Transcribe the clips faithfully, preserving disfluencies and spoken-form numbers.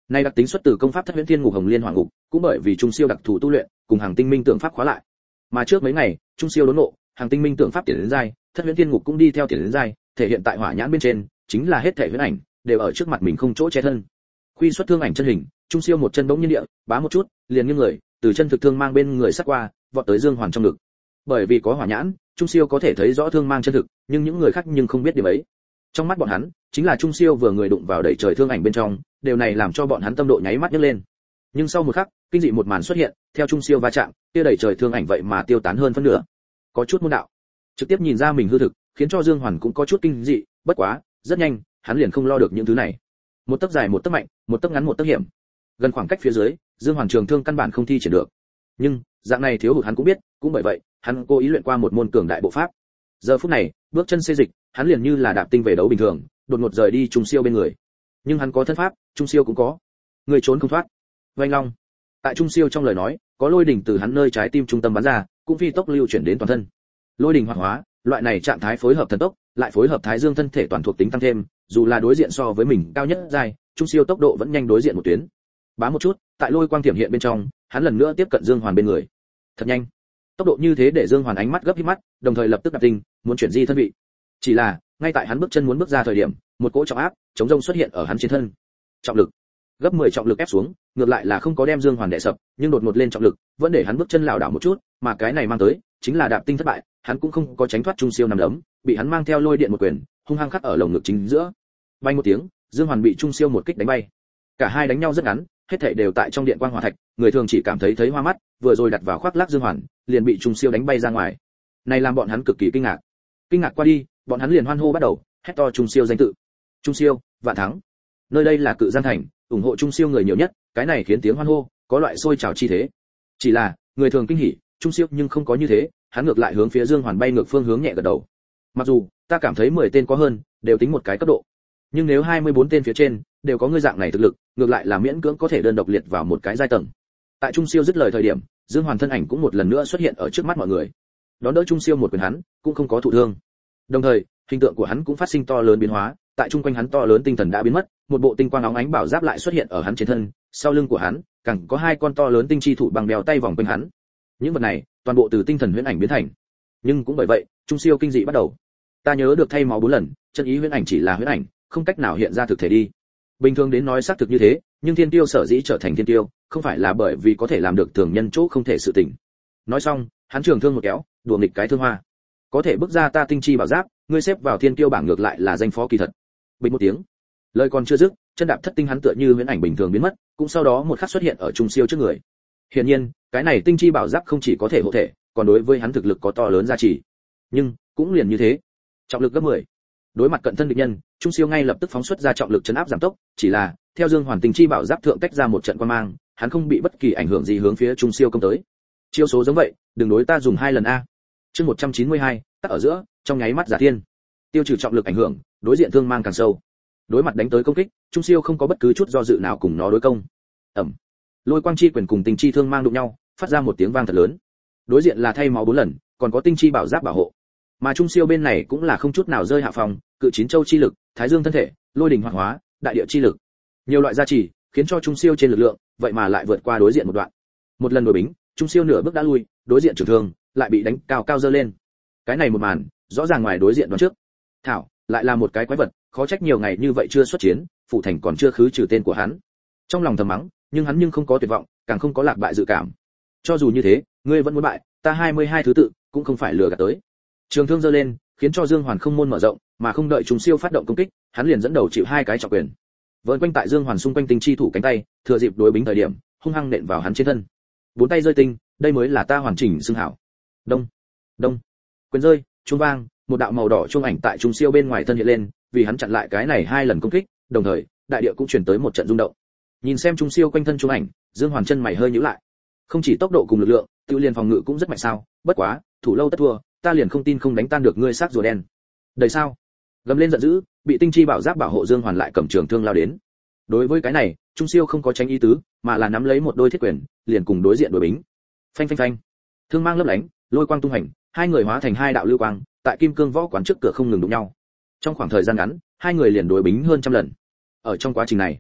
Này đặc tính xuất từ công pháp Thất Huyễn Thiên Ngục Hồng Liên Hoàng Ngục, cũng bởi vì Trung Siêu đặc thù tu luyện, cùng Hàng Tinh Minh Tượng pháp khóa lại. Mà trước mấy ngày, Trung Siêu đốn ngộ, Hàng Tinh Minh Tượng pháp tiến đến giai, Thất Huyễn Thiên Ngục cũng đi theo tiến đến giai, thể hiện tại hỏa nhãn bên trên, chính là hết thể huyễn ảnh đều ở trước mặt mình không chỗ che thân. Khuy xuất thương ảnh chân hình, Trung Siêu một chân bỗng nhiên địa, bá một chút, liền như người, từ chân thực thương mang bên người sát qua, vọt tới Dương Hoàn trong ngực. Bởi vì có hỏa nhãn, Trung Siêu có thể thấy rõ thương mang chân thực, nhưng những người khác nhưng không biết điểm ấy. Trong mắt bọn hắn, chính là Trung Siêu vừa người đụng vào đẩy trời thương ảnh bên trong, điều này làm cho bọn hắn tâm độ nháy mắt nhấc lên. Nhưng sau một khắc, kinh dị một màn xuất hiện, theo Trung Siêu va chạm, kia đẩy trời thương ảnh vậy mà tiêu tán hơn phân nửa. Có chút môn đạo, trực tiếp nhìn ra mình hư thực, khiến cho Dương Hoàn cũng có chút kinh dị, bất quá, rất nhanh, hắn liền không lo được những thứ này. Một tấc dài một tấc mạnh, một tấc ngắn một tấc hiểm. Gần khoảng cách phía dưới, Dương Hoàn trường thương căn bản không thi triển được. Nhưng, dạng này thiếu hụt hắn cũng biết, cũng bởi vậy, hắn cố ý luyện qua một môn cường đại bộ pháp. Giờ phút này, bước chân xê dịch, hắn liền như là đạp tinh về đấu bình thường, đột ngột rời đi Trung Siêu bên người. Nhưng hắn có thân pháp, Trung Siêu cũng có. Người trốn không thoát. Oanh long. Tại Trung Siêu trong lời nói, có lôi đỉnh từ hắn nơi trái tim trung tâm bắn ra, cũng phi tốc lưu chuyển đến toàn thân. Lôi đỉnh hoạt hóa, loại này trạng thái phối hợp thần tốc, lại phối hợp Thái Dương thân thể toàn thuộc tính tăng thêm, dù là đối diện so với mình cao nhất giai, Trung Siêu tốc độ vẫn nhanh đối diện một tuyến. Bá một chút, tại lôi quang tiềm hiện bên trong, hắn lần nữa tiếp cận Dương Hoàn bên người. Thật nhanh. Tốc độ như thế để Dương Hoàn ánh mắt gấp híp mắt, đồng thời lập tức đạp tinh, muốn chuyển di thân vị. Chỉ là, ngay tại hắn bước chân muốn bước ra thời điểm, một cỗ trọng áp, chống rông xuất hiện ở hắn trên thân. Trọng lực, gấp mười trọng lực ép xuống, ngược lại là không có đem Dương Hoàn đè sập, nhưng đột ngột lên trọng lực, vẫn để hắn bước chân lảo đảo một chút, mà cái này mang tới, chính là đạp tinh thất bại, hắn cũng không có tránh thoát Trung Siêu nằm đấm, bị hắn mang theo lôi điện một quyền, hung hăng khắc ở lồng ngực chính giữa. Bay một tiếng, Dương Hoàn bị Trung Siêu một kích đánh bay. Cả hai đánh nhau rất ngắn, hết thảy đều tại trong điện quang hỏa thạch, người thường chỉ cảm thấy thấy hoa mắt, vừa rồi đặt vào khoác lác Dương Hoàn, liền bị Trung Siêu đánh bay ra ngoài. Này làm bọn hắn cực kỳ kinh ngạc. Kinh ngạc qua đi, bọn hắn liền hoan hô bắt đầu, hét to Trung Siêu danh tự. Trung Siêu, vạn thắng. Nơi đây là Cự Gian thành, ủng hộ Trung Siêu người nhiều nhất, cái này khiến tiếng hoan hô có loại sôi trào chi thế. Chỉ là, người thường kinh hỉ, Trung Siêu nhưng không có như thế, hắn ngược lại hướng phía Dương Hoàn bay ngược phương hướng nhẹ gật đầu. Mặc dù, ta cảm thấy mười tên có hơn, đều tính một cái cấp độ. Nhưng nếu hai mươi bốn tên phía trên đều có ngươi dạng này thực lực, ngược lại là miễn cưỡng có thể đơn độc liệt vào một cái giai tầng. Tại Trung Siêu dứt lời thời điểm, Dương Hoàn thân ảnh cũng một lần nữa xuất hiện ở trước mắt mọi người. Đón đỡ Trung Siêu một quyền hắn, cũng không có thụ thương. Đồng thời, hình tượng của hắn cũng phát sinh to lớn biến hóa, tại trung quanh hắn to lớn tinh thần đã biến mất, một bộ tinh quang óng ánh bảo giáp lại xuất hiện ở hắn trên thân, sau lưng của hắn, càng có hai con to lớn tinh chi thủ bằng đèo tay vòng quanh hắn. Những vật này, toàn bộ từ tinh thần huyễn ảnh biến thành. Nhưng cũng bởi vậy, Trung Siêu kinh dị bắt đầu. Ta nhớ được thay máu bốn lần, chân ý huyễn ảnh chỉ là huyễn ảnh, không cách nào hiện ra thực thể đi. Bình thường đến nói xác thực như thế, nhưng thiên tiêu sở dĩ trở thành thiên tiêu, không phải là bởi vì có thể làm được thường nhân chỗ không thể sự tình. Nói xong, hắn trường thương một kéo, đùa nghịch cái thương hoa. Có thể bước ra ta tinh chi bảo giáp, ngươi xếp vào thiên tiêu bảng ngược lại là danh phó kỳ thật. Bình một tiếng, lời còn chưa dứt, chân đạp thất tinh hắn tựa như huyễn ảnh bình thường biến mất, cũng sau đó một khắc xuất hiện ở Trung Siêu trước người. Hiển nhiên, cái này tinh chi bảo giáp không chỉ có thể hộ thể, còn đối với hắn thực lực có to lớn giá trị. Nhưng, cũng liền như thế, trọng lực gấp mười. Đối mặt cận thân địch nhân, Trung Siêu ngay lập tức phóng xuất ra trọng lực chấn áp giảm tốc, chỉ là, theo Dương Hoàn tinh chi bảo giáp thượng tách ra một trận quang mang, hắn không bị bất kỳ ảnh hưởng gì hướng phía Trung Siêu công tới. Chiêu số giống vậy, đừng đối ta dùng hai lần a. Chương một trăm chín mươi hai, tắc ở giữa, trong nháy mắt giả tiên. Tiêu trừ trọng lực ảnh hưởng, đối diện thương mang càng sâu. Đối mặt đánh tới công kích, Trung Siêu không có bất cứ chút do dự nào cùng nó đối công. Ầm. Lôi quang chi quyền cùng tinh chi thương mang đụng nhau, phát ra một tiếng vang thật lớn. Đối diện là thay máu bốn lần, còn có tinh chi bảo giáp bảo hộ. Mà Trung Siêu bên này cũng là không chút nào rơi hạ phòng, cự chín châu chi lực, Thái Dương thân thể, lôi đỉnh hoạt hóa, đại địa chi lực. Nhiều loại gia trì, khiến cho Trung Siêu trên lực lượng, vậy mà lại vượt qua đối diện một đoạn. Một lần đổi bính, Trung Siêu nửa bước đã lui, đối diện trưởng thương, lại bị đánh cao cao dơ lên. Cái này một màn, rõ ràng ngoài đối diện đoán trước. Thảo, lại là một cái quái vật, khó trách nhiều ngày như vậy chưa xuất chiến, phụ thành còn chưa khứ trừ tên của hắn. Trong lòng thầm mắng, nhưng hắn nhưng không có tuyệt vọng, càng không có lạc bại dự cảm. Cho dù như thế, ngươi vẫn muốn bại, ta hai mươi hai thứ tự, cũng không phải lừa gạt tới. Trường thương giơ lên, khiến cho Dương Hoàn không môn mở rộng, mà không đợi Trung Siêu phát động công kích, hắn liền dẫn đầu chịu hai cái trọng quyền. Vờn quanh tại Dương Hoàn xung quanh tinh chi thủ cánh tay, thừa dịp đối bính thời điểm, hung hăng nện vào hắn trên thân. Bốn tay rơi tinh, đây mới là ta hoàn chỉnh xưng hảo. Đông, đông, quyền rơi, chuông vang, một đạo màu đỏ chuông ảnh tại Trung Siêu bên ngoài thân hiện lên, vì hắn chặn lại cái này hai lần công kích, đồng thời, đại địa cũng truyền tới một trận rung động. Nhìn xem Trung Siêu quanh thân chuông ảnh, Dương Hoàn chân mày hơi nhíu lại. Không chỉ tốc độ cùng lực lượng, tiêu liên phòng ngự cũng rất mạnh sao? Bất quá, thủ lâu tất thua, ta liền không tin không đánh tan được ngươi xác rùa đen. Đầy sao? Gầm lên giận dữ, bị tinh chi bảo giáp bảo hộ Dương Hoàn lại cầm trường thương lao đến. Đối với cái này, Trung Siêu không có tránh ý tứ, mà là nắm lấy một đôi thiết quyền, liền cùng đối diện đối bính. Phanh phanh phanh. Thương mang lấp lánh, lôi quang tung hành, hai người hóa thành hai đạo lưu quang, tại Kim Cương Võ quán trước cửa không ngừng đụng nhau. Trong khoảng thời gian ngắn, hai người liền đối bính hơn trăm lần. Ở trong quá trình này,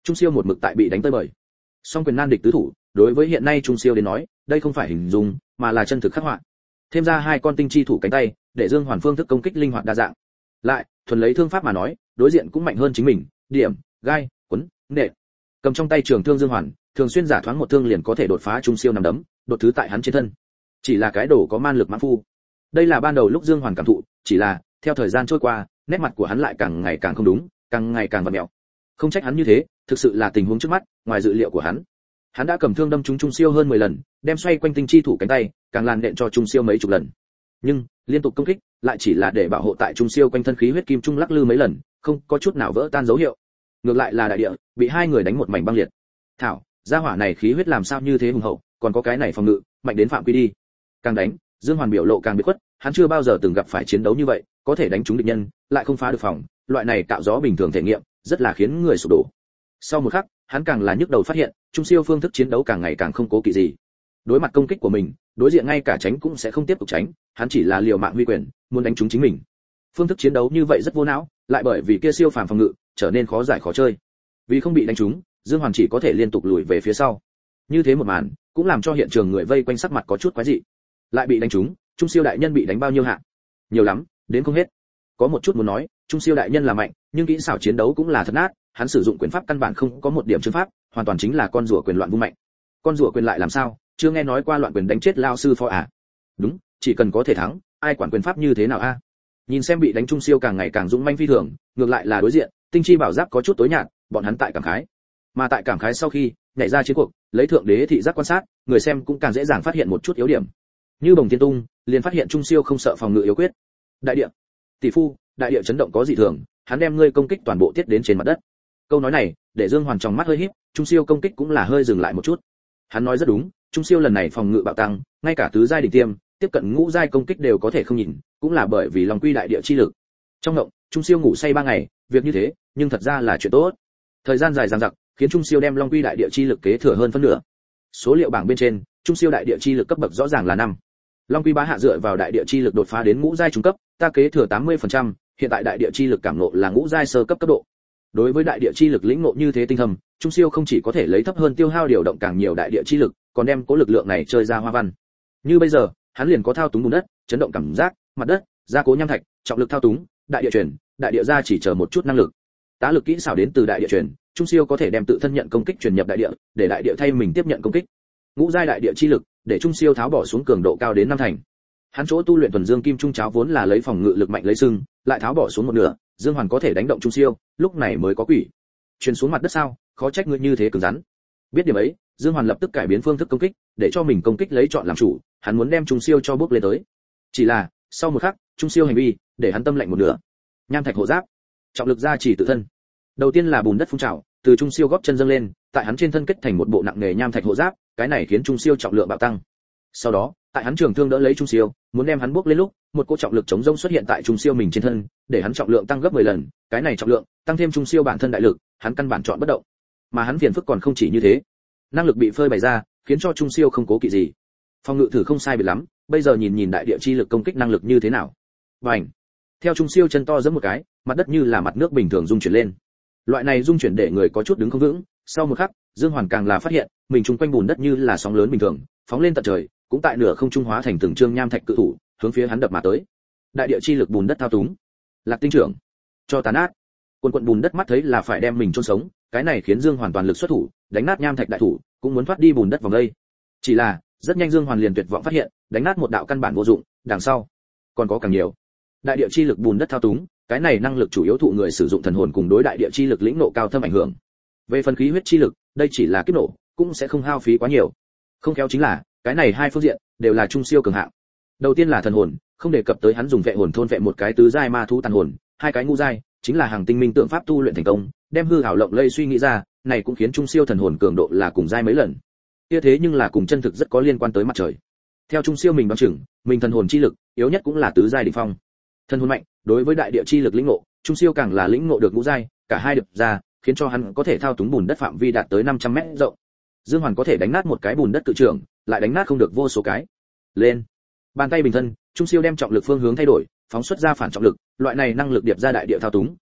Trung siêu một mực tại bị đánh tơi bời. Song quyền nan địch tứ thủ, đối với hiện nay Trung siêu đến nói, đây không phải hình dung, mà là chân thực khắc họa. Thêm ra hai con tinh chi thủ cánh tay, để Dương Hoàn phương thức công kích linh hoạt đa dạng. Lại, thuần lấy thương pháp mà nói, đối diện cũng mạnh hơn chính mình, điểm, gai, quấn, nệ. Cầm trong tay trường thương Dương Hoàn, thường xuyên giả thoáng một thương liền có thể đột phá Trung siêu nằm đấm, đột thứ tại hắn trên thân. Chỉ là cái đồ có man lực mãn phu. Đây là ban đầu lúc Dương Hoàn cảm thụ, chỉ là, theo thời gian trôi qua, nét mặt của hắn lại càng ngày càng không đúng, càng ngày càng vặn mèo. Không trách hắn như thế, thực sự là tình huống trước mắt, ngoài dự liệu của hắn. Hắn đã cầm thương đâm trúng Trung siêu hơn mười lần, đem xoay quanh tinh chi thủ cánh tay, càng làn nện cho Trung siêu mấy chục lần. Nhưng, liên tục công kích, lại chỉ là để bảo hộ tại Trung siêu quanh thân khí huyết kim trung lắc lư mấy lần, không có chút nào vỡ tan dấu hiệu. Ngược lại là đại địa, bị hai người đánh một mảnh băng liệt. Thảo, gia hỏa này khí huyết làm sao như thế hùng hậu, còn có cái này phòng ngự, mạnh đến phạm quy đi. Càng đánh, Dương Hoàn biểu lộ càng biệt khuất, hắn chưa bao giờ từng gặp phải chiến đấu như vậy, có thể đánh trúng địch nhân, lại không phá được phòng, loại này cạo gió bình thường thể nghiệm, rất là khiến người sụp đổ. Sau một khắc, hắn càng là nhức đầu phát hiện, Trung siêu phương thức chiến đấu càng ngày càng không cố kỵ gì. Đối mặt công kích của mình, đối diện ngay cả tránh cũng sẽ không tiếp tục tránh, hắn chỉ là liều mạng huy quyền, muốn đánh trúng chính mình. Phương thức chiến đấu như vậy rất vô não, lại bởi vì kia siêu phàm phòng ngự, trở nên khó giải khó chơi. Vì không bị đánh trúng, Dương Hoàn chỉ có thể liên tục lùi về phía sau. Như thế một màn, cũng làm cho hiện trường người vây quanh sắc mặt có chút quái dị. Lại bị đánh trúng, Trung siêu đại nhân bị đánh bao nhiêu hạ? Nhiều lắm, đến không hết. Có một chút muốn nói, Trung siêu đại nhân là mạnh, nhưng kỹ xảo chiến đấu cũng là thật nát, hắn sử dụng quyền pháp căn bản không có một điểm chương pháp, hoàn toàn chính là con rùa quyền loạn vung mạnh. Con rùa quyền lại làm sao? Chưa nghe nói qua loạn quyền đánh chết lao sư phó à? Đúng, chỉ cần có thể thắng, ai quản quyền pháp như thế nào a? À? Nhìn xem bị đánh Trung siêu càng ngày càng dũng manh phi thường, ngược lại là đối diện, tinh chi bảo giáp có chút tối nhạt, bọn hắn tại cảm khái. Mà tại cảm khái sau khi nhảy ra chiến cuộc, lấy thượng đế thị giác quan sát, người xem cũng càng dễ dàng phát hiện một chút yếu điểm. Như Bồng Thiên Tung, liền phát hiện Trung siêu không sợ phòng ngự yếu quyết. Đại địa, tỷ phu, đại địa chấn động có dị thường, hắn đem ngươi công kích toàn bộ tiết đến trên mặt đất. Câu nói này, để Dương Hoàn trong mắt hơi híp, Trung siêu công kích cũng là hơi dừng lại một chút. Hắn nói rất đúng, Trung siêu lần này phòng ngự bạo tăng, ngay cả tứ giai đỉnh tiêm, tiếp cận ngũ giai công kích đều có thể không nhìn, cũng là bởi vì Long Quy đại địa chi lực. Trong ngộng, Trung siêu ngủ say ba ngày, việc như thế, nhưng thật ra là chuyện tốt. Thời gian dài dằng dặc, khiến Trung siêu đem Long Quy đại địa chi lực kế thừa hơn phân nửa. Số liệu bảng bên trên, Trung siêu đại địa chi lực cấp bậc rõ ràng là năm. Long Quy bá hạ dựa vào đại địa chi lực đột phá đến ngũ giai trung cấp, ta kế thừa tám mươi phần trăm, hiện tại đại địa chi lực cảm ngộ là ngũ giai sơ cấp cấp độ. Đối với đại địa chi lực lĩnh ngộ như thế tinh thâm, Trung siêu không chỉ có thể lấy thấp hơn tiêu hao điều động càng nhiều đại địa chi lực, còn đem cố lực lượng này chơi ra hoa văn. Như bây giờ, hắn liền có thao túng bùn đất, chấn động cảm giác, mặt đất, gia cố nham thạch, trọng lực thao túng, đại địa truyền, đại địa gia chỉ chờ một chút năng lực. Tá lực kỹ xảo đến từ đại địa truyền, Trung siêu có thể đem tự thân nhận công kích truyền nhập đại địa, để đại địa thay mình tiếp nhận công kích. Ngũ giai đại địa chi lực, để Trung siêu tháo bỏ xuống cường độ cao đến năm thành. Hắn chỗ tu luyện thuần dương kim trung cháo vốn là lấy phòng ngự lực mạnh lấy sưng, lại tháo bỏ xuống một nửa, Dương Hoàn có thể đánh động Trung siêu, lúc này mới có quỷ. Truyền xuống mặt đất sao, khó trách ngươi như thế cứng rắn. Biết điểm ấy, Dương Hoàn lập tức cải biến phương thức công kích, để cho mình công kích lấy chọn làm chủ, hắn muốn đem Trung siêu cho bước lên tới. Chỉ là, sau một khắc, Trung siêu hành vi, để hắn tâm lạnh một nửa. Nham thạch hộ giáp, trọng lực gia trì tự thân. Đầu tiên là bùn đất phun trào, từ Trung siêu gót chân dâng lên, tại hắn trên thân kết thành một bộ nặng nề nham thạch hộ giáp, cái này khiến Trung siêu trọng lượng bạo tăng. Sau đó, tại hắn trường thương đỡ lấy Trung siêu, muốn đem hắn bước lên lúc, một cỗ trọng lực chống rông xuất hiện tại Trung siêu mình trên thân, để hắn trọng lượng tăng gấp mười lần, cái này trọng lượng, tăng thêm Trung siêu bản thân đại lực, hắn căn bản chọn bất động. Mà hắn phiền phức còn không chỉ như thế, năng lực bị phơi bày ra, khiến cho Trung siêu không cố kỵ gì. Phòng ngự thử không sai biệt lắm, bây giờ nhìn nhìn đại địa chi lực công kích năng lực như thế nào. Bành! Theo Trung siêu chân to giẫm một cái, mặt đất như là mặt nước bình thường rung chuyển lên. Loại này rung chuyển để người có chút đứng không vững, sau một khắc, Dương Hoàn càng là phát hiện, mình chung quanh bùn đất như là sóng lớn bình thường, phóng lên tận trời, cũng tại nửa không trung hóa thành từng trương nham thạch cự thủ, hướng phía hắn đập mà tới. Đại địa chi lực bùn đất thao túng. Lạc tinh trưởng, cho tàn nát. Quần quần bùn đất mắt thấy là phải đem mình chôn sống, cái này khiến Dương Hoàn toàn lực xuất thủ, đánh nát nham thạch đại thủ, cũng muốn thoát đi bùn đất vòng đây. Chỉ là, rất nhanh Dương Hoàn liền tuyệt vọng phát hiện, đánh nát một đạo căn bản vô dụng, đằng sau còn có càng nhiều. Đại địa chi lực bùn đất thao túng, cái này năng lực chủ yếu thụ người sử dụng thần hồn cùng đối đại địa chi lực lĩnh nộ cao thâm ảnh hưởng. Về phần khí huyết chi lực, đây chỉ là kiếp nổ, cũng sẽ không hao phí quá nhiều. Không khéo chính là, cái này hai phương diện đều là trung siêu cường hạng. Đầu tiên là thần hồn, không đề cập tới hắn dùng vệ hồn thôn vệ một cái tứ giai ma thú tàn hồn, hai cái ngũ giai, chính là hàng tinh minh tượng pháp tu luyện thành công, đem hư ảo lộng lây suy nghĩ ra, này cũng khiến trung siêu thần hồn cường độ là cùng giai mấy lần. Kia thế nhưng là cùng chân thực rất có liên quan tới mặt trời. Theo trung siêu mình đoán chừng, mình thần hồn chi lực, yếu nhất cũng là tứ giai đỉnh phong. Thần hồn mạnh, đối với đại địa chi lực lĩnh ngộ, trung siêu càng là lĩnh ngộ được ngũ giai, cả hai được ra, khiến cho hắn có thể thao túng bùn đất phạm vi đạt tới năm trăm mét rộng. Dương Hoàn có thể đánh nát một cái bùn đất cự trường, lại đánh nát không được vô số cái. Lên. Bàn tay bình thân, trung siêu đem trọng lực phương hướng thay đổi, phóng xuất ra phản trọng lực, loại này năng lực điệp ra đại địa thao túng,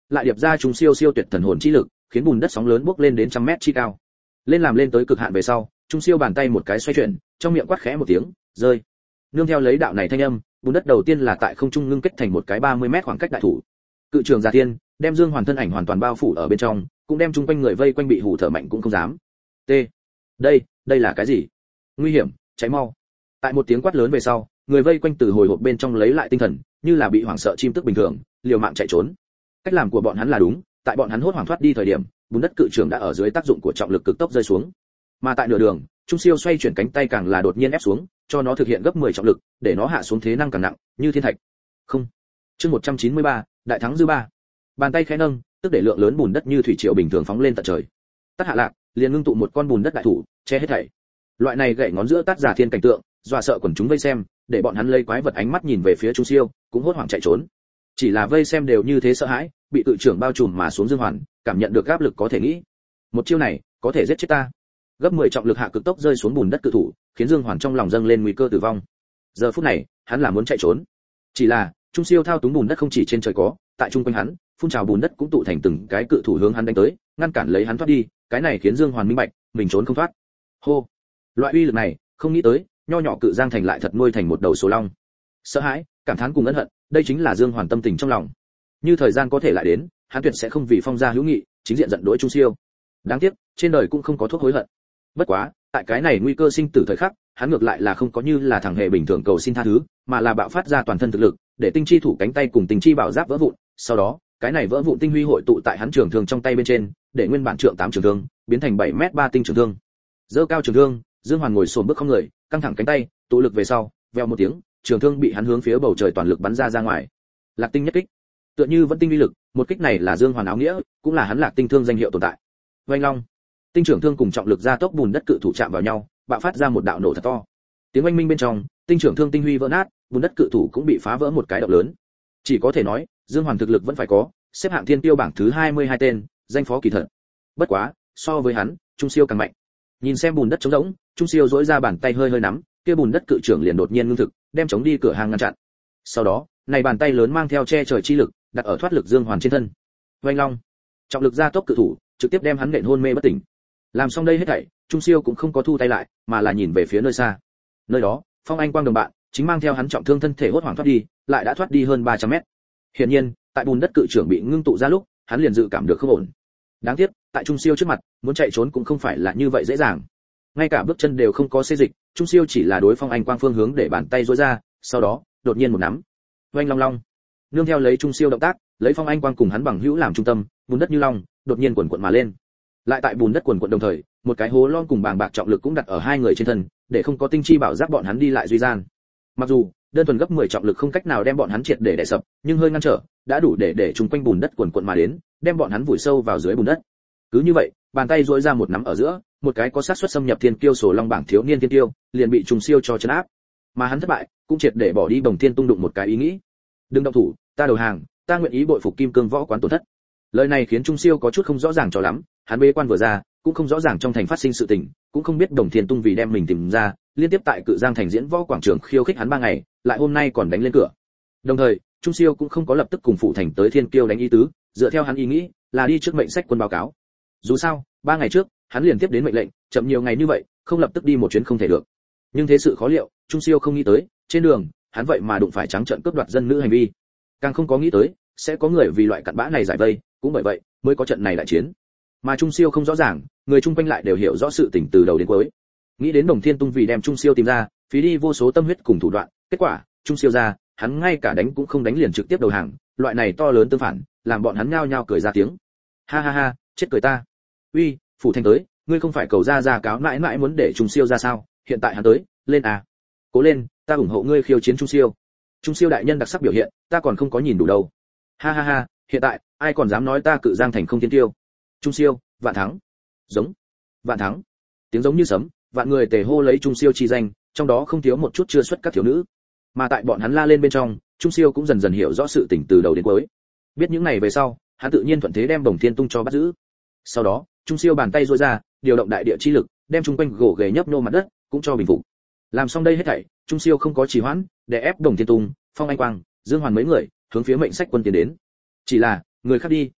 lại điệp ra trung siêu siêu tuyệt thần hồn chi lực, khiến bùn đất sóng lớn bốc lên đến trăm mét chi cao. Lên làm lên tới cực hạn về sau, trung siêu bàn tay một cái xoay chuyển, trong miệng quát khẽ một tiếng, rơi. Nương theo lấy đạo này thanh âm, bùn đất đầu tiên là tại không trung ngưng kết thành một cái ba mươi mét khoảng cách đại thủ. Cự trường giả thiên, đem Dương Hoàn thân ảnh hoàn toàn bao phủ ở bên trong, cũng đem chung quanh người vây quanh bị hù thở mạnh cũng không dám. T. Đây, đây là cái gì? Nguy hiểm, cháy mau. Tại một tiếng quát lớn về sau, người vây quanh từ hồi hộp bên trong lấy lại tinh thần, như là bị hoảng sợ chim tức bình thường, liều mạng chạy trốn. Cách làm của bọn hắn là đúng, tại bọn hắn hốt hoảng thoát đi thời điểm, bùn đất cự trường đã ở dưới tác dụng của trọng lực cực tốc rơi xuống. Mà tại nửa đường, Trung Siêu xoay chuyển cánh tay càng là đột nhiên ép xuống, cho nó thực hiện gấp mười trọng lực, để nó hạ xuống thế năng càng nặng, như thiên thạch. Không. Chương một trăm chín mươi ba, đại thắng dư ba. Bàn tay khẽ nâng, tức để lượng lớn bùn đất như thủy triều bình thường phóng lên tận trời. Tát hạ lạc, liền ngưng tụ một con bùn đất đại thủ, che hết thảy. Loại này gậy ngón giữa Tát giả thiên cảnh tượng, dọa sợ quần chúng vây xem, để bọn hắn lấy quái vật ánh mắt nhìn về phía Trung Siêu, cũng hốt hoảng chạy trốn. Chỉ là vây xem đều như thế sợ hãi, bị cự trưởng bao trùm mà xuống Dương Hoàn, cảm nhận được áp lực có thể nghĩ. Một chiêu này, có thể giết chết ta. Gấp mười trọng lực hạ cực tốc rơi xuống bùn đất cự thủ, khiến Dương Hoàn trong lòng dâng lên nguy cơ tử vong. Giờ phút này, hắn là muốn chạy trốn. Chỉ là, Trung Siêu thao túng bùn đất không chỉ trên trời có, tại trung quanh hắn, phun trào bùn đất cũng tụ thành từng cái cự thủ hướng hắn đánh tới, ngăn cản lấy hắn thoát đi, cái này khiến Dương Hoàn minh bạch, mình trốn không thoát. Hô. Loại uy lực này, không nghĩ tới, nho nhỏ cự giang thành lại thật nuôi thành một đầu số long. Sợ hãi, cảm thán cùng ân hận, đây chính là Dương Hoàn tâm tình trong lòng. Như thời gian có thể lại đến, hắn tuyệt sẽ không vì Phong gia hữu nghị, chính diện giận đối Trung Siêu. Đáng tiếc, trên đời cũng không có thuốc hối hận. Bất quá, tại cái này nguy cơ sinh tử thời khắc, hắn ngược lại là không có như là thằng hề bình thường cầu xin tha thứ, mà là bạo phát ra toàn thân thực lực, để tinh chi thủ cánh tay cùng tinh chi bảo giáp vỡ vụn, sau đó, cái này vỡ vụn tinh huy hội tụ tại hắn trường thương trong tay bên trên, để nguyên bản trượng tám trường thương biến thành bảy mét ba tinh trường thương. Giơ cao trường thương, Dương Hoàn ngồi xổm bước không người, căng thẳng cánh tay, tụ lực về sau, vèo một tiếng, trường thương bị hắn hướng phía bầu trời toàn lực bắn ra ra ngoài. Lạc tinh nhất kích. Tựa như vẫn tinh uy lực, một kích này là Dương Hoàn áo nghĩa, cũng là hắn Lạc tinh thương danh hiệu tồn tại. Oanh long. Tinh trưởng thương cùng trọng lực gia tốc bùn đất cự thủ chạm vào nhau, bạo phát ra một đạo nổ thật to. Tiếng oanh minh bên trong, tinh trưởng thương tinh huy vỡ nát, bùn đất cự thủ cũng bị phá vỡ một cái động lớn. Chỉ có thể nói, Dương Hoàn thực lực vẫn phải có, xếp hạng thiên tiêu bảng thứ hai mươi hai tên, danh phó kỳ thật. Bất quá, so với hắn, Trung Siêu càng mạnh. Nhìn xem bùn đất trống rỗng, Trung Siêu duỗi ra bàn tay hơi hơi nắm, kia bùn đất cự trưởng liền đột nhiên ngưng thực, đem chống đi cửa hàng ngăn chặn. Sau đó, này bàn tay lớn mang theo che trời chi lực, đặt ở thoát lực Dương Hoàn trên thân. Oanh long, trọng lực gia tốc cự thủ, trực tiếp đem hắn nện hôn mê bất tỉnh. Làm xong đây hết thảy, Trung Siêu cũng không có thu tay lại, mà là nhìn về phía nơi xa. Nơi đó, Phong Anh Quang đồng bạn, chính mang theo hắn trọng thương thân thể hốt hoảng thoát đi, lại đã thoát đi hơn ba trăm mét. Hiển nhiên, tại bùn đất cự trưởng bị ngưng tụ ra lúc, hắn liền dự cảm được không ổn. Đáng tiếc, tại Trung Siêu trước mặt, muốn chạy trốn cũng không phải là như vậy dễ dàng. Ngay cả bước chân đều không có xê dịch, Trung Siêu chỉ là đối Phong Anh Quang phương hướng để bàn tay duỗi ra, sau đó, đột nhiên một nắm. Oanh long long. Nương theo lấy Trung Siêu động tác, lấy Phong Anh Quang cùng hắn bằng hữu làm trung tâm, bùn đất như long, đột nhiên cuộn cuộn mà lên. Lại tại bùn đất cuộn cuộn đồng thời, một cái hố lon cùng bàng bạc trọng lực cũng đặt ở hai người trên thân, để không có tinh chi bảo giáp bọn hắn đi lại duy gian. Mặc dù đơn thuần gấp mười trọng lực không cách nào đem bọn hắn triệt để đè sập, nhưng hơi ngăn trở, đã đủ để để chúng quanh bùn đất cuộn cuộn mà đến, đem bọn hắn vùi sâu vào dưới bùn đất. Cứ như vậy, bàn tay duỗi ra một nắm ở giữa, một cái có xác suất xâm nhập thiên kiêu sổ long bảng thiếu niên thiên kiêu, liền bị Trung Siêu cho trấn áp. Mà hắn thất bại, cũng triệt để bỏ đi Bồng Thiên tung đụng một cái ý nghĩ. Đừng động thủ, ta đầu hàng, ta nguyện ý bội phục Kim Cương võ quán tổn thất. Lời này khiến Trung Siêu có chút không rõ ràng cho lắm, hắn bế quan vừa ra, cũng không rõ ràng trong thành phát sinh sự tình, cũng không biết Đồng Thiên Tung vì đem mình tìm ra, liên tiếp tại Cự Giang thành diễn võ quảng trường khiêu khích hắn ba ngày, lại hôm nay còn đánh lên cửa. Đồng thời, Trung Siêu cũng không có lập tức cùng phụ thành tới Thiên Kiêu đánh ý tứ, dựa theo hắn ý nghĩ, là đi trước mệnh sách quân báo cáo. Dù sao, ba ngày trước, hắn liền tiếp đến mệnh lệnh, chậm nhiều ngày như vậy, không lập tức đi một chuyến không thể được. Nhưng thế sự khó liệu, Trung Siêu không nghĩ tới, trên đường, hắn vậy mà đụng phải trắng trợn cướp đoạt dân nữ hành vi. Càng không có nghĩ tới, sẽ có người vì loại cặn bã này giải vây, cũng bởi vậy, mới có trận này đại chiến. Mà Trung Siêu không rõ ràng, người chung quanh lại đều hiểu rõ sự tình từ đầu đến cuối. Nghĩ đến Đồng Thiên Tung vì đem Trung Siêu tìm ra, phí đi vô số tâm huyết cùng thủ đoạn, kết quả, Trung Siêu ra, hắn ngay cả đánh cũng không đánh liền trực tiếp đầu hàng, loại này to lớn tương phản, làm bọn hắn nhao nhao cười ra tiếng. Ha ha ha, chết cười ta. Uy, phủ thành tới, ngươi không phải cầu ra ra cáo mãi mãi muốn để Trung Siêu ra sao, hiện tại hắn tới, lên à. Cố lên, ta ủng hộ ngươi khiêu chiến Trung Siêu. Trung Siêu đại nhân đặc sắc biểu hiện, ta còn không có nhìn đủ đâu. Ha ha ha, hiện tại, ai còn dám nói ta Cự Giang thành không thiên tiêu. Trung Siêu, vạn thắng. Giống. Vạn thắng. Tiếng giống như sấm, vạn người tề hô lấy Trung Siêu chi danh, trong đó không thiếu một chút chưa xuất các thiếu nữ. Mà tại bọn hắn la lên bên trong, Trung Siêu cũng dần dần hiểu rõ sự tình từ đầu đến cuối. Biết những này về sau, hắn tự nhiên thuận thế đem Đồng Thiên Tung cho bắt giữ. Sau đó, Trung Siêu bàn tay duỗi ra, điều động đại địa chi lực, đem chung quanh gỗ ghề nhấp nô mặt đất, cũng cho bình phục. Làm xong đây hết thảy, Trung Siêu không có trì hoãn, để ép Đồng Thiên Tung, Phong Anh Quang, Dương Hoàn mấy người hướng phía mệnh sách quân tiến đến. Chỉ là, người khác đi,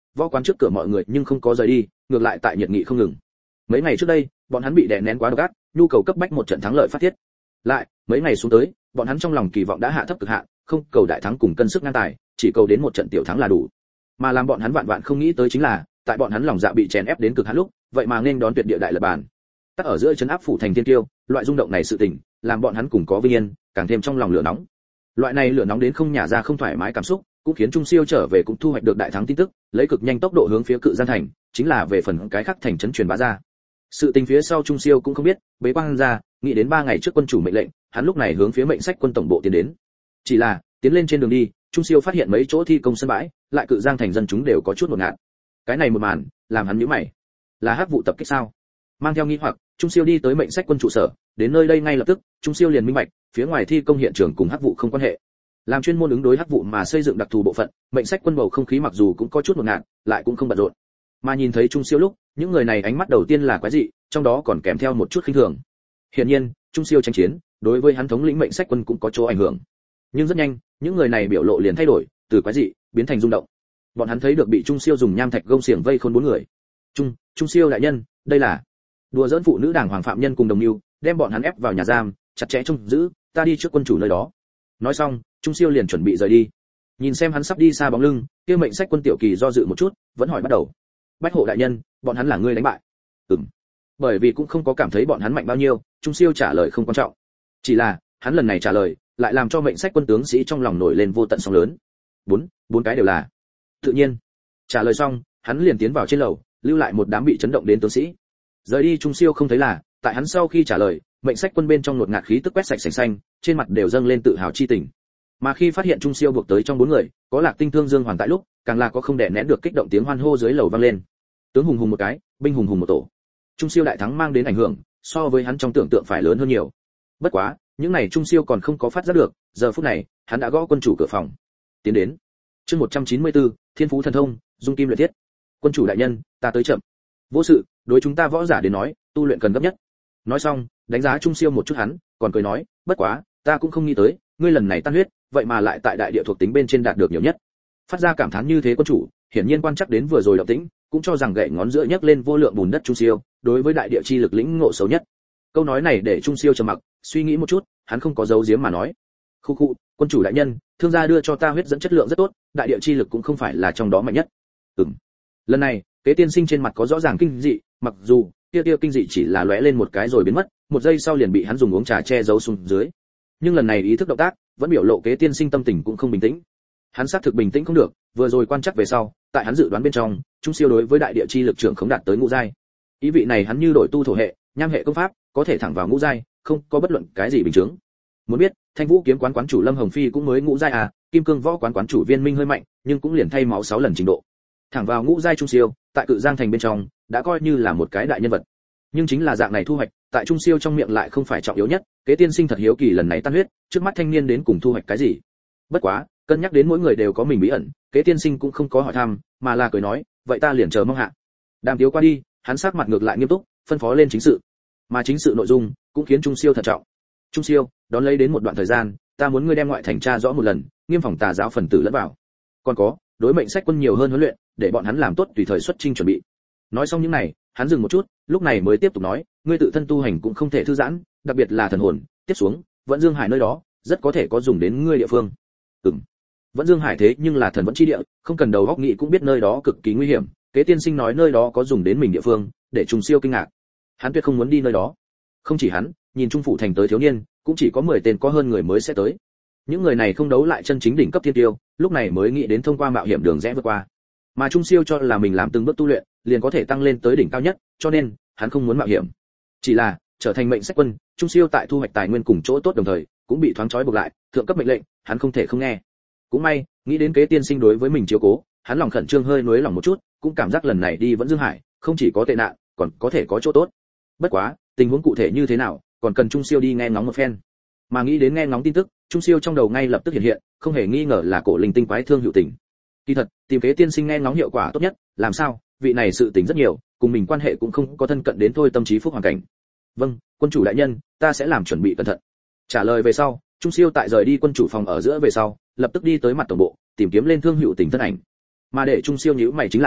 võ quán trước cửa mọi người nhưng không có rời đi, ngược lại tại nhiệt nghị không ngừng. Mấy ngày trước đây, bọn hắn bị đè nén quá độc ác, nhu cầu cấp bách một trận thắng lợi phát thiết. Lại, mấy ngày xuống tới, bọn hắn trong lòng kỳ vọng đã hạ thấp cực hạn, không cầu đại thắng cùng cân sức ngang tài, chỉ cầu đến một trận tiểu thắng là đủ. Mà làm bọn hắn vạn vạn không nghĩ tới chính là, tại bọn hắn lòng dạ bị chèn ép đến cực hạn lúc, vậy mà nên đón tuyệt địa đại lật bàn. Tắc ở giữa trấn áp phủ thành thiên kiêu, loại rung động này sự tình, làm bọn hắn cùng có vinh yên, càng thêm trong lòng lửa nóng. Loại này lửa nóng đến không nhả ra không thoải mái cảm xúc, cũng khiến Trung Siêu trở về cũng thu hoạch được đại thắng tin tức, lấy cực nhanh tốc độ hướng phía Cự Giang thành, chính là về phần cái khác thành trấn truyền bá ra. Sự tình phía sau Trung Siêu cũng không biết, bế quan ra, nghĩ đến ba ngày trước quân chủ mệnh lệnh, hắn lúc này hướng phía mệnh sách quân tổng bộ tiến đến. Chỉ là, tiến lên trên đường đi, Trung Siêu phát hiện mấy chỗ thi công sân bãi, lại Cự Giang thành dân chúng đều có chút ngột ngạt. Cái này một màn, làm hắn nhíu mày. Là hắc vụ tập kích sao? Mang theo nghi hoặc, Trung Siêu đi tới mệnh sách quân trụ sở, đến nơi đây ngay lập tức, Trung Siêu liền minh bạch, phía ngoài thi công hiện trường cùng hắc vụ không quan hệ. Làm chuyên môn ứng đối hắc vụ mà xây dựng đặc thù bộ phận, mệnh sách quân bầu không khí mặc dù cũng có chút ngột ngạt, lại cũng không bận rộn. Mà nhìn thấy Trung Siêu lúc, những người này ánh mắt đầu tiên là quái dị, trong đó còn kèm theo một chút khinh thường. Hiển nhiên, Trung Siêu tranh chiến, đối với hắn thống lĩnh mệnh sách quân cũng có chỗ ảnh hưởng. Nhưng rất nhanh, những người này biểu lộ liền thay đổi, từ quái dị biến thành rung động. Bọn hắn thấy được bị Trung Siêu dùng nham thạch gông xiềng vây khôn bốn người. Trung, Trung Siêu đại nhân, đây là đùa giỡn phụ nữ đảng hoàng phạm nhân cùng đồng mưu, đem bọn hắn ép vào nhà giam, chặt chẽ trông giữ, ta đi trước quân chủ nơi đó. Nói xong, Trung Siêu liền chuẩn bị rời đi. Nhìn xem hắn sắp đi xa bóng lưng, kia mệnh sách quân tiểu kỳ do dự một chút, vẫn hỏi bắt đầu. Bách hộ đại nhân, bọn hắn là ngươi đánh bại? Ừm. Bởi vì cũng không có cảm thấy bọn hắn mạnh bao nhiêu, Trung Siêu trả lời không quan trọng. Chỉ là, hắn lần này trả lời, lại làm cho mệnh sách quân tướng sĩ trong lòng nổi lên vô tận sóng lớn. Bốn, bốn cái đều là. Tự nhiên. Trả lời xong, hắn liền tiến vào trên lầu, lưu lại một đám bị chấn động đến tướng sĩ. Rời đi Trung Siêu không thấy là, tại hắn sau khi trả lời, mệnh sách quân bên trong ngột ngạt khí tức quét sạch sành xanh, trên mặt đều dâng lên tự hào chi tình. Mà khi phát hiện Trung Siêu buộc tới trong bốn người, có Lạc Tinh Thương Dương Hoàn tại lúc, càng là có không đè nén được kích động tiếng hoan hô dưới lầu vang lên. Tướng hùng hùng một cái, binh hùng hùng một tổ. Trung Siêu đại thắng mang đến ảnh hưởng, so với hắn trong tưởng tượng phải lớn hơn nhiều. Bất quá, những này Trung Siêu còn không có phát giác được, giờ phút này, hắn đã gõ quân chủ cửa phòng. Tiến đến. Chương một trăm chín mươi tư, Thiên Phú thần thông, dung kim luyện thiết. Quân chủ đại nhân, ta tới chậm. Vô sự, đối chúng ta võ giả đến nói, tu luyện cần gấp nhất. Nói xong, đánh giá Trung Siêu một chút hắn, còn cười nói, bất quá, ta cũng không nghĩ tới, ngươi lần này tan huyết, vậy mà lại tại đại địa thuộc tính bên trên đạt được nhiều nhất. Phát ra cảm thán như thế quân chủ, hiển nhiên quan chắc đến vừa rồi động tĩnh, cũng cho rằng gậy ngón giữa nhấc lên vô lượng bùn đất Trung Siêu, đối với đại địa chi lực lĩnh ngộ xấu nhất. Câu nói này để Trung Siêu trầm mặc, suy nghĩ một chút, hắn không có giấu giếm mà nói. Khu khu, quân chủ đại nhân, thương gia đưa cho ta huyết dẫn chất lượng rất tốt, đại địa chi lực cũng không phải là trong đó mạnh nhất. Ừm. Lần này, Kế Tiên Sinh trên mặt có rõ ràng kinh dị, mặc dù tia tia kinh dị chỉ là lóe lên một cái rồi biến mất, một giây sau liền bị hắn dùng uống trà che giấu xuống dưới. Nhưng lần này ý thức động tác, vẫn biểu lộ Kế Tiên Sinh tâm tình cũng không bình tĩnh. Hắn xác thực bình tĩnh không được, vừa rồi quan chắc về sau, tại hắn dự đoán bên trong, Trung Siêu đối với đại địa chi lực trưởng không đạt tới ngũ giai. Ý vị này hắn như đổi tu thổ hệ, nham hệ công pháp, có thể thẳng vào ngũ giai, không có bất luận cái gì bình chứng. Muốn biết, Thanh Vũ kiếm quán quán chủ Lâm Hồng Phi cũng mới ngũ giai à, Kim Cương võ quán quán chủ Viên Minh hơi mạnh, nhưng cũng liền thay máu sáu lần trình độ. Thẳng vào ngũ giai Trung Siêu, tại Cự Giang thành bên trong, đã coi như là một cái đại nhân vật. Nhưng chính là dạng này thu hoạch, tại Trung Siêu trong miệng lại không phải trọng yếu nhất, Kế Tiên Sinh thật hiếu kỳ lần này tan huyết, trước mắt thanh niên đến cùng thu hoạch cái gì. Bất quá, cân nhắc đến mỗi người đều có mình bí ẩn, Kế Tiên Sinh cũng không có hỏi thăm, mà là cười nói, vậy ta liền chờ mong hạ. Đàm Tiếu qua đi, hắn sắc mặt ngược lại nghiêm túc, phân phó lên chính sự. Mà chính sự nội dung cũng khiến Trung Siêu thận trọng. Trung Siêu, đón lấy đến một đoạn thời gian, ta muốn ngươi đem ngoại thành tra rõ một lần, nghiêm phòng tà giáo phần tử lẫn vào. Còn có, đối mệnh sách quân nhiều hơn huấn luyện, để bọn hắn làm tốt tùy thời xuất chinh chuẩn bị. Nói xong những này, hắn dừng một chút, lúc này mới tiếp tục nói, ngươi tự thân tu hành cũng không thể thư giãn, đặc biệt là thần hồn, tiếp xuống, Vẫn Dương Hải nơi đó, rất có thể có dùng đến ngươi địa phương. Ừm. Vẫn Dương Hải thế nhưng là thần vẫn chi địa, không cần đầu óc nghĩ cũng biết nơi đó cực kỳ nguy hiểm, Kế Tiên Sinh nói nơi đó có dùng đến mình địa phương, để Trung Siêu kinh ngạc. Hắn tuyệt không muốn đi nơi đó. Không chỉ hắn, nhìn Trung phủ thành tới thiếu niên, cũng chỉ có mười tên có hơn người mới sẽ tới. Những người này không đấu lại chân chính đỉnh cấp thiên tiêu, lúc này mới nghĩ đến thông qua mạo hiểm đường rẽ vượt qua. Mà Trung Siêu cho là mình làm từng bước tu luyện, liền có thể tăng lên tới đỉnh cao nhất, cho nên hắn không muốn mạo hiểm. Chỉ là, trở thành mệnh sách quân, Trung Siêu tại thu hoạch tài nguyên cùng chỗ tốt đồng thời, cũng bị thoáng trói buộc lại, thượng cấp mệnh lệnh, hắn không thể không nghe. Cũng may, nghĩ đến Kế Tiên Sinh đối với mình chiếu cố, hắn lòng khẩn trương hơi nuối lòng một chút, cũng cảm giác lần này đi Vẫn Dương Hải, không chỉ có tệ nạn, còn có thể có chỗ tốt. Bất quá, tình huống cụ thể như thế nào, còn cần Trung Siêu đi nghe ngóng một phen. Mà nghĩ đến nghe ngóng tin tức, Trung Siêu trong đầu ngay lập tức hiện hiện, không hề nghi ngờ là cổ linh tinh quái Thương Hữu Tình. Kỳ thật, tìm Kế Tiên Sinh nghe ngóng hiệu quả tốt nhất, làm sao? Vị này sự tình rất nhiều, cùng mình quan hệ cũng không có thân cận đến thôi tâm trí phúc hoàn cảnh. Vâng, quân chủ đại nhân, ta sẽ làm chuẩn bị cẩn thận. Trả lời về sau, Trung Siêu tại rời đi quân chủ phòng ở giữa về sau, lập tức đi tới mặt tổng bộ, tìm kiếm lên Thương Hữu Tình thân ảnh. Mà để Trung Siêu nhíu mày chính là,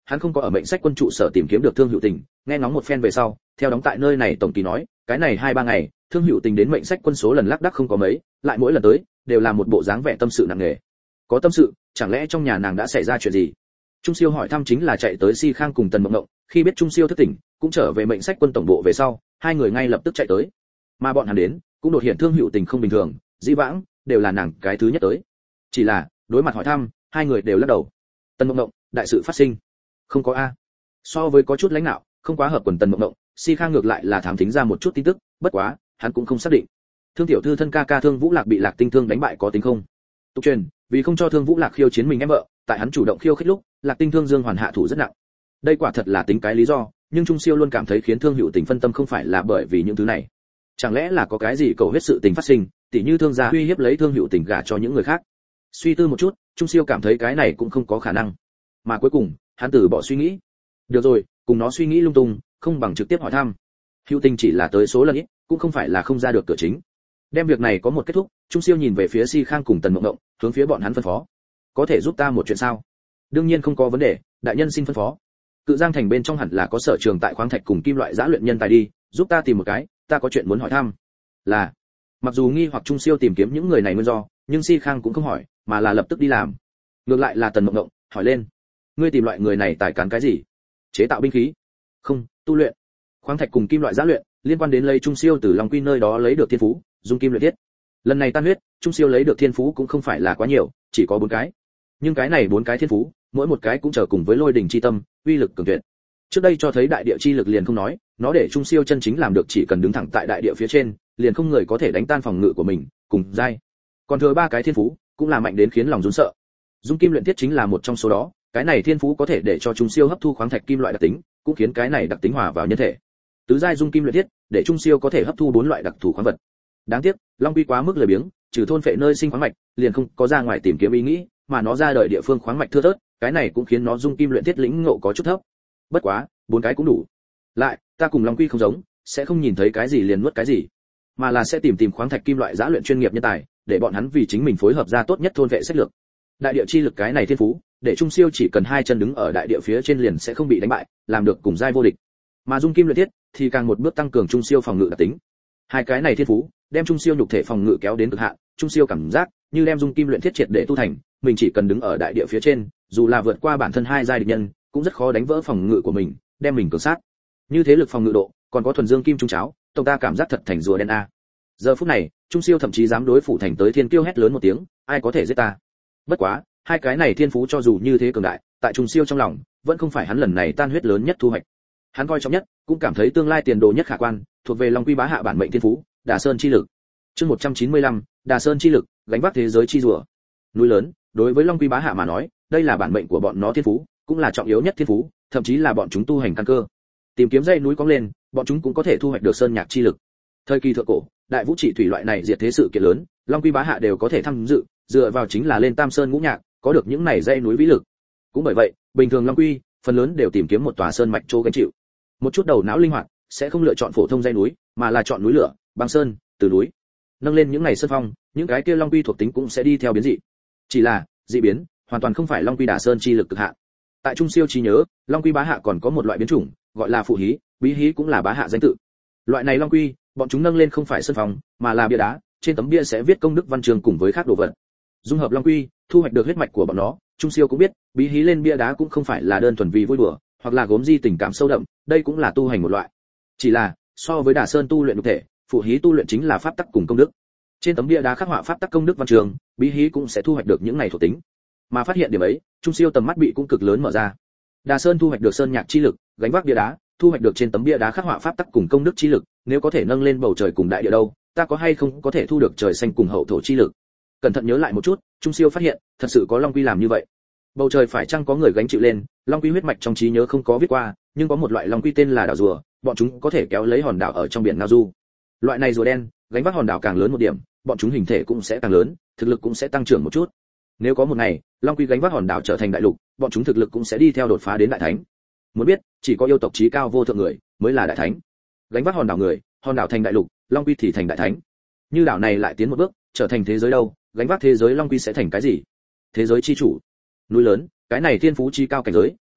hắn không có ở mệnh sách quân trụ sở tìm kiếm được Thương Hữu Tình, nghe ngóng một phen về sau, theo đóng tại nơi này tổng kỳ nói, cái này hai ba ngày, Thương Hữu Tình đến mệnh sách quân số lần lác đác không có mấy, lại mỗi lần tới đều là một bộ dáng vẻ tâm sự nặng nề. Có tâm sự, chẳng lẽ trong nhà nàng đã xảy ra chuyện gì? Trung Siêu hỏi thăm chính là chạy tới Si Khang cùng Tần Mộng Mộng, khi biết Trung Siêu thức tỉnh, cũng trở về mệnh sách quân tổng bộ về sau, hai người ngay lập tức chạy tới. Mà bọn hắn đến, cũng đột hiện Thương Hữu Tình không bình thường, dĩ vãng đều là nàng cái thứ nhất tới. Chỉ là, đối mặt hỏi thăm, hai người đều lắc đầu. Tần Mộng Mộng, đại sự phát sinh. Không có a. So với có chút lãnh đạo, không quá hợp quần Tần Mộng Mộng, Si Khang ngược lại là thám thính ra một chút tin tức, bất quá, hắn cũng không xác định. Thương tiểu thư thân ca ca Thương Vũ Lạc bị Lạc Tinh Thương đánh bại có tính không? Tục truyền, vì không cho Thương Vũ Lạc khiêu chiến mình em vợ, tại hắn chủ động khiêu khích lúc, Lạc Tinh Thương Dương hoàn hạ thủ rất nặng. Đây quả thật là tính cái lý do, nhưng Trung Siêu luôn cảm thấy khiến Thương Hữu Tình phân tâm không phải là bởi vì những thứ này. Chẳng lẽ là có cái gì cầu huyết sự tình phát sinh, tỉ như Thương gia uy hiếp lấy Thương Hữu Tình gả cho những người khác. Suy tư một chút, Trung Siêu cảm thấy cái này cũng không có khả năng. Mà cuối cùng, hắn từ bỏ suy nghĩ. Được rồi, cùng nó suy nghĩ lung tung, không bằng trực tiếp hỏi thăm. Hữu Tình chỉ là tới số lần ít, cũng không phải là không ra được cửa chính. Đem việc này có một kết thúc, Trung Siêu nhìn về phía Si Khang cùng Tần Mộng Mộng, hướng phía bọn hắn phân phó. Có thể giúp ta một chuyện sao? Đương nhiên không có vấn đề, đại nhân xin phân phó. Cự Giang thành bên trong hẳn là có sở trường tại khoáng thạch cùng kim loại giã luyện nhân tài đi, giúp ta tìm một cái, ta có chuyện muốn hỏi thăm. Là. Mặc dù nghi hoặc Trung Siêu tìm kiếm những người này nguyên do, nhưng Si Khang cũng không hỏi, mà là lập tức đi làm. Ngược lại là Tần Mộng Mộng hỏi lên, ngươi tìm loại người này tài cán cái gì? Chế tạo binh khí? Không, tu luyện. Khoáng thạch cùng kim loại giã luyện, liên quan đến lấy Trung Siêu từ Long Quy nơi đó lấy được thiên phú, dung kim luyện thiết. Lần này tan huyết, Trung Siêu lấy được thiên phú cũng không phải là quá nhiều, chỉ có bốn cái. Nhưng cái này bốn cái thiên phú, mỗi một cái cũng trở cùng với lôi đỉnh chi tâm, uy lực cường tuyệt. Trước đây cho thấy đại địa chi lực liền không nói, nó để Trung Siêu chân chính làm được chỉ cần đứng thẳng tại đại địa phía trên, liền không người có thể đánh tan phòng ngự của mình, cùng dai. Còn thừa ba cái thiên phú, cũng là mạnh đến khiến lòng run sợ. Dung kim luyện thiết chính là một trong số đó, cái này thiên phú có thể để cho Trung Siêu hấp thu khoáng thạch kim loại đặc tính, cũng khiến cái này đặc tính hòa vào nhân thể. Tứ giai dung kim luyện thiết, để Trung Siêu có thể hấp thu bốn loại đặc thù khoáng vật. Đáng tiếc, Long Quy quá mức lười biếng, trừ thôn phệ nơi sinh khoáng mạch, liền không có ra ngoài tìm kiếm ý nghĩ, mà nó ra đời địa phương khoáng mạch thưa thớt, cái này cũng khiến nó dung kim luyện thiết lĩnh ngộ có chút thấp. Bất quá, bốn cái cũng đủ. Lại, ta cùng Long Quy không giống, sẽ không nhìn thấy cái gì liền nuốt cái gì, mà là sẽ tìm tìm khoáng thạch kim loại giã luyện chuyên nghiệp nhân tài, để bọn hắn vì chính mình phối hợp ra tốt nhất thôn vệ sách lược. Đại địa chi lực cái này thiên phú, để Trung Siêu chỉ cần hai chân đứng ở đại địa phía trên liền sẽ không bị đánh bại, làm được cùng giai vô địch. Mà dung kim luyện thiết thì càng một bước tăng cường Trung Siêu phòng ngự đặc tính. Hai cái này thiên phú, đem Trung Siêu nhục thể phòng ngự kéo đến cực hạn, Trung Siêu cảm giác như đem dung kim luyện thiết triệt để tu thành, mình chỉ cần đứng ở đại địa phía trên, dù là vượt qua bản thân hai giai địch nhân, cũng rất khó đánh vỡ phòng ngự của mình, đem mình cường sát. Như thế lực phòng ngự độ, còn có thuần dương kim trung cháo, tổng ta cảm giác thật thành rùa đen a. Giờ phút này, Trung Siêu thậm chí dám đối phủ thành tới thiên kiêu hét lớn một tiếng, ai có thể giết ta? Bất quá, hai cái này thiên phú cho dù như thế cường đại, tại Trung Siêu trong lòng, vẫn không phải hắn lần này tan huyết lớn nhất thu hoạch. Hắn coi trọng nhất, cũng cảm thấy tương lai tiền đồ nhất khả quan, thuộc về Long Quy bá hạ bản mệnh thiên phú, Đà Sơn chi lực. Chương một trăm chín mươi lăm, Đà Sơn chi lực, gánh vác thế giới chi rùa. Núi lớn, đối với Long Quy bá hạ mà nói, đây là bản mệnh của bọn nó thiên phú, cũng là trọng yếu nhất thiên phú, thậm chí là bọn chúng tu hành căn cơ. Tìm kiếm dây núi cong lên, bọn chúng cũng có thể thu hoạch được sơn nhạc chi lực. Thời kỳ thượng cổ, đại vũ trị thủy loại này diệt thế sự kiện lớn, Long Quy bá hạ đều có thể tham dự, dựa vào chính là lên Tam Sơn ngũ nhạc, có được những này dây núi vĩ lực. Cũng bởi vậy, bình thường Long Quy, phần lớn đều tìm kiếm một tòa sơn mạch chỗ gánh chịu. Một chút đầu não linh hoạt, sẽ không lựa chọn phổ thông dây núi, mà là chọn núi lửa, băng sơn, từ núi. Nâng lên những này sơn phong, những cái kia Long Quy thuộc tính cũng sẽ đi theo biến dị. Chỉ là, dị biến, hoàn toàn không phải Long Quy Đà Sơn chi lực cực hạn. Tại Trung Siêu trí nhớ, Long Quy bá hạ còn có một loại biến chủng, gọi là phụ hí, bí hí cũng là bá hạ danh tự. Loại này Long Quy, bọn chúng nâng lên không phải sơn phong, mà là bia đá, trên tấm bia sẽ viết công đức văn chương cùng với khác đồ vật. Dung hợp Long Quy, thu hoạch được huyết mạch của bọn nó, Trung Siêu cũng biết, bí hí lên bia đá cũng không phải là đơn thuần vì vui đùa, hoặc là gốm di tình cảm sâu đậm, đây cũng là tu hành một loại. Chỉ là, so với Đà Sơn tu luyện nhục thể, phụ hí tu luyện chính là pháp tắc cùng công đức. Trên tấm bia đá khắc họa pháp tắc công đức văn trường, bí hí cũng sẽ thu hoạch được những này thuộc tính. Mà phát hiện điểm ấy, Trung Siêu tầm mắt bị cũng cực lớn mở ra. Đà Sơn thu hoạch được sơn nhạc chi lực, gánh vác bia đá, thu hoạch được trên tấm bia đá khắc họa pháp tắc cùng công đức chi lực, nếu có thể nâng lên bầu trời cùng đại địa đâu, ta có hay không có thể thu được trời xanh cùng hậu thổ chi lực. Cẩn thận nhớ lại một chút, Trung Siêu phát hiện, thật sự có Long Quy làm như vậy. Bầu trời phải chăng có người gánh chịu lên, Long Quy huyết mạch trong trí nhớ không có viết qua, nhưng có một loại Long Quy tên là đảo rùa, bọn chúng có thể kéo lấy hòn đảo ở trong biển ngao du. Loại này rùa đen, gánh vác hòn đảo càng lớn một điểm, bọn chúng hình thể cũng sẽ càng lớn, thực lực cũng sẽ tăng trưởng một chút. Nếu có một ngày, Long Quy gánh vác hòn đảo trở thành đại lục, bọn chúng thực lực cũng sẽ đi theo đột phá đến đại thánh. Muốn biết, chỉ có yêu tộc trí cao vô thượng người mới là đại thánh. Gánh vác hòn đảo người, hòn đảo thành đại lục, Long Quy thì thành đại thánh. Như đảo này lại tiến một bước, trở thành thế giới đâu, gánh vác thế giới Long Quy sẽ thành cái gì? Thế giới chi chủ. Núi lớn, cái này thiên phú chi cao cảnh giới,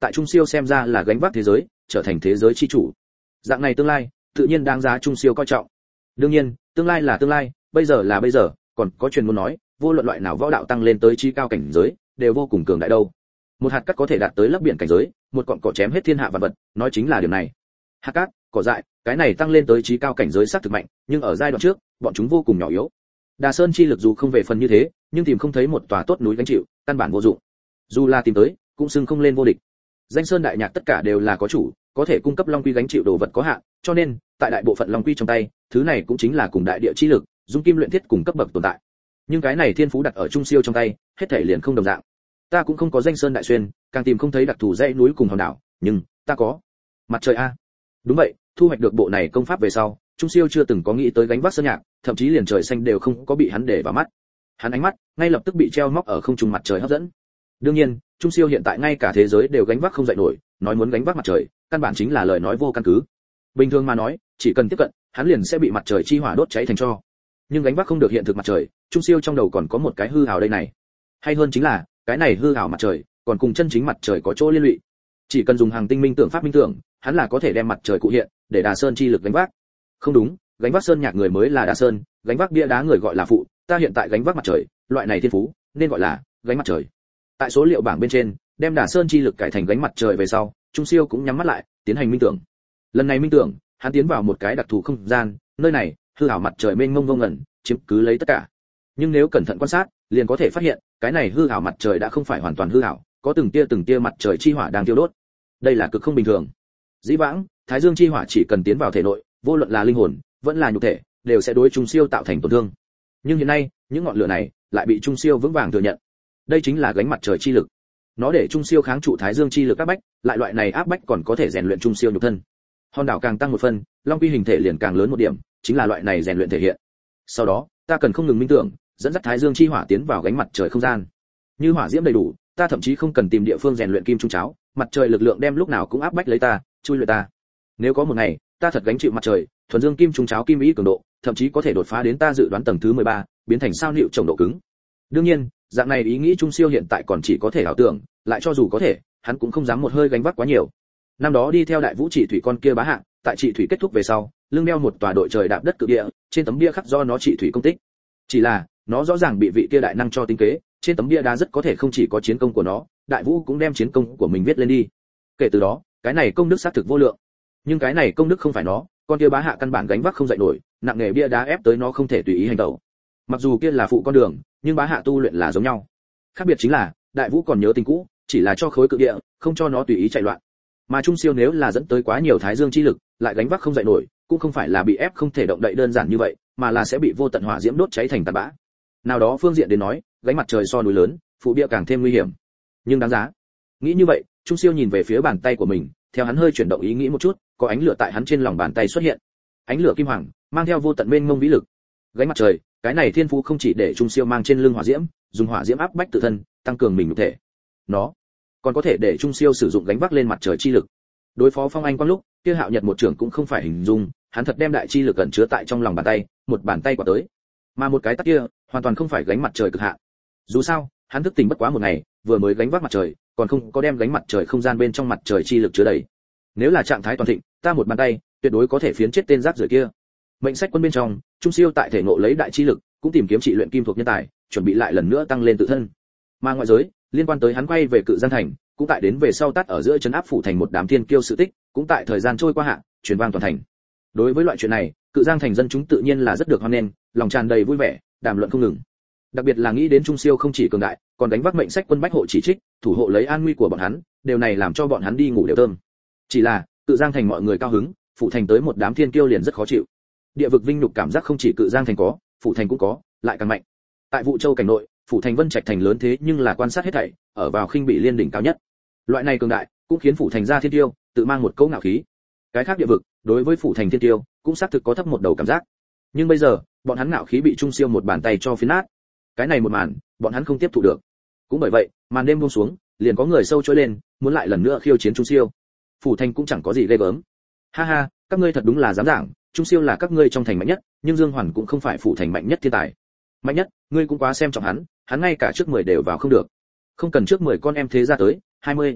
tại Trung Siêu xem ra là gánh vác thế giới, trở thành thế giới chi chủ. Dạng này tương lai, tự nhiên đáng giá Trung Siêu coi trọng. Đương nhiên, tương lai là tương lai, bây giờ là bây giờ, còn có truyền muốn nói, vô luận loại nào võ đạo tăng lên tới chi cao cảnh giới, đều vô cùng cường đại đâu. Một hạt cát có thể đạt tới lấp biển cảnh giới, một cọng cỏ chém hết thiên hạ vạn vật, nói chính là điều này. Hạt cát, cỏ dại, cái này tăng lên tới chí cao cảnh giới sát thực mạnh, nhưng ở giai đoạn trước, bọn chúng vô cùng nhỏ yếu. Đà Sơn chi lực dù không về phần như thế, nhưng tìm không thấy một tòa tốt núi gánh chịu, căn bản vô dụng. Dù là tìm tới, cũng xưng không lên vô địch. Danh sơn đại nhạc tất cả đều là có chủ, có thể cung cấp long quy gánh chịu đồ vật có hạn, cho nên, tại đại bộ phận long quy trong tay, thứ này cũng chính là cùng đại địa chi lực, dung kim luyện thiết cùng cấp bậc tồn tại. Nhưng cái này thiên phú đặt ở Trung Siêu trong tay, hết thảy liền không đồng dạng. Ta cũng không có danh sơn đại xuyên, càng tìm không thấy đặc thù dãy núi cùng hòn đảo, nhưng ta có mặt trời a. Đúng vậy, thu hoạch được bộ này công pháp về sau, Trung Siêu chưa từng có nghĩ tới gánh vác sơn nhạc, thậm chí liền trời xanh đều không có bị hắn để vào mắt. Hắn ánh mắt ngay lập tức bị treo móc ở không trung mặt trời hấp dẫn. Đương nhiên, Trung Siêu hiện tại ngay cả thế giới đều gánh vác không dậy nổi, nói muốn gánh vác mặt trời, căn bản chính là lời nói vô căn cứ. Bình thường mà nói, chỉ cần tiếp cận, hắn liền sẽ bị mặt trời chi hỏa đốt cháy thành tro. Nhưng gánh vác không được hiện thực mặt trời, Trung Siêu trong đầu còn có một cái hư ảo đây này. Hay hơn chính là, cái này hư ảo mặt trời, còn cùng chân chính mặt trời có chỗ liên lụy. Chỉ cần dùng hàng tinh minh tưởng pháp minh tưởng, hắn là có thể đem mặt trời cụ hiện, để Đà Sơn chi lực gánh vác. Không đúng, gánh vác sơn nhạc người mới là Đà Sơn, gánh vác bia đá người gọi là phụ, ta hiện tại gánh vác mặt trời, loại này thiên phú, nên gọi là gánh mặt trời. Tại số liệu bảng bên trên, đem Đà Sơn chi lực cải thành gánh mặt trời về sau, Trung Siêu cũng nhắm mắt lại, tiến hành minh tưởng. Lần này minh tưởng, hắn tiến vào một cái đặc thù không gian, nơi này, hư ảo mặt trời mênh mông vô ngần, chiếm cứ lấy tất cả. Nhưng nếu cẩn thận quan sát, liền có thể phát hiện, cái này hư ảo mặt trời đã không phải hoàn toàn hư ảo, có từng tia từng tia mặt trời chi hỏa đang thiêu đốt. Đây là cực không bình thường. Dĩ vãng, Thái Dương chi hỏa chỉ cần tiến vào thể nội, vô luận là linh hồn, vẫn là nhục thể, đều sẽ đối Trung Siêu tạo thành tổn thương. Nhưng hiện nay, những ngọn lửa này lại bị Trung Siêu vững vàng thừa nhận. Đây chính là gánh mặt trời chi lực. Nó để Trung Siêu kháng trụ Thái Dương chi lực áp bách, lại loại này áp bách còn có thể rèn luyện Trung Siêu nhục thân. Hòn đảo càng tăng một phần, long quy hình thể liền càng lớn một điểm, chính là loại này rèn luyện thể hiện. Sau đó, ta cần không ngừng minh tưởng, dẫn dắt Thái Dương chi hỏa tiến vào gánh mặt trời không gian. Như hỏa diễm đầy đủ, ta thậm chí không cần tìm địa phương rèn luyện kim trung cháo, mặt trời lực lượng đem lúc nào cũng áp bách lấy ta, chui luyện ta. Nếu có một ngày, ta thật gánh chịu mặt trời, thuần dương kim trung cháo kim ý cường độ, thậm chí có thể đột phá đến ta dự đoán tầng thứ mười ba, biến thành sao liệu trồng độ cứng. Đương nhiên, dạng này ý nghĩ Trung Siêu hiện tại còn chỉ có thể ảo tưởng, lại cho dù có thể, hắn cũng không dám một hơi gánh vác quá nhiều. Năm đó đi theo đại vũ trị thủy con kia bá hạng, tại trị thủy kết thúc về sau, lưng đeo một tòa đội trời đạp đất cự địa, trên tấm bia khắc do nó trị thủy công tích. Chỉ là, nó rõ ràng bị vị kia đại năng cho tính kế, trên tấm bia đá rất có thể không chỉ có chiến công của nó, đại vũ cũng đem chiến công của mình viết lên đi. Kể từ đó, cái này công đức xác thực vô lượng. Nhưng cái này công đức không phải nó, con kia bá hạ căn bản gánh vác không dậy nổi, nặng nghề bia đá ép tới nó không thể tùy ý hành động. Mặc dù kia là phụ con đường, nhưng bá hạ tu luyện là giống nhau. Khác biệt chính là, đại vũ còn nhớ tình cũ, chỉ là cho khối cự địa, không cho nó tùy ý chạy loạn. Mà Trung Siêu nếu là dẫn tới quá nhiều Thái Dương chi lực, lại gánh vác không dậy nổi, cũng không phải là bị ép không thể động đậy đơn giản như vậy, mà là sẽ bị vô tận hỏa diễm đốt cháy thành tàn bã. Nào đó phương diện đến nói, gánh mặt trời so núi lớn, phụ bia càng thêm nguy hiểm. Nhưng đáng giá. Nghĩ như vậy, Trung Siêu nhìn về phía bàn tay của mình, theo hắn hơi chuyển động ý nghĩ một chút, có ánh lửa tại hắn trên lòng bàn tay xuất hiện. Ánh lửa kim hoàng, mang theo vô tận mênh mông vĩ lực. Gánh mặt trời, cái này thiên phú không chỉ để Trung Siêu mang trên lưng hỏa diễm, dùng hỏa diễm áp bách tự thân, tăng cường mình nhục thể. Nó còn có thể để Trung Siêu sử dụng gánh vác lên mặt trời chi lực. Đối phó Phong Anh Quang lúc, kia Hạo Nhật một trưởng cũng không phải hình dung, hắn thật đem đại chi lực ẩn chứa tại trong lòng bàn tay, một bàn tay quả tới. Mà một cái tát kia, hoàn toàn không phải gánh mặt trời cực hạn. Dù sao, hắn thức tỉnh bất quá một ngày, vừa mới gánh vác mặt trời, còn không có đem gánh mặt trời không gian bên trong mặt trời chi lực chứa đầy. Nếu là trạng thái toàn thịnh, ta một bàn tay, tuyệt đối có thể phiến chết tên rác rưởi kia. Mệnh sách quân bên trong, Trung Siêu tại thể ngộ lấy đại chi lực, cũng tìm kiếm trị luyện kim thuộc nhân tài, chuẩn bị lại lần nữa tăng lên tự thân. Mà ngoại giới, liên quan tới hắn quay về Cự Giang thành, cũng tại đến về sau tắt ở giữa trấn áp phủ thành một đám thiên kiêu sự tích, cũng tại thời gian trôi qua hạ, truyền vang toàn thành. Đối với loại chuyện này, Cự Giang thành dân chúng tự nhiên là rất được hoan nghênh, lòng tràn đầy vui vẻ, đàm luận không ngừng. Đặc biệt là nghĩ đến Trung Siêu không chỉ cường đại, còn đánh vác mệnh sách quân bách hộ chỉ trích, thủ hộ lấy an nguy của bọn hắn, điều này làm cho bọn hắn đi ngủ đều thơm. Chỉ là, Cự Giang thành mọi người cao hứng, phủ thành tới một đám thiên kiêu liền rất khó chịu. Địa vực vinh nhục cảm giác không chỉ Cự Giang thành có, phủ thành cũng có, lại càng mạnh. Tại Vũ Châu cảnh nội, phủ thành Vân Trạch thành lớn thế nhưng là quan sát hết thảy, ở vào khinh bị liên đỉnh cao nhất. Loại này cường đại, cũng khiến phủ thành ra thiên tiêu, tự mang một cấu ngạo khí. Cái khác địa vực, đối với phủ thành thiên tiêu, cũng xác thực có thấp một đầu cảm giác. Nhưng bây giờ, bọn hắn ngạo khí bị Trung Siêu một bàn tay cho phiến nát. Cái này một màn, bọn hắn không tiếp thụ được. Cũng bởi vậy, màn đêm buông xuống, liền có người sâu trỗi lên, muốn lại lần nữa khiêu chiến Trung Siêu. Phủ thành cũng chẳng có gì ghê gớm. Ha ha, các ngươi thật đúng là dám giảng, Trung Siêu là các ngươi trong thành mạnh nhất, nhưng Dương Hoàn cũng không phải phủ thành mạnh nhất thiên tài. Mạnh nhất, ngươi cũng quá xem trọng hắn, hắn ngay cả trước mười đều vào không được. Không cần trước mười con em thế ra tới, hai mươi.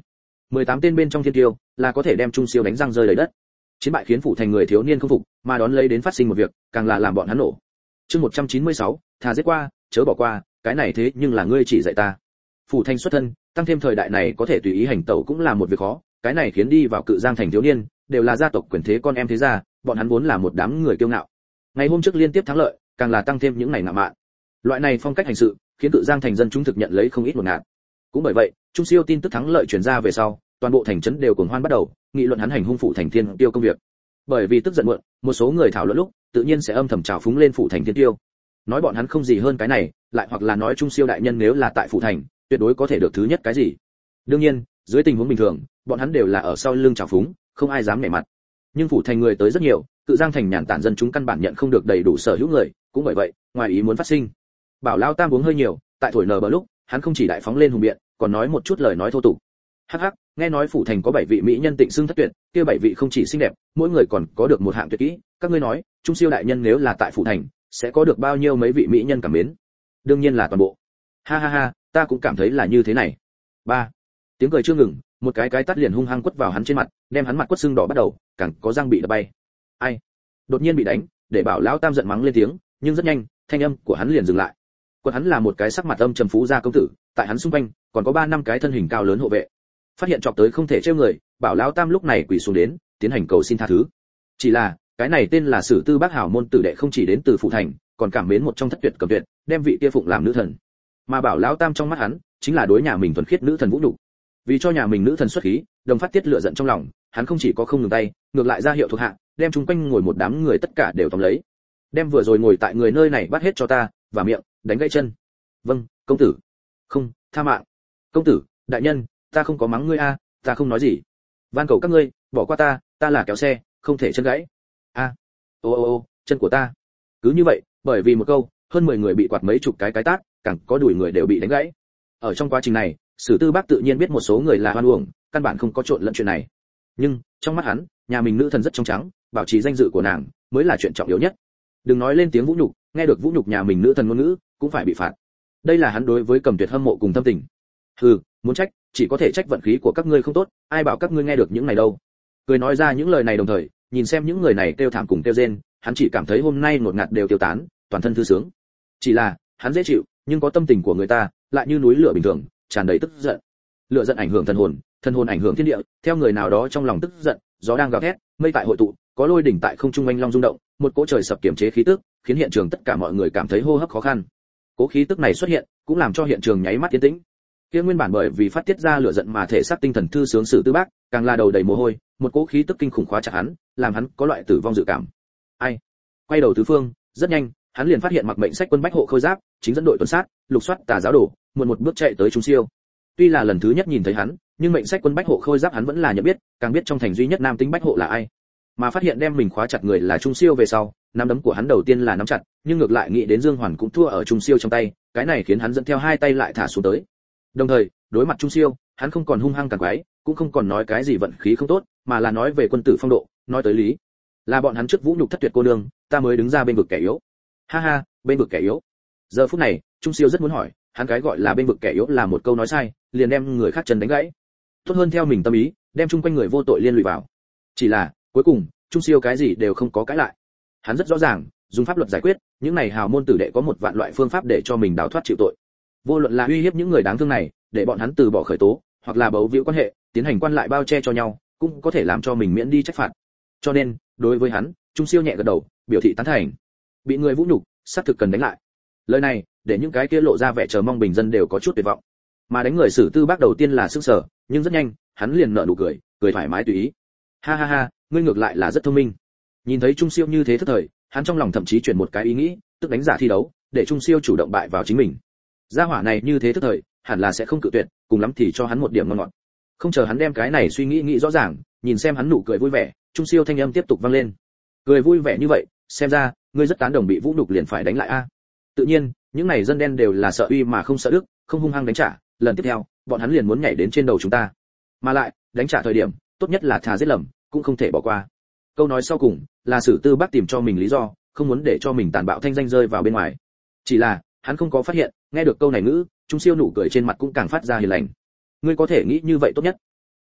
mười tám tên bên trong thiên tiêu là có thể đem Trung Siêu đánh răng rơi đầy đất. Chiến bại khiến phủ thành người thiếu niên không phục, mà đón lấy đến phát sinh một việc, càng là làm bọn hắn nổ. Chương một trăm chín mươi sáu, thà giết qua, chớ bỏ qua, cái này thế nhưng là ngươi chỉ dạy ta. Phủ thành xuất thân, tăng thêm thời đại này có thể tùy ý hành tẩu cũng là một việc khó, cái này khiến đi vào Cự Giang thành thiếu niên, đều là gia tộc quyền thế con em thế gia, bọn hắn vốn là một đám người kiêu ngạo. Ngày hôm trước liên tiếp thắng lợi, càng là tăng thêm những ngày ngạo mạn. Loại này phong cách hành sự, khiến Cự Giang thành dân chúng thực nhận lấy không ít một ngạt. Cũng bởi vậy, Trung Siêu tin tức thắng lợi truyền ra về sau, toàn bộ thành trấn đều cuồng hoan bắt đầu, nghị luận hắn hành hung phủ thành thiên tiêu công việc. Bởi vì tức giận muộn, một số người thảo luận lúc, tự nhiên sẽ âm thầm trào phúng lên phủ thành thiên tiêu. Nói bọn hắn không gì hơn cái này, lại hoặc là nói Trung Siêu đại nhân nếu là tại phủ thành, tuyệt đối có thể được thứ nhất cái gì. Đương nhiên, dưới tình huống bình thường, bọn hắn đều là ở sau lưng trào phúng, không ai dám nể mặt. Nhưng phủ thành người tới rất nhiều, Cự Giang thành nhàn tản dân chúng căn bản nhận không được đầy đủ sở hữu người, cũng bởi vậy, ngoài ý muốn phát sinh. Bảo Lao Tam uống hơi nhiều, tại thổi nờ bờ lúc, hắn không chỉ đại phóng lên hùng biện, còn nói một chút lời nói thô tục. Hắc hắc, nghe nói phủ thành có bảy vị mỹ nhân tịnh xưng thất tuyệt, kia bảy vị không chỉ xinh đẹp, mỗi người còn có được một hạng tuyệt kỹ, các ngươi nói, Trung Siêu đại nhân nếu là tại phủ thành, sẽ có được bao nhiêu mấy vị mỹ nhân cảm mến? Đương nhiên là toàn bộ. Ha ha ha, ta cũng cảm thấy là như thế này. Ba. Tiếng cười chưa ngừng, một cái cái tát liền hung hăng quất vào hắn trên mặt, đem hắn mặt quất sưng đỏ bắt đầu, càng có răng bị đập bay. Ai? Đột nhiên bị đánh, để Bảo lão Tam giận mắng lên tiếng, nhưng rất nhanh, thanh âm của hắn liền dừng lại. Quật hắn là một cái sắc mặt âm trầm phú gia công tử, tại hắn xung quanh còn có ba năm cái thân hình cao lớn hộ vệ. Phát hiện chọc tới không thể trêu người, Bảo lão Tam lúc này quỳ xuống đến, tiến hành cầu xin tha thứ. Chỉ là, cái này tên là Sử Tư Bác hảo môn tử đệ không chỉ đến từ phủ thành, còn cảm mến một trong thất tuyệt cầm tuyệt, đem vị kia phụng làm nữ thần. Mà Bảo lão Tam trong mắt hắn, chính là đối nhà mình thuần khiết nữ thần vũ nhục. Vì cho nhà mình nữ thần xuất khí, đồng phát tiết lửa giận trong lòng, hắn không chỉ có không ngừng tay, ngược lại ra hiệu thuộc hạ, đem chúng quanh ngồi một đám người tất cả đều tóm lấy. Đem vừa rồi ngồi tại người nơi này bắt hết cho ta, và miệng, đánh gãy chân. Vâng, công tử. Không, tha mạng. Công tử, đại nhân, ta không có mắng ngươi a, ta không nói gì. Van cầu các ngươi, bỏ qua ta, ta là kéo xe, không thể chân gãy. A. Ô ô ô, chân của ta. Cứ như vậy, bởi vì một câu, hơn mười người bị quạt mấy chục cái cái tát, càng có đuổi người đều bị đánh gãy. Ở trong quá trình này, Sử Tư Bác tự nhiên biết một số người là hoan uổng, căn bản không có trộn lẫn chuyện này. Nhưng, trong mắt hắn, nhà mình nữ thần rất trong trắng, bảo trì danh dự của nàng mới là chuyện trọng yếu nhất. Đừng nói lên tiếng vũ nhục, nghe được vũ nhục nhà mình nữ thần ngôn ngữ, cũng phải bị phạt. Đây là hắn đối với Cầm Tuyệt hâm mộ cùng tâm tình. Hừ, muốn trách, chỉ có thể trách vận khí của các ngươi không tốt, ai bảo các ngươi nghe được những này đâu. Cười nói ra những lời này đồng thời, nhìn xem những người này kêu thảm cùng kêu rên, hắn chỉ cảm thấy hôm nay ngột ngạt đều tiêu tán, toàn thân thư sướng. Chỉ là, hắn dễ chịu, nhưng có tâm tình của người ta, lại như núi lửa bình thường, tràn đầy tức giận. Lửa giận ảnh hưởng thần hồn, thần hồn ảnh hưởng thiên địa, theo người nào đó trong lòng tức giận, gió đang gào thét, mây tại hội tụ, có lôi đỉnh tại không trung oanh long rung động, một cỗ trời sập kiểm chế khí tức, khiến hiện trường tất cả mọi người cảm thấy hô hấp khó khăn. Cỗ khí tức này xuất hiện, cũng làm cho hiện trường nháy mắt yên tĩnh. Kia nguyên bản bởi vì phát tiết ra lửa giận mà thể xác tinh thần thư sướng Sử Tư Bác, càng là đầu đầy mồ hôi, một cỗ khí tức kinh khủng khóa chặt hắn, làm hắn có loại tử vong dự cảm. Ai? Quay đầu tứ phương, rất nhanh, hắn liền phát hiện mặc mệnh sách quân bách hộ khôi giáp, chính dẫn đội tuần sát, lục soát tà giáo đồ, muộn một bước chạy tới Trung Siêu. Tuy là lần thứ nhất nhìn thấy hắn, nhưng mệnh sách quân bách hộ khôi giáp hắn vẫn là nhận biết, càng biết trong thành duy nhất nam tính bách hộ là ai. Mà phát hiện đem mình khóa chặt người là Trung Siêu về sau, nắm đấm của hắn đầu tiên là nắm chặt, nhưng ngược lại nghĩ đến Dương Hoàn cũng thua ở Trung Siêu trong tay, cái này khiến hắn dẫn theo hai tay lại thả xuống tới. Đồng thời, đối mặt Trung Siêu, hắn không còn hung hăng càng quái, cũng không còn nói cái gì vận khí không tốt, mà là nói về quân tử phong độ, nói tới lý. Là bọn hắn trước vũ nhục thất tuyệt cô nương, ta mới đứng ra bên vực kẻ yếu. Ha ha, bên vực kẻ yếu. Giờ phút này, Trung Siêu rất muốn hỏi, hắn cái gọi là bên vực kẻ yếu là một câu nói sai, liền đem người khác chân đánh gãy. Tốt hơn theo mình tâm ý, đem chung quanh người vô tội liên lụy vào. Chỉ là, cuối cùng, Trung Siêu cái gì đều không có cãi lại. Hắn rất rõ ràng, dùng pháp luật giải quyết, những này hào môn tử đệ có một vạn loại phương pháp để cho mình đào thoát chịu tội. Vô luận là uy hiếp những người đáng thương này, để bọn hắn từ bỏ khởi tố, hoặc là bấu víu quan hệ, tiến hành quan lại bao che cho nhau, cũng có thể làm cho mình miễn đi trách phạt. Cho nên, đối với hắn, Trung Siêu nhẹ gật đầu, biểu thị tán thành. Bị người vũ nhục, xác thực cần đánh lại. Lời này, để những cái kia lộ ra vẻ chờ mong bình dân đều có chút tuyệt vọng. Mà đánh người Sử Tư Bác đầu tiên là sức sở, nhưng rất nhanh, hắn liền nở nụ cười, cười thoải mái tùy ý. Ha ha ha, ngươi ngược lại là rất thông minh. Nhìn thấy Trung Siêu như thế thất thời, hắn trong lòng thậm chí chuyển một cái ý nghĩ, tức đánh giả thi đấu, để Trung Siêu chủ động bại vào chính mình. Gia hỏa này như thế thất thời, hẳn là sẽ không cự tuyệt, cùng lắm thì cho hắn một điểm ngon ngọt. Không chờ hắn đem cái này suy nghĩ nghĩ rõ ràng, nhìn xem hắn nụ cười vui vẻ, Trung Siêu thanh âm tiếp tục vang lên. Cười vui vẻ như vậy, xem ra, ngươi rất tán đồng bị vũ nhục liền phải đánh lại a. Tự nhiên, những này dân đen đều là sợ uy mà không sợ đức, không hung hăng đánh trả, lần tiếp theo, bọn hắn liền muốn nhảy đến trên đầu chúng ta. Mà lại, đánh trả thời điểm, tốt nhất là thà giết lầm, cũng không thể bỏ qua. Câu nói sau cùng là Sử Tư Bác tìm cho mình lý do, không muốn để cho mình tàn bạo thanh danh rơi vào bên ngoài. Chỉ là, hắn không có phát hiện, nghe được câu này ngữ, Trung Siêu nụ cười trên mặt cũng càng phát ra hiền lành. Ngươi có thể nghĩ như vậy tốt nhất.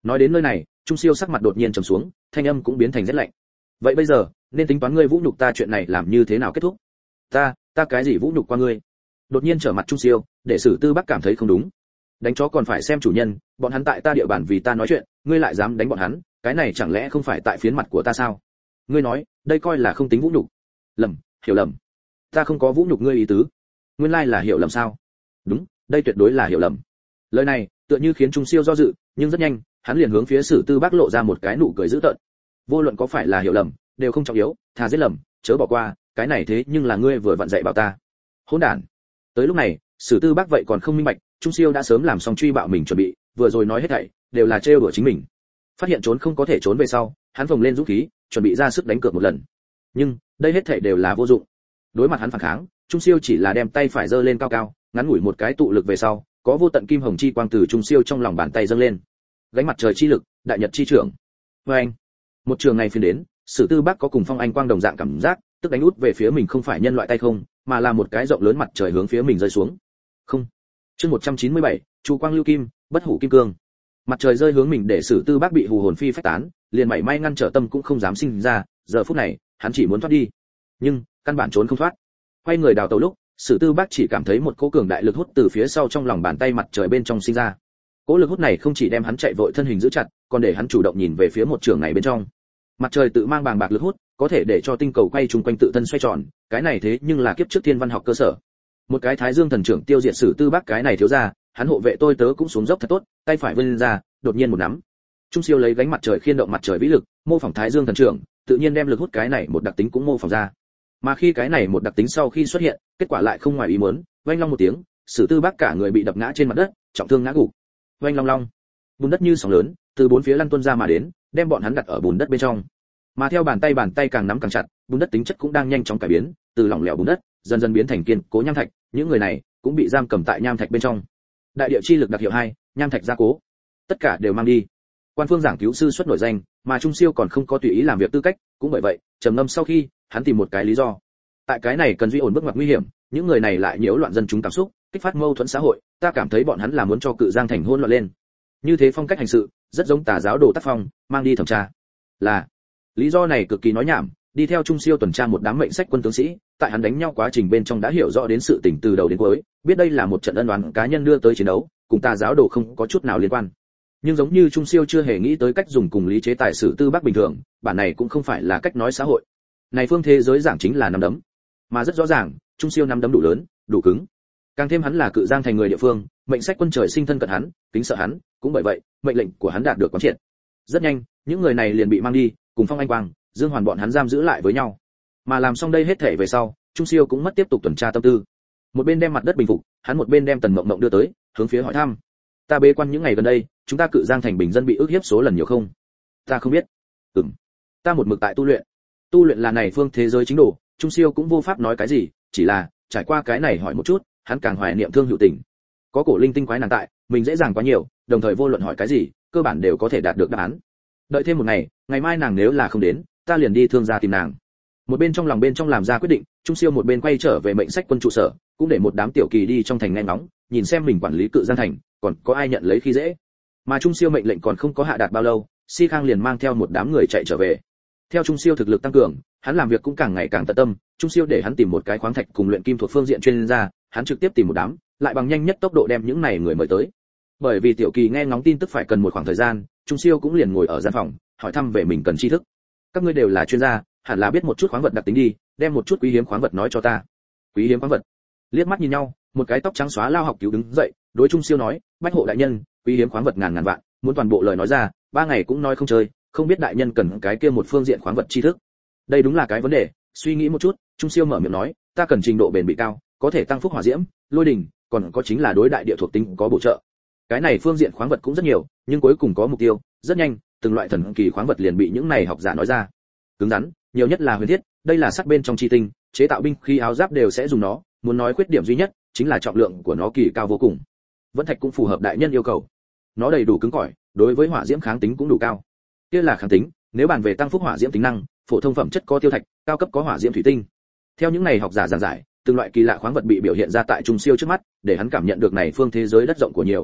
Nói đến nơi này, Trung Siêu sắc mặt đột nhiên trầm xuống, thanh âm cũng biến thành rất lạnh. Vậy bây giờ, nên tính toán ngươi vũ nhục ta chuyện này làm như thế nào kết thúc? Ta, ta cái gì vũ nhục qua ngươi? Đột nhiên trở mặt Trung Siêu, để Sử Tư Bắc cảm thấy không đúng. Đánh chó còn phải xem chủ nhân, bọn hắn tại ta địa bàn vì ta nói chuyện, ngươi lại dám đánh bọn hắn, cái này chẳng lẽ không phải tại phiến mặt của ta sao? Ngươi nói, đây coi là không tính vũ nhục. Lầm, hiểu lầm. Ta không có vũ nhục ngươi ý tứ. Nguyên lai là hiểu lầm sao? Đúng, đây tuyệt đối là hiểu lầm. Lời này, tựa như khiến Trung Siêu do dự, nhưng rất nhanh, hắn liền hướng phía Sử Tư Bắc lộ ra một cái nụ cười dữ tợn. Vô luận có phải là hiểu lầm, đều không trọng yếu, thà giết lầm, chớ bỏ qua, cái này thế nhưng là ngươi vừa vặn dạy bảo ta. Hỗn đản. Tới lúc này, Sử Tư Bắc vậy còn không minh bạch, Trung Siêu đã sớm làm xong truy bạo mình chuẩn bị, vừa rồi nói hết thảy đều là trêu đùa chính mình. Phát hiện trốn không có thể trốn về sau, hắn phồng lên dũng khí, chuẩn bị ra sức đánh cược một lần. Nhưng, đây hết thảy đều là vô dụng. Đối mặt hắn phản kháng, Trung Siêu chỉ là đem tay phải giơ lên cao cao, ngắn ngủi một cái tụ lực về sau, có vô tận kim hồng chi quang từ Trung Siêu trong lòng bàn tay dâng lên. Gánh mặt trời chi lực, đại nhật chi trưởng. Và anh, một trường này phiên đến, Sử Tư Bắc có cùng Phong Anh quang đồng dạng cảm giác, tức đánh út về phía mình không phải nhân loại tay không, mà là một cái rộng lớn mặt trời hướng phía mình rơi xuống. Không. Chương một trăm chín mươi bảy, Chu Quang Lưu Kim, Bất Hủ Kim Cương. Mặt trời rơi hướng mình để Sử Tư Bắc bị hù hồn phi phách tán, liền mảy may ngăn trở tâm cũng không dám sinh ra, giờ phút này, hắn chỉ muốn thoát đi, nhưng căn bản trốn không thoát. Quay người đào tẩu lúc, Sử Tư Bắc chỉ cảm thấy một cỗ cường đại lực hút từ phía sau trong lòng bàn tay mặt trời bên trong sinh ra. Cỗ lực hút này không chỉ đem hắn chạy vội thân hình giữ chặt, còn để hắn chủ động nhìn về phía một trường này bên trong. Mặt trời tự mang bàng bạc lực hút, có thể để cho tinh cầu quay chung quanh tự thân xoay tròn, cái này thế nhưng là kiếp trước thiên văn học cơ sở. Một cái Thái Dương thần trưởng tiêu diệt Sử Tư Bắc cái này thiếu ra, hắn hộ vệ tôi tớ cũng xuống dốc thật tốt, tay phải vươn ra, đột nhiên một nắm. Trung Siêu lấy gánh mặt trời khiên động mặt trời vĩ lực, mô phỏng Thái Dương thần trưởng, tự nhiên đem lực hút cái này một đặc tính cũng mô phỏng ra. Mà khi cái này một đặc tính sau khi xuất hiện, kết quả lại không ngoài ý muốn, oanh long một tiếng, Sử Tư Bắc cả người bị đập ngã trên mặt đất, trọng thương ngã gục. Oanh long long, bùn đất như sóng lớn, từ bốn phía lăn tuôn ra mà đến, đem bọn hắn đặt ở bùn đất bên trong. Mà theo bàn tay bàn tay càng nắm càng chặt, bùn đất tính chất cũng đang nhanh chóng cải biến, từ lỏng lẻo bùn đất dần dần biến thành kiên cố nham thạch, những người này cũng bị giam cầm tại nham thạch bên trong. Đại địa chi lực đặc hiệu hai, nham thạch gia cố, tất cả đều mang đi. Quan phương giảng cứu sư xuất nổi danh, mà Trung Siêu còn không có tùy ý làm việc tư cách, cũng bởi vậy, trầm ngâm sau khi, hắn tìm một cái lý do. Tại cái này cần duy ổn bước ngoặt nguy hiểm, những người này lại nhiễu loạn dân chúng cảm xúc, kích phát mâu thuẫn xã hội, ta cảm thấy bọn hắn là muốn cho Cự Giang thành hỗn loạn lên. Như thế phong cách hành sự, rất giống tà giáo đồ tác phong, mang đi thẩm tra. Là, lý do này cực kỳ nói nhảm, đi theo Trung Siêu tuần tra một đám mệnh sách quân tướng sĩ, tại hắn đánh nhau quá trình bên trong đã hiểu rõ đến sự tình từ đầu đến cuối, biết đây là một trận ân oán cá nhân đưa tới chiến đấu, cùng tà giáo đồ không có chút nào liên quan. Nhưng giống như Trung Siêu chưa hề nghĩ tới cách dùng cùng lý chế tài Sử Tư Bắc bình thường, bản này cũng không phải là cách nói xã hội. Này phương thế giới giảng chính là nắm đấm, mà rất rõ ràng, Trung Siêu nắm đấm đủ lớn, đủ cứng. Càng thêm hắn là Cự Giang thành người địa phương, mệnh sách quân trời sinh thân cận hắn, kính sợ hắn, cũng bởi vậy, mệnh lệnh của hắn đạt được quán triệt. Rất nhanh, những người này liền bị mang đi, cùng Phong Anh Quang, Dương Hoàn bọn hắn giam giữ lại với nhau. Mà làm xong đây hết thể về sau, Trung Siêu cũng mất tiếp tục tuần tra tâm tư. Một bên đem mặt đất bình phục, hắn một bên đem Tần Mộng Mộng đưa tới, hướng phía hỏi thăm. Ta bế quan những ngày gần đây, chúng ta Cự Giang thành bình dân bị ức hiếp số lần nhiều không? Ta không biết. Ừm. Ta một mực tại tu luyện. Tu luyện là này phương thế giới chính đồ, Trung Siêu cũng vô pháp nói cái gì, chỉ là trải qua cái này hỏi một chút, hắn càng hoài niệm thương hữu tình. Có cổ linh tinh quái nàng tại, mình dễ dàng quá nhiều, đồng thời vô luận hỏi cái gì, cơ bản đều có thể đạt được đáp án. Đợi thêm một ngày, ngày mai nàng nếu là không đến, ta liền đi thương gia tìm nàng. Một bên trong lòng bên trong làm ra quyết định, Trung Siêu một bên quay trở về mệnh sách quân trụ sở, cũng để một đám tiểu kỳ đi trong thành nghe ngóng, nhìn xem mình quản lý Cự Giang thành, còn có ai nhận lấy khi dễ. Mà Trung Siêu mệnh lệnh còn không có hạ đạt bao lâu, Si Khang liền mang theo một đám người chạy trở về. Theo Trung Siêu thực lực tăng cường, hắn làm việc cũng càng ngày càng tận tâm, Trung Siêu để hắn tìm một cái khoáng thạch cùng luyện kim thuộc phương diện chuyên gia, hắn trực tiếp tìm một đám, lại bằng nhanh nhất tốc độ đem những này người mời tới. Bởi vì tiểu kỳ nghe ngóng tin tức phải cần một khoảng thời gian, Trung Siêu cũng liền ngồi ở gian phòng, hỏi thăm về mình cần tri thức. Các ngươi đều là chuyên gia, hẳn là biết một chút khoáng vật đặc tính đi, đem một chút quý hiếm khoáng vật nói cho ta. Quý hiếm khoáng vật? Liếc mắt nhìn nhau, một cái tóc trắng xóa lao học cứu đứng dậy, đối Trung Siêu nói, bách hộ đại nhân, quý hiếm khoáng vật ngàn ngàn vạn, muốn toàn bộ lời nói ra, ba ngày cũng nói không chơi, không biết đại nhân cần cái kia một phương diện khoáng vật tri thức. Đây đúng là cái vấn đề, suy nghĩ một chút, Trung Siêu mở miệng nói, ta cần trình độ bền bỉ cao, có thể tăng phúc hỏa diễm, lôi đỉnh, còn có chính là đối đại địa thuộc tính có bổ trợ. Cái này phương diện khoáng vật cũng rất nhiều, nhưng cuối cùng có mục tiêu, rất nhanh, từng loại thần kỳ khoáng vật liền bị những này học giả nói ra. Cứng rắn, nhiều nhất là huyền thiết, đây là sắt bên trong chi tinh, chế tạo binh khí áo giáp đều sẽ dùng nó, muốn nói khuyết điểm duy nhất chính là trọng lượng của nó kỳ cao vô cùng. Vẫn thạch cũng phù hợp đại nhân yêu cầu. Nó đầy đủ cứng cỏi, đối với hỏa diễm kháng tính cũng đủ cao. Kia là kháng tính, nếu bàn về tăng phúc hỏa diễm tính năng, phổ thông phẩm chất có tiêu thạch, cao cấp có hỏa diễm thủy tinh. Theo những này học giả giảng giải, từng loại kỳ lạ khoáng vật bị biểu hiện ra tại Trung Siêu trước mắt, để hắn cảm nhận được này phương thế giới đất rộng của nhiều.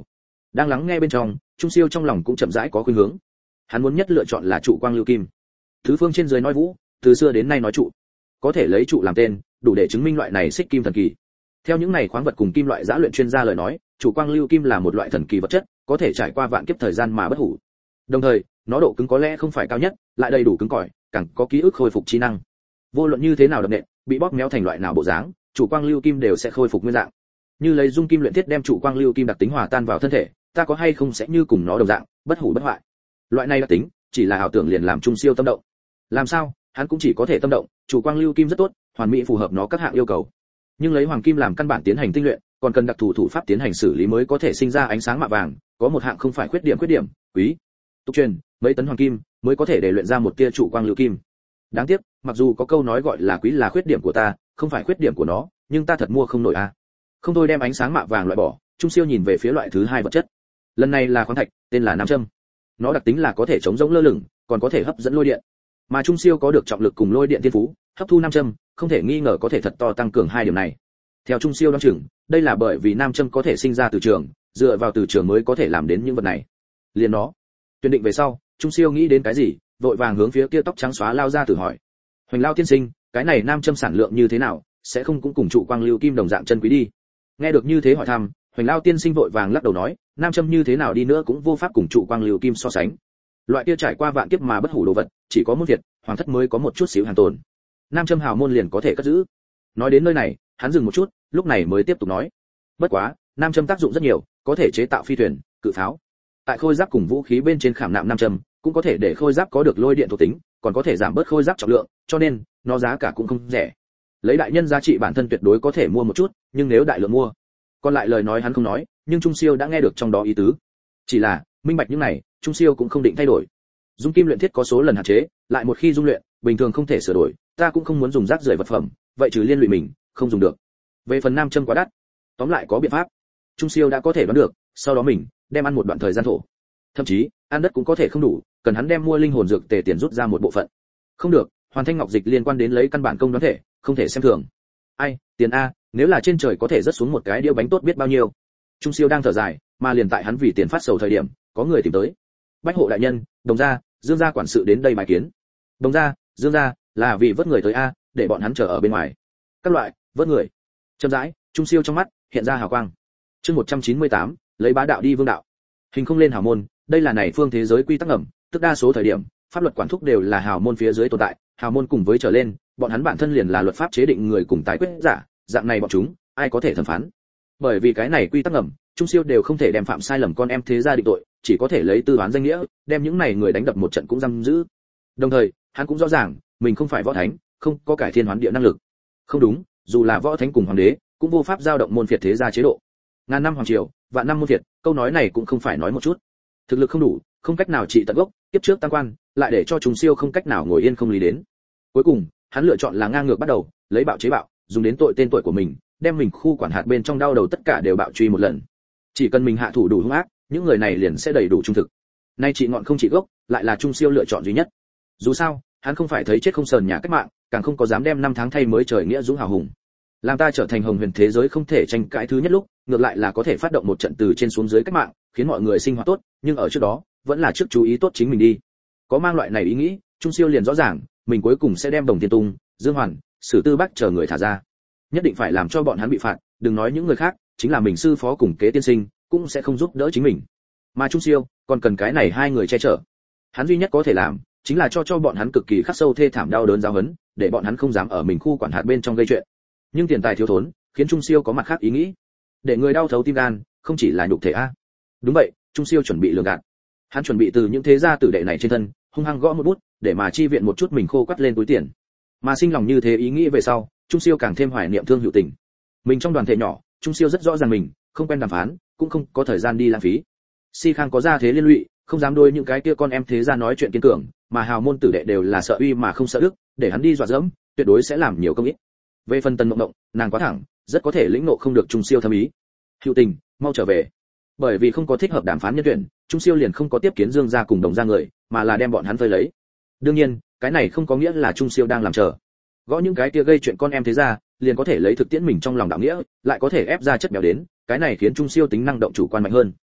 Đang lắng nghe bên trong, Trung Siêu trong lòng cũng chậm rãi có khuynh hướng. Hắn muốn nhất lựa chọn là trụ quang lưu kim. Thứ phương trên dưới nói vũ, từ xưa đến nay nói trụ, có thể lấy trụ làm tên, đủ để chứng minh loại này xích kim thần kỳ. Theo những này khoáng vật cùng kim loại giã luyện chuyên gia lời nói, trụ quang lưu kim là một loại thần kỳ vật chất, có thể trải qua vạn kiếp thời gian mà bất hủ. Đồng thời, nó độ cứng có lẽ không phải cao nhất, lại đầy đủ cứng cỏi, càng có ký ức khôi phục trí năng. Vô luận như thế nào đập nện, bị bóp méo thành loại nào bộ dáng, trụ quang lưu kim đều sẽ khôi phục nguyên dạng. Như lấy dung kim luyện thiết đem trụ quang lưu kim đặc tính hòa tan vào thân thể, ta có hay không sẽ như cùng nó đồng dạng, bất hủ bất hoại. Loại này đặc tính, chỉ là ảo tưởng liền làm Trung Siêu tâm động. Làm sao, hắn cũng chỉ có thể tâm động, trụ quang lưu kim rất tốt, hoàn mỹ phù hợp nó các hạng yêu cầu. Nhưng lấy hoàng kim làm căn bản tiến hành tinh luyện, còn cần đặc thù thủ pháp tiến hành xử lý mới có thể sinh ra ánh sáng mạ vàng, có một hạng không phải khuyết điểm khuyết điểm, quý. Tục truyền, mấy tấn hoàng kim mới có thể để luyện ra một tia trụ quang lưu kim. Đáng tiếc, mặc dù có câu nói gọi là quý là khuyết điểm của ta, không phải khuyết điểm của nó, nhưng ta thật mua không nổi a. À. Không thôi đem ánh sáng mạ vàng loại bỏ, Trung Siêu nhìn về phía loại thứ hai vật chất. Lần này là khoáng thạch, tên là nam châm. Nó đặc tính là có thể chống rỗng lơ lửng, còn có thể hấp dẫn lôi điện. Mà Trung Siêu có được trọng lực cùng lôi điện thiên phú, hấp thu nam châm, không thể nghi ngờ có thể thật to tăng cường hai điểm này. Theo Trung Siêu đoán chừng, đây là bởi vì nam châm có thể sinh ra từ trường, dựa vào từ trường mới có thể làm đến những vật này. Liền nó, tuyển định về sau, Trung Siêu nghĩ đến cái gì, vội vàng hướng phía kia tóc trắng xóa lao ra thử hỏi. Hoành Lao tiên sinh, cái này nam châm sản lượng như thế nào, sẽ không cũng cùng trụ quang lưu kim đồng dạng chân quý đi. Nghe được như thế hỏi thăm, Hoành Lao tiên sinh vội vàng lắc đầu nói, nam châm như thế nào đi nữa cũng vô pháp cùng trụ quang lưu kim so sánh. Loại kia trải qua vạn kiếp mà bất hủ đồ vật, chỉ có môn Việt, hoàng thất mới có một chút xíu hàng tồn. Nam châm hào môn liền có thể cất giữ. Nói đến nơi này, hắn dừng một chút, lúc này mới tiếp tục nói. Bất quá, nam châm tác dụng rất nhiều, có thể chế tạo phi thuyền, cự pháo. Tại khôi giáp cùng vũ khí bên trên khảm nạm nam châm, cũng có thể để khôi giáp có được lôi điện thuộc tính, còn có thể giảm bớt khôi giáp trọng lượng, cho nên nó giá cả cũng không rẻ. Lấy đại nhân giá trị bản thân tuyệt đối có thể mua một chút, nhưng nếu đại lượng mua, còn lại lời nói hắn không nói, nhưng Trung Siêu đã nghe được trong đó ý tứ. Chỉ là, minh bạch những này, Trung Siêu cũng không định thay đổi. Dung kim luyện thiết có số lần hạn chế, lại một khi dung luyện, bình thường không thể sửa đổi, ta cũng không muốn dùng rác rưởi vật phẩm, vậy trừ liên lụy mình, không dùng được. Về phần nam châm quá đắt, tóm lại có biện pháp. Trung Siêu đã có thể đoán được, sau đó mình đem ăn một đoạn thời gian thổ. Thậm chí, ăn đất cũng có thể không đủ, cần hắn đem mua linh hồn dược tề tiền rút ra một bộ phận. Không được, hoàn thanh ngọc dịch liên quan đến lấy căn bản công đoán thể, không thể xem thường. Ai, tiền a, nếu là trên trời có thể rớt xuống một cái đĩa bánh tốt biết bao nhiêu. Trung Siêu đang thở dài, mà liền tại hắn vì tiền phát sầu thời điểm, có người tìm tới. Bách hộ đại nhân, Đồng gia, Dương gia quản sự đến đây bài kiến. Đồng gia, Dương gia, là vì vớt người tới a, để bọn hắn chờ ở bên ngoài. Các loại, vớt người. Chậm rãi, Trung Siêu trong mắt hiện ra hào quang. Chương một trăm chín mươi tám, lấy bá đạo đi vương đạo. Hình không lên hào môn, đây là này phương thế giới quy tắc ngầm, tức đa số thời điểm, pháp luật quản thúc đều là hào môn phía dưới tồn tại, hào môn cùng với trở lên, bọn hắn bản thân liền là luật pháp chế định người cùng tài quyết giả, dạng này bọn chúng, ai có thể thẩm phán. Bởi vì cái này quy tắc ngầm, Trung Siêu đều không thể đem phạm sai lầm con em thế gia định tội, chỉ có thể lấy tư toán danh nghĩa, đem những này người đánh đập một trận cũng giam giữ. Đồng thời, hắn cũng rõ ràng, mình không phải võ thánh, không có cải thiên hoán địa năng lực. Không đúng, dù là võ thánh cùng hoàng đế, cũng vô pháp giao động môn phiệt thế gia chế độ. Ngàn năm hoàng triều, vạn năm môn phiệt, câu nói này cũng không phải nói một chút. Thực lực không đủ, không cách nào trị tận gốc, tiếp trước tăng quan, lại để cho Trung Siêu không cách nào ngồi yên không lý đến. Cuối cùng, hắn lựa chọn là ngang ngược bắt đầu, lấy bạo chế bạo, dùng đến tội tên tuổi của mình, đem mình khu quản hạt bên trong đau đầu tất cả đều bạo truy một lần. Chỉ cần mình hạ thủ đủ hung ác, những người này liền sẽ đầy đủ trung thực. Nay trị ngọn không trị gốc, lại là Trung Siêu lựa chọn duy nhất. Dù sao, hắn không phải thấy chết không sờn nhà cách mạng, càng không có dám đem năm tháng thay mới trời nghĩa dũng hào hùng. Làm ta trở thành hồng huyền thế giới không thể tranh cãi thứ nhất lúc, ngược lại là có thể phát động một trận từ trên xuống dưới cách mạng, khiến mọi người sinh hoạt tốt, nhưng ở trước đó, vẫn là trước chú ý tốt chính mình đi. Có mang loại này ý nghĩ, Trung Siêu liền rõ ràng, mình cuối cùng sẽ đem Đồng Thiên Tung, Dương Hoàn, Sử Tư Bác chờ người thả ra. Nhất định phải làm cho bọn hắn bị phạt, đừng nói những người khác, chính là mình sư phó cùng kế tiên sinh, cũng sẽ không giúp đỡ chính mình. Mà Trung Siêu, còn cần cái này hai người che chở. Hắn duy nhất có thể làm, chính là cho cho bọn hắn cực kỳ khắc sâu thê thảm đau đớn giáo huấn, để bọn hắn không dám ở mình khu quản hạt bên trong gây chuyện. Nhưng tiền tài thiếu thốn, khiến Trung Siêu có mặt khác ý nghĩ. Để người đau thấu tim gan, không chỉ là nhục thể a. Đúng vậy, Trung Siêu chuẩn bị lường gạt. Hắn chuẩn bị từ những thế gia tử đệ này trên thân, hung hăng gõ một bút, để mà chi viện một chút mình khô quắt lên túi tiền. Mà sinh lòng như thế ý nghĩ về sau, Trung Siêu càng thêm hoài niệm thương hữu tình. Mình trong đoàn thể nhỏ, Trung Siêu rất rõ ràng mình không quen đàm phán, cũng không có thời gian đi lãng phí. Si Khang có gia thế liên lụy, không dám đôi những cái kia con em thế gia nói chuyện kiên cường, mà hào môn tử đệ đều là sợ uy mà không sợ đức, để hắn đi dọa dẫm, tuyệt đối sẽ làm nhiều công ít. Về phần Tần Mộng Mộng, nàng quá thẳng, rất có thể lĩnh ngộ không được Trung Siêu thâm ý. Hữu tình, mau trở về. Bởi vì không có thích hợp đàm phán nhân tuyển, Trung Siêu liền không có tiếp kiến Dương gia cùng Đồng gia người, mà là đem bọn hắn vây lấy. Đương nhiên, cái này không có nghĩa là Trung Siêu đang làm chờ. Gõ những cái kia gây chuyện con em thế gia, liền có thể lấy thực tiễn mình trong lòng đạo nghĩa, lại có thể ép ra chất béo đến, cái này khiến Trung Siêu tính năng động chủ quan mạnh hơn.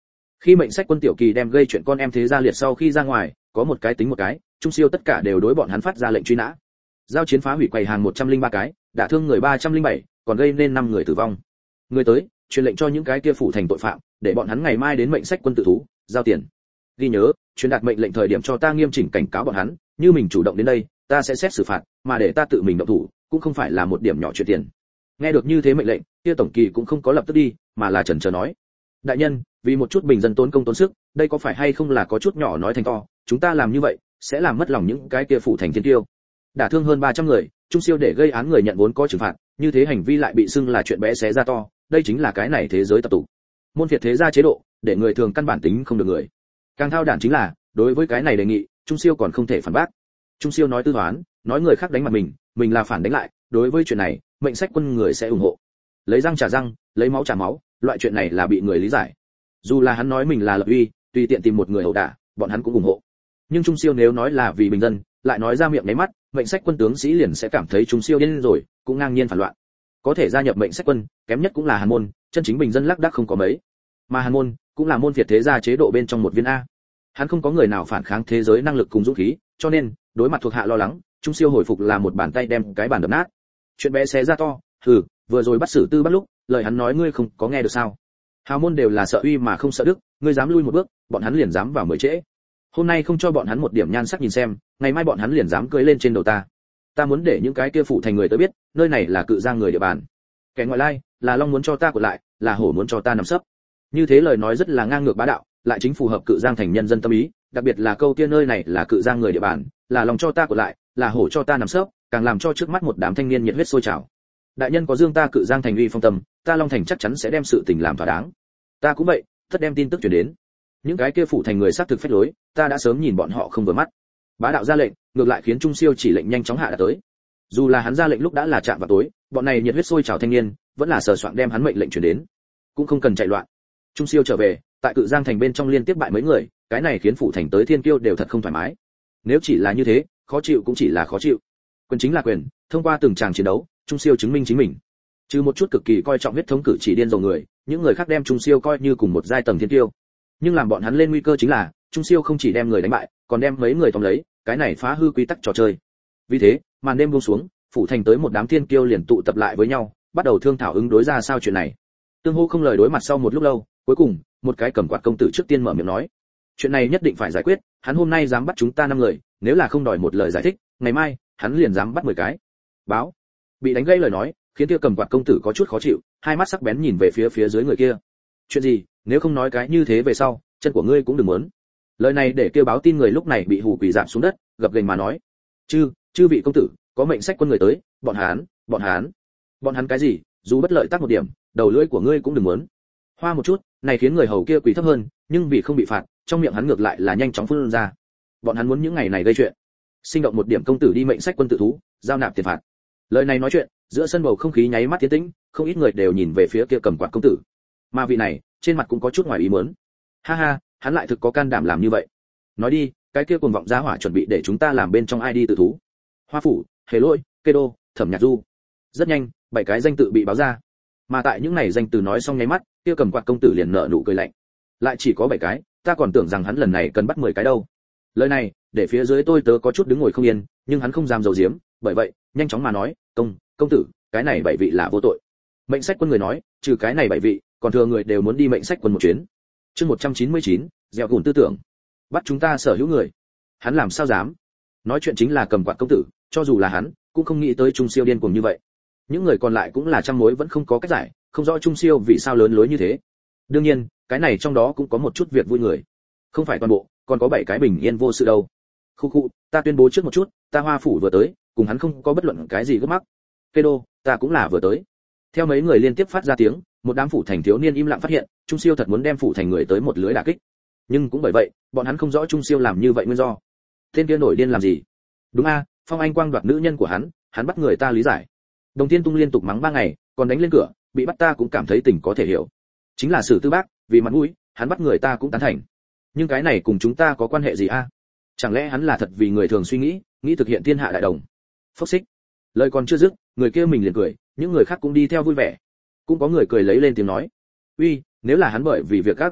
Khi mệnh sách quân tiểu kỳ đem gây chuyện con em thế gia liệt sau khi ra ngoài, có một cái tính một cái, Trung Siêu tất cả đều đối bọn hắn phát ra lệnh truy nã. Giao chiến phá hủy quầy hàng một trăm lẻ ba cái, đả thương người ba trăm lẻ bảy, còn gây nên năm người tử vong. Người tới, truyền lệnh cho những cái kia phủ thành tội phạm, để bọn hắn ngày mai đến mệnh sách quân tự thú, giao tiền. Ghi nhớ, truyền đạt mệnh lệnh thời điểm cho ta nghiêm chỉnh cảnh cáo bọn hắn, như mình chủ động đến đây, ta sẽ xét xử phạt, mà để ta tự mình động thủ, cũng không phải là một điểm nhỏ chuyện tiền. Nghe được như thế mệnh lệnh, kia tổng kỳ cũng không có lập tức đi, mà là chần chờ nói: đại nhân, vì một chút bình dân tốn công tốn sức, đây có phải hay không là có chút nhỏ nói thành to, chúng ta làm như vậy sẽ làm mất lòng những cái kia phủ thành thiên tiêu. Đả thương hơn ba trăm người, Trung Siêu để gây án người nhận vốn có trừng phạt, như thế hành vi lại bị xưng là chuyện bé xé ra to, đây chính là cái này thế giới tập tục. Môn phiệt thế gia chế độ, để người thường căn bản tính không được người. Càng thao đản chính là, đối với cái này đề nghị, Trung Siêu còn không thể phản bác. Trung Siêu nói tư toán, nói người khác đánh mặt mình, mình là phản đánh lại, đối với chuyện này, mệnh sách quân người sẽ ủng hộ. Lấy răng trả răng, lấy máu trả máu, loại chuyện này là bị người lý giải. Dù là hắn nói mình là lập uy, tùy tiện tìm một người ẩu đả, bọn hắn cũng ủng hộ. Nhưng Trung Siêu nếu nói là vì bình dân, lại nói ra miệng nháy mắt, mệnh sách quân tướng sĩ liền sẽ cảm thấy Trung Siêu điên rồi, cũng ngang nhiên phản loạn. Có thể gia nhập mệnh sách quân, kém nhất cũng là Hàn môn, chân chính bình dân lác đác không có mấy. Mà Hàn môn cũng là môn phiệt thế gia chế độ bên trong một viên a. Hắn không có người nào phản kháng thế giới năng lực cùng dũng khí, cho nên, đối mặt thuộc hạ lo lắng, Trung Siêu hồi phục là một bàn tay đem cái bàn đập nát. Chuyện bé xé ra to, hừ, vừa rồi bắt xử tư bắt lúc, lời hắn nói ngươi không có nghe được sao? Hào môn đều là sợ uy mà không sợ đức, ngươi dám lui một bước, bọn hắn liền dám vào mới trễ. Hôm nay không cho bọn hắn một điểm nhan sắc nhìn xem, ngày mai bọn hắn liền dám cưỡi lên trên đầu ta. Ta muốn để những cái kia phụ thành người tới biết, nơi này là cự giang người địa bàn. Kẻ ngoại lai, là long muốn cho ta của lại, là hổ muốn cho ta nằm sấp. Như thế lời nói rất là ngang ngược bá đạo, lại chính phù hợp cự giang thành nhân dân tâm ý, đặc biệt là câu kia nơi này là cự giang người địa bàn, là long cho ta của lại, là hổ cho ta nằm sấp, càng làm cho trước mắt một đám thanh niên nhiệt huyết sôi trào. Đại nhân có dương ta cự giang thành uy phong tâm, ta long thành chắc chắn sẽ đem sự tình làm thỏa đáng. Ta cũng vậy, tất đem tin tức truyền đến. Những cái kia phụ thành người xác thực phách lối, ta đã sớm nhìn bọn họ không vừa mắt. Bá đạo ra lệnh, ngược lại khiến Trung Siêu chỉ lệnh nhanh chóng hạ đã tới. Dù là hắn ra lệnh lúc đã là chạm vào tối, bọn này nhiệt huyết sôi trào thanh niên, vẫn là sờ soạng đem hắn mệnh lệnh truyền đến. Cũng không cần chạy loạn. Trung Siêu trở về, tại cự giang thành bên trong liên tiếp bại mấy người, cái này khiến phụ thành tới thiên kiêu đều thật không thoải mái. Nếu chỉ là như thế, khó chịu cũng chỉ là khó chịu. Quyền chính là quyền, thông qua từng tràng chiến đấu, Trung Siêu chứng minh chính mình. Trừ một chút cực kỳ coi trọng huyết thống cử chỉ điên rồ người, những người khác đem Trung Siêu coi như cùng một giai tầng thiên kiêu. Nhưng làm bọn hắn lên nguy cơ chính là, Trung Siêu không chỉ đem người đánh bại, còn đem mấy người tóm lấy, cái này phá hư quy tắc trò chơi. Vì thế, màn đêm buông xuống, phủ thành tới một đám thiên kiêu liền tụ tập lại với nhau, bắt đầu thương thảo ứng đối ra sao chuyện này. Tương hô không lời đối mặt sau một lúc lâu, cuối cùng, một cái cầm quạt công tử trước tiên mở miệng nói: chuyện này nhất định phải giải quyết, hắn hôm nay dám bắt chúng ta năm người, nếu là không đòi một lời giải thích, ngày mai hắn liền dám bắt mười cái. Báo. Bị đánh gây lời nói, khiến kia cầm quạt công tử có chút khó chịu, hai mắt sắc bén nhìn về phía phía dưới người kia. Chuyện gì, nếu không nói cái như thế về sau, chân của ngươi cũng đừng muốn. Lời này để kêu báo tin người lúc này bị hù quỳ rạp xuống đất, gập ghềnh mà nói: chư, chư vị công tử, có mệnh sách quân người tới, bọn hắn, bọn hắn, bọn hắn cái gì, dù bất lợi tác một điểm, đầu lưỡi của ngươi cũng đừng muốn. Hoa một chút, này khiến người hầu kia quỳ thấp hơn, nhưng vì không bị phạt, trong miệng hắn ngược lại là nhanh chóng phun ra. Bọn hắn muốn những ngày này gây chuyện, sinh động một điểm công tử đi mệnh sách quân tự thú, giao nạp tiền phạt. Lời này nói chuyện, giữa sân bầu không khí nháy mắt tiến tĩnh, không ít người đều nhìn về phía kia cầm quạt công tử. Mà vị này, trên mặt cũng có chút ngoài ý muốn. Ha ha, hắn lại thực có can đảm làm như vậy. Nói đi, cái kia cuồng vọng giá hỏa chuẩn bị để chúng ta làm bên trong ai đi tự thú. Hoa phủ, Hề Lỗi, Kê Đô, Thẩm Nhạc Du. Rất nhanh, bảy cái danh tự bị báo ra. Mà tại những này danh từ nói xong nháy mắt, kia cầm quạt công tử liền nở nụ cười lạnh. Lại chỉ có bảy cái, ta còn tưởng rằng hắn lần này cần bắt mười cái đâu. Lời này, để phía dưới tôi tớ có chút đứng ngồi không yên, nhưng hắn không dám giấu giếm, bởi vậy, nhanh chóng mà nói: "Công, công tử, cái này bảy vị là vô tội." Mệnh sách quân người nói: "Trừ cái này bảy vị, còn thừa người đều muốn đi mệnh sách quân một chuyến." Chương một trăm chín mươi chín, gieo gùn tư tưởng. Bắt chúng ta sở hữu người. Hắn làm sao dám? Nói chuyện chính là cầm quạt công tử, cho dù là hắn, cũng không nghĩ tới Trung Siêu điên cuồng như vậy. Những người còn lại cũng là trăm mối vẫn không có cách giải, không rõ Trung Siêu vì sao lớn lối như thế. Đương nhiên, cái này trong đó cũng có một chút việc vui người. Không phải toàn bộ, còn có bảy cái bình yên vô sự đâu. Khu khu, ta tuyên bố trước một chút, ta Hoa phủ vừa tới, cùng hắn không có bất luận cái gì gấp mắc. Kê Đô, ta cũng là vừa tới. Theo mấy người liên tiếp phát ra tiếng, một đám phủ thành thiếu niên im lặng phát hiện, Trung Siêu thật muốn đem phủ thành người tới một lưới đả kích. Nhưng cũng bởi vậy, bọn hắn không rõ Trung Siêu làm như vậy nguyên do. Tên kia nổi điên làm gì? Đúng a, Phong Anh Quang đoạt nữ nhân của hắn, hắn bắt người ta lý giải. Đồng Thiên Tung liên tục mắng ba ngày, còn đánh lên cửa, bị bắt ta cũng cảm thấy tình có thể hiểu. Chính là Sử Tư Bác, vì mặt mũi, hắn bắt người ta cũng tán thành. Nhưng cái này cùng chúng ta có quan hệ gì a? Chẳng lẽ hắn là thật vì người thường suy nghĩ, nghĩ thực hiện thiên hạ đại đồng? Phốc xích. Lời còn chưa dứt, người kia mình liền cười, những người khác cũng đi theo vui vẻ. Cũng có người cười lấy lên tiếng nói: "Uy, nếu là hắn bởi vì việc gác bắt người,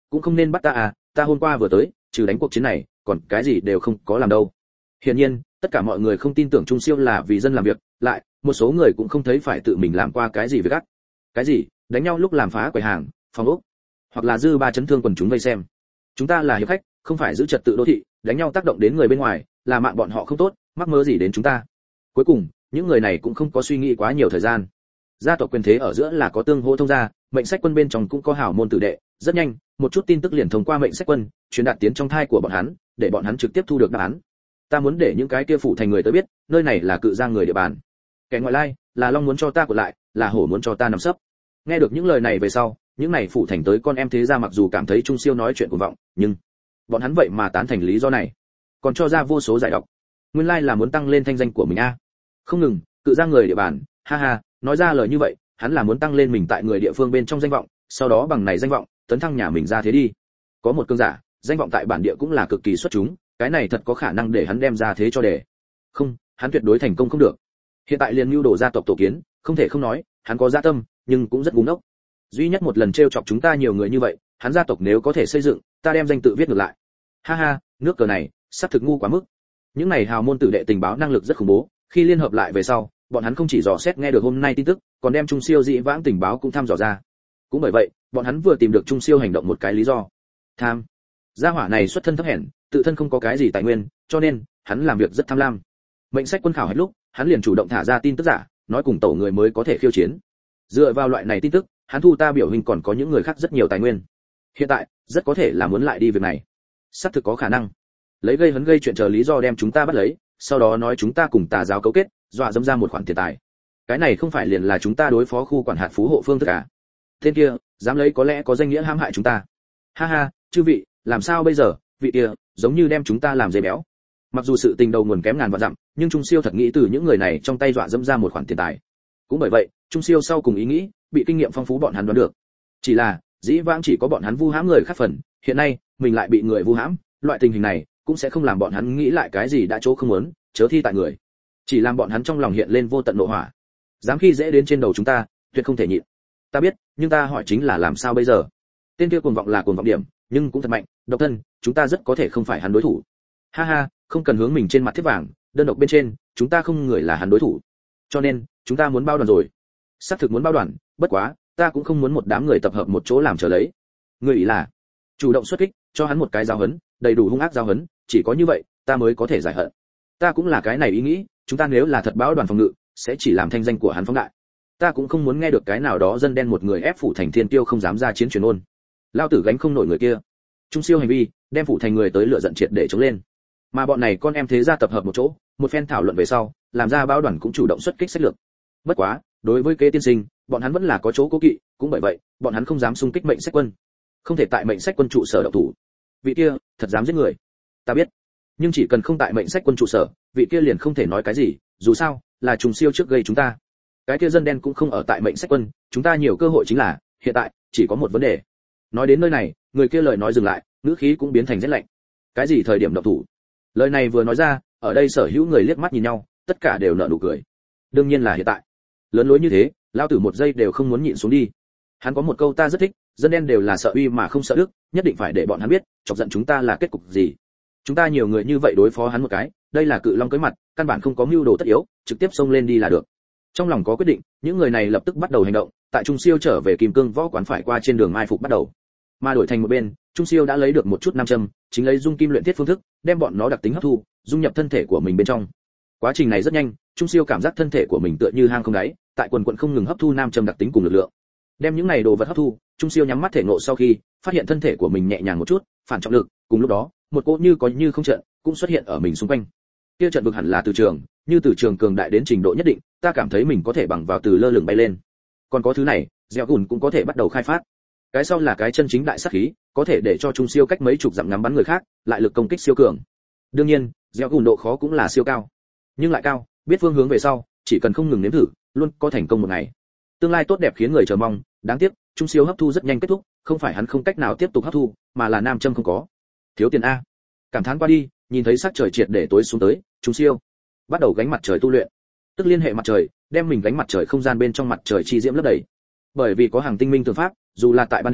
cũng không nên bắt ta à, ta hôm qua vừa tới, trừ đánh cuộc chiến này, còn cái gì đều không có làm đâu. Hiển nhiên, tất cả mọi người không tin tưởng Trung Siêu là vì dân làm việc, lại, một số người cũng không thấy phải tự mình làm qua cái gì việc ác. Cái gì? Đánh nhau lúc làm phá quầy hàng, phòng ốc, hoặc là dư ba chấn thương quần chúng vây xem. Chúng ta là hiệp khách, không phải giữ trật tự đô thị, đánh nhau tác động đến người bên ngoài, là mạng bọn họ không tốt, mắc mơ gì đến chúng ta. Cuối cùng, những người này cũng không có suy nghĩ quá nhiều thời gian. Gia tộc quyền thế ở giữa là có tương hỗ thông gia, mệnh sách quân bên trong cũng có hảo môn tử đệ, rất nhanh, một chút tin tức liền thông qua mệnh sách quân, truyền đạt tiến trong thai của bọn hắn, để bọn hắn trực tiếp thu được đáp án. Ta muốn để những cái kia phủ thành người tới biết, nơi này là cự giang người địa bàn. Kẻ ngoại lai, là long muốn cho ta của lại, là hổ muốn cho ta nằm sấp. Nghe được những lời này về sau, những này phủ thành tới con em thế gia mặc dù cảm thấy Trung Siêu nói chuyện cuồng vọng, nhưng bọn hắn vậy mà tán thành lý do này, còn cho ra vô số giải độc. Nguyên lai là muốn tăng lên thanh danh của mình a. Không ngừng, cự giang người địa bàn, ha ha, nói ra lời như vậy, hắn là muốn tăng lên mình tại người địa phương bên trong danh vọng, sau đó bằng này danh vọng, tấn thăng nhà mình ra thế đi. Có một cương giả, danh vọng tại bản địa cũng là cực kỳ xuất chúng, cái này thật có khả năng để hắn đem ra thế cho để. Không, hắn tuyệt đối thành công không được. Hiện tại liền mưu đồ gia tộc tổ kiến, không thể không nói, hắn có dạ tâm, nhưng cũng rất ngu ngốc. Duy nhất một lần trêu chọc chúng ta nhiều người như vậy, hắn gia tộc nếu có thể xây dựng, ta đem danh tự viết ngược lại. Ha ha, nước cờ này, sắp thực ngu quá mức. Những này hào môn tử đệ tình báo năng lực rất khủng bố, khi liên hợp lại về sau, bọn hắn không chỉ dò xét nghe được hôm nay tin tức, còn đem Trung Siêu dị vãng tình báo cũng thăm dò ra. Cũng bởi vậy, bọn hắn vừa tìm được Trung Siêu hành động một cái lý do. Tham. Gia hỏa này xuất thân thấp hèn, tự thân không có cái gì tài nguyên, cho nên hắn làm việc rất tham lam. Mệnh sách quân khảo hết lúc, hắn liền chủ động thả ra tin tức giả, nói cùng tổ người mới có thể khiêu chiến. Dựa vào loại này tin tức, hắn thu ta biểu hình còn có những người khác rất nhiều tài nguyên. Hiện tại, rất có thể là muốn lại đi việc này. Sắp thực có khả năng. Lấy gây hấn gây chuyện chờ lý do đem chúng ta bắt lấy, sau đó nói chúng ta cùng tà giáo cấu kết, dọa dẫm ra một khoản tiền tài. Cái này không phải liền là chúng ta đối phó khu quản hạt phú hộ phương thức à? Tên kia, dám lấy có lẽ có danh nghĩa hãm hại chúng ta. Ha ha, chư vị, làm sao bây giờ, vị kia, giống như đem chúng ta làm dây béo. Mặc dù sự tình đầu nguồn kém ngàn vạn dặm, nhưng Trung Siêu thật nghĩ từ những người này trong tay dọa dẫm ra một khoản tiền tài. Cũng bởi vậy, Trung Siêu sau cùng ý nghĩ, bị kinh nghiệm phong phú bọn hắn đoán được. Chỉ là, dĩ vãng chỉ có bọn hắn vu hãm người khác phần, hiện nay, mình lại bị người vu hãm, loại tình hình này cũng sẽ không làm bọn hắn nghĩ lại cái gì đã chỗ không muốn, chớ thi tại người. Chỉ làm bọn hắn trong lòng hiện lên vô tận nộ hỏa. Dám khi dễ đến trên đầu chúng ta, tuyệt không thể nhịn. Ta biết, nhưng ta hỏi chính là làm sao bây giờ? Tên kia cuồng vọng là cuồng vọng điểm, nhưng cũng thật mạnh, độc thân, chúng ta rất có thể không phải hắn đối thủ. Ha ha, không cần hướng mình trên mặt thiết vàng, đơn độc bên trên, chúng ta không người là hắn đối thủ. Cho nên, chúng ta muốn bao đoàn rồi. Xác thực muốn bao đoàn, bất quá, ta cũng không muốn một đám người tập hợp một chỗ làm chờ lấy. Người ý là chủ động xuất kích, cho hắn một cái giáo huấn, đầy đủ hung ác giáo huấn, chỉ có như vậy, ta mới có thể giải hận. Ta cũng là cái này ý nghĩ, chúng ta nếu là thật báo đoàn phòng ngự, sẽ chỉ làm thanh danh của hắn phóng đại. Ta cũng không muốn nghe được cái nào đó dân đen một người ép phủ thành thiên tiêu không dám ra chiến truyền ôn. Lao tử gánh không nổi người kia. Trung Siêu hành vi, đem phủ thành người tới lựa giận triệt để chống lên. Mà bọn này con em thế gia tập hợp một chỗ, một phen thảo luận về sau, làm ra báo đoàn cũng chủ động xuất kích sách lược. Bất quá, đối với kế tiên sinh, bọn hắn vẫn là có chỗ cố kỵ, cũng bởi vậy, bọn hắn không dám xung kích mệnh sách quân. Không thể tại mệnh sách quân trụ sở động thủ. Vị kia, thật dám giết người. Ta biết, nhưng chỉ cần không tại mệnh sách quân trụ sở, vị kia liền không thể nói cái gì, dù sao, là Trung Siêu trước gây chúng ta. Cái kia dân đen cũng không ở tại mệnh sách quân, chúng ta nhiều cơ hội chính là, hiện tại, chỉ có một vấn đề. Nói đến nơi này, người kia lời nói dừng lại, ngữ khí cũng biến thành rất lạnh. Cái gì thời điểm động thủ? Lời này vừa nói ra, ở đây sở hữu người liếc mắt nhìn nhau, tất cả đều nở nụ cười. Đương nhiên là hiện tại. Lớn lối như thế, lao tử một giây đều không muốn nhịn xuống đi. Hắn có một câu ta rất thích, dân đen đều là sợ uy mà không sợ đức, nhất định phải để bọn hắn biết, chọc giận chúng ta là kết cục gì. Chúng ta nhiều người như vậy đối phó hắn một cái, đây là cự long cưới mặt, căn bản không có mưu đồ tất yếu, trực tiếp xông lên đi là được. Trong lòng có quyết định, những người này lập tức bắt đầu hành động, tại Trung Siêu trở về Kim Cương võ quán phải qua trên đường mai phục bắt đầu. Mà đổi thành một bên, Trung Siêu đã lấy được một chút nam châm, chính lấy dung kim luyện thiết phương thức, đem bọn nó đặc tính hấp thu, dung nhập thân thể của mình bên trong. Quá trình này rất nhanh, Trung Siêu cảm giác thân thể của mình tựa như hang không đáy, tại quần quần không ngừng hấp thu nam châm đặc tính cùng lực lượng. Đem những này đồ vật hấp thu, Trung Siêu nhắm mắt thể ngộ sau khi, phát hiện thân thể của mình nhẹ nhàng một chút, phản trọng lực, cùng lúc đó, một cỗ như có như không trận, cũng xuất hiện ở mình xung quanh. Kia trận vực hẳn là từ trường, như từ trường cường đại đến trình độ nhất định, ta cảm thấy mình có thể bằng vào từ lơ lửng bay lên. Còn có thứ này, Dẻo Gùn cũng có thể bắt đầu khai phát. Cái sau là cái chân chính đại sát khí, có thể để cho Trung Siêu cách mấy chục dặm ngắm bắn người khác, lại lực công kích siêu cường. Đương nhiên, Dẻo Gùn độ khó cũng là siêu cao, nhưng lại cao, biết phương hướng về sau, chỉ cần không ngừng nếm thử, luôn có thành công một ngày. Tương lai tốt đẹp khiến người chờ mong, đáng tiếc, Trung Siêu hấp thu rất nhanh kết thúc, không phải hắn không cách nào tiếp tục hấp thu, mà là nam châm không có. Thiếu tiền a. Cảm thán qua đi, nhìn thấy sắc trời triệt để tối xuống tới, Trung Siêu bắt đầu gánh mặt trời tu luyện. Tức liên hệ mặt trời, đem mình gánh mặt trời không gian bên trong mặt trời chi diễm lấp đầy. Bởi vì có hàng tinh minh tường pháp, dù là tại ban đêm,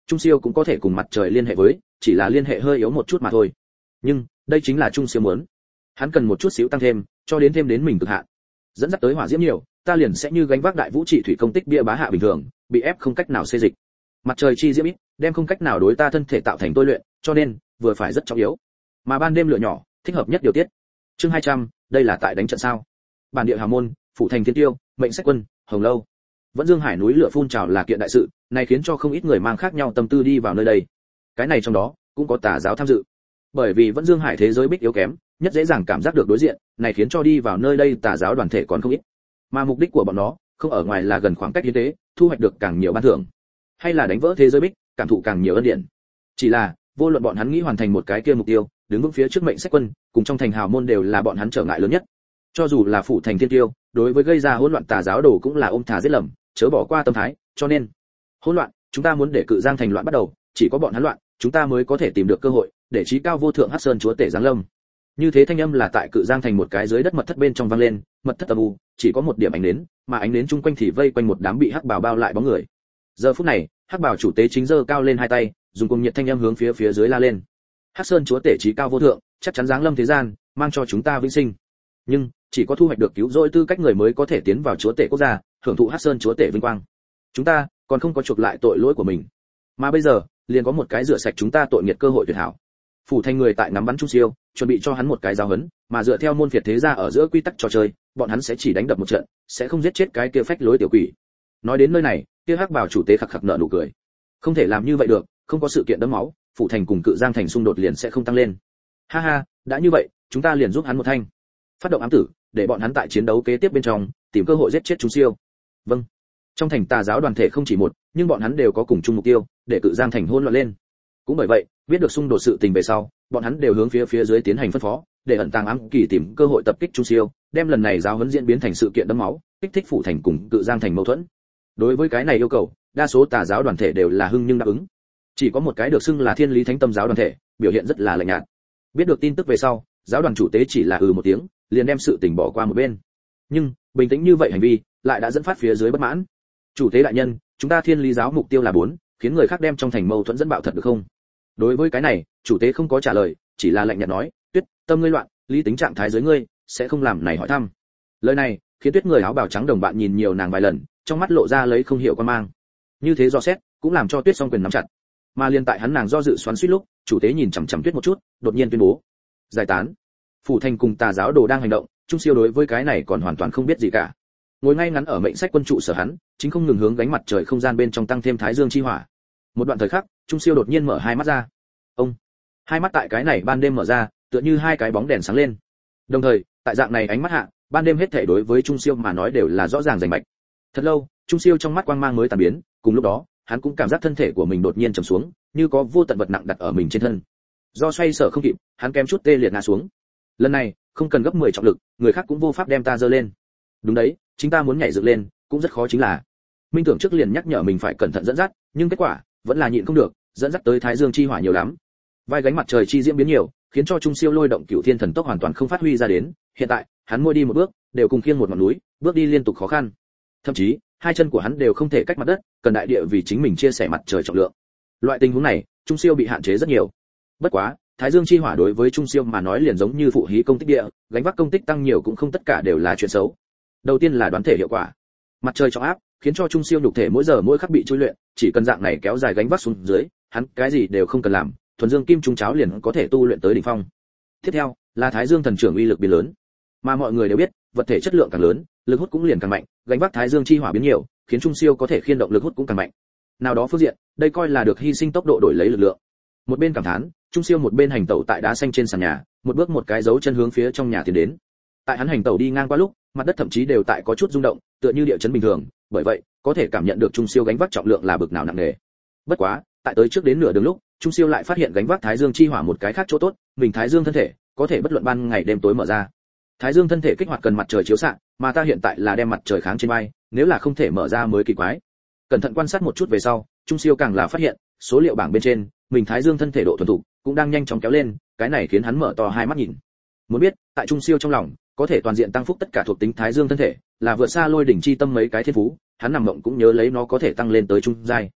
Trung siêu cũng có thể cùng mặt trời liên hệ với, chỉ là liên hệ hơi yếu một chút mà thôi. Nhưng đây chính là Trung siêu muốn. Hắn cần một chút xíu tăng thêm, cho đến thêm đến mình cực hạn. Dẫn dắt tới hỏa diễm nhiều, ta liền sẽ như gánh vác đại vũ trị thủy công tích bia bá hạ bình thường, bị ép không cách nào xê dịch. Mặt trời chi diễm ít, đem không cách nào đối ta thân thể tạo thành tôi luyện, cho nên vừa phải rất trọng yếu. Mà ban đêm lửa nhỏ, thích hợp nhất điều tiết. Chương hai trăm, đây là tại đánh trận sao? Bản địa hào môn, phụ thành thiên tiêu, mệnh sách quân, hồng lâu. Vẫn Dương Hải núi lửa phun trào là kiện đại sự, này khiến cho không ít người mang khác nhau tâm tư đi vào nơi đây. Cái này trong đó cũng có tà giáo tham dự. Bởi vì Vẫn Dương Hải thế giới bích yếu kém, nhất dễ dàng cảm giác được đối diện, này khiến cho đi vào nơi đây tà giáo đoàn thể còn không ít. Mà mục đích của bọn nó, không ở ngoài là gần khoảng cách như thế, thu hoạch được càng nhiều ban thưởng, hay là đánh vỡ thế giới bích, cảm thụ càng nhiều ân điển. Chỉ là, vô luận bọn hắn nghĩ hoàn thành một cái kia mục tiêu, đứng vững phía trước mệnh sách quân, cùng trong thành hào môn đều là bọn hắn trở ngại lớn nhất. Cho dù là phụ thành thiên tiêu, đối với gây ra hỗn loạn tà giáo đồ cũng là ôm thà giết lầm, chớ bỏ qua tâm thái, cho nên hỗn loạn, chúng ta muốn để Cự Giang thành loạn bắt đầu, chỉ có bọn hắn loạn, chúng ta mới có thể tìm được cơ hội để chí cao vô thượng Hắc Sơn chúa tể giáng lâm. Như thế thanh âm là tại Cự Giang thành một cái dưới đất mật thất bên trong vang lên, mật thất âm u, chỉ có một điểm ánh nến, mà ánh nến chung quanh thì vây quanh một đám bị hắc bào bao lại bóng người. Giờ phút này, hắc bào chủ tế chính giơ cao lên hai tay, dùng cùng nhiệt thanh âm hướng phía phía dưới la lên. Hắc Sơn chúa tể chí cao vô thượng, chắc chắn giáng lâm thế gian, mang cho chúng ta vĩnh sinh. Nhưng chỉ có thu hoạch được cứu rỗi tư cách người mới có thể tiến vào chúa tể quốc gia, hưởng thụ Hắc Sơn chúa tể vinh quang. Chúng ta còn không có chuộc lại tội lỗi của mình, mà bây giờ liền có một cái rửa sạch chúng ta tội nghiệt cơ hội tuyệt hảo. Phủ thành người tại ngắm bắn Trung Siêu, chuẩn bị cho hắn một cái giáo huấn, mà dựa theo môn phiệt thế gia ở giữa quy tắc trò chơi, bọn hắn sẽ chỉ đánh đập một trận, sẽ không giết chết cái kia phách lối tiểu quỷ. Nói đến nơi này, kia hắc bảo chủ tế khặc khặc nở nụ cười. Không thể làm như vậy được, không có sự kiện đẫm máu, Phủ thành cùng Cự Giang thành xung đột liền sẽ không tăng lên. Ha ha, đã như vậy, chúng ta liền giúp hắn một thanh. Phát động ám tử, để bọn hắn tại chiến đấu kế tiếp bên trong tìm cơ hội giết chết Trung Siêu. Vâng. Trong thành tà giáo đoàn thể không chỉ một, nhưng bọn hắn đều có cùng chung mục tiêu, để Cự Giang thành hỗn loạn lên. Cũng bởi vậy, biết được xung đột sự tình về sau, bọn hắn đều hướng phía phía dưới tiến hành phân phó, để ẩn tàng ám kỳ tìm cơ hội tập kích Trung Siêu, đem lần này giáo huấn diễn biến thành sự kiện đẫm máu, kích thích Phủ thành cùng Cự Giang thành mâu thuẫn. Đối với cái này yêu cầu, đa số tà giáo đoàn thể đều là hưng nhưng đáp ứng. Chỉ có một cái được xưng là Thiên Lý Thánh Tâm giáo đoàn thể, biểu hiện rất là lạnh nhạt. Biết được tin tức về sau, giáo đoàn chủ tế chỉ là ừ một tiếng, liền đem sự tình bỏ qua một bên. Nhưng, bình tĩnh như vậy hành vi, lại đã dẫn phát phía dưới bất mãn. Chủ tế đại nhân, chúng ta Thiên Lý giáo mục tiêu là bốn, khiến người khác đem trong thành mâu thuẫn dẫn bạo thật được không? Đối với cái này, chủ tế không có trả lời, chỉ là lạnh nhạt nói, Tuyết, tâm ngươi loạn, lý tính trạng thái dưới ngươi, sẽ không làm này hỏi thăm. Lời này, khiến Tuyết người áo bào trắng đồng bạn nhìn nhiều nàng vài lần, trong mắt lộ ra lấy không hiểu quan mang. Như thế do xét, cũng làm cho Tuyết song quyền nắm chặt. Mà liên tại hắn nàng do dự xoắn xuýt lúc, chủ tế nhìn chằm chằm Tuyết một chút, đột nhiên tuyên bố, giải tán. Phủ thành cùng tà giáo đồ đang hành động, Trung Siêu đối với cái này còn hoàn toàn không biết gì cả. Ngồi ngay ngắn ở mệnh sách quân trụ sở hắn, chính không ngừng hướng gánh mặt trời không gian bên trong tăng thêm thái dương chi hỏa. Một đoạn thời khắc, Trung Siêu đột nhiên mở hai mắt ra. Ông, hai mắt tại cái này ban đêm mở ra, tựa như hai cái bóng đèn sáng lên. Đồng thời, tại dạng này ánh mắt hạ, ban đêm hết thảy đối với Trung Siêu mà nói đều là rõ ràng rành mạch. Thật lâu, Trung Siêu trong mắt quang mang mới tàn biến, cùng lúc đó, hắn cũng cảm giác thân thể của mình đột nhiên trầm xuống, như có vô tận vật nặng đặt ở mình trên thân. Do xoay sở không kịp, hắn kém chút tê liệt ngã xuống. Lần này, không cần gấp mười trọng lực, người khác cũng vô pháp đem ta giơ lên. Đúng đấy, chính ta muốn nhảy dựng lên, cũng rất khó chính là. Minh Tưởng trước liền nhắc nhở mình phải cẩn thận dẫn dắt, nhưng kết quả vẫn là nhịn không được, dẫn dắt tới thái dương chi hỏa nhiều lắm. Vai gánh mặt trời chi diễm biến nhiều, khiến cho Trung Siêu lôi động cửu thiên thần tốc hoàn toàn không phát huy ra đến. Hiện tại, hắn mỗi đi một bước, đều cùng khiêng một ngọn núi, bước đi liên tục khó khăn. Thậm chí, hai chân của hắn đều không thể cách mặt đất, cần đại địa vì chính mình chia sẻ mặt trời trọng lượng. Loại tình huống này, Trung Siêu bị hạn chế rất nhiều. Bất quá, thái dương chi hỏa đối với Trung Siêu mà nói liền giống như phụ hí công tích địa, gánh vác công tích tăng nhiều cũng không tất cả đều là chuyện xấu. Đầu tiên là đoán thể hiệu quả. Mặt trời trọng áp, khiến cho Trung Siêu nhục thể mỗi giờ mỗi khắc bị chui luyện, chỉ cần dạng này kéo dài gánh vác xuống dưới, hắn cái gì đều không cần làm, thuần dương kim trung cháo liền có thể tu luyện tới đỉnh phong. Tiếp theo, là thái dương thần trưởng uy lực biến lớn. Mà mọi người đều biết, vật thể chất lượng càng lớn, lực hút cũng liền càng mạnh, gánh vác thái dương chi hỏa biến nhiều, khiến Trung Siêu có thể khiên động lực hút cũng càng mạnh. Nào đó phương diện, đây coi là được hy sinh tốc độ đổi lấy lực lượng. Một bên cảm thán, Trung Siêu một bên hành tẩu tại đá xanh trên sàn nhà, một bước một cái dấu chân hướng phía trong nhà tiến đến. Tại hắn hành tẩu đi ngang qua lúc, mặt đất thậm chí đều tại có chút rung động, tựa như địa chấn bình thường, bởi vậy, có thể cảm nhận được Trung Siêu gánh vác trọng lượng là bực nào nặng nề. Bất quá, tại tới trước đến nửa đường lúc, Trung Siêu lại phát hiện gánh vác thái dương chi hỏa một cái khác chỗ tốt, mình thái dương thân thể có thể bất luận ban ngày đêm tối mở ra. Thái dương thân thể kích hoạt cần mặt trời chiếu xạ, mà ta hiện tại là đem mặt trời kháng trên vai, nếu là không thể mở ra mới kỳ quái. Cẩn thận quan sát một chút về sau, Trung Siêu càng là phát hiện, số liệu bảng bên trên, mình thái dương thân thể độ thuần thục cũng đang nhanh chóng kéo lên, cái này khiến hắn mở to hai mắt nhìn. Muốn biết, tại Trung Siêu trong lòng, có thể toàn diện tăng phúc tất cả thuộc tính thái dương thân thể, là vượt xa lôi đỉnh chi tâm mấy cái thiên phú, hắn nằm mộng cũng nhớ lấy nó có thể tăng lên tới trung giai.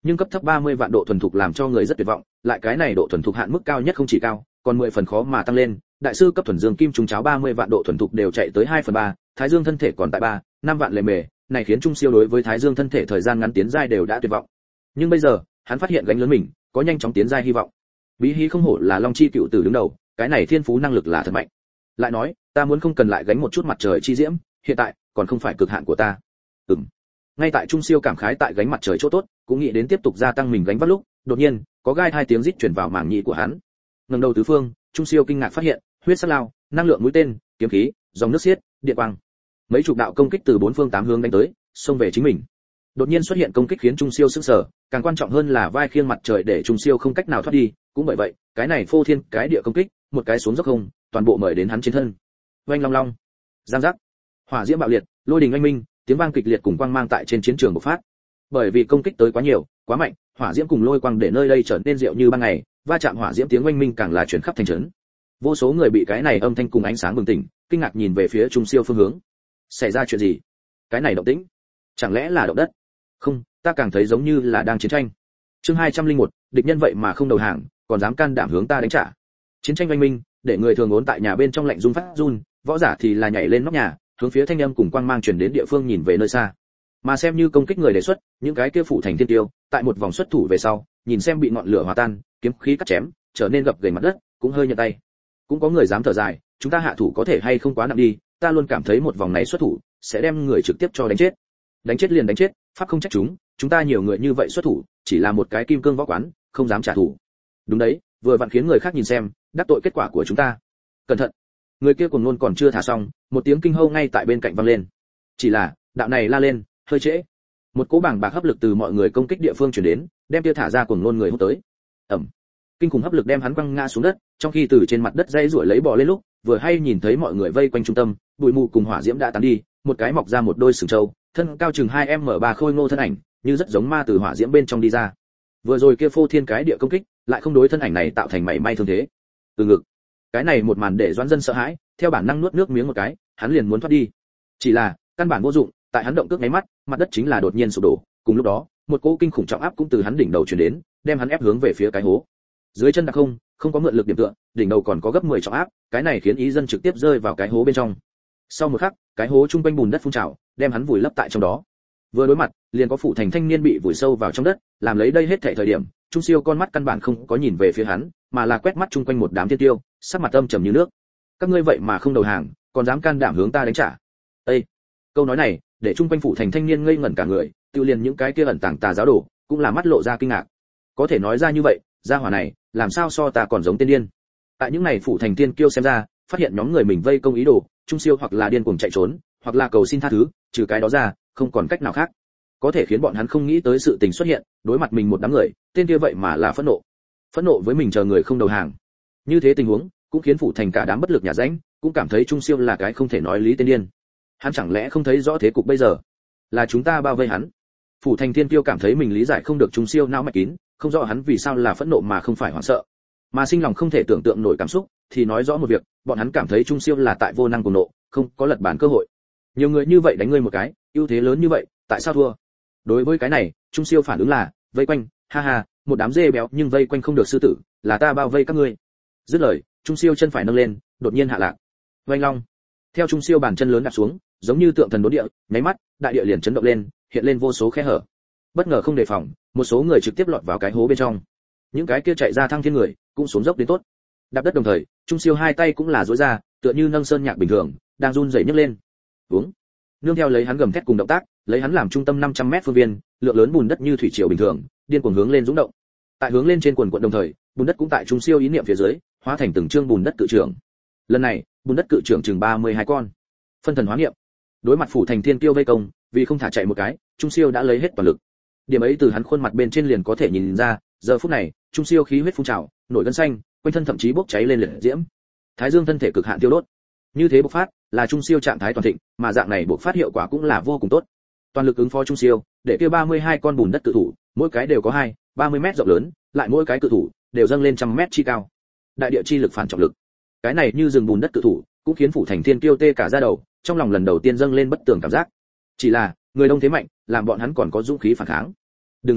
nhưng cấp thấp ba mươi vạn độ thuần thục làm cho người rất tuyệt vọng, lại cái này độ thuần thục hạn mức cao nhất không chỉ cao, còn mười phần khó mà tăng lên, đại sư cấp thuần dương kim trùng cháo ba mươi vạn độ thuần thục đều chạy tới hai phần ba, Thái Dương thân thể còn tại ba, năm vạn lề mề, này khiến Trung Siêu đối với Thái Dương thân thể thời gian ngắn tiến giai đều đã tuyệt vọng. Nhưng bây giờ, hắn phát hiện gánh lớn mình, có nhanh chóng tiến giai hy vọng. Bí Hí không hổ là Long Chi cựu tử đứng đầu, cái này thiên phú năng lực là thật mạnh. Lại nói, ta muốn không cần lại gánh một chút mặt trời chi diễm, hiện tại còn không phải cực hạn của ta. Ừm. Ngay tại Trung Siêu cảm khái tại gánh mặt trời chỗ tốt, cũng nghĩ đến tiếp tục gia tăng mình gánh vác lúc, đột nhiên, có gai hai tiếng rít truyền vào màng nhĩ của hắn. Ngẩng đầu tứ phương, Trung Siêu kinh ngạc phát hiện, huyết sắc lao, năng lượng mũi tên, kiếm khí, dòng nước xiết, điện quang, mấy chục đạo công kích từ bốn phương tám hướng đánh tới, xông về chính mình. Đột nhiên xuất hiện công kích khiến Trung Siêu sửng sở, càng quan trọng hơn là vai khiêng mặt trời để Trung Siêu không cách nào thoát đi, cũng bởi vậy, cái này phô thiên cái địa công kích, một cái xuống dốc không, toàn bộ mời đến hắn trên thân. Oanh long long, giang giác, hỏa diễm bạo liệt, lôi đình oanh minh, tiếng vang kịch liệt cùng quang mang tại trên chiến trường bộc phát. Bởi vì công kích tới quá nhiều, quá mạnh, hỏa diễm cùng lôi quang để nơi đây trở nên rượu như ban ngày, va chạm hỏa diễm tiếng oanh minh càng là truyền khắp thành trấn. Vô số người bị cái này âm thanh cùng ánh sáng bừng tỉnh, kinh ngạc nhìn về phía Trung Siêu phương hướng. Xảy ra chuyện gì? Cái này động tĩnh, chẳng lẽ là động đất? Không, ta càng thấy giống như là đang chiến tranh. Chương hai trăm lẻ một, địch nhân vậy mà không đầu hàng, còn dám can đảm hướng ta đánh trả. Chiến tranh oanh minh, để người thường ốn tại nhà bên trong lạnh run phát run, võ giả thì là nhảy lên nóc nhà, hướng phía thanh âm cùng quang mang truyền đến địa phương nhìn về nơi xa. Mà xem như công kích người đề xuất, những cái kia phụ thành thiên tiêu, tại một vòng xuất thủ về sau, nhìn xem bị ngọn lửa hòa tan, kiếm khí cắt chém, trở nên gập ghềnh mặt đất, cũng hơi nhận tay. Cũng có người dám thở dài, chúng ta hạ thủ có thể hay không quá nặng đi, ta luôn cảm thấy một vòng này xuất thủ sẽ đem người trực tiếp cho đánh chết. Đánh chết liền đánh chết, pháp không trách chúng, chúng ta nhiều người như vậy xuất thủ, chỉ là một cái kim cương võ quán, không dám trả thù. Đúng đấy, vừa vặn khiến người khác nhìn xem, đắc tội kết quả của chúng ta. Cẩn thận. Người kia cuồng ngôn còn chưa thả xong, một tiếng kinh hô ngay tại bên cạnh vang lên. Chỉ là, đạo này la lên, hơi trễ. Một cỗ bảng bạc hấp lực từ mọi người công kích địa phương truyền đến, đem kia thả ra cuồng ngôn người hút tới. Ầm. Kinh khủng hấp lực đem hắn quăng ngã xuống đất, trong khi từ trên mặt đất dây rủi lấy bò lên lúc, vừa hay nhìn thấy mọi người vây quanh trung tâm, bụi mù cùng hỏa diễm đã tán đi, một cái mọc ra một đôi sừng trâu, thân cao chừng hai em ba khôi ngô thân ảnh, như rất giống ma từ hỏa diễm bên trong đi ra. Vừa rồi kia phô thiên cái địa công kích, lại không đối thân ảnh này tạo thành mảy may thương thế. Từ ngực. Cái này một màn để Doãn Dân sợ hãi, theo bản năng nuốt nước miếng một cái, hắn liền muốn thoát đi. Chỉ là, căn bản vô dụng, tại hắn động cước nháy mắt, mặt đất chính là đột nhiên sụp đổ, cùng lúc đó, một cỗ kinh khủng trọng áp cũng từ hắn đỉnh đầu truyền đến, đem hắn ép hướng về phía cái hố. Dưới chân đặc không, không có mượn lực điểm tựa, đỉnh đầu còn có gấp mười trọng áp, cái này khiến ý dân trực tiếp rơi vào cái hố bên trong. Sau một khắc, cái hố trung quanh bùn đất phun trào, đem hắn vùi lấp tại trong đó. Vừa đối mặt, liền có phụ thành thanh niên bị vùi sâu vào trong đất, làm lấy đây hết thảy thời điểm, Trung Siêu con mắt căn bản không có nhìn về phía hắn, mà là quét mắt chung quanh một đám thiên tiêu, sắc mặt âm trầm như nước. Các ngươi vậy mà không đầu hàng, còn dám can đảm hướng ta đánh trả. Ê! Câu nói này, để chung quanh phụ thành thanh niên ngây ngẩn cả người, tiêu liền những cái kia ẩn tàng tà giáo đồ, cũng là mắt lộ ra kinh ngạc. Có thể nói ra như vậy, gia hỏa này, làm sao so ta còn giống tiên điên. Tại những này phụ thành tiên kiêu xem ra, phát hiện nhóm người mình vây công ý đồ, Trung Siêu hoặc là điên cuồng chạy trốn, hoặc là cầu xin tha thứ, trừ cái đó ra, không còn cách nào khác. Có thể khiến bọn hắn không nghĩ tới sự tình xuất hiện, đối mặt mình một đám người, tên kia vậy mà là phẫn nộ. Phẫn nộ với mình chờ người không đầu hàng. Như thế tình huống, cũng khiến phụ thành cả đám bất lực nhà rãnh, cũng cảm thấy Trung Siêu là cái không thể nói lý tiên điên. Hắn chẳng lẽ không thấy rõ thế cục bây giờ? Là chúng ta bao vây hắn. Phủ thành thiên tiêu cảm thấy mình lý giải không được Trung Siêu não mạch kín, không rõ hắn vì sao là phẫn nộ mà không phải hoảng sợ, mà sinh lòng không thể tưởng tượng nổi cảm xúc, thì nói rõ một việc, bọn hắn cảm thấy Trung Siêu là tại vô năng cùng nộ, không có lật bản cơ hội. Nhiều người như vậy đánh ngươi một cái, ưu thế lớn như vậy, tại sao thua? Đối với cái này, Trung Siêu phản ứng là, vây quanh, ha ha, một đám dê béo nhưng vây quanh không được sư tử, là ta bao vây các ngươi. Dứt lời, Trung Siêu chân phải nâng lên, đột nhiên hạ lạc. Vành long. Theo Trung Siêu bàn chân lớn đạp xuống, giống như tượng thần đốn địa, nháy mắt, đại địa liền chấn động lên, hiện lên vô số khe hở. Bất ngờ không đề phòng, một số người trực tiếp lọt vào cái hố bên trong. Những cái kia chạy ra thăng thiên người, cũng xuống dốc đến tốt. Đạp đất đồng thời, Trung Siêu hai tay cũng là duỗi ra, tựa như nâng sơn nhạc bình thường, đang run rẩy nhấc lên. Uống. Nương theo lấy hắn gầm thét cùng động tác, lấy hắn làm trung tâm năm trăm mét phương viên, lượng lớn bùn đất như thủy triều bình thường, điên cuồng hướng lên dũng động. Tại hướng lên trên quần quần đồng thời, bùn đất cũng tại Trung Siêu ý niệm phía dưới, hóa thành từng trương bùn đất cự trưởng. Lần này, bùn đất cự trưởng chừng ba mươi hai con. Phân thần hóa niệm. Đối mặt phủ thành thiên tiêu vây công, vì không thả chạy một cái, Trung Siêu đã lấy hết toàn lực. Điểm ấy từ hắn khuôn mặt bên trên liền có thể nhìn ra, giờ phút này, Trung Siêu khí huyết phun trào, nổi gân xanh, quanh thân thậm chí bốc cháy lên liệt diễm. Thái Dương thân thể cực hạn tiêu đốt. Như thế bộc phát, là Trung Siêu trạng thái toàn thịnh, mà dạng này bộc phát hiệu quả cũng là vô cùng tốt. Toàn lực ứng phó Trung Siêu, để kia ba mươi hai con bùn đất cự thủ, mỗi cái đều có hai, ba mươi mét rộng lớn, lại mỗi cái cự thủ đều dâng lên trăm mét chi cao. Đại địa chi lực phản trọng lực. Cái này như rừng bùn đất cự thủ, cũng khiến phủ thành thiên kiêu tê cả da đầu, trong lòng lần đầu tiên dâng lên bất tường cảm giác. Chỉ là, người đông thế mạnh, làm bọn hắn còn có dũng khí phản kháng. Đừng sợ,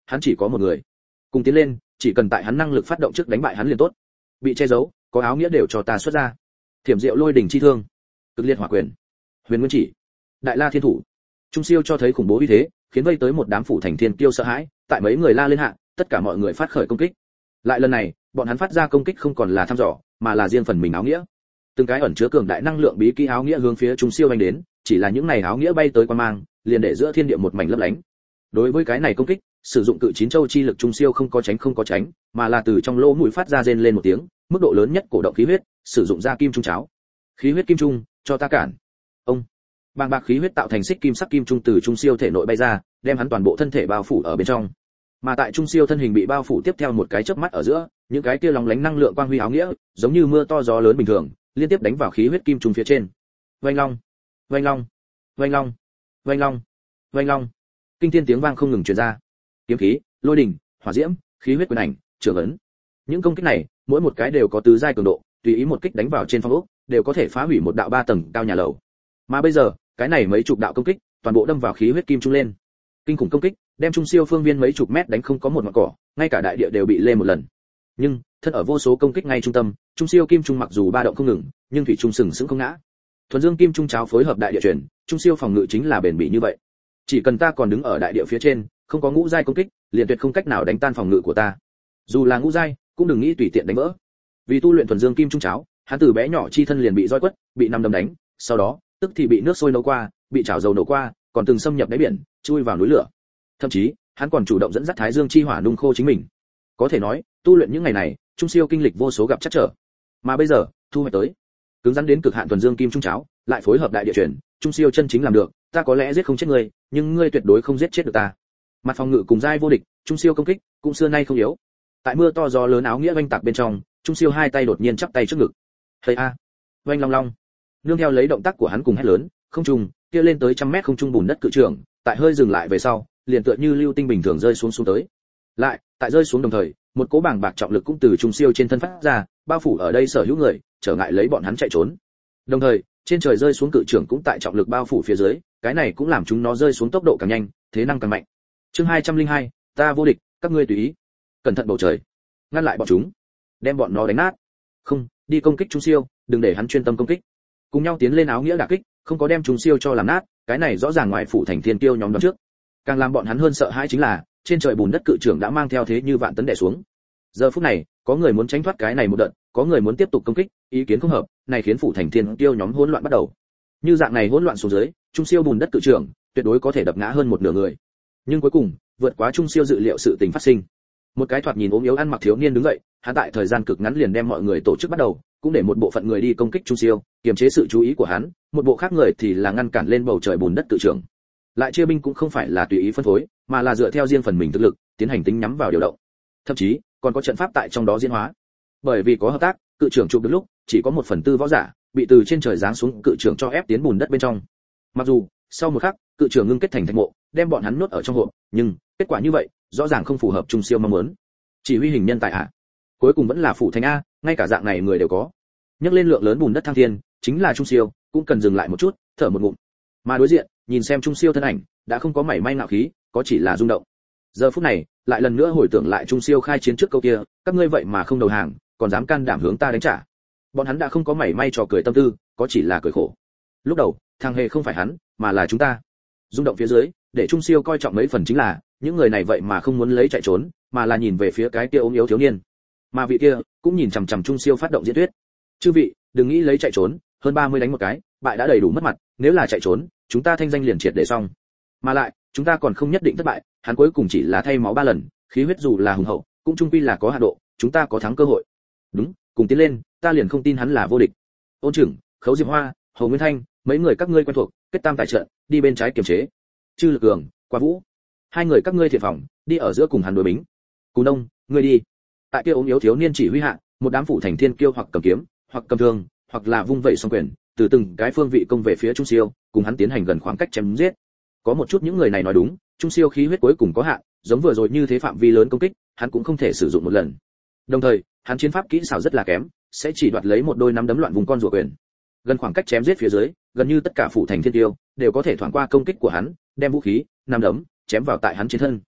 hắn chỉ có một người. Cùng tiến lên, chỉ cần tại hắn năng lực phát động trước đánh bại hắn liền tốt. Bị che giấu, có áo nghĩa đều cho ta xuất ra. Thiểm diệu lôi đỉnh chi thương, cực liệt hỏa quyền, huyền nguyên chỉ, đại la thiên thủ. Trung siêu cho thấy khủng bố uy thế, khiến vây tới một đám phủ thành thiên kiêu sợ hãi, tại mấy người la lên hạ, tất cả mọi người phát khởi công kích. Lại lần này, bọn hắn phát ra công kích không còn là thăm dò, mà là riêng phần mình áo nghĩa. Từng cái ẩn chứa cường đại năng lượng bí kỹ áo nghĩa hướng phía Trung siêu vành đến, chỉ là những này áo nghĩa bay tới quan mang, liền để giữa thiên địa một mảnh lấp lánh. Đối với cái này công kích, sử dụng cự chín châu chi lực Trung siêu không có tránh không có tránh, mà là từ trong lỗ mũi phát ra rên lên một tiếng, mức độ lớn nhất cổ động khí huyết, sử dụng ra kim trung cháo. Khí huyết kim trung, cho ta cản. Ông. Bàng bạc khí huyết tạo thành xích kim sắc kim trung từ Trung siêu thể nội bay ra, đem hắn toàn bộ thân thể bao phủ ở bên trong. Mà tại Trung siêu thân hình bị bao phủ tiếp theo một cái chớp mắt ở giữa, những cái kia lóng lánh năng lượng quang huy áo nghĩa, giống như mưa to gió lớn bình thường, liên tiếp đánh vào khí huyết kim trung phía trên. Oanh long, oanh long, oanh long, oanh long, oanh long. Kinh thiên tiếng vang không ngừng truyền ra. Kiếm khí, lôi đình, hỏa diễm, khí huyết quyền ảnh, trường ấn. Những công kích này, mỗi một cái đều có tứ giai cường độ, tùy ý một kích đánh vào trên phong ốc, đều có thể phá hủy một đạo ba tầng cao nhà lầu. Mà bây giờ, cái này mấy chục đạo công kích, toàn bộ đâm vào khí huyết kim trung lên. Kinh khủng công kích, đem Trung siêu phương viên mấy chục mét đánh không có một ngọn cỏ, ngay cả đại địa đều bị lê một lần. Nhưng, thân ở vô số công kích ngay trung tâm, Trung siêu kim trung mặc dù ba động không ngừng, nhưng thủy trung sừng sững không ngã. Thuần dương kim trung cháo phối hợp đại địa truyền, Trung siêu phòng ngự chính là bền bỉ như vậy. Chỉ cần ta còn đứng ở đại địa phía trên, không có ngũ giai công kích, liền tuyệt không cách nào đánh tan phòng ngự của ta. Dù là ngũ giai, cũng đừng nghĩ tùy tiện đánh vỡ. Vì tu luyện thuần dương kim trung cháo, hắn từ bé nhỏ chi thân liền bị roi quất, bị năm đấm đánh, sau đó, tức thì bị nước sôi nấu qua, bị chảo dầu nấu qua, còn từng xâm nhập đáy biển, chui vào núi lửa. Thậm chí, hắn còn chủ động dẫn dắt thái dương chi hỏa nung khô chính mình. Có thể nói, tu luyện những ngày này, Trung siêu kinh lịch vô số gặp trắc trở. Mà bây giờ, thu hoạch tới, cứng rắn đến cực hạn thuần dương kim trung cháo, lại phối hợp đại địa truyền, Trung siêu chân chính làm được, ta có lẽ giết không chết ngươi, nhưng ngươi tuyệt đối không giết chết được ta. Mặt phòng ngự cùng giai vô địch, Trung siêu công kích cũng xưa nay không yếu. Tại mưa to gió lớn áo nghĩa vanh tạc bên trong, Trung siêu hai tay đột nhiên chắp tay trước ngực. Thầy a, vanh long long. Nương theo lấy động tác của hắn cùng hét lớn, không trung, kia lên tới trăm mét không trung bùn đất cự trường, tại hơi dừng lại về sau, liền tựa như lưu tinh bình thường rơi xuống xuống tới. Lại, tại rơi xuống đồng thời, một cỗ bảng bạc trọng lực cũng từ Trung siêu trên thân phát ra, bao phủ ở đây sở hữu người, trở ngại lấy bọn hắn chạy trốn. Đồng thời, trên trời rơi xuống cự trường cũng tại trọng lực bao phủ phía dưới, cái này cũng làm chúng nó rơi xuống tốc độ càng nhanh, thế năng càng mạnh. Chương hai trăm linh hai, ta vô địch, các ngươi tùy ý. Cẩn thận bầu trời, ngăn lại bọn chúng, đem bọn nó đánh nát. Không, đi công kích Trung siêu, đừng để hắn chuyên tâm công kích. Cùng nhau tiến lên áo nghĩa đả kích, không có đem Trung siêu cho làm nát, cái này rõ ràng ngoài phủ thành thiên tiêu nhóm đó trước. Càng làm bọn hắn hơn sợ hãi chính là, trên trời bùn đất cự trưởng đã mang theo thế như vạn tấn đè xuống. Giờ phút này, có người muốn tránh thoát cái này một đợt, có người muốn tiếp tục công kích, ý kiến không hợp, này khiến phủ thành thiên tiêu nhóm hỗn loạn bắt đầu. Như dạng này hỗn loạn xuống dưới, Trung siêu bùn đất cự trưởng tuyệt đối có thể đập ngã hơn một nửa người. Nhưng cuối cùng, vượt quá Trung siêu dự liệu sự tình phát sinh. Một cái thoạt nhìn ốm yếu ăn mặc thiếu niên đứng dậy, hắn tại thời gian cực ngắn liền đem mọi người tổ chức bắt đầu, cũng để một bộ phận người đi công kích Trung siêu, kiềm chế sự chú ý của hắn, một bộ khác người thì là ngăn cản lên bầu trời bùn đất cự trưởng. Lại chia binh cũng không phải là tùy ý phân phối, mà là dựa theo riêng phần mình thực lực, tiến hành tính nhắm vào điều động. Thậm chí, còn có trận pháp tại trong đó diễn hóa. Bởi vì có hợp tác, cự trưởng chụp được lúc, chỉ có một phần tư võ giả bị từ trên trời giáng xuống cự trưởng cho ép tiến bùn đất bên trong. Mặc dù, sau một khắc, cự trưởng ngưng kết thành thạch mộ, đem bọn hắn nuốt ở trong hộp, nhưng kết quả như vậy, rõ ràng không phù hợp Trung siêu mong muốn. Chỉ huy hình nhân tại hạ, cuối cùng vẫn là phủ thành a, ngay cả dạng này người đều có. Nhấc lên lượng lớn bùn đất thăng thiên, chính là Trung siêu, cũng cần dừng lại một chút, thở một ngụm. Mà đối diện, nhìn xem Trung siêu thân ảnh, đã không có mảy may ngạo khí, có chỉ là rung động. Giờ phút này, lại lần nữa hồi tưởng lại Trung siêu khai chiến trước câu kia, các ngươi vậy mà không đầu hàng, còn dám can đảm hướng ta đánh trả. Bọn hắn đã không có mảy may trò cười tâm tư, có chỉ là cười khổ. Lúc đầu, thằng hề không phải hắn, mà là chúng ta. Rung động phía dưới, để Trung siêu coi trọng mấy phần chính là, những người này vậy mà không muốn lấy chạy trốn, mà là nhìn về phía cái kia ốm yếu thiếu niên. Mà vị kia cũng nhìn chằm chằm Trung siêu phát động diễn thuyết. Chư vị, đừng nghĩ lấy chạy trốn, hơn ba mươi đánh một cái, bại đã đầy đủ mất mặt, nếu là chạy trốn, chúng ta thanh danh liền triệt để xong. Mà lại, chúng ta còn không nhất định thất bại, hắn cuối cùng chỉ là thay máu ba lần, khí huyết dù là hùng hậu, cũng trung quy là có hạ độ, chúng ta có thắng cơ hội. Đúng, cùng tiến lên, ta liền không tin hắn là vô địch. Ôn Trưởng, Khấu Diệp Hoa, Hồ Nguyên Thanh, mấy người các ngươi quen thuộc, kết tam tại trận, đi bên trái kiềm chế. Chư Lực Cường, Qua Vũ, hai người các ngươi thiện phòng, đi ở giữa cùng hắn đối bính. Cú Đông, ngươi đi. Tại kia ốm yếu thiếu niên chỉ huy hạ, một đám phủ thành thiên kiêu hoặc cầm kiếm, hoặc cầm thương, hoặc là vung vẩy song quyền, từ từng cái phương vị công về phía Trung siêu, cùng hắn tiến hành gần khoảng cách chém giết. Có một chút những người này nói đúng, Trung siêu khí huyết cuối cùng có hạn, giống vừa rồi như thế phạm vi lớn công kích, hắn cũng không thể sử dụng một lần. Đồng thời, hắn chiến pháp kỹ xảo rất là kém, sẽ chỉ đoạt lấy một đôi nắm đấm loạn vùng con rùa quyền. Gần khoảng cách chém giết phía dưới, gần như tất cả phủ thành thiên tiêu đều có thể thoảng qua công kích của hắn, đem vũ khí, nắm đấm chém vào tại hắn trên thân.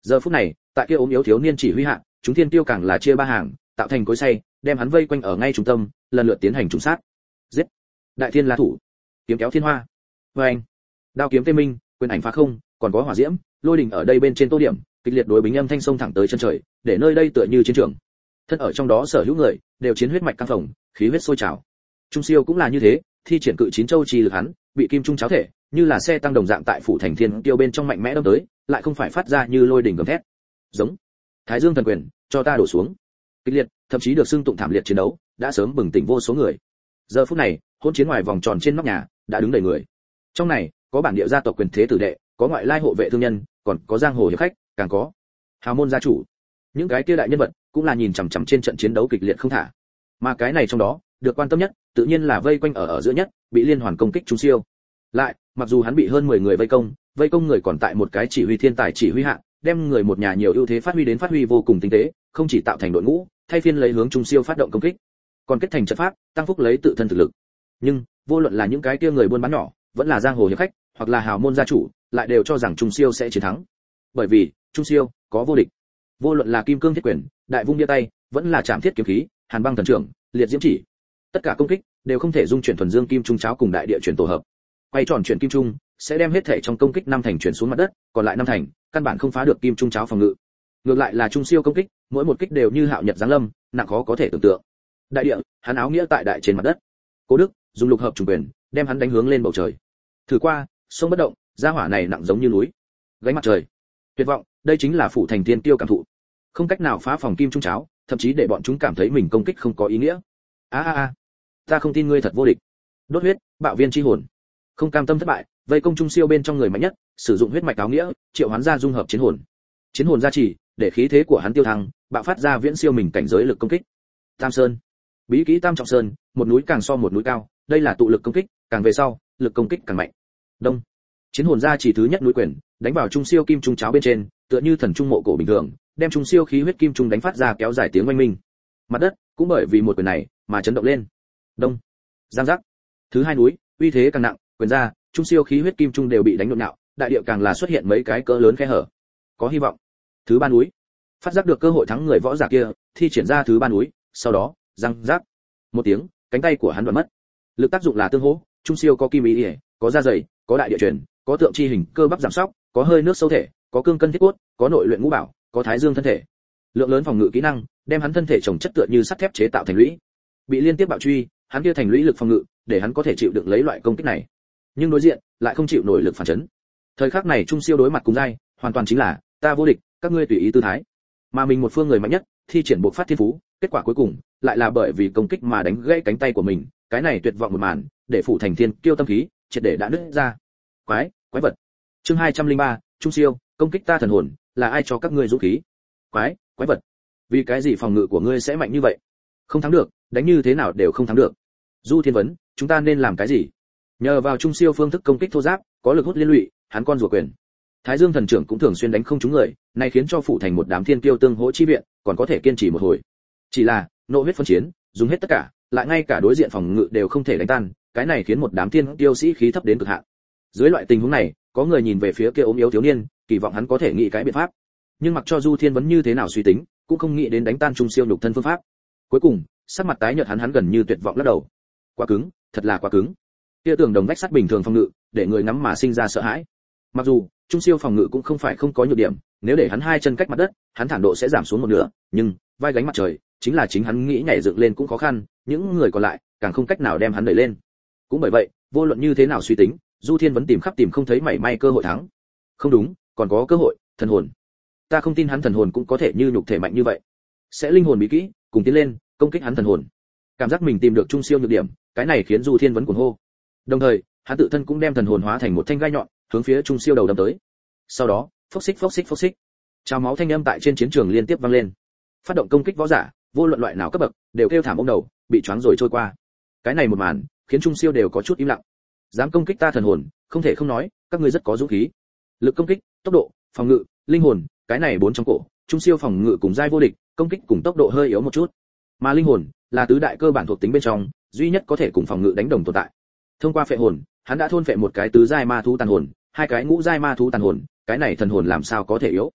Giờ phút này, tại kia ốm yếu thiếu niên chỉ huy hạ, chúng thiên tiêu càng là chia ba hàng, tạo thành cối xay, đem hắn vây quanh ở ngay trung tâm, lần lượt tiến hành trùng sát. Giết! Đại thiên la thủ, kiếm kéo thiên hoa. Oeng! Đao kiếm tê minh, quyền ảnh phá không, còn có hỏa diễm, lôi đình ở đây bên trên tô điểm, kịch liệt đối bính âm thanh sông thẳng tới chân trời, để nơi đây tựa như chiến trường. Thân ở trong đó sở hữu người, đều chiến huyết mạch căng phồng, khí huyết sôi trào. Trung siêu cũng là như thế, thi triển cự chín châu chi lực hắn, bị kim trung cháo thể, như là xe tăng đồng dạng tại phủ thành thiên tiêu bên trong mạnh mẽ đâm tới, lại không phải phát ra như lôi đỉnh gầm thét. Giống Thái Dương thần quyền, cho ta đổ xuống. Kịch liệt, thậm chí được xưng tụng thảm liệt chiến đấu, đã sớm bừng tỉnh vô số người. Giờ phút này, hỗn chiến ngoài vòng tròn trên nóc nhà, đã đứng đầy người. Trong này, có bản địa gia tộc quyền thế tử đệ, có ngoại lai hộ vệ thương nhân, còn có giang hồ hiệp khách, càng có hào môn gia chủ. Những cái kia đại nhân vật cũng là nhìn chằm chằm trên trận chiến đấu kịch liệt không thả. Mà cái này trong đó, được quan tâm nhất, tự nhiên là vây quanh ở ở giữa nhất, bị liên hoàn công kích Trung siêu. Lại, mặc dù hắn bị hơn mười người vây công, vây công người còn tại một cái chỉ huy thiên tài chỉ huy hạ, đem người một nhà nhiều ưu thế phát huy đến phát huy vô cùng tinh tế, không chỉ tạo thành đội ngũ, thay phiên lấy hướng Trung siêu phát động công kích, còn kết thành trận pháp, tăng phúc lấy tự thân thực lực. Nhưng, vô luận là những cái kia người buôn bán nhỏ, vẫn là giang hồ hiệp khách, hoặc là hào môn gia chủ, lại đều cho rằng Trung siêu sẽ chiến thắng. Bởi vì, Trung siêu có vô địch. Vô luận là kim cương thiết quyền, đại vung bia tay, vẫn là trảm thiết kiếm khí, hàn băng thần trưởng, liệt diễm chỉ, tất cả công kích đều không thể dung chuyển thuần dương kim trung cháo cùng đại địa chuyển tổ hợp. Quay tròn chuyển kim trung sẽ đem hết thể trong công kích năm thành chuyển xuống mặt đất, còn lại năm thành căn bản không phá được kim trung cháo phòng ngự. Ngược lại là Trung siêu công kích, mỗi một kích đều như hạo nhật giáng lâm, nặng khó có thể tưởng tượng. Đại địa, hắn áo nghĩa tại đại trên mặt đất. Cố Đức dùng lục hợp trùng quyền, đem hắn đánh hướng lên bầu trời. Thử qua, sông bất động, gia hỏa này nặng giống như núi. Gánh mặt trời. Tuyệt vọng, đây chính là phủ thành tiên tiêu cảm thụ. Không cách nào phá phòng kim trung cháo, thậm chí để bọn chúng cảm thấy mình công kích không có ý nghĩa. A a a, ta không tin ngươi thật vô địch. Đốt huyết, bạo viên chi hồn. Không cam tâm thất bại, vây công Trung siêu bên trong người mạnh nhất, sử dụng huyết mạch áo nghĩa, triệu hoán ra dung hợp chiến hồn. Chiến hồn gia trì, để khí thế của hắn tiêu thăng, bạo phát ra viễn siêu mình cảnh giới lực công kích. Tam Sơn, bí kỹ Tam Trọng Sơn, một núi càng so một núi cao, đây là tụ lực công kích, càng về sau, lực công kích càng mạnh. Đông, chiến hồn gia trì thứ nhất núi quyền, đánh vào Trung siêu kim trung cháo bên trên, tựa như thần trung mộ cổ bình thường, đem Trung siêu khí huyết kim trung đánh phát ra kéo dài tiếng oanh minh. Mặt đất cũng bởi vì một quyền này mà chấn động lên. Đông, giang giác. Thứ hai núi, uy thế càng nặng, quyền ra, Trung siêu khí huyết kim trung đều bị đánh nhộn nhạo, đại địa càng là xuất hiện mấy cái cỡ lớn khe hở. Có hy vọng. Thứ ba núi, phát giác được cơ hội thắng người võ giả kia, thi triển ra thứ ba núi, sau đó, răng rác. Một tiếng, cánh tay của hắn đoạn mất. Lực tác dụng là tương hỗ, Trung siêu có kim ý, có da dày, có đại địa truyền, có tượng chi hình, cơ bắp giảm sóc, có hơi nước sâu thể, có cương cân thiết cốt, có nội luyện ngũ bảo, có thái dương thân thể. Lượng lớn phòng ngự kỹ năng, đem hắn thân thể trồng chất tựa như sắt thép chế tạo thành lũy. Bị liên tiếp bạo truy, hắn kia thành lũy lực phòng ngự, để hắn có thể chịu đựng lấy loại công kích này. Nhưng đối diện lại không chịu nổi lực phản chấn. Thời khắc này Trung siêu đối mặt cùng giai, hoàn toàn chính là ta vô địch, các ngươi tùy ý tư thái. Mà mình một phương người mạnh nhất, thi triển bộ phát thiên phú, kết quả cuối cùng lại là bởi vì công kích mà đánh gãy cánh tay của mình, cái này tuyệt vọng một màn, để phủ thành thiên kiêu tâm khí, triệt để đã nứt ra. Quái, quái vật. Chương hai trăm linh ba, Trung siêu, công kích ta thần hồn, là ai cho các ngươi dũng khí? Quái, quái vật. Vì cái gì phòng ngự của ngươi sẽ mạnh như vậy? Không thắng được, đánh như thế nào đều không thắng được. Du Thiên Vấn, chúng ta nên làm cái gì? Nhờ vào Trung siêu phương thức công kích thô giáp, có lực hút liên lụy, hắn con rùa quyền. Thái Dương thần trưởng cũng thường xuyên đánh không trúng người, này khiến cho phủ thành một đám thiên kiêu tương hỗ chi viện, còn có thể kiên trì một hồi. Chỉ là, nộ huyết phân chiến, dùng hết tất cả, lại ngay cả đối diện phòng ngự đều không thể đánh tan, cái này khiến một đám thiên kiêu sĩ khí thấp đến cực hạn. Dưới loại tình huống này, có người nhìn về phía kia ốm yếu thiếu niên, kỳ vọng hắn có thể nghĩ cái biện pháp. Nhưng mặc cho Du Thiên Vấn như thế nào suy tính, cũng không nghĩ đến đánh tan Trung siêu nhục thân phương pháp. Cuối cùng, sắc mặt tái nhợt hắn hắn gần như tuyệt vọng lắc đầu. Quá cứng, thật là quá cứng. Kia tường đồng vách sắt bình thường phòng ngự, để người ngắm mà sinh ra sợ hãi. Mặc dù Trung siêu phòng ngự cũng không phải không có nhược điểm, nếu để hắn hai chân cách mặt đất, hắn thản độ sẽ giảm xuống một nửa, nhưng vai gánh mặt trời, chính là chính hắn nghĩ nhảy dựng lên cũng khó khăn, những người còn lại càng không cách nào đem hắn đẩy lên. Cũng bởi vậy, vô luận như thế nào suy tính, Du Thiên vẫn tìm khắp tìm không thấy mảy may cơ hội thắng. Không đúng, còn có cơ hội, thần hồn. Ta không tin hắn thần hồn cũng có thể như nhục thể mạnh như vậy. Sẽ linh hồn bí kỹ, cùng tiến lên, công kích hắn thần hồn. Cảm giác mình tìm được Trung siêu nhược điểm, cái này khiến Du Thiên vẫn cuồng hô. Đồng thời, hắn tự thân cũng đem thần hồn hóa thành một thanh gai nhọn, hướng phía Trung siêu đầu đâm tới. Sau đó, phốc xích phốc xích phốc xích, trào máu thanh âm tại trên chiến trường liên tiếp vang lên. Phát động công kích võ giả, vô luận loại nào cấp bậc, đều kêu thảm ôm đầu, bị choáng rồi trôi qua. Cái này một màn, khiến Trung siêu đều có chút im lặng. Dám công kích ta thần hồn, không thể không nói, các ngươi rất có dũng khí. Lực công kích, tốc độ, phòng ngự, linh hồn, cái này bốn trong cổ, Trung siêu phòng ngự cùng giai vô địch, công kích cùng tốc độ hơi yếu một chút. Mà linh hồn là tứ đại cơ bản thuộc tính bên trong, duy nhất có thể cùng phòng ngự đánh đồng tồn tại. Thông qua phệ hồn, hắn đã thôn phệ một cái tứ giai ma thú tàn hồn, hai cái ngũ giai ma thú tàn hồn, cái này thần hồn làm sao có thể yếu.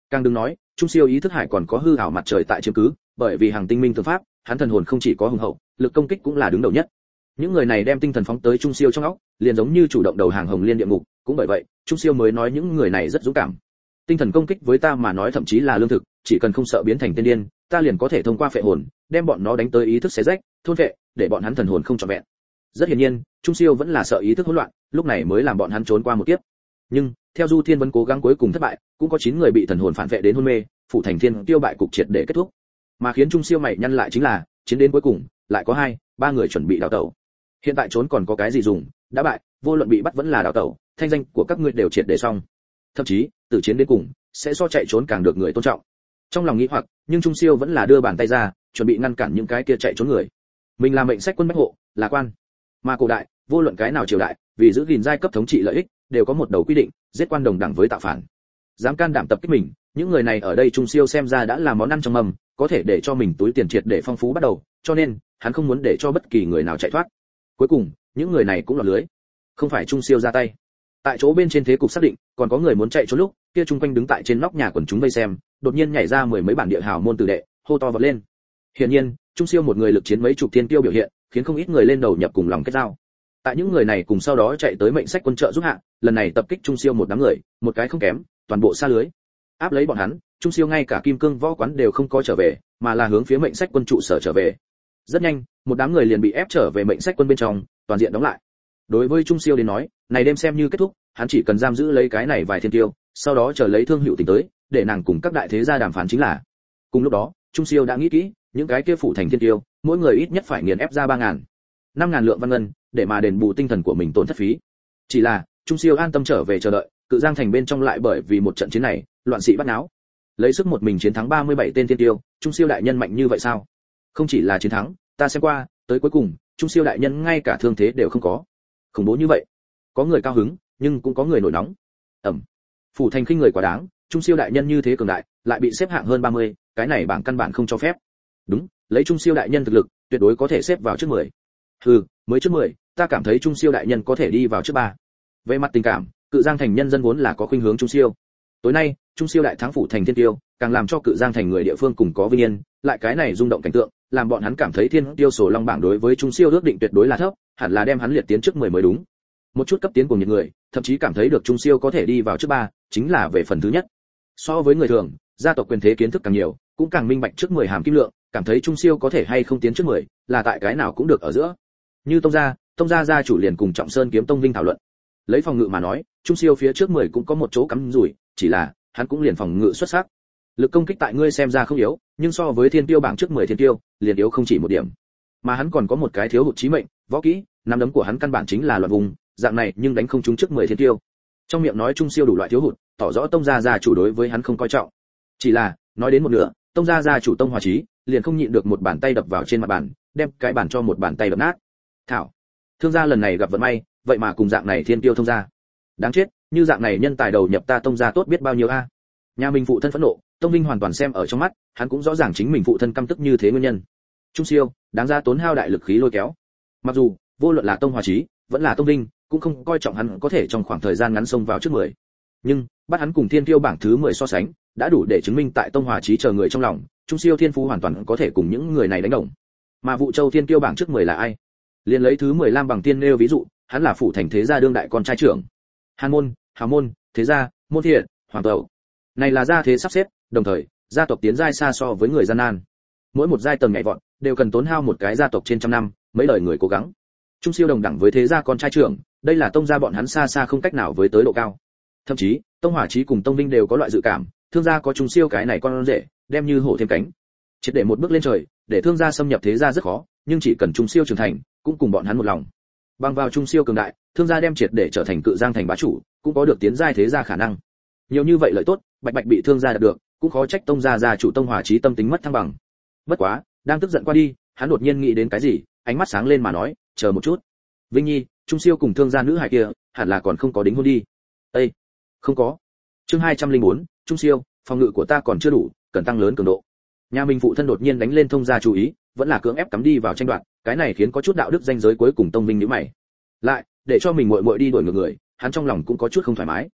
Càng đừng nói, Trung Siêu ý thức hải còn có hư ảo mặt trời tại chiếm cứ, bởi vì hàng tinh minh tượng pháp, hắn thần hồn không chỉ có hùng hậu, lực công kích cũng là đứng đầu nhất. Những người này đem tinh thần phóng tới Trung Siêu trong óc, liền giống như chủ động đầu hàng Hồng Liên địa ngục, cũng bởi vậy, Trung Siêu mới nói những người này rất dũng cảm. Tinh thần công kích với ta mà nói thậm chí là lương thực, chỉ cần không sợ biến thành tiên điên, ta liền có thể thông qua phệ hồn, đem bọn nó đánh tới ý thức xé rách, thôn phệ, để bọn hắn thần hồn không trọn vẹn. Rất hiển nhiên, Trung Siêu vẫn là sợ ý thức hỗn loạn, lúc này mới làm bọn hắn trốn qua một kiếp. Nhưng, theo Du Thiên Vân cố gắng cuối cùng thất bại, cũng có chín người bị thần hồn phản vệ đến hôn mê, phủ thành thiên tiêu bại cục triệt để kết thúc. Mà khiến Trung Siêu mày nhăn lại chính là, chiến đến cuối cùng, lại có hai, ba người chuẩn bị đào tẩu. Hiện tại trốn còn có cái gì dùng, đã bại, vô luận bị bắt vẫn là đào tẩu, thanh danh của các ngươi đều triệt để xong. Thậm chí, tử chiến đến cùng, sẽ so chạy trốn càng được người tôn trọng. Trong lòng nghĩ hoặc, nhưng Trung Siêu vẫn là đưa bàn tay ra, chuẩn bị ngăn cản những cái kia chạy trốn người. Mình là mệnh sách quân bách hộ, là quan. Mà cổ đại, vô luận cái nào triều đại, vì giữ gìn giai cấp thống trị lợi ích, đều có một đầu quy định, giết quan đồng đẳng với tạo phản. Dám can đảm tập kích mình, những người này ở đây Trung Siêu xem ra đã là món ăn trong mầm, có thể để cho mình túi tiền triệt để phong phú bắt đầu, cho nên, hắn không muốn để cho bất kỳ người nào chạy thoát. Cuối cùng, những người này cũng lọt lưới. Không phải Trung Siêu ra tay. Tại chỗ bên trên thế cục xác định, còn có người muốn chạy trốn lúc, kia chung quanh đứng tại trên nóc nhà quần chúng vây xem, đột nhiên nhảy ra mười mấy bản địa hào môn tử đệ, hô to vọt lên. Hiển nhiên, Trung Siêu một người lực chiến mấy chục thiên tiêu biểu hiện, khiến không ít người lên đầu nhập cùng lòng kết giao. Tại những người này cùng sau đó chạy tới mệnh sách quân trợ giúp hạ, lần này tập kích Trung Siêu một đám người, một cái không kém, toàn bộ xa lưới. Áp lấy bọn hắn, Trung Siêu ngay cả kim cương võ quán đều không có trở về, mà là hướng phía mệnh sách quân trụ sở trở về. Rất nhanh, một đám người liền bị ép trở về mệnh sách quân bên trong, toàn diện đóng lại. Đối với Trung Siêu đến nói, này đêm xem như kết thúc, hắn chỉ cần giam giữ lấy cái này vài thiên tiêu, sau đó chờ lấy Thương Hữu Tình tới, để nàng cùng các đại thế gia đàm phán chính là. Cùng lúc đó, Trung Siêu đã nghĩ kỹ, những cái kia phủ thành thiên tiêu, mỗi người ít nhất phải nghiền ép ra ba ngàn, năm ngàn lượng văn ngân, để mà đền bù tinh thần của mình tổn thất phí. Chỉ là, Trung Siêu an tâm trở về chờ đợi, Cự Giang thành bên trong lại bởi vì một trận chiến này, loạn sĩ bắt náo. Lấy sức một mình chiến thắng ba mươi bảy tên thiên tiêu, Trung Siêu đại nhân mạnh như vậy sao? Không chỉ là chiến thắng, ta xem qua, tới cuối cùng, Trung Siêu đại nhân ngay cả thương thế đều không có. Khủng bố như vậy. Có người cao hứng, nhưng cũng có người nổi nóng. Ẩm. Phủ thành khinh người quá đáng, Trung Siêu đại nhân như thế cường đại, lại bị xếp hạng hơn ba mươi, cái này bảng căn bản không cho phép. Đúng, lấy Trung Siêu đại nhân thực lực, tuyệt đối có thể xếp vào trước mười. Hừ, mới trước mười, ta cảm thấy Trung Siêu đại nhân có thể đi vào trước ba. Về mặt tình cảm, Cự Giang thành nhân dân vốn là có khuynh hướng Trung Siêu. Tối nay, Trung Siêu đại thắng phủ thành thiên tiêu, càng làm cho Cự Giang thành người địa phương cùng có vinh yên, lại cái này rung động cảnh tượng, làm bọn hắn cảm thấy thiên tiêu sổ long bảng đối với Trung Siêu ước định tuyệt đối là thấp, hẳn là đem hắn liệt tiến trước mười mới đúng. Một chút cấp tiến của những người, thậm chí cảm thấy được Trung Siêu có thể đi vào trước ba, chính là về phần thứ nhất. So với người thường, gia tộc quyền thế kiến thức càng nhiều, cũng càng minh bạch trước mười hàm kim lượng, cảm thấy Trung Siêu có thể hay không tiến trước mười, là tại cái nào cũng được ở giữa. Như Tông gia, Tông gia gia chủ liền cùng Trọng Sơn kiếm Tông Vinh thảo luận. Lấy phòng ngự mà nói, Trung Siêu phía trước mười cũng có một chỗ cắm rủi, chỉ là hắn cũng liền phòng ngự xuất sắc. Lực công kích tại ngươi xem ra không yếu, nhưng so với thiên tiêu bảng trước mười thiên tiêu, liền yếu không chỉ một điểm. Mà hắn còn có một cái thiếu hụt chí mệnh, võ kỹ, nắm đấm của hắn căn bản chính là loạn vùng, dạng này nhưng đánh không trúng trước mười thiên tiêu. Trong miệng nói Trung Siêu đủ loại thiếu hụt, tỏ rõ Tông gia gia chủ đối với hắn không coi trọng. Chỉ là, nói đến một nửa, Tông gia gia chủ Tông Hòa Chí, liền không nhịn được một bàn tay đập vào trên mặt bàn, đem cái bàn cho một bàn tay đập nát. Thảo, Thương gia lần này gặp vận may, vậy mà cùng dạng này thiên tiêu thông gia. Đáng chết, như dạng này nhân tài đầu nhập ta Tông gia tốt biết bao nhiêu a. Nhà mình phụ thân phẫn nộ, Tông Vinh hoàn toàn xem ở trong mắt, hắn cũng rõ ràng chính mình phụ thân căm tức như thế nguyên nhân. Trung Siêu, đáng ra tốn hao đại lực khí lôi kéo. Mặc dù, vô luận là Tông Hòa Chí, vẫn là Tông Vinh, cũng không coi trọng hắn có thể trong khoảng thời gian ngắn xông vào trước mười. Nhưng, bắt hắn cùng thiên tiêu bảng thứ mười so sánh, đã đủ để chứng minh tại Tông Hòa Chí chờ người trong lòng, Trung Siêu thiên phú hoàn toàn có thể cùng những người này đánh đồng. Mà Vũ Châu thiên tiêu bảng trước mười là ai? Liên lấy thứ mười Lam Bằng Tiên nêu ví dụ, hắn là phủ thành thế gia đương đại con trai trưởng. Hàn môn, Hào môn, thế gia, môn thiện, hoàng tẩu. Này là gia thế sắp xếp, đồng thời, gia tộc tiến giai xa so với người gian nan. Mỗi một giai tầng nhảy vọt, đều cần tốn hao một cái gia tộc trên trăm năm, mấy đời người cố gắng. Trung Siêu đồng đẳng với thế gia con trai trưởng, đây là Tông gia bọn hắn xa xa không cách nào với tới độ cao. Thậm chí, Tông Hỏa Chí cùng Tông Vinh đều có loại dự cảm, Thương gia có Trung Siêu cái này con rể, đem như hổ thêm cánh. Triệt để một bước lên trời, để Thương gia xâm nhập thế gia rất khó, nhưng chỉ cần Trung Siêu trưởng thành, cũng cùng bọn hắn một lòng. Bằng vào Trung Siêu cường đại, Thương gia đem triệt để trở thành Cự Giang thành bá chủ, cũng có được tiến giai thế gia khả năng. Nhiều như vậy lợi tốt, bạch bạch bị Thương gia đạt được, cũng khó trách Tông gia gia chủ Tông Hỏa Chí tâm tính mất thăng bằng. Bất quá, đang tức giận qua đi, hắn đột nhiên nghĩ đến cái gì, ánh mắt sáng lên mà nói, chờ một chút. Vinh Nhi, Trung Siêu cùng Thương gia nữ hài kia, hẳn là còn không có đính hôn đi. Ê, không có. Chương hai trăm lẻ bốn, Trung Siêu, phòng ngự của ta còn chưa đủ, cần tăng lớn cường độ. Nhà mình phụ thân đột nhiên đánh lên Thông gia chú ý, vẫn là cưỡng ép cắm đi vào tranh đoạt, cái này khiến có chút đạo đức danh giới cuối cùng Tông Vinh nhíu mày. Lại, để cho mình muội muội đi đuổi ngược người, hắn trong lòng cũng có chút không thoải mái.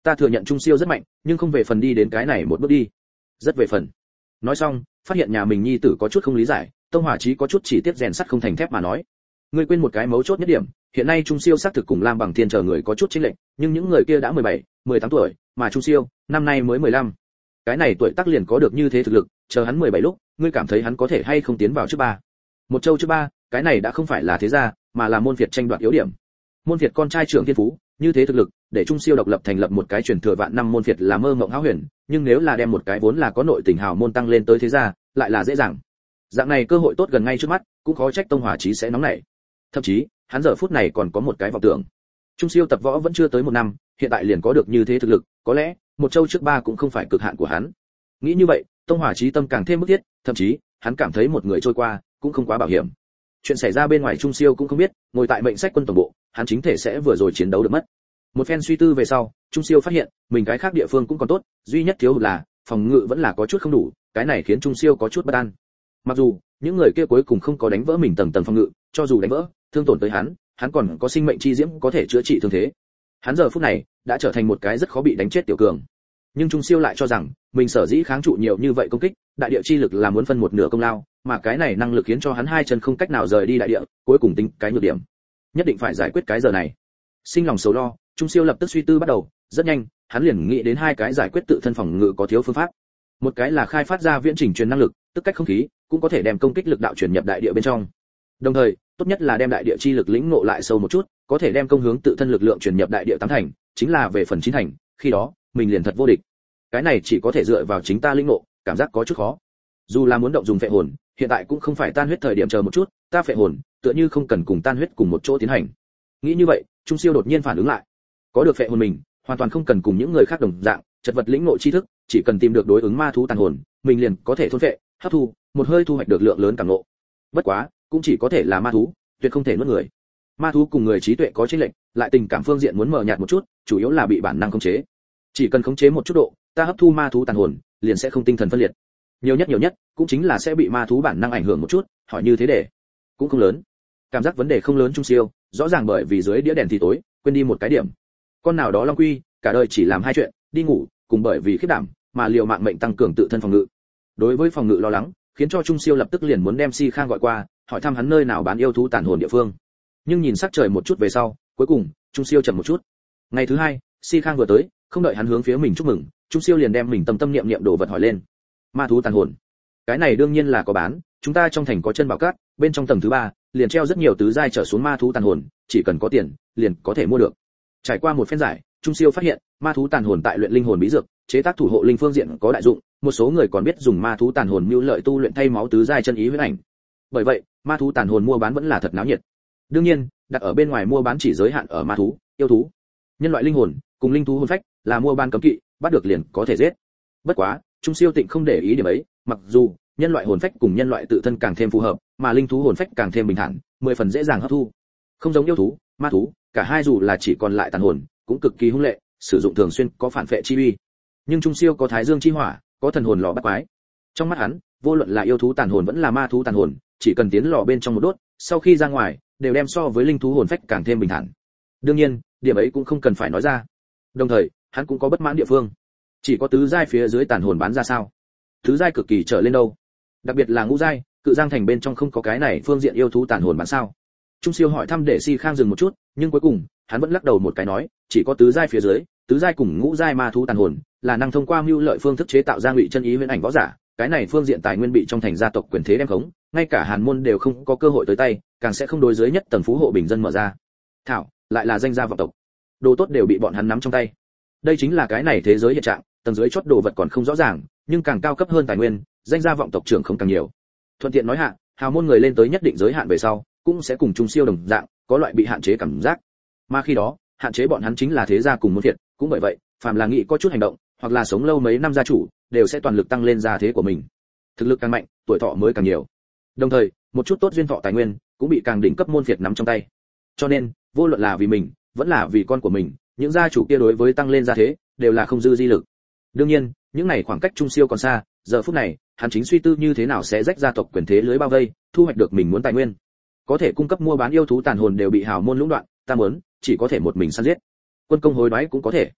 Ta thừa nhận Trung Siêu rất mạnh, nhưng không về phần đi đến cái này một bước đi. Rất về phần. Nói xong, phát hiện nhà mình nhi tử có chút không lý giải, Tông Hỏa Chí có chút chỉ tiếc rèn sắt không thành thép mà nói. Ngươi quên một cái mấu chốt nhất điểm, hiện nay Trung Siêu xác thực cùng Lam Bằng Thiên chờ người có chút chênh lệch, nhưng những người kia đã mười bảy, mười tám tuổi, mà Trung Siêu, năm nay mới mười lăm. Cái này tuổi tác liền có được như thế thực lực, chờ hắn mười bảy lúc, ngươi cảm thấy hắn có thể hay không tiến vào trước ba? Một châu trước ba, cái này đã không phải là thế gia, mà là môn Việt tranh đoạt yếu điểm. Môn Việt con trai trưởng thiên phú, như thế thực lực, để Trung Siêu độc lập thành lập một cái truyền thừa vạn năm môn Việt là mơ mộng hão huyền, nhưng nếu là đem một cái vốn là có nội tình hào môn tăng lên tới thế gia, lại là dễ dàng. Dạng này cơ hội tốt gần ngay trước mắt, cũng khó trách Tông Hỏa Chí sẽ nóng nảy. Thậm chí, hắn giờ phút này còn có một cái vọng tưởng. Trung Siêu tập võ vẫn chưa tới một năm, hiện tại liền có được như thế thực lực, có lẽ một châu trước ba cũng không phải cực hạn của hắn. Nghĩ như vậy, Tông Hỏa Chí tâm càng thêm bức thiết, thậm chí, hắn cảm thấy một người trôi qua cũng không quá bảo hiểm. Chuyện xảy ra bên ngoài Trung Siêu cũng không biết, ngồi tại mệnh sách quân tổng bộ, hắn chính thể sẽ vừa rồi chiến đấu được mất. Một phen suy tư về sau, Trung Siêu phát hiện, mình cái khác địa phương cũng còn tốt, duy nhất thiếu hụt là phòng ngự vẫn là có chút không đủ, cái này khiến Trung Siêu có chút bất an. Mặc dù, những người kia cuối cùng không có đánh vỡ mình tầng tầng phòng ngự, cho dù đánh vỡ, thương tổn tới hắn, hắn còn có sinh mệnh chi diễm có thể chữa trị thương thế. Hắn giờ phút này đã trở thành một cái rất khó bị đánh chết tiểu cường. Nhưng Trung Siêu lại cho rằng, mình sở dĩ kháng trụ nhiều như vậy công kích, đại địa chi lực là muốn phân một nửa công lao, mà cái này năng lực khiến cho hắn hai chân không cách nào rời đi đại địa, cuối cùng tính cái nhược điểm. Nhất định phải giải quyết cái giờ này. Sinh lòng sầu lo, Trung Siêu lập tức suy tư bắt đầu, rất nhanh, hắn liền nghĩ đến hai cái giải quyết tự thân phòng ngự có thiếu phương pháp. Một cái là khai phát ra viễn trình truyền năng lực, tức cách không khí, cũng có thể đem công kích lực đạo truyền nhập đại địa bên trong. Đồng thời, tốt nhất là đem đại địa chi lực lĩnh ngộ lại sâu một chút, có thể đem công hướng tự thân lực lượng truyền nhập đại địa tám thành, chính là về phần chín thành, khi đó, mình liền thật vô địch. Cái này chỉ có thể dựa vào chính ta lĩnh ngộ, cảm giác có chút khó. Dù là muốn động dùng phệ hồn, hiện tại cũng không phải tan huyết thời điểm, chờ một chút, ta phệ hồn, tựa như không cần cùng tan huyết cùng một chỗ tiến hành. Nghĩ như vậy, Trung Siêu đột nhiên phản ứng lại. Có được phệ hồn mình, hoàn toàn không cần cùng những người khác đồng dạng, chật vật lĩnh ngộ tri thức, chỉ cần tìm được đối ứng ma thú tàn hồn, mình liền có thể thôn phệ, hấp thu, một hơi thu hoạch được lượng lớn cảm ngộ. Bất quá, cũng chỉ có thể là ma thú, tuyệt không thể nuốt người. Ma thú cùng người trí tuệ có chênh lệch, lại tình cảm phương diện muốn mờ nhạt một chút, chủ yếu là bị bản năng khống chế. Chỉ cần khống chế một chút độ, ta hấp thu ma thú tàn hồn, liền sẽ không tinh thần phân liệt. Nhiều nhất nhiều nhất, cũng chính là sẽ bị ma thú bản năng ảnh hưởng một chút, hỏi như thế để, cũng không lớn. Cảm giác vấn đề không lớn Trung Siêu, rõ ràng bởi vì dưới đĩa đèn thì tối, quên đi một cái điểm. Con nào đó Long Quy, cả đời chỉ làm hai chuyện, đi ngủ, cùng bởi vì khiếp đảm, mà liều mạng mệnh tăng cường tự thân phòng ngự. Đối với phòng ngự lo lắng, khiến cho Trung Siêu lập tức liền muốn đem Si Khang gọi qua, hỏi thăm hắn nơi nào bán yêu thú tàn hồn địa phương. Nhưng nhìn sắc trời một chút về sau, cuối cùng, Trung Siêu chậm một chút. Ngày thứ hai, Si Khang vừa tới, không đợi hắn hướng phía mình chúc mừng, Trung Siêu liền đem mình tâm tâm niệm niệm đồ vật hỏi lên. Ma thú tàn hồn. Cái này đương nhiên là có bán, chúng ta trong thành có chân bảo cát, bên trong tầng thứ ba, liền treo rất nhiều tứ giai trở xuống ma thú tàn hồn, chỉ cần có tiền, liền có thể mua được. Trải qua một phen giải, Trung Siêu phát hiện, ma thú tàn hồn tại luyện linh hồn bí dược, chế tác thủ hộ linh phương diện có đại dụng, một số người còn biết dùng ma thú tàn hồn mưu lợi tu luyện thay máu tứ giai chân ý huyễn ảnh. Bởi vậy, ma thú tàn hồn mua bán vẫn là thật náo nhiệt. Đương nhiên, đặt ở bên ngoài mua bán chỉ giới hạn ở ma thú, yêu thú. Nhân loại linh hồn cùng linh thú hồn phách là mua bán cấm kỵ, bắt được liền có thể giết. Bất quá, Trung Siêu Tịnh không để ý điểm ấy, mặc dù nhân loại hồn phách cùng nhân loại tự thân càng thêm phù hợp, mà linh thú hồn phách càng thêm bình thản, mười phần dễ dàng hấp thu. Không giống yêu thú, ma thú, cả hai dù là chỉ còn lại tàn hồn, cũng cực kỳ hung lệ, sử dụng thường xuyên có phản phệ chi uy. Nhưng Trung Siêu có Thái Dương chi hỏa, có thần hồn lò bắt quái. Trong mắt hắn, vô luận là yêu thú tàn hồn vẫn là ma thú tàn hồn, chỉ cần tiến lò bên trong một đốt, sau khi ra ngoài, đều đem so với linh thú hồn phách càng thêm bình thản. Đương nhiên, điểm ấy cũng không cần phải nói ra. Đồng thời, hắn cũng có bất mãn địa phương. Chỉ có tứ giai phía dưới tàn hồn bán ra sao? Tứ giai cực kỳ trở lên đâu? Đặc biệt là ngũ giai, Cự Giang thành bên trong không có cái này phương diện yêu thú tàn hồn bán sao? Trung Siêu hỏi thăm để Si Khang dừng một chút, nhưng cuối cùng, hắn vẫn lắc đầu một cái nói, chỉ có tứ giai phía dưới, tứ giai cùng ngũ giai ma thú tàn hồn, là năng thông qua mưu lợi phương thức chế tạo ra ngụy chân ý huyễn ảnh võ giả, cái này phương diện tài nguyên bị trong thành gia tộc quyền thế đem khống, ngay cả Hàn môn đều không có cơ hội tới tay, càng sẽ không đối dưới nhất tầng phú hộ bình dân mở ra. Thảo, lại là danh gia vọng tộc. Đồ tốt đều bị bọn hắn nắm trong tay. Đây chính là cái này thế giới hiện trạng, tầng dưới chót đồ vật còn không rõ ràng, nhưng càng cao cấp hơn tài nguyên, danh gia vọng tộc trưởng không càng nhiều. Thuận tiện nói hạ, hào môn người lên tới nhất định giới hạn về sau, cũng sẽ cùng Trung Siêu đồng dạng, có loại bị hạn chế cảm giác. Mà khi đó, hạn chế bọn hắn chính là thế gia cùng môn thiệt, cũng bởi vậy, phàm là nghĩ có chút hành động, hoặc là sống lâu mấy năm gia chủ, đều sẽ toàn lực tăng lên gia thế của mình. Thực lực càng mạnh, tuổi thọ mới càng nhiều. Đồng thời, một chút tốt duyên thọ tài nguyên cũng bị càng đỉnh cấp môn phiệt nắm trong tay. Cho nên, vô luận là vì mình, vẫn là vì con của mình, những gia chủ kia đối với tăng lên gia thế đều là không dư di lực. Đương nhiên, những này khoảng cách Trung Siêu còn xa, giờ phút này, hắn chính suy tư như thế nào sẽ rách gia tộc quyền thế lưới bao vây, thu hoạch được mình muốn tài nguyên. Có thể cung cấp mua bán yêu thú tàn hồn đều bị hào môn lũng đoạn, ta muốn, chỉ có thể một mình săn giết. Quân công hối đoái cũng có thể.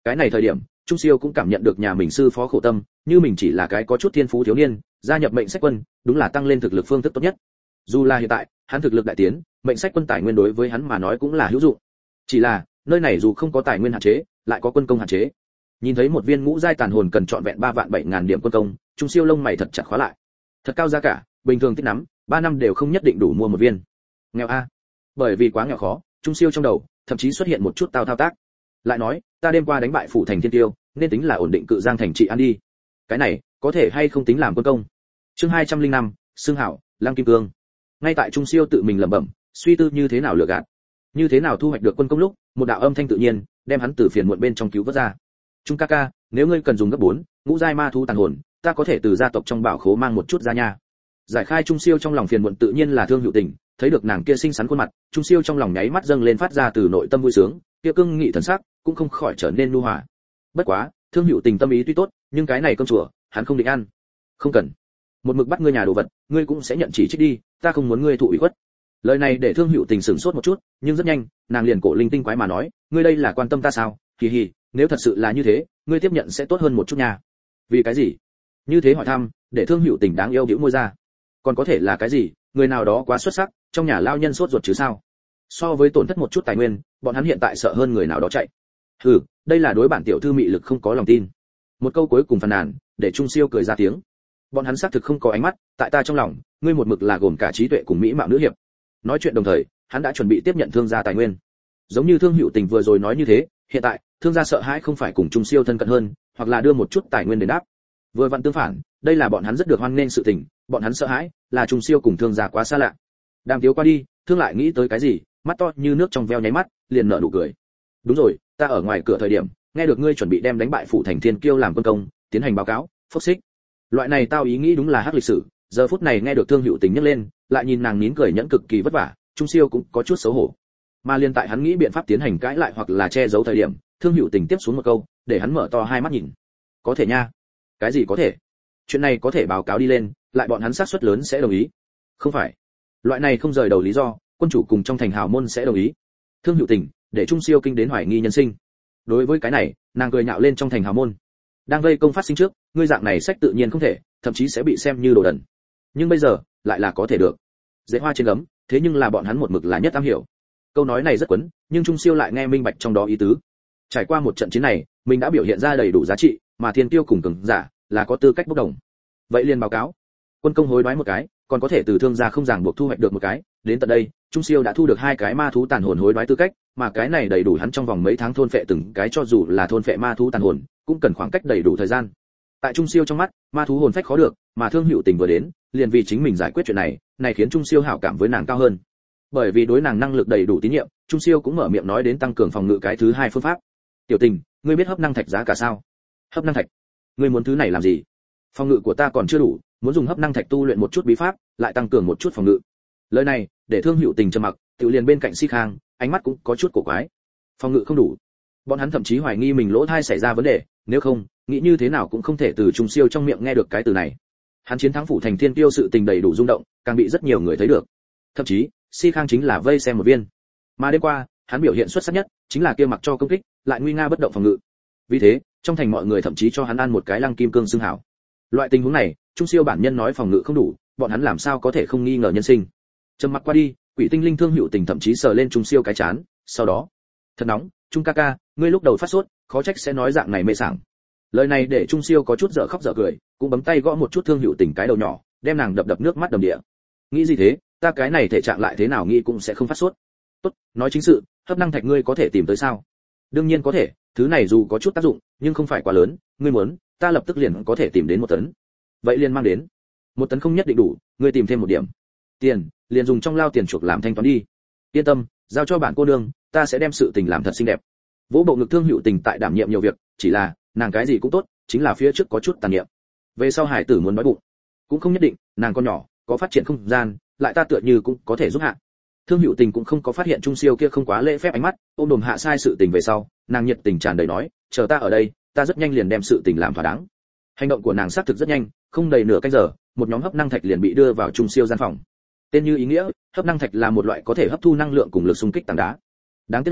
Cái này thời điểm, Trung Siêu cũng cảm nhận được nhà mình sư phó khổ tâm, như mình chỉ là cái có chút thiên phú thiếu niên, gia nhập mệnh sách quân, đúng là tăng lên thực lực phương thức tốt nhất. Dù là hiện tại, hắn thực lực đại tiến, mệnh sách quân tài nguyên đối với hắn mà nói cũng là hữu dụng. Chỉ là, nơi này dù không có tài nguyên hạn chế, lại có quân công hạn chế. Nhìn thấy một viên ngũ giai tàn hồn cần trọn vẹn ba vạn bảy ngàn điểm quân công, Trung Siêu lông mày thật chặt khóa lại. Thật cao giá cả, bình thường tích nắm, ba năm đều không nhất định đủ mua một viên. Nghèo a. Bởi vì quá nghèo khó, Trung Siêu trong đầu thậm chí xuất hiện một chút tao thao tác. Lại nói, ta đêm qua đánh bại phủ thành Thiên Tiêu, nên tính là ổn định cự giang thành trị an đi. Cái này, có thể hay không tính làm quân công. Chương hai trăm linh năm, Xương Hảo, Lăng Kim Cương. Ngay tại Trung Siêu tự mình lẩm bẩm, suy tư như thế nào lừa gạt, như thế nào thu hoạch được quân công lúc, một đạo âm thanh tự nhiên đem hắn từ phiền muộn bên trong cứu vớt ra. Trung ca ca, nếu ngươi cần dùng gấp bốn, ngũ giai ma thú tàn hồn, ta có thể từ gia tộc trong bảo khố mang một chút ra nha. Giải khai Trung Siêu trong lòng phiền muộn tự nhiên là Thương Hữu Tình, thấy được nàng kia xinh xắn khuôn mặt, Trung Siêu trong lòng nháy mắt dâng lên phát ra từ nội tâm vui sướng, kia cương nghị thần sắc cũng không khỏi trở nên nhu hòa. Bất quá, Thương Hữu Tình tâm ý tuy tốt, nhưng cái này cơm chùa, hắn không định ăn. Không cần. Một mực bắt ngươi nhà đồ vật, ngươi cũng sẽ nhận chỉ trích đi, ta không muốn ngươi thụ ủy khuất. Lời này để Thương Hữu Tình sửng sốt một chút, nhưng rất nhanh, nàng liền cổ linh tinh quái mà nói, ngươi đây là quan tâm ta sao? Hì hì, nếu thật sự là như thế, ngươi tiếp nhận sẽ tốt hơn một chút nha. Vì cái gì? Như thế hỏi thăm, để Thương Hữu Tình đáng yêu bĩu môi ra. Còn có thể là cái gì? Người nào đó quá xuất sắc, trong nhà lao nhân sốt ruột chứ sao? So với tổn thất một chút tài nguyên, bọn hắn hiện tại sợ hơn người nào đó chạy. Hừ, đây là đối bản tiểu thư mị lực không có lòng tin. Một câu cuối cùng phàn nàn, để Trung Siêu cười ra tiếng. Bọn hắn xác thực không có ánh mắt, tại ta trong lòng, ngươi một mực là gồm cả trí tuệ cùng mỹ mạo nữ hiệp. Nói chuyện đồng thời, hắn đã chuẩn bị tiếp nhận thương gia tài nguyên. Giống như Thương Hữu Tình vừa rồi nói như thế, hiện tại, thương gia sợ hãi không phải cùng Trung Siêu thân cận hơn, hoặc là đưa một chút tài nguyên đến đáp. Vừa vặn tương phản, đây là bọn hắn rất được hoan nghênh sự tình, bọn hắn sợ hãi là Trung Siêu cùng thương gia quá xa lạ. Đang tiếu qua đi, thương lại nghĩ tới cái gì, mắt to như nước trong veo nháy mắt, liền nở nụ cười. Đúng rồi, ta ở ngoài cửa thời điểm, nghe được ngươi chuẩn bị đem đánh bại phủ thành Thiên Kiêu làm quân công, tiến hành báo cáo, phốc xích. Loại này tao ý nghĩ đúng là hắc lịch sử, giờ phút này nghe được Thương Hữu Tình nhắc lên, lại nhìn nàng nín cười nhẫn cực kỳ vất vả, Trung Siêu cũng có chút xấu hổ. Mà liên tại hắn nghĩ biện pháp tiến hành cãi lại hoặc là che giấu thời điểm, Thương Hữu Tình tiếp xuống một câu, để hắn mở to hai mắt nhìn. Có thể nha. Cái gì có thể? Chuyện này có thể báo cáo đi lên, lại bọn hắn xác suất lớn sẽ đồng ý. Không phải. Loại này không rời đầu lý do, quân chủ cùng trong thành hào môn sẽ đồng ý. Thương Hữu Tình, để Trung Siêu kinh đến hoài nghi nhân sinh. Đối với cái này, nàng cười nhạo lên trong thành hào môn. Đang vây công phát sinh trước, ngươi dạng này sách tự nhiên không thể, thậm chí sẽ bị xem như đồ đần. Nhưng bây giờ, lại là có thể được. Dễ hoa trên gấm, thế nhưng là bọn hắn một mực là nhất am hiểu. Câu nói này rất quấn, nhưng Trung Siêu lại nghe minh bạch trong đó ý tứ. Trải qua một trận chiến này, mình đã biểu hiện ra đầy đủ giá trị, mà Thiên Tiêu cùng cường giả là có tư cách bốc đồng. Vậy liền báo cáo. Quân công hối đoái một cái, còn có thể từ thương gia không ràng buộc thu hoạch được một cái, đến tận đây, Trung Siêu đã thu được hai cái ma thú tàn hồn hối đoái tư cách, mà cái này đầy đủ hắn trong vòng mấy tháng thôn phệ từng cái, cho dù là thôn phệ ma thú tàn hồn, cũng cần khoảng cách đầy đủ thời gian. Tại Trung Siêu trong mắt, ma thú hồn phách khó được, mà Thương Hữu Tình vừa đến, liền vì chính mình giải quyết chuyện này, này khiến Trung Siêu hảo cảm với nàng cao hơn. Bởi vì đối nàng năng lực đầy đủ tín nhiệm, Trung Siêu cũng mở miệng nói đến tăng cường phòng ngự cái thứ hai phương pháp. Tiểu Tình, ngươi biết hấp năng thạch giá cả sao? Hấp năng thạch? Ngươi muốn thứ này làm gì? Phòng ngự của ta còn chưa đủ, muốn dùng hấp năng thạch tu luyện một chút bí pháp, lại tăng cường một chút phòng ngự. Lời này, để Thương Hữu Tình trầm mặc, tiểu liền bên cạnh Si Khang, ánh mắt cũng có chút cổ quái. Phòng ngự không đủ. Bọn hắn thậm chí hoài nghi mình lỗ tai xảy ra vấn đề, nếu không, nghĩ như thế nào cũng không thể từ Trung Siêu trong miệng nghe được cái từ này. Hắn chiến thắng phủ thành Thiên Tiêu sự tình đầy đủ rung động, càng bị rất nhiều người thấy được. Thậm chí, Si Khang chính là vây xem một viên. Mà đêm qua, hắn biểu hiện xuất sắc nhất, chính là kia mặc cho công kích, lại nguy nga bất động phòng ngự. Vì thế, trong thành mọi người thậm chí cho hắn ăn một cái Lăng Kim Cương xưng hảo. Loại tình huống này, Trung Siêu bản nhân nói phòng ngự không đủ, bọn hắn làm sao có thể không nghi ngờ nhân sinh. Trầm mặc qua đi, Quỷ Tinh Linh Thương Hữu Tình thậm chí sờ lên Trung Siêu cái chán, sau đó, thật nóng, Trung ca ca, ngươi lúc đầu phát sốt, khó trách sẽ nói dạng này mê sảng. Lời này để Trung Siêu có chút dở khóc dở cười, cũng bấm tay gõ một chút Thương Hữu Tình cái đầu nhỏ, đem nàng đập đập nước mắt đầm đìa. Nghĩ gì thế, ta cái này thể trạng lại thế nào nghĩ cũng sẽ không phát sốt. Tốt, nói chính sự, hấp năng thạch ngươi có thể tìm tới sao? Đương nhiên có thể, thứ này dù có chút tác dụng, nhưng không phải quá lớn, ngươi muốn, ta lập tức liền có thể tìm đến một tấn. Vậy liền mang đến. Một tấn không nhất định đủ, ngươi tìm thêm một điểm. Tiền, liền dùng trong lao tiền chuộc làm thanh toán đi. Yên tâm, giao cho bạn cô nương, ta sẽ đem sự tình làm thật xinh đẹp. Vỗ bộ ngực Thương Hữu Tình tại đảm nhiệm nhiều việc, chỉ là, nàng cái gì cũng tốt, chính là phía trước có chút tàn niệm. Về sau hải tử muốn nói bụng, cũng không nhất định, nàng con nhỏ, có phát triển không gian, lại ta tựa như cũng có thể giúp hạ. Thương Hữu Tình cũng không có phát hiện Trung Siêu kia không quá lễ phép ánh mắt, ôm đồm hạ sai sự tình về sau, nàng nhiệt tình tràn đầy nói, chờ ta ở đây, ta rất nhanh liền đem sự tình làm thỏa đáng. Hành động của nàng xác thực rất nhanh, không đầy nửa canh giờ, một nhóm hấp năng thạch liền bị đưa vào Trung Siêu gian phòng. Tên như ý nghĩa, hấp năng thạch là một loại có thể hấp thu năng lượng cùng lực xung kích tảng đá. Đáng tiếc là,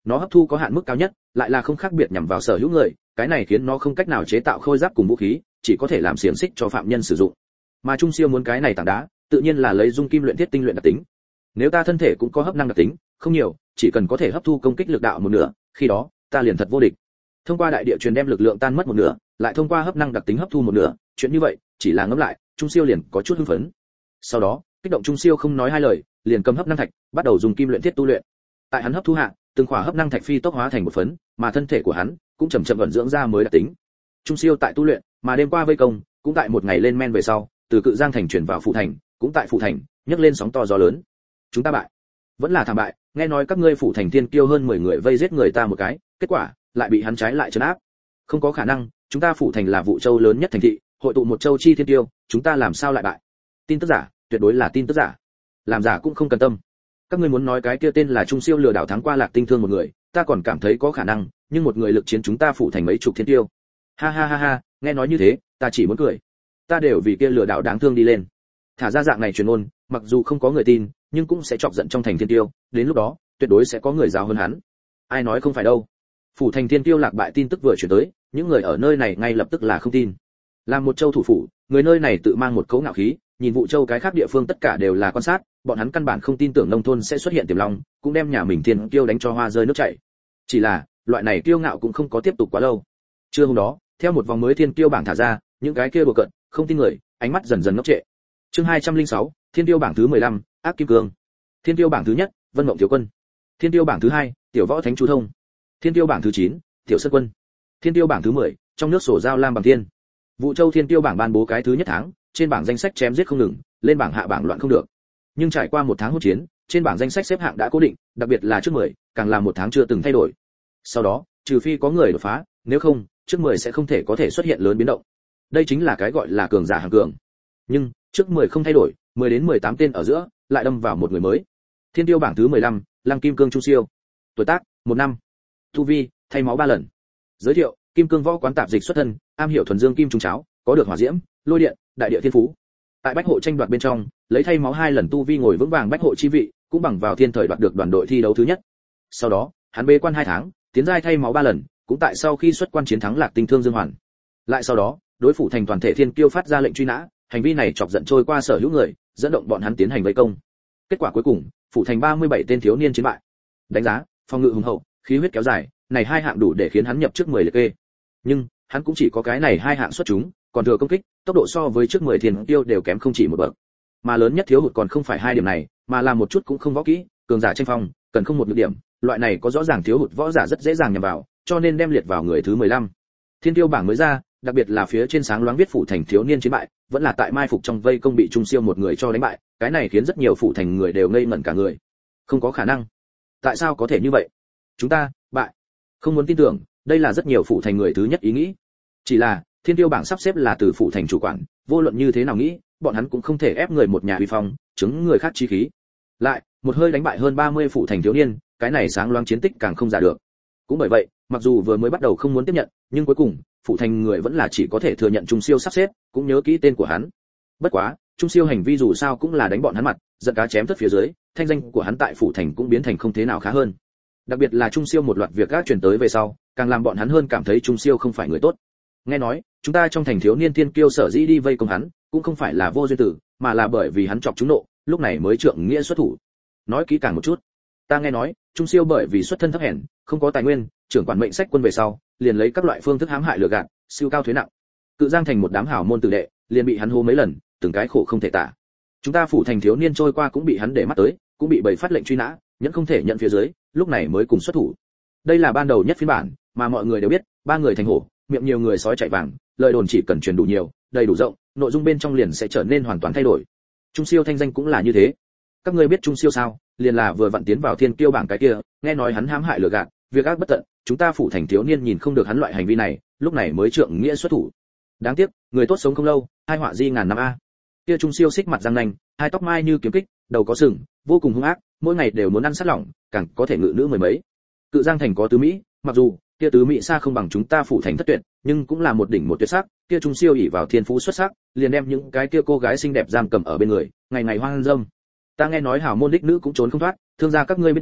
nó hấp thu có hạn mức cao nhất, lại là không khác biệt nhằm vào sở hữu người, cái này khiến nó không cách nào chế tạo khôi giáp cùng vũ khí, chỉ có thể làm xiềng xích cho phạm nhân sử dụng. Mà Trung Siêu muốn cái này tảng đá, tự nhiên là lấy dung kim luyện thiết tinh luyện đặc tính. Nếu ta thân thể cũng có hấp năng đặc tính, không nhiều, chỉ cần có thể hấp thu công kích lực đạo một nửa, khi đó ta liền thật vô địch. Thông qua đại địa truyền đem lực lượng tan mất một nửa, lại thông qua hấp năng đặc tính hấp thu một nửa, chuyện như vậy, chỉ là ngẫm lại, Trung Siêu liền có chút hưng phấn. Sau đó, kích động Trung Siêu không nói hai lời, liền cầm hấp năng thạch, bắt đầu dùng kim luyện thiết tu luyện. Tại hắn hấp thu hạ, từng khỏa hấp năng thạch phi tốc hóa thành một phấn, mà thân thể của hắn cũng chậm chậm vận dưỡng ra mới đặc tính. Trung Siêu tại tu luyện, mà đêm qua vây công, cũng tại một ngày lên men về sau, từ Cự Giang thành chuyển vào Phụ thành, cũng tại Phụ thành, nhấc lên sóng to gió lớn. Chúng ta bại, vẫn là thảm bại, nghe nói các ngươi Phụ thành tiên kiêu hơn mười người vây giết người ta một cái, kết quả lại bị hắn trái lại trấn áp. Không có khả năng, chúng ta Phụ thành là Vũ Châu lớn nhất thành thị, hội tụ một châu chi thiên tiêu, chúng ta làm sao lại bại? Tin tức giả, tuyệt đối là tin tức giả. Làm giả cũng không cần tâm. Các ngươi muốn nói cái kia tên là Trung Siêu lừa đảo thắng qua Lạc Tinh Thương một người, ta còn cảm thấy có khả năng, nhưng một người lực chiến chúng ta Phụ thành mấy chục thiên tiêu. Ha ha ha ha, nghe nói như thế, ta chỉ muốn cười. Ta đều vì kia lừa đảo đáng thương đi lên. Thả ra dạng này truyền ngôn, mặc dù không có người tin, nhưng cũng sẽ chọc giận trong thành thiên tiêu, đến lúc đó, tuyệt đối sẽ có người giáo hơn hắn. Ai nói không phải đâu. Phủ thành thiên tiêu lạc bại tin tức vừa chuyển tới, những người ở nơi này ngay lập tức là không tin. Làm một châu thủ phủ, người nơi này tự mang một cấu ngạo khí, nhìn Vũ Châu cái khác địa phương tất cả đều là quan sát, bọn hắn căn bản không tin tưởng nông thôn sẽ xuất hiện tiềm long, cũng đem nhà mình thiên kiêu đánh cho hoa rơi nước chảy. Chỉ là, loại này kiêu ngạo cũng không có tiếp tục quá lâu. Trưa hôm đó, theo một vòng mới thiên kiêu bảng thả ra, những cái kia đùa cợt, không tin người, ánh mắt dần dần ngốc trệ. Chương hai trăm lẻ sáu, Thiên tiêu bảng thứ mười lăm, Ác Kim Cương. Thiên tiêu bảng thứ nhất, Vân Mộng Thiếu Quân. Thiên tiêu bảng thứ hai, Tiểu Võ Thánh Chú Thông. Thiên tiêu bảng thứ chín, Tiểu Sơn Quân. Thiên tiêu bảng thứ mười, trong nước sổ giao lam bằng thiên. Vũ Châu Thiên tiêu bảng ban bố cái thứ nhất tháng, trên bảng danh sách chém giết không ngừng, lên bảng hạ bảng loạn không được. Nhưng trải qua một tháng hỗn chiến, trên bảng danh sách xếp hạng đã cố định, đặc biệt là trước mười, càng là một tháng chưa từng thay đổi. Sau đó, trừ phi có người đột phá, nếu không, trước mười sẽ không thể có thể xuất hiện lớn biến động. Đây chính là cái gọi là cường giả hàng cường. Nhưng, trước mười không thay đổi, mười đến mười tám tên ở giữa, lại đâm vào một người mới. Thiên tiêu bảng thứ mười lăm, Lăng Kim Cương Trung Siêu. Tuổi tác, một năm. Tu vi, thay máu ba lần. Giới thiệu, Kim Cương võ quán tạp dịch xuất thân, am hiểu thuần dương kim trùng cháo, có được hỏa diễm, lôi điện, đại địa thiên phú. Tại bách hộ tranh đoạt bên trong, lấy thay máu hai lần tu vi ngồi vững vàng bách hộ chi vị, cũng bằng vào thiên thời đoạt được đoàn đội thi đấu thứ nhất. Sau đó, hắn bế quan hai tháng, tiến giai thay máu ba lần, cũng tại sau khi xuất quan chiến thắng Lạc Tinh Thương Dương Hoàn. Lại sau đó, đối phủ thành toàn thể thiên kiêu phát ra lệnh truy nã, hành vi này chọc giận trôi qua sở hữu người, dẫn động bọn hắn tiến hành vây công. Kết quả cuối cùng, phủ thành ba mươi bảy tên thiếu niên chiến bại. Đánh giá, phòng ngự hùng hậu, khí huyết kéo dài, này hai hạng đủ để khiến hắn nhập trước mười liệt kê. Nhưng, hắn cũng chỉ có cái này hai hạng xuất chúng, còn thừa công kích, tốc độ so với trước mười thiên tiêu đều kém không chỉ một bậc. Mà lớn nhất thiếu hụt còn không phải hai điểm này, mà là một chút cũng không võ kỹ, cường giả tranh phong, cần không một nhược điểm, loại này có rõ ràng thiếu hụt võ giả rất dễ dàng nhằm vào, cho nên đem liệt vào người thứ mười lăm. Thiên tiêu bảng mới ra, đặc biệt là phía trên sáng loáng viết phủ thành thiếu niên chiến bại, vẫn là tại mai phục trong vây công bị Trung Siêu một người cho đánh bại, cái này khiến rất nhiều phủ thành người đều ngây ngẩn cả người. Không có khả năng. Tại sao có thể như vậy? Chúng ta bại. Không muốn tin tưởng, đây là rất nhiều phủ thành người thứ nhất ý nghĩ. Chỉ là, thiên tiêu bảng sắp xếp là từ phủ thành chủ quản, vô luận như thế nào nghĩ, bọn hắn cũng không thể ép người một nhà uy phong, chứng người khác chí khí. Lại, một hơi đánh bại hơn ba mươi phủ thành thiếu niên, cái này sáng loáng chiến tích càng không giả được. Cũng bởi vậy, mặc dù vừa mới bắt đầu không muốn tiếp nhận, nhưng cuối cùng, phủ thành người vẫn là chỉ có thể thừa nhận Trung Siêu sắp xếp, cũng nhớ kỹ tên của hắn. Bất quá, Trung Siêu hành vi dù sao cũng là đánh bọn hắn mặt, giận cá chém thớt phía dưới, thanh danh của hắn tại phủ thành cũng biến thành không thế nào khá hơn. Đặc biệt là Trung Siêu một loạt việc gác truyền tới về sau, càng làm bọn hắn hơn cảm thấy Trung Siêu không phải người tốt. Nghe nói, chúng ta trong thành thiếu niên thiên kiêu sở dĩ đi vây công hắn, cũng không phải là vô duyên tử, mà là bởi vì hắn chọc chúng nộ, lúc này mới trượng nghĩa xuất thủ. Nói kỹ càng một chút. Ta nghe nói, Trung Siêu bởi vì xuất thân thấp hèn, không có tài nguyên, trưởng quản mệnh sách quân về sau, liền lấy các loại phương thức hãm hại lừa gạt, siêu cao thuế nặng. Cự Giang thành một đám hảo môn tử đệ, liền bị hắn hô mấy lần, từng cái khổ không thể tả. Chúng ta phủ thành thiếu niên trôi qua cũng bị hắn để mắt tới, cũng bị bầy phát lệnh truy nã, nhẫn không thể nhận phía dưới, lúc này mới cùng xuất thủ. Đây là ban đầu nhất phiên bản, mà mọi người đều biết, ba người thành hổ, miệng nhiều người sói chạy vàng, lời đồn chỉ cần truyền đủ nhiều, đầy đủ rộng, nội dung bên trong liền sẽ trở nên hoàn toàn thay đổi. Trung Siêu thanh danh cũng là như thế. Các ngươi biết Trung Siêu sao? Liền là vừa vặn tiến vào thiên kiêu bảng cái kia, nghe nói hắn hãm hại lừa gạt, việc ác bất tận, chúng ta phủ thành thiếu niên nhìn không được hắn loại hành vi này, lúc này mới trượng nghĩa xuất thủ. Đáng tiếc, người tốt sống không lâu, hai họa di ngàn năm a. Kia Trung Siêu xích mặt răng nanh, hai tóc mai như kiếm kích, đầu có sừng, vô cùng hung ác, mỗi ngày đều muốn ăn sát lỏng, càng có thể ngự nữ mười mấy. Cự Giang thành có tứ mỹ, mặc dù kia tứ mỹ xa không bằng chúng ta phủ thành thất tuyệt, nhưng cũng là một đỉnh một tuyệt sắc, kia Trung Siêu ỷ vào thiên phú xuất sắc, liền đem những cái kia cô gái xinh đẹp giam cầm ở bên người, ngày ngày hoang dâm. Ta nghe nói hảo môn đích nữ cũng trốn không thoát, thương gia các ngươi biết đi,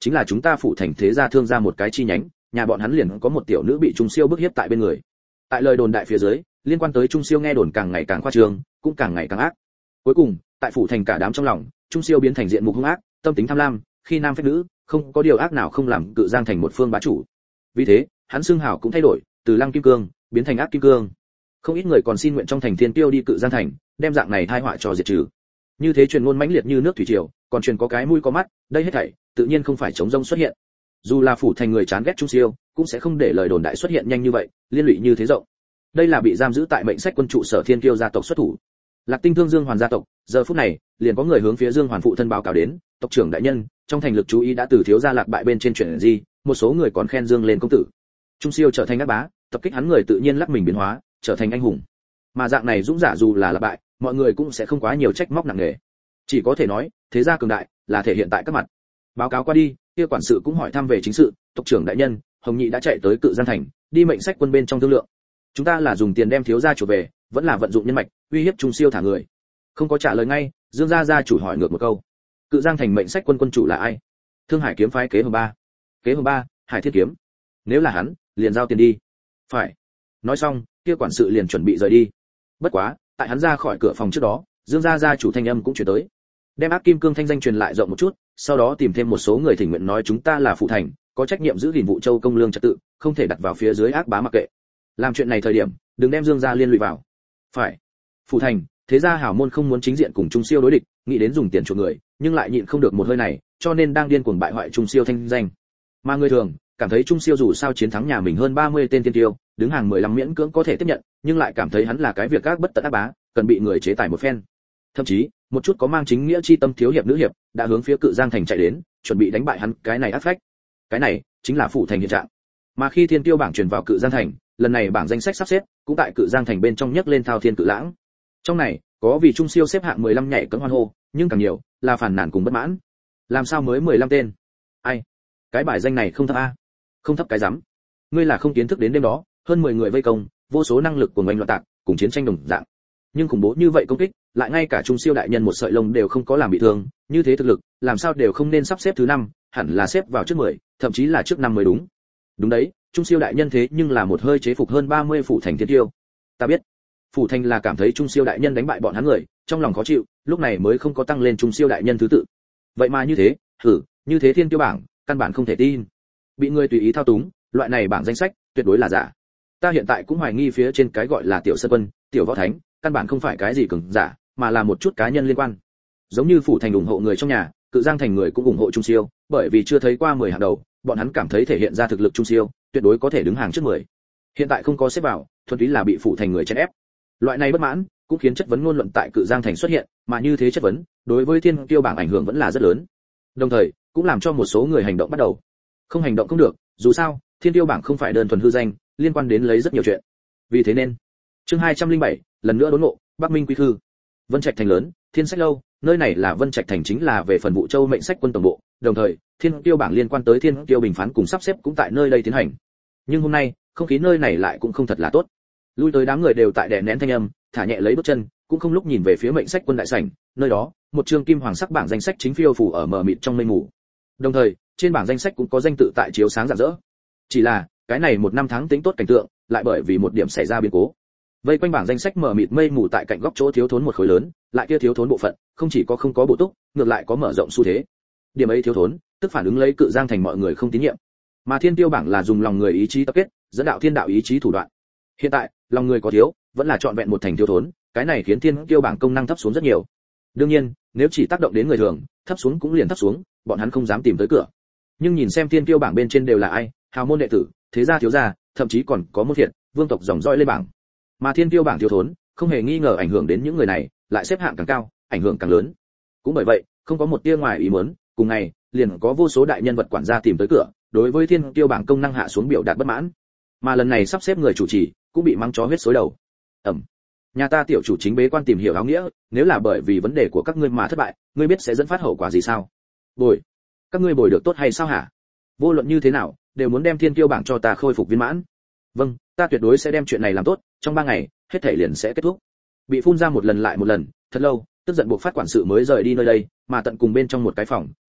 chính là chúng ta phủ thành thế gia thương gia một cái chi nhánh, nhà bọn hắn liền có một tiểu nữ bị Trung Siêu bức hiếp tại bên người. Tại lời đồn đại phía dưới, liên quan tới Trung Siêu nghe đồn càng ngày càng khoa trương, cũng càng ngày càng ác. Cuối cùng, tại phủ thành cả đám trong lòng, Trung Siêu biến thành diện mục hung ác, tâm tính tham lam, khi nam phách nữ, không có điều ác nào không làm Cự Giang thành một phương bá chủ. Vì thế, hắn xưng hào cũng thay đổi, từ Lăng Kim Cương biến thành Ác Kim Cương. Không ít người còn xin nguyện trong thành thiên tiêu đi Cự Giang thành, đem dạng này tai họa cho diệt trừ. Như thế truyền ngôn mãnh liệt như nước thủy triều, còn truyền có cái mũi có mắt, đây hết thảy tự nhiên không phải chống rông xuất hiện. Dù là phủ thành người chán ghét Trung Siêu, cũng sẽ không để lời đồn đại xuất hiện nhanh như vậy, liên lụy như thế rộng. Đây là bị giam giữ tại mệnh sách quân trụ sở thiên kiêu gia tộc xuất thủ. Lạc Tinh Thương Dương Hoàn gia tộc, giờ phút này, liền có người hướng phía Dương Hoàn phụ thân báo cáo đến, tộc trưởng đại nhân, trong thành lực chú ý đã từ thiếu gia Lạc bại bên trên chuyện gì, một số người còn khen Dương lên công tử. Trung Siêu trở thành ác bá, tập kích hắn người tự nhiên lắc mình biến hóa, trở thành anh hùng. Mà dạng này dũng giả dù là Lạc bại, mọi người cũng sẽ không quá nhiều trách móc nặng nề. Chỉ có thể nói, thế gia cường đại, là thể hiện tại các mặt. Báo cáo qua đi, kia quản sự cũng hỏi thăm về chính sự, tộc trưởng đại nhân, Hồng Nhị đã chạy tới Cự Giang thành, đi mệnh sách quân bên trong thương lượng. Chúng ta là dùng tiền đem thiếu gia chuộc về, vẫn là vận dụng nhân mạch, uy hiếp Trung Siêu thả người. Không có trả lời ngay, Dương gia gia chủ hỏi ngược một câu. Cự Giang thành mệnh sách quân quân chủ là ai? Thương Hải kiếm phái Kế Hồng Ba. Kế Hồng Ba, Hải Thiết kiếm. Nếu là hắn, liền giao tiền đi. Phải. Nói xong, kia quản sự liền chuẩn bị rời đi. Bất quá, tại hắn ra khỏi cửa phòng trước đó, Dương gia gia chủ thanh âm cũng truyền tới. Đem Ác Kim Cương thanh danh truyền lại rộng một chút, sau đó tìm thêm một số người thỉnh nguyện nói chúng ta là phụ thành, có trách nhiệm giữ gìn vụ châu công lương trật tự, không thể đặt vào phía dưới ác bá mặc kệ. Làm chuyện này thời điểm, đừng đem Dương gia liên lụy vào. Phải. Phụ thành, thế gia hảo môn không muốn chính diện cùng Trung Siêu đối địch, nghĩ đến dùng tiền chuộc người, nhưng lại nhịn không được một hơi này, cho nên đang điên cuồng bại hoại Trung Siêu thanh danh. Mà người thường, cảm thấy Trung Siêu dù sao chiến thắng nhà mình hơn ba mươi tên tiên tiêu, đứng hàng mười lăm miễn cưỡng có thể tiếp nhận, nhưng lại cảm thấy hắn là cái việc ác bất tận ác bá, cần bị người chế tài một phen. Thậm chí, một chút có mang chính nghĩa chi tâm thiếu hiệp nữ hiệp, đã hướng phía Cự Giang thành chạy đến, chuẩn bị đánh bại hắn, cái này ác phách. Cái này chính là phủ thành hiện trạng. Mà khi thiên tiêu bảng truyền vào Cự Giang thành, lần này bảng danh sách sắp xếp cũng tại Cự Giang thành bên trong nhấc lên thao thiên cự lãng. Trong này, có vì Trung Siêu xếp hạng mười lăm nhảy cẫng hoan hô, nhưng càng nhiều là phản nàn cùng bất mãn. Làm sao mới mười lăm tên? Ai? Cái bài danh này không thấp a? Không thấp cái rắm. Ngươi là không kiến thức đến đêm đó, hơn mười người vây công, vô số năng lực của mình loạn tạc, cùng chiến tranh đồng dạng. Nhưng khủng bố như vậy công kích, lại ngay cả Trung Siêu đại nhân một sợi lông đều không có làm bị thương, như thế thực lực, làm sao đều không nên sắp xếp thứ năm, hẳn là xếp vào trước mười, thậm chí là trước năm mới đúng. Đúng đấy, Trung Siêu đại nhân thế nhưng là một hơi chế phục hơn ba mươi phủ thành thiên tiêu. Ta biết, phủ thành là cảm thấy Trung Siêu đại nhân đánh bại bọn hắn người, trong lòng khó chịu, lúc này mới không có tăng lên Trung Siêu đại nhân thứ tự. Vậy mà như thế, thử, như thế thiên tiêu bảng, căn bản không thể tin. Bị người tùy ý thao túng, loại này bảng danh sách, tuyệt đối là giả. Ta hiện tại cũng hoài nghi phía trên cái gọi là tiểu sơn quân, tiểu võ thánh, căn bản không phải cái gì cường giả, mà là một chút cá nhân liên quan. Giống như phủ thành ủng hộ người trong nhà, Cự Giang thành người cũng ủng hộ Trung Siêu, bởi vì chưa thấy qua mười hàng đầu, bọn hắn cảm thấy thể hiện ra thực lực Trung Siêu, tuyệt đối có thể đứng hàng trước mười. Hiện tại không có xếp vào, thuần túy là bị phủ thành người chèn ép. Loại này bất mãn, cũng khiến chất vấn ngôn luận tại Cự Giang thành xuất hiện, mà như thế chất vấn, đối với thiên tiêu bảng ảnh hưởng vẫn là rất lớn. Đồng thời, cũng làm cho một số người hành động bắt đầu. Không hành động không được, dù sao, thiên tiêu bảng không phải đơn thuần hư danh, liên quan đến lấy rất nhiều chuyện. Vì thế nên, chương hai trăm lẻ bảy, lần nữa đốn ngộ, Bắc Minh quy thư. Vân Trạch thành lớn, Thiên Sách lâu, nơi này là Vân Trạch thành chính là về phần vụ châu mệnh sách quân tổng bộ, đồng thời, thiên tiêu bảng liên quan tới thiên tiêu bình phán cùng sắp xếp cũng tại nơi đây tiến hành. Nhưng hôm nay, không khí nơi này lại cũng không thật là tốt. Lui tới đám người đều tại đè nén thanh âm, thả nhẹ lấy bước chân, cũng không lúc nhìn về phía mệnh sách quân đại sảnh, nơi đó, một chương kim hoàng sắc bảng danh sách chính phiêu phủ ở mờ mịt trong mây mù. Đồng thời, trên bảng danh sách cũng có danh tự tại chiếu sáng rạng rỡ. Chỉ là, cái này một năm tháng tính tốt cảnh tượng, lại bởi vì một điểm xảy ra biến cố. Vây quanh bảng danh sách mờ mịt mây mù tại cạnh góc chỗ thiếu thốn một khối lớn, lại kia thiếu thốn bộ phận, không chỉ có không có bổ túc, ngược lại có mở rộng xu thế. Điểm ấy thiếu thốn, tức phản ứng lấy Cự Giang thành mọi người không tín nhiệm. Mà thiên tiêu bảng là dùng lòng người ý chí tập kết, dẫn đạo thiên đạo ý chí thủ đoạn. Hiện tại, lòng người có thiếu, vẫn là chọn vẹn một thành thiếu thốn, cái này khiến thiên tiêu bảng công năng thấp xuống rất nhiều. Đương nhiên, nếu chỉ tác động đến người thường, thấp xuống cũng liền thấp xuống, bọn hắn không dám tìm tới cửa. Nhưng nhìn xem thiên tiêu bảng bên trên đều là ai, hào môn đệ tử, thế gia thiếu gia, thậm chí còn có môn thiện, vương tộc dòng dõi lên bảng. Mà thiên tiêu bảng thiếu thốn, không hề nghi ngờ ảnh hưởng đến những người này, lại xếp hạng càng cao, ảnh hưởng càng lớn. Cũng bởi vậy, không có một tia ngoài ý muốn, cùng ngày, liền có vô số đại nhân vật quản gia tìm tới cửa, đối với thiên tiêu bảng công năng hạ xuống biểu đạt bất mãn. Mà lần này sắp xếp người chủ trì, cũng bị mắng chó huyết xối đầu. Ẩm. Nhà ta tiểu chủ chính bế quan tìm hiểu áo nghĩa, nếu là bởi vì vấn đề của các ngươi mà thất bại, ngươi biết sẽ dẫn phát hậu quả gì sao? Bồi. Các ngươi bồi được tốt hay sao hả? Vô luận như thế nào, đều muốn đem thiên tiêu bảng cho ta khôi phục viên mãn. Vâng, ta tuyệt đối sẽ đem chuyện này làm tốt, trong ba ngày, hết thảy liền sẽ kết thúc. Bị phun ra một lần lại một lần, thật lâu, tức giận buộc phát quản sự mới rời đi nơi đây, mà tận cùng bên trong một cái phòng,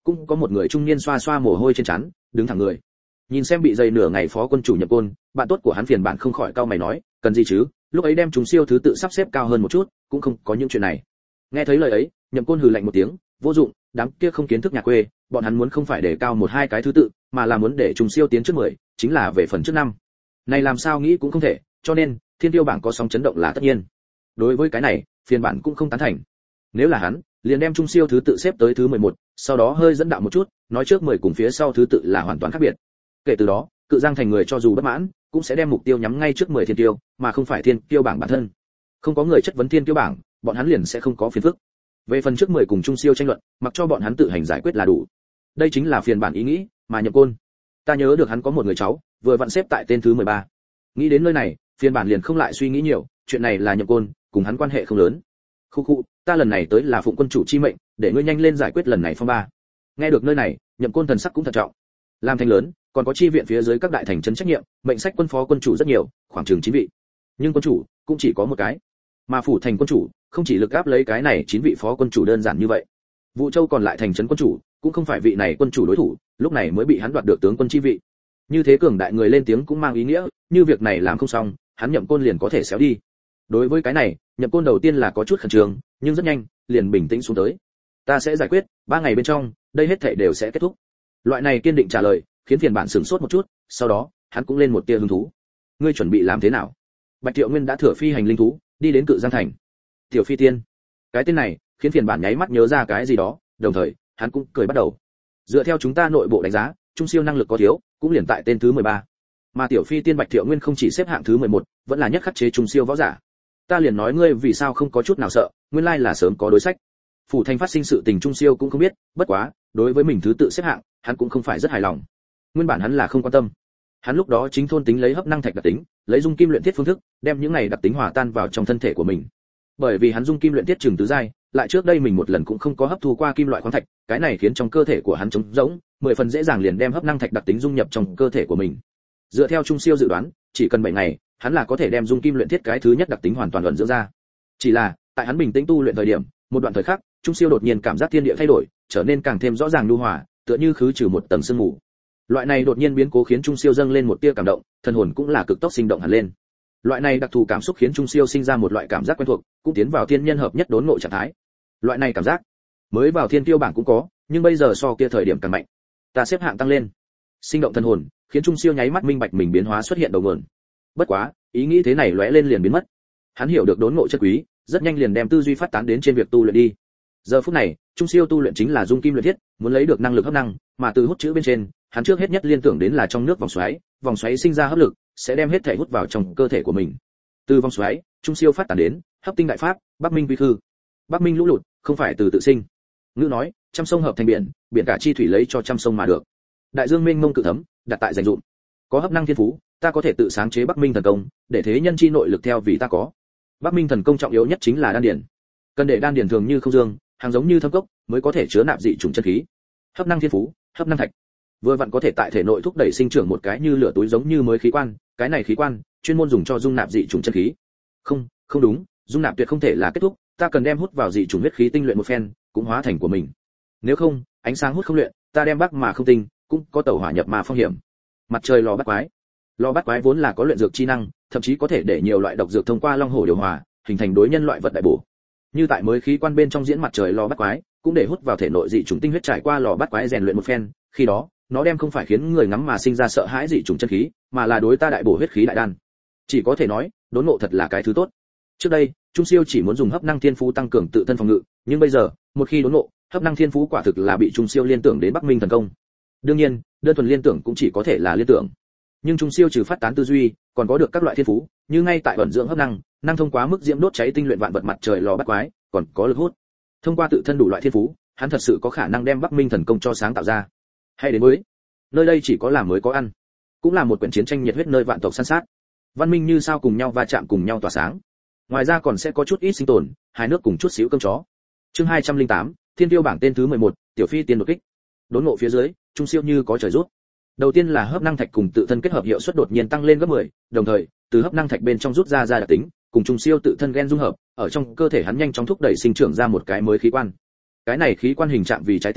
cũng có một người trung niên xoa xoa mồ hôi trên trán, đứng thẳng người. Nhìn xem bị dày nửa ngày phó quân chủ Nhậm Côn, bạn tốt của hắn phiền bản không khỏi cau mày nói, cần gì chứ, lúc ấy đem chúng siêu thứ tự sắp xếp cao hơn một chút, cũng không có những chuyện này. Nghe thấy lời ấy, Nhậm Côn hừ lạnh một tiếng, vô dụng, đám kia không kiến thức nhà quê, bọn hắn muốn không phải để cao một hai cái thứ tự, mà là muốn để chúng siêu tiến trước mười, chính là về phần trước năm. Này làm sao nghĩ cũng không thể, cho nên, thiên tiêu bảng có sóng chấn động là tất nhiên. Đối với cái này, phiền bản cũng không tán thành. Nếu là hắn, liền đem trung siêu thứ tự xếp tới thứ mười một, sau đó hơi dẫn đạo một chút, nói trước mười cùng phía sau thứ tự là hoàn toàn khác biệt. Kể từ đó, Cự Giang thành người cho dù bất mãn, cũng sẽ đem mục tiêu nhắm ngay trước mười thiên tiêu, mà không phải thiên tiêu bảng bản thân. Không có người chất vấn thiên tiêu bảng, bọn hắn liền sẽ không có phiền phức. Về phần trước mười cùng trung siêu tranh luận, mặc cho bọn hắn tự hành giải quyết là đủ. Đây chính là phiền bản ý nghĩ, mà Nhậm Côn, ta nhớ được hắn có một người cháu, vừa vặn xếp tại tên thứ mười ba. Nghĩ đến nơi này, phiền bản liền không lại suy nghĩ nhiều, chuyện này là Nhậm Côn, cùng hắn quan hệ không lớn. Khu khu, ta lần này tới là phụng quân chủ chi mệnh, để ngươi nhanh lên giải quyết lần này phong ba. Nghe được nơi này, Nhậm Côn thần sắc cũng thận trọng. Làm thành lớn, còn có chi viện phía dưới các đại thành trấn trách nhiệm, mệnh sách quân phó quân chủ rất nhiều, khoảng chừng chín vị. Nhưng quân chủ cũng chỉ có một cái. Mà phủ thành quân chủ, không chỉ lực áp lấy cái này chín vị phó quân chủ đơn giản như vậy. Vũ Châu còn lại thành trấn quân chủ, cũng không phải vị này quân chủ đối thủ, lúc này mới bị hắn đoạt được tướng quân chi vị. Như thế cường đại người lên tiếng cũng mang ý nghĩa, như việc này làm không xong, hắn Nhậm Côn liền có thể xéo đi. Đối với cái này, Nhậm Côn đầu tiên là có chút khẩn trương, nhưng rất nhanh, liền bình tĩnh xuống tới. Ta sẽ giải quyết, ba ngày bên trong, đây hết thảy đều sẽ kết thúc. Loại này kiên định trả lời, khiến phiền bản sửng sốt một chút, sau đó, hắn cũng lên một tia hứng thú. Ngươi chuẩn bị làm thế nào? Bạch Thiệu Nguyên đã thừa phi hành linh thú, đi đến Cự Giang thành. Tiểu Phi Tiên, cái tên này, khiến phiền bản nháy mắt nhớ ra cái gì đó, đồng thời, hắn cũng cười bắt đầu. Dựa theo chúng ta nội bộ đánh giá, trung siêu năng lực có thiếu, cũng liền tại tên thứ mười ba. Mà Tiểu Phi Tiên Bạch Thiệu Nguyên không chỉ xếp hạng thứ mười một, vẫn là nhất khắc chế trung siêu võ giả. Ta liền nói ngươi vì sao không có chút nào sợ, nguyên lai là sớm có đối sách. Phủ thành phát sinh sự tình trung siêu cũng không biết, bất quá, đối với mình thứ tự xếp hạng, hắn cũng không phải rất hài lòng. Nguyên bản hắn là không quan tâm. Hắn lúc đó chính thôn tính lấy hấp năng thạch đặc tính, lấy dung kim luyện thiết phương thức, đem những này đặc tính hòa tan vào trong thân thể của mình. Bởi vì hắn dung kim luyện thiết trường tứ giai, lại trước đây mình một lần cũng không có hấp thu qua kim loại khoáng thạch, cái này khiến trong cơ thể của hắn trống rỗng, mười phần dễ dàng liền đem hấp năng thạch đặc tính dung nhập trong cơ thể của mình. Dựa theo trung siêu dự đoán, chỉ cần bảy ngày, hắn là có thể đem dung kim luyện thiết cái thứ nhất đặc tính hoàn toàn luận dưỡng ra. Chỉ là, tại hắn bình tĩnh tu luyện thời điểm, một đoạn thời khắc, trung siêu đột nhiên cảm giác thiên địa thay đổi, trở nên càng thêm rõ ràng nhu hòa, tựa như khứ trừ một tầng sương mù. Loại này đột nhiên biến cố khiến trung siêu dâng lên một tia cảm động, thần hồn cũng là cực tốc sinh động hẳn lên. Loại này đặc thù cảm xúc khiến trung siêu sinh ra một loại cảm giác quen thuộc, cũng tiến vào thiên nhân hợp nhất đốn ngộ trạng thái. Loại này cảm giác, mới vào thiên tiêu bảng cũng có, nhưng bây giờ so kia thời điểm càng mạnh. Ta xếp hạng tăng lên. Sinh động thần hồn, khiến trung siêu nháy mắt minh bạch mình biến hóa xuất hiện đầu nguồn. Bất quá, ý nghĩ thế này lóe lên liền biến mất. Hắn hiểu được đốn ngộ chất quý, rất nhanh liền đem tư duy phát tán đến trên việc tu luyện đi. Giờ phút này, trung siêu tu luyện chính là dung kim luyện thiết, muốn lấy được năng lực hấp năng, mà từ hút chữ bên trên, hắn trước hết nhất liên tưởng đến là trong nước vòng xoáy, vòng xoáy sinh ra hấp lực, sẽ đem hết thể hút vào trong cơ thể của mình. Từ vòng xoáy, trung siêu phát tán đến hấp tinh đại pháp, Bắc Minh quy khư. Bắc Minh lũ lụt, không phải từ tự sinh. Ngữ nói, trăm sông hợp thành biển, biển cả chi thủy lấy cho trăm sông mà được. Đại dương mênh mông cự thấm, đặt tại dành dụm. Có hấp năng thiên phú, ta có thể tự sáng chế Bắc Minh thần công, để thế nhân chi nội lực theo vì ta có. Bắc Minh thần công trọng yếu nhất chính là đan điển. Cần để đan điển thường như không dương, hàng giống như thâm cốc, mới có thể chứa nạp dị chủng chân khí. Hấp năng thiên phú, hấp năng thạch, vừa vặn có thể tại thể nội thúc đẩy sinh trưởng một cái như lửa túi giống như mới khí quan, cái này khí quan chuyên môn dùng cho dung nạp dị chủng chân khí. Không, không đúng, dung nạp tuyệt không thể là kết thúc, ta cần đem hút vào dị chủng huyết khí tinh luyện một phen, cũng hóa thành của mình. Nếu không, ánh sáng hút không luyện, ta đem bắc mà không tinh, cũng có tẩu hỏa nhập mà phong hiểm. Mặt trời lò bắt quái, lò bắt quái vốn là có luyện dược chi năng, thậm chí có thể để nhiều loại độc dược thông qua long hổ điều hòa, hình thành đối nhân loại vật đại bổ. Như tại mới khí quan bên trong diễn mặt trời lò bắt quái, cũng để hút vào thể nội dị chủng tinh huyết trải qua lò bắt quái rèn luyện một phen, khi đó, nó đem không phải khiến người ngắm mà sinh ra sợ hãi dị chủng chân khí, mà là đối ta đại bổ huyết khí đại đan. Chỉ có thể nói, đốn ngộ thật là cái thứ tốt. Trước đây, trung siêu chỉ muốn dùng hấp năng thiên phú tăng cường tự thân phòng ngự, nhưng bây giờ, một khi đốn ngộ, hấp năng thiên phú quả thực là bị trung siêu liên tưởng đến Bắc Minh thần công. Đương nhiên, đơn thuần liên tưởng cũng chỉ có thể là liên tưởng. Nhưng trung siêu trừ phát tán tư duy, còn có được các loại thiên phú, như ngay tại ẩn dưỡng hấp năng, năng thông qua mức diễm đốt cháy tinh luyện vạn vật mặt trời lò bắt quái, còn có lực hút. Thông qua tự thân đủ loại thiên phú, hắn thật sự có khả năng đem Bắc Minh thần công cho sáng tạo ra. Hay đến mới, nơi đây chỉ có làm mới có ăn, cũng là một quyển chiến tranh nhiệt huyết nơi vạn tộc săn sát. Văn minh như sao cùng nhau va chạm cùng nhau tỏa sáng. Ngoài ra còn sẽ có chút ít sinh tồn, hai nước cùng chút xíu cơm chó. Chương hai trăm lẻ tám, Thiên tiêu bảng tên thứ mười một, Tiểu Phi Tiên đột kích. Đốn ngộ phía dưới, trung siêu như có trời rút. Đầu tiên là hấp năng thạch cùng tự thân kết hợp hiệu suất đột nhiên tăng lên gấp mười, đồng thời, từ hấp năng thạch bên trong rút ra ra đặc tính, cùng trung siêu tự thân gen dung hợp, ở trong cơ thể hắn nhanh chóng thúc đẩy sinh trưởng ra một cái mới khí quan. Cái này khí quan hình trạng vì trái tim,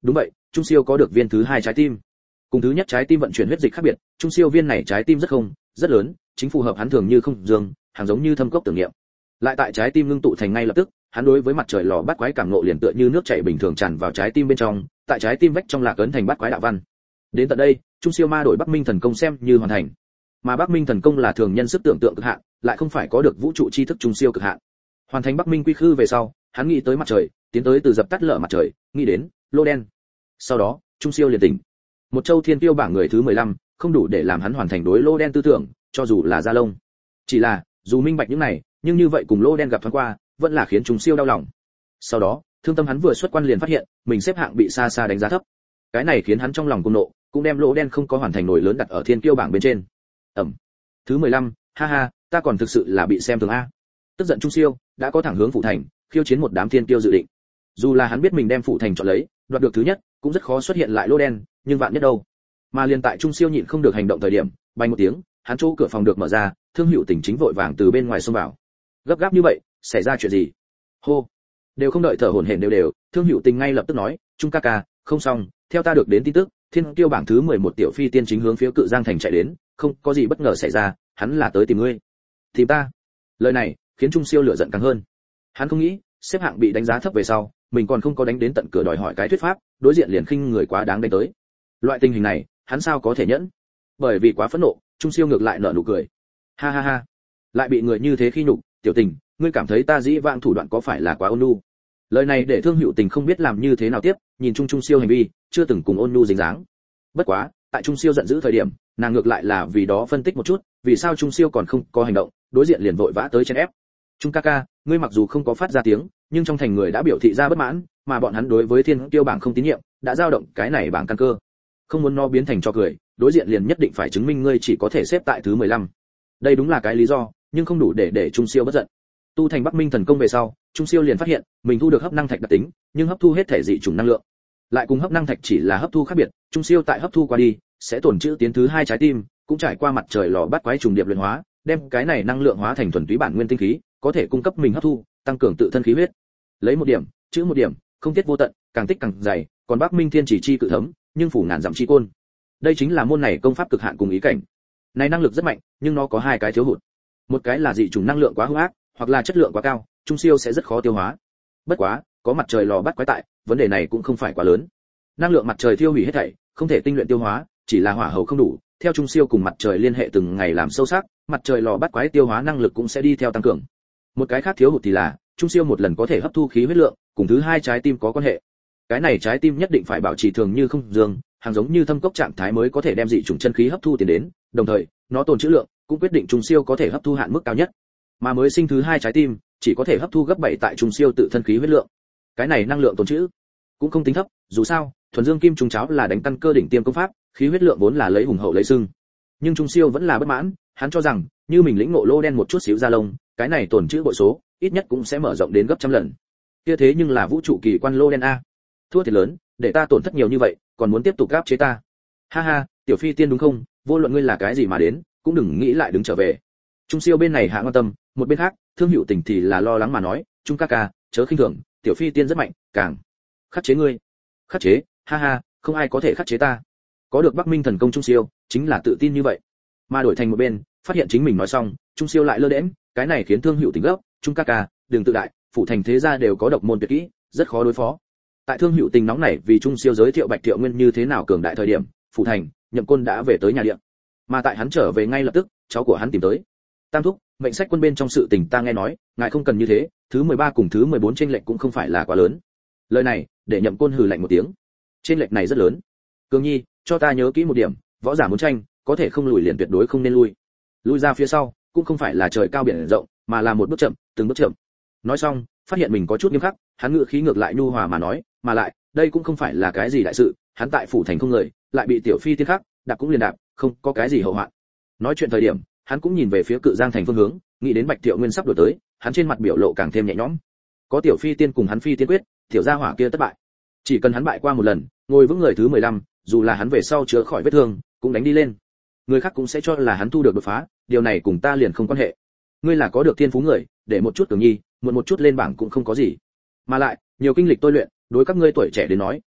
Đúng vậy, Trung Siêu có được viên thứ hai trái tim. Cùng thứ nhất trái tim vận chuyển huyết dịch khác biệt, Trung Siêu viên này trái tim rất không, rất lớn, chính phù hợp hắn thường như không dương, hàng giống như thâm cốc tưởng niệm. Lại tại trái tim ngưng tụ thành ngay lập tức, hắn đối với mặt trời lò bát quái cảm ngộ liền tựa như nước chảy bình thường tràn vào trái tim bên trong, tại trái tim vách trong lạc ấn thành bát quái đạo văn. Đến tận đây, Trung Siêu ma đổi Bắc Minh thần công xem như hoàn thành. Mà Bắc Minh thần công là thường nhân sức tưởng tượng cực hạn, lại không phải có được vũ trụ tri thức Trung Siêu cực hạn. Hoàn thành Bắc Minh quy khư về sau, hắn nghĩ tới mặt trời, tiến tới từ dập tắt lở mặt trời, nghĩ đến lô đen. Sau đó, Trung Siêu liền tỉnh. Một châu thiên tiêu bảng người thứ mười lăm, không đủ để làm hắn hoàn thành đối lô đen tư tưởng, cho dù là Gia Long. Chỉ là, dù minh bạch những này, nhưng như vậy cùng lô đen gặp thoáng qua, vẫn là khiến Trung Siêu đau lòng. Sau đó, thương tâm hắn vừa xuất quan liền phát hiện, mình xếp hạng bị xa xa đánh giá thấp. Cái này khiến hắn trong lòng cuồng nộ, cũng đem lô đen không có hoàn thành nổi lớn đặt ở thiên tiêu bảng bên trên. Ẩm. Thứ mười lăm, ha ha, ta còn thực sự là bị xem thường a. Tức giận Trung Siêu, đã có thẳng hướng phủ thành, khiêu chiến một đám thiên tiêu dự định. Dù là hắn biết mình đem phủ thành chọn lấy, đoạt được thứ nhất, cũng rất khó xuất hiện lại lô đen, nhưng vạn nhất đâu. Mà liền tại Trung Siêu nhịn không được hành động thời điểm, bay một tiếng, hắn chỗ cửa phòng được mở ra, Thương Hữu Tình chính vội vàng từ bên ngoài xông vào. Gấp gáp như vậy, xảy ra chuyện gì? Hô. Đều không đợi thở hổn hển đều đều, Thương Hữu Tình ngay lập tức nói, "Trung ca ca, không xong, theo ta được đến tin tức, thiên tiêu bảng thứ mười một tiểu phi tiên chính hướng phía Cự Giang thành chạy đến, không có gì bất ngờ xảy ra, hắn là tới tìm ngươi." "Tìm ta?" Lời này khiến Trung Siêu lửa giận càng hơn. Hắn không nghĩ, xếp hạng bị đánh giá thấp về sau, mình còn không có đánh đến tận cửa đòi hỏi cái thuyết pháp, đối diện liền khinh người quá đáng đánh tới. Loại tình hình này, hắn sao có thể nhẫn? Bởi vì quá phẫn nộ, Trung Siêu ngược lại nở nụ cười. Ha ha ha, lại bị người như thế khi nhục, "Tiểu Tình, ngươi cảm thấy ta dĩ vãng thủ đoạn có phải là quá ôn nhu?" Lời này để Thương Hữu Tình không biết làm như thế nào tiếp, nhìn Trung Trung Siêu hành vi, chưa từng cùng ôn nhu dính dáng. Bất quá, tại Trung Siêu giận dữ thời điểm, nàng ngược lại là vì đó phân tích một chút, vì sao Trung Siêu còn không có hành động, đối diện liền vội vã tới chen ép. "Trung ca ca, ngươi mặc dù không có phát ra tiếng, nhưng trong thành người đã biểu thị ra bất mãn, mà bọn hắn đối với thiên tiêu bảng không tín nhiệm, đã dao động cái này bảng căn cơ. Không muốn nó biến thành cho cười, đối diện liền nhất định phải chứng minh ngươi chỉ có thể xếp tại thứ mười lăm. Đây đúng là cái lý do, nhưng không đủ để để Trung Siêu bất giận. Tu thành Bắc Minh thần công về sau, Trung Siêu liền phát hiện, mình thu được hấp năng thạch đặc tính, nhưng hấp thu hết thể dị chủng năng lượng. Lại cùng hấp năng thạch chỉ là hấp thu khác biệt, Trung Siêu tại hấp thu qua đi, sẽ tổn trữ tiến thứ hai trái tim, cũng trải qua mặt trời lò bắt quái trùng điệp luyện hóa, đem cái này năng lượng hóa thành thuần túy bản nguyên tinh khí, có thể cung cấp mình hấp thu, tăng cường tự thân khí huyết. Lấy một điểm, chữ một điểm, không tiết vô tận, càng tích càng dày, còn Bắc Minh Thiên chỉ chi cự thấm, nhưng phủ ngàn dặm chi côn. Đây chính là môn này công pháp cực hạn cùng ý cảnh. Này năng lực rất mạnh, nhưng nó có hai cái thiếu hụt. Một cái là dị chủng năng lượng quá hung ác, hoặc là chất lượng quá cao, Trung Siêu sẽ rất khó tiêu hóa. Bất quá, có mặt trời lò bắt quái tại, vấn đề này cũng không phải quá lớn. Năng lượng mặt trời tiêu hủy hết thảy, không thể tinh luyện tiêu hóa, chỉ là hỏa hầu không đủ, theo Trung Siêu cùng mặt trời liên hệ từng ngày làm sâu sắc, mặt trời lò bắt quái tiêu hóa năng lực cũng sẽ đi theo tăng cường. Một cái khác thiếu hụt thì là, Trung Siêu một lần có thể hấp thu khí huyết lượng, cùng thứ hai trái tim có quan hệ. Cái này trái tim nhất định phải bảo trì thường như không dương, hàng giống như thâm cốc trạng thái mới có thể đem dị chủng chân khí hấp thu tiến đến, đồng thời, nó tồn trữ lượng cũng quyết định Trung Siêu có thể hấp thu hạn mức cao nhất. Mà mới sinh thứ hai trái tim, chỉ có thể hấp thu gấp bảy tại Trung Siêu tự thân khí huyết lượng. Cái này năng lượng tồn trữ cũng không tính thấp, dù sao, thuần dương kim trùng cháo là đánh căn cơ đỉnh tiêm công pháp, khí huyết lượng vốn là lấy hùng hậu lấy sưng. Nhưng Trung Siêu vẫn là bất mãn, hắn cho rằng, như mình lĩnh ngộ lô đen một chút xíu ra lông, cái này tồn trữ bội số, ít nhất cũng sẽ mở rộng đến gấp trăm lần. Kia thế nhưng là vũ trụ kỳ quan lô đen a. Thua thiệt lớn, để ta tổn thất nhiều như vậy, còn muốn tiếp tục áp chế ta. Ha ha, tiểu phi tiên đúng không? Vô luận ngươi là cái gì mà đến, cũng đừng nghĩ lại đứng trở về. Trung Siêu bên này hạ quan tâm, một bên khác, Thương Hữu Tình thì là lo lắng mà nói, "Trung ca ca, chớ khinh thường, tiểu phi tiên rất mạnh, càng khắc chế ngươi." "Khắc chế? Ha ha, không ai có thể khắc chế ta." Có được Bắc Minh thần công Trung Siêu, chính là tự tin như vậy. Mà đổi thành một bên, phát hiện chính mình nói xong, Trung Siêu lại lơ đễnh, cái này khiến Thương Hữu Tình gấp, "Trung ca ca, đừng tự đại, phủ thành thế gia đều có độc môn tuyệt kỹ, rất khó đối phó." Tại Thương Hữu Tình nóng nảy vì Trung Siêu giới thiệu Bạch Thiệu Nguyên như thế nào cường đại thời điểm, phủ thành, Nhậm Côn đã về tới nhà điện. Mà tại hắn trở về ngay lập tức, cháu của hắn tìm tới. "Tam thúc, mệnh sách quân bên trong sự tình ta nghe nói, ngài không cần như thế, thứ mười ba cùng thứ mười bốn chênh lệch cũng không phải là quá lớn." Lời này, để Nhậm Côn hừ lạnh một tiếng. Chênh lệch này rất lớn. "Cường Nhi, cho ta nhớ kỹ một điểm, võ giả muốn tranh, có thể không lùi liền tuyệt đối không nên lui. Lui ra phía sau, cũng không phải là trời cao biển rộng, mà là một bước chậm, từng bước chậm." Nói xong, phát hiện mình có chút nghiêm khắc, hắn ngữ khí ngược lại nhu hòa mà nói, "Mà lại, đây cũng không phải là cái gì đại sự, hắn tại phủ thành không người, lại bị tiểu phi tiên khắc, đạp cũng liền đạp, không có cái gì hậu hoạn." Nói chuyện thời điểm, hắn cũng nhìn về phía Cự Giang thành phương hướng, nghĩ đến Bạch Thiệu Nguyên sắp đuổi tới, hắn trên mặt biểu lộ càng thêm nhẹ nhõm. Có tiểu phi tiên cùng hắn phi tiên quyết, tiểu gia hỏa kia thất bại. Chỉ cần hắn bại qua một lần, ngồi vững người thứ mười lăm, dù là hắn về sau chữa khỏi vết thương, cũng đánh đi lên. Người khác cũng sẽ cho là hắn thu được đột phá, điều này cùng ta liền không quan hệ. Ngươi là có được thiên phú người, để một chút Cường Nhi, muộn một chút lên bảng cũng không có gì. Mà lại, nhiều kinh lịch tôi luyện, đối các ngươi tuổi trẻ đến nói,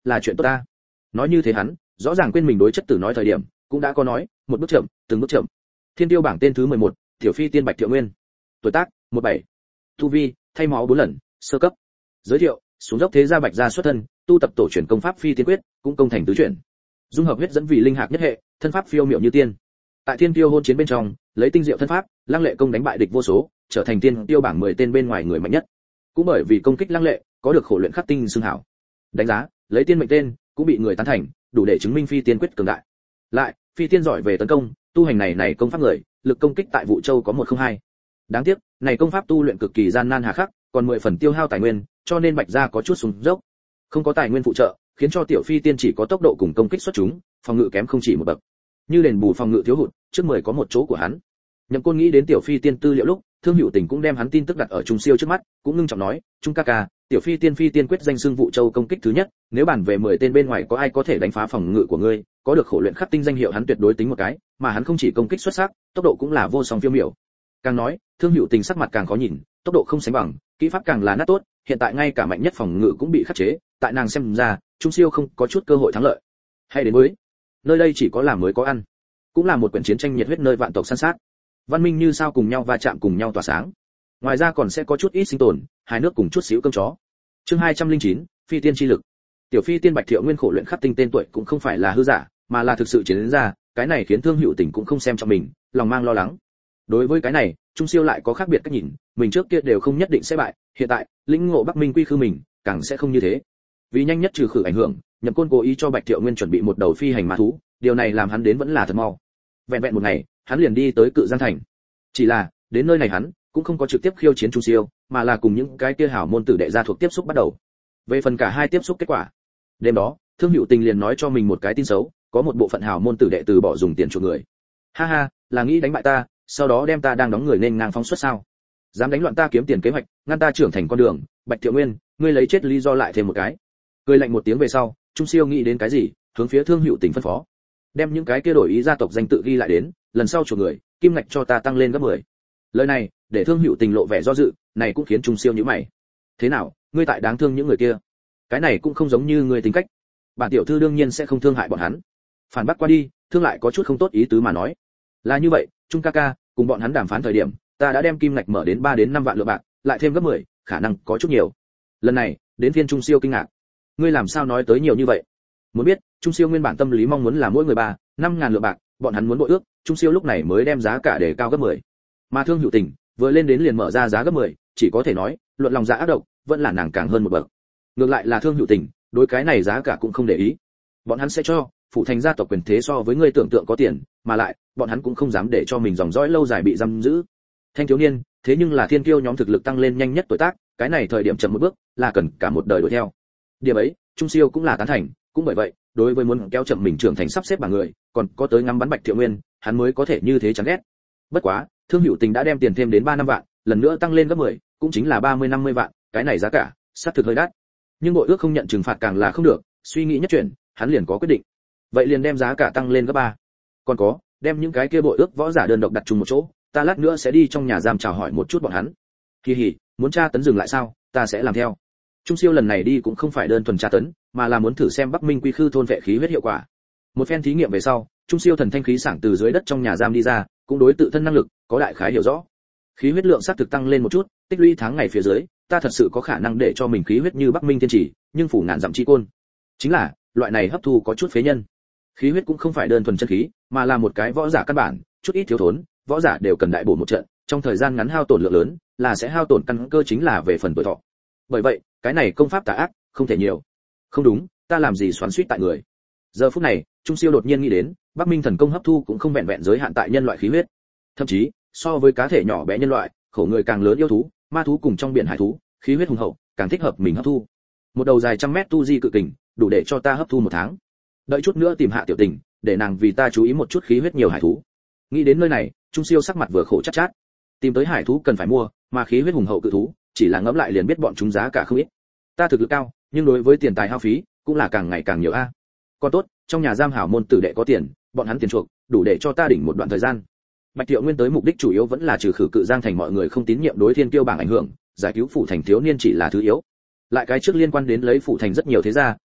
là chuyện tốt ta. Nói như thế hắn, rõ ràng quên mình đối chất tử nói thời điểm, cũng đã có nói, một bước chậm, từng bước chậm. Thiên tiêu bảng tên thứ mười một, Tiểu Phi Tiên Bạch Thiệu Nguyên. Tuổi tác, mười bảy. Tu vi, thay máu bốn lần, sơ cấp. Giới thiệu, xuống dốc thế gia Bạch gia xuất thân, tu tập tổ truyền công pháp Phi Tiên Quyết, cũng công thành tứ chuyển. Dung hợp huyết dẫn vì linh hạc nhất hệ, thân pháp phiêu miệu như tiên. Tại Thiên Tiêu hôn chiến bên trong, lấy tinh diệu thân pháp, lăng lệ công đánh bại địch vô số, trở thành Thiên Tiêu bảng mười tên bên ngoài người mạnh nhất. Cũng bởi vì công kích lăng lệ, có được khổ luyện khắc tinh xưng hảo. Đánh giá, lấy tiên mệnh tên, cũng bị người tán thành, đủ để chứng minh Phi Tiên Quyết cường đại. Lại, Phi Tiên giỏi về tấn công, tu hành này này công pháp người, lực công kích tại Vũ Châu có một không hai. Đáng tiếc, này công pháp tu luyện cực kỳ gian nan hà khắc, còn mười phần tiêu hao tài nguyên, cho nên Bạch gia có chút xuống dốc. Không có tài nguyên phụ trợ, khiến cho Tiểu Phi Tiên chỉ có tốc độ cùng công kích xuất chúng, phòng ngự kém không chỉ một bậc. Như đền bù phòng ngự thiếu hụt, trước mười có một chỗ của hắn. Nhậm Côn nghĩ đến Tiểu Phi Tiên tư liệu lúc, Thương Hữu Tình cũng đem hắn tin tức đặt ở Trung Siêu trước mắt, cũng ngưng trọng nói, "Trung ca ca, Tiểu Phi Tiên Phi Tiên quyết danh xưng Vũ Châu công kích thứ nhất, nếu bản về mười tên bên ngoài có ai có thể đánh phá phòng ngự của ngươi, có được khổ luyện khắc tinh danh hiệu hắn tuyệt đối tính một cái, mà hắn không chỉ công kích xuất sắc, tốc độ cũng là vô song phiêu miểu." Càng nói, Thương Hữu Tình sắc mặt càng khó nhìn, tốc độ không sánh bằng, kỹ pháp càng là nát tốt, hiện tại ngay cả mạnh nhất phòng ngự cũng bị khắc chế, tại nàng xem ra, Trung Siêu không có chút cơ hội thắng lợi. Hay đến mới, nơi đây chỉ có làm mới có ăn, cũng là một quyển chiến tranh nhiệt huyết nơi vạn tộc săn sát. Văn minh như sao cùng nhau va chạm cùng nhau tỏa sáng. Ngoài ra còn sẽ có chút ít sinh tồn, hai nước cùng chút xíu cơm chó. Chương hai trăm lẻ chín, Phi Tiên chi lực. Tiểu Phi Tiên Bạch Thiệu Nguyên khổ luyện khắc tinh tên tuổi cũng không phải là hư giả, mà là thực sự chiến đến ra, cái này khiến Thương Hữu Tình cũng không xem trọng mình, lòng mang lo lắng. Đối với cái này, Trung Siêu lại có khác biệt cách nhìn, mình trước kia đều không nhất định sẽ bại, hiện tại, lĩnh ngộ Bắc Minh quy khư mình, càng sẽ không như thế. Vì nhanh nhất trừ khử ảnh hưởng, Nhậm Côn cố ý cho Bạch Thiệu Nguyên chuẩn bị một đầu phi hành ma thú, điều này làm hắn đến vẫn là thật mau. Vẹn vẹn một ngày, hắn liền đi tới Cự Giang thành. Chỉ là, đến nơi này hắn cũng không có trực tiếp khiêu chiến Trung Siêu, mà là cùng những cái kia hảo môn tử đệ gia thuộc tiếp xúc bắt đầu. Về phần cả hai tiếp xúc kết quả, đêm đó, Thương Hữu Tình liền nói cho mình một cái tin xấu, có một bộ phận hảo môn tử đệ từ bỏ dùng tiền chuộc người. Ha ha, là nghĩ đánh bại ta, sau đó đem ta đang đóng người nên ngang phóng xuất sao? Dám đánh loạn ta kiếm tiền kế hoạch, ngăn ta trưởng thành con đường, Bạch Thiệu Nguyên, ngươi lấy chết lý do lại thêm một cái. Cười lạnh một tiếng về sau, Trung Siêu nghĩ đến cái gì, hướng phía Thương Hữu Tình phân phó, đem những cái kia đổi ý gia tộc danh tự ghi lại đến, lần sau chuộc người, kim ngạch cho ta tăng lên gấp mười. Lời này, để Thương Hữu Tình lộ vẻ do dự, này cũng khiến Trung Siêu nhíu mày. Thế nào, ngươi tại đáng thương những người kia? Cái này cũng không giống như ngươi tính cách. Bản tiểu thư đương nhiên sẽ không thương hại bọn hắn. Phản bác qua đi, Thương lại có chút không tốt ý tứ mà nói. Là như vậy, Trung ca ca, cùng bọn hắn đàm phán thời điểm, ta đã đem kim ngạch mở đến ba đến năm vạn lượng bạc, lại thêm gấp mười, khả năng có chút nhiều. Lần này, đến phiên Trung Siêu kinh ngạc. Ngươi làm sao nói tới nhiều như vậy? Muốn biết, Trung Siêu nguyên bản tâm lý mong muốn là mỗi người ba, năm ngàn lượng bạc, bọn hắn muốn bội ước, Trung Siêu lúc này mới đem giá cả để cao gấp mười. Mà Thương Hữu Tình, vừa lên đến liền mở ra giá gấp mười, chỉ có thể nói, luận lòng dạ ác độc, vẫn là nàng càng hơn một bậc. Ngược lại là Thương Hữu Tình, đối cái này giá cả cũng không để ý. Bọn hắn sẽ cho, phụ thành gia tộc quyền thế so với ngươi tưởng tượng có tiền, mà lại, bọn hắn cũng không dám để cho mình dòng dõi lâu dài bị giam giữ. Thanh thiếu niên, thế nhưng là thiên kiêu nhóm thực lực tăng lên nhanh nhất tuổi tác, cái này thời điểm chậm một bước, là cần cả một đời đuổi theo. Điểm ấy, Trung Siêu cũng là tán thành, cũng bởi vậy, đối với muốn kéo chậm mình trưởng thành sắp xếp bảng người, còn có tới ngắm bắn Bạch Thiệu Nguyên, hắn mới có thể như thế chán ghét. Bất quá, Thương Hữu Tình đã đem tiền thêm đến ba năm vạn, lần nữa tăng lên gấp mười, cũng chính là ba mươi năm mươi vạn, cái này giá cả, sát thực hơi đắt. Nhưng bội ước không nhận trừng phạt càng là không được, suy nghĩ nhất chuyển, hắn liền có quyết định. Vậy liền đem giá cả tăng lên gấp ba. Còn có, đem những cái kia bội ước võ giả đơn độc đặt chung một chỗ, ta lát nữa sẽ đi trong nhà giam chào hỏi một chút bọn hắn. Kỳ hỉ, muốn tra tấn dừng lại sao, ta sẽ làm theo. Trung Siêu lần này đi cũng không phải đơn thuần tra tấn, mà là muốn thử xem Bắc Minh quy khư thôn vệ khí huyết hiệu quả. Một phen thí nghiệm về sau, Trung Siêu thần thanh khí sảng từ dưới đất trong nhà giam đi ra, cũng đối tự thân năng lực có đại khái hiểu rõ. Khí huyết lượng xác thực tăng lên một chút, tích lũy tháng ngày phía dưới, ta thật sự có khả năng để cho mình khí huyết như Bắc Minh thiên chỉ, nhưng phủ ngàn dặm chi côn. Chính là, loại này hấp thu có chút phế nhân. Khí huyết cũng không phải đơn thuần chân khí, mà là một cái võ giả căn bản, chút ít thiếu thốn, võ giả đều cần đại bổ một trận, trong thời gian ngắn hao tổn lượng lớn, là sẽ hao tổn căn cơ chính là về phần tuổi thọ. Bởi vậy, cái này công pháp tà ác, không thể nhiều. Không đúng, ta làm gì xoắn xuýt tại người. Giờ phút này, Trung Siêu đột nhiên nghĩ đến, Bắc Minh thần công hấp thu cũng không vẹn vẹn giới hạn tại nhân loại khí huyết. Thậm chí, so với cá thể nhỏ bé nhân loại, khổ người càng lớn yêu thú, ma thú cùng trong biển hải thú, khí huyết hùng hậu, càng thích hợp mình hấp thu. Một đầu dài trăm mét tu di cự kình, đủ để cho ta hấp thu một tháng. Đợi chút nữa tìm Hạ Tiểu Tình, để nàng vì ta chú ý một chút khí huyết nhiều hải thú. Nghĩ đến nơi này, Trung Siêu sắc mặt vừa khổ chát chát. Tìm tới hải thú cần phải mua, mà khí huyết hùng hậu cự thú, chỉ là ngẫm lại liền biết bọn chúng giá cả không ít. Ta thực lực cao, nhưng đối với tiền tài hao phí, cũng là càng ngày càng nhiều a. Còn tốt, trong nhà giam hảo môn tử đệ có tiền, bọn hắn tiền chuộc, đủ để cho ta đỉnh một đoạn thời gian. Bạch Thiệu Nguyên tới mục đích chủ yếu vẫn là trừ khử Cự Giang thành mọi người không tín nhiệm đối thiên kiêu bảng ảnh hưởng, giải cứu phủ thành thiếu niên chỉ là thứ yếu. Lại cái trước liên quan đến lấy phủ thành rất nhiều thế gia,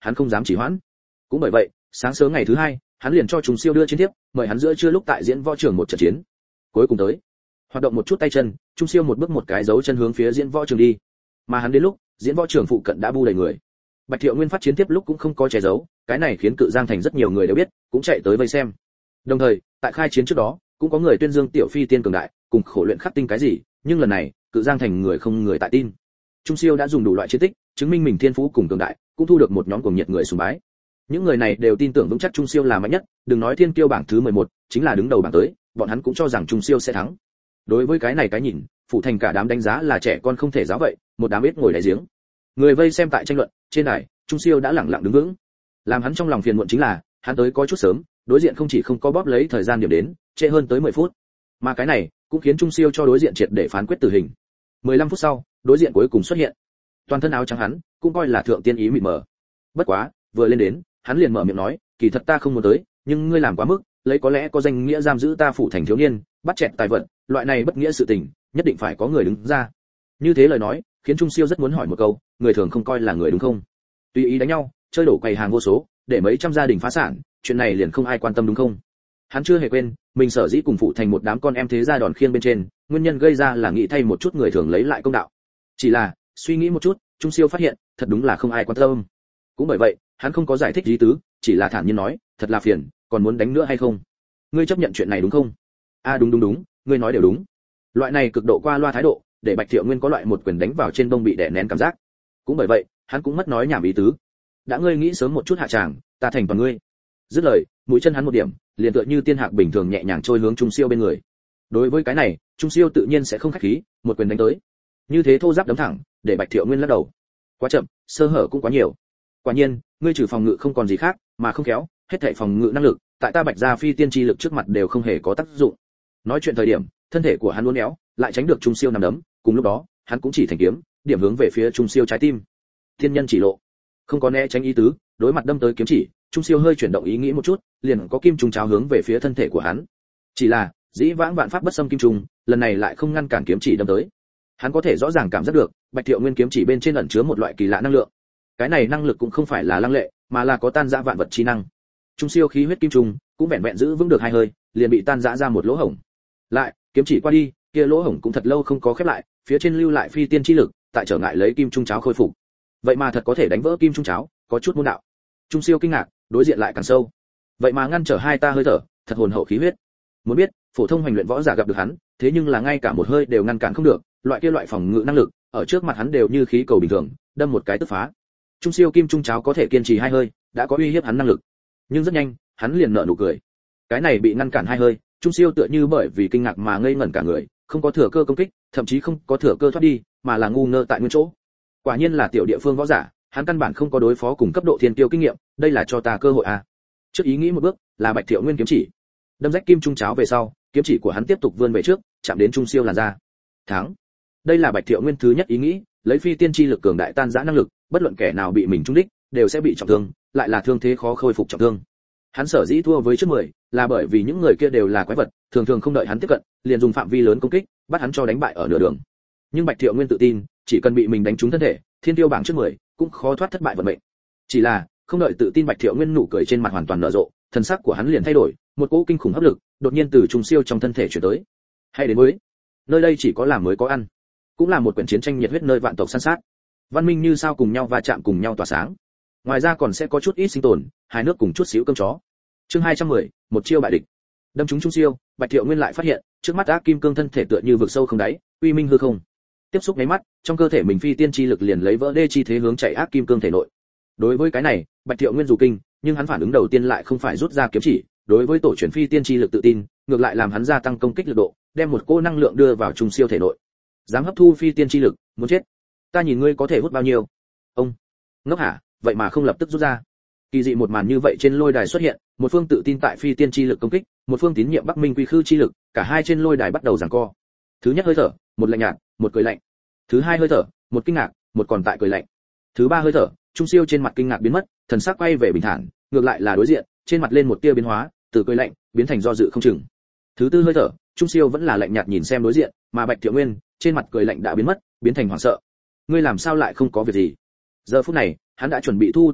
hắn không dám chỉ hoãn. Cũng bởi vậy, sáng sớm ngày thứ hai, hắn liền cho Trung Siêu đưa chiến tiếp, mời hắn giữa trưa lúc tại diễn võ trường một trận chiến. Cuối cùng tới, hoạt động một chút tay chân, Trung Siêu một bước một cái dấu chân hướng phía diễn võ trường đi. Mà hắn đến lúc, diễn võ trường phụ cận đã bu đầy người. Bạch Thiệu Nguyên phát chiến tiếp lúc cũng không có che giấu, cái này khiến Cự Giang thành rất nhiều người đều biết, cũng chạy tới vây xem. Đồng thời, tại khai chiến trước đó, cũng có người tuyên dương tiểu phi tiên cường đại, cùng khổ luyện khắc tinh cái gì, nhưng lần này, Cự Giang thành người không người tại tin. Trung Siêu đã dùng đủ loại chiến tích, chứng minh mình thiên phú cùng cường đại, cũng thu được một nhóm cuồng nhiệt người sùng bái. Những người này đều tin tưởng vững chắc Trung Siêu là mạnh nhất, đừng nói thiên kiêu bảng thứ mười một, chính là đứng đầu bảng tới, bọn hắn cũng cho rằng Trung Siêu sẽ thắng. Đối với cái này cái nhìn, phụ thành cả đám đánh giá là trẻ con không thể giáo vậy, một đám ít ngồi đáy giếng. Người vây xem tại tranh luận, trên đài, Trung Siêu đã lẳng lặng đứng vững. Làm hắn trong lòng phiền muộn chính là, hắn tới có chút sớm, đối diện không chỉ không có bóp lấy thời gian điểm đến, trễ hơn tới mười phút. Mà cái này cũng khiến Trung Siêu cho đối diện triệt để phán quyết tử hình. mười lăm phút sau, đối diện cuối cùng xuất hiện. Toàn thân áo trắng hắn, cũng coi là thượng tiên ý mịt mờ. Bất quá, vừa lên đến, hắn liền mở miệng nói, kỳ thật ta không muốn tới, nhưng ngươi làm quá mức, lấy có lẽ có danh nghĩa giam giữ ta phủ thành thiếu niên, bắt chẹt tài vận, loại này bất nghĩa sự tình, nhất định phải có người đứng ra. Như thế lời nói, khiến Trung Siêu rất muốn hỏi một câu, người thường không coi là người đúng không? Tùy ý đánh nhau, chơi đổ quầy hàng vô số, để mấy trăm gia đình phá sản, chuyện này liền không ai quan tâm đúng không? Hắn chưa hề quên, mình sở dĩ cùng phụ thành một đám con em thế gia đòn khiêng bên trên, nguyên nhân gây ra là nghĩ thay một chút người thường lấy lại công đạo. Chỉ là, suy nghĩ một chút, Trung Siêu phát hiện, thật đúng là không ai quan tâm. Cũng bởi vậy, hắn không có giải thích lý tứ, chỉ là thản nhiên nói, thật là phiền, còn muốn đánh nữa hay không? Ngươi chấp nhận chuyện này đúng không? A à, đúng đúng đúng, ngươi nói đều đúng. Loại này cực độ qua loa thái độ, để Bạch Thiệu Nguyên có loại một quyền đánh vào trên đông bị đè nén cảm giác. Cũng bởi vậy, hắn cũng mất nói nhảm ý tứ. Đã ngươi nghĩ sớm một chút hạ tràng, ta thành toàn ngươi. Dứt lời, mũi chân hắn một điểm, liền tựa như tiên hạc bình thường nhẹ nhàng trôi hướng Trung Siêu bên người. Đối với cái này, Trung Siêu tự nhiên sẽ không khách khí, một quyền đánh tới. Như thế thô giáp đấm thẳng, để Bạch Thiệu Nguyên lắc đầu. Quá chậm, sơ hở cũng quá nhiều. Quả nhiên, ngươi trừ phòng ngự không còn gì khác, mà không khéo, hết thảy phòng ngự năng lực, tại ta Bạch gia phi tiên chi lực trước mặt đều không hề có tác dụng. Nói chuyện thời điểm, thân thể của hắn uốn éo, lại tránh được Trung Siêu nằm đấm, cùng lúc đó, hắn cũng chỉ thành kiếm, điểm hướng về phía Trung Siêu trái tim. Thiên nhân chỉ lộ, không có né tránh ý tứ, đối mặt đâm tới kiếm chỉ, Trung Siêu hơi chuyển động ý nghĩ một chút, liền có kim trùng cháo hướng về phía thân thể của hắn. Chỉ là, dĩ vãng vạn pháp bất xâm kim trùng, lần này lại không ngăn cản kiếm chỉ đâm tới. Hắn có thể rõ ràng cảm giác được, Bạch Thiệu Nguyên kiếm chỉ bên trên ẩn chứa một loại kỳ lạ năng lượng. Cái này năng lực cũng không phải là lăng lệ, mà là có tan rã vạn vật chi năng. Trung Siêu khí huyết kim trùng, cũng vẹn vẹn giữ vững được hai hơi, liền bị tan rã ra một lỗ hổng. Lại, kiếm chỉ qua đi, kia lỗ hổng cũng thật lâu không có khép lại, phía trên lưu lại phi tiên chi lực, tại trở ngại lấy kim trung cháo khôi phục. Vậy mà thật có thể đánh vỡ kim trung cháo, có chút môn đạo. Trung Siêu kinh ngạc, đối diện lại càng sâu. Vậy mà ngăn trở hai ta hơi thở, thật hồn hậu khí huyết. Muốn biết, phổ thông hành luyện võ giả gặp được hắn, thế nhưng là ngay cả một hơi đều ngăn cản không được, loại kia loại phòng ngự năng lực, ở trước mặt hắn đều như khí cầu bình thường, đâm một cái tức phá. Trung Siêu kim trung cháo có thể kiên trì hai hơi, đã có uy hiếp hắn năng lực. Nhưng rất nhanh, hắn liền nở nụ cười. Cái này bị ngăn cản hai hơi, Trung Siêu tựa như bởi vì kinh ngạc mà ngây ngẩn cả người, không có thừa cơ công kích, thậm chí không có thừa cơ thoát đi, mà là ngu ngơ tại nguyên chỗ. Quả nhiên là tiểu địa phương võ giả, hắn căn bản không có đối phó cùng cấp độ thiên tiêu kinh nghiệm, đây là cho ta cơ hội à? Trước ý nghĩ một bước, là Bạch Thiệu Nguyên kiếm chỉ. Đâm rách kim trung cháo về sau, kiếm chỉ của hắn tiếp tục vươn về trước, chạm đến Trung Siêu làn da. Thắng. Đây là Bạch Thiệu Nguyên thứ nhất ý nghĩ, lấy phi tiên chi lực cường đại tan rã năng lực, bất luận kẻ nào bị mình trúng đích, đều sẽ bị trọng thương, lại là thương thế khó khôi phục trọng thương. Hắn sở dĩ thua với trước mười, là bởi vì những người kia đều là quái vật, thường thường không đợi hắn tiếp cận, liền dùng phạm vi lớn công kích, bắt hắn cho đánh bại ở nửa đường. Nhưng Bạch Thiệu Nguyên tự tin, chỉ cần bị mình đánh trúng thân thể, thiên tiêu bảng trước mười, cũng khó thoát thất bại vận mệnh. Chỉ là, không đợi tự tin Bạch Thiệu Nguyên nụ cười trên mặt hoàn toàn nở rộ, thần sắc của hắn liền thay đổi, một cỗ kinh khủng hấp lực, đột nhiên từ Trung Siêu trong thân thể chuyển tới. Hay đến mới, nơi đây chỉ có làm mới có ăn, cũng là một quyển chiến tranh nhiệt huyết nơi vạn tộc săn sát. Văn minh như sao cùng nhau va chạm cùng nhau tỏa sáng. Ngoài ra còn sẽ có chút ít sinh tồn, hai nước cùng chút xíu cơm chó. Chương hai trăm mười, một chiêu bại địch. Đâm trúng Trung Siêu, Bạch Thiệu Nguyên lại phát hiện, trước mắt ác kim cương thân thể tựa như vực sâu không đáy, uy minh hư không. Tiếp xúc nháy mắt, trong cơ thể mình phi tiên chi lực liền lấy vỡ đê chi thế hướng chạy ác kim cương thể nội. Đối với cái này, Bạch Thiệu Nguyên dù kinh, nhưng hắn phản ứng đầu tiên lại không phải rút ra kiếm chỉ, đối với tổ truyền phi tiên chi lực tự tin, ngược lại làm hắn gia tăng công kích lực độ, đem một cỗ năng lượng đưa vào Trung Siêu thể nội. Dám hấp thu phi tiên chi lực, muốn chết. Ta nhìn ngươi có thể hút bao nhiêu? Ông, ngốc hả, vậy mà không lập tức rút ra. Kỳ dị một màn như vậy trên lôi đài xuất hiện, một phương tự tin tại phi tiên chi lực công kích, một phương tín nhiệm Bắc Minh Quy Khư chi lực, cả hai trên lôi đài bắt đầu giằng co. Thứ nhất hơi thở, một lạnh nhạt, một cười lạnh. Thứ hai hơi thở, một kinh ngạc, một còn tại cười lạnh. Thứ ba hơi thở, Trung Siêu trên mặt kinh ngạc biến mất, thần sắc quay về bình thản, ngược lại là đối diện, trên mặt lên một tia biến hóa, từ cười lạnh biến thành do dự không chừng. Thứ tư hơi thở, Trung Siêu vẫn là lạnh nhạt nhìn xem đối diện, mà Bạch Thiệu Nguyên, trên mặt cười lạnh đã biến mất, biến thành hoảng sợ. Ngươi làm sao lại không có việc gì? Giờ phút này, hắn đã chuẩn bị thu tay lại,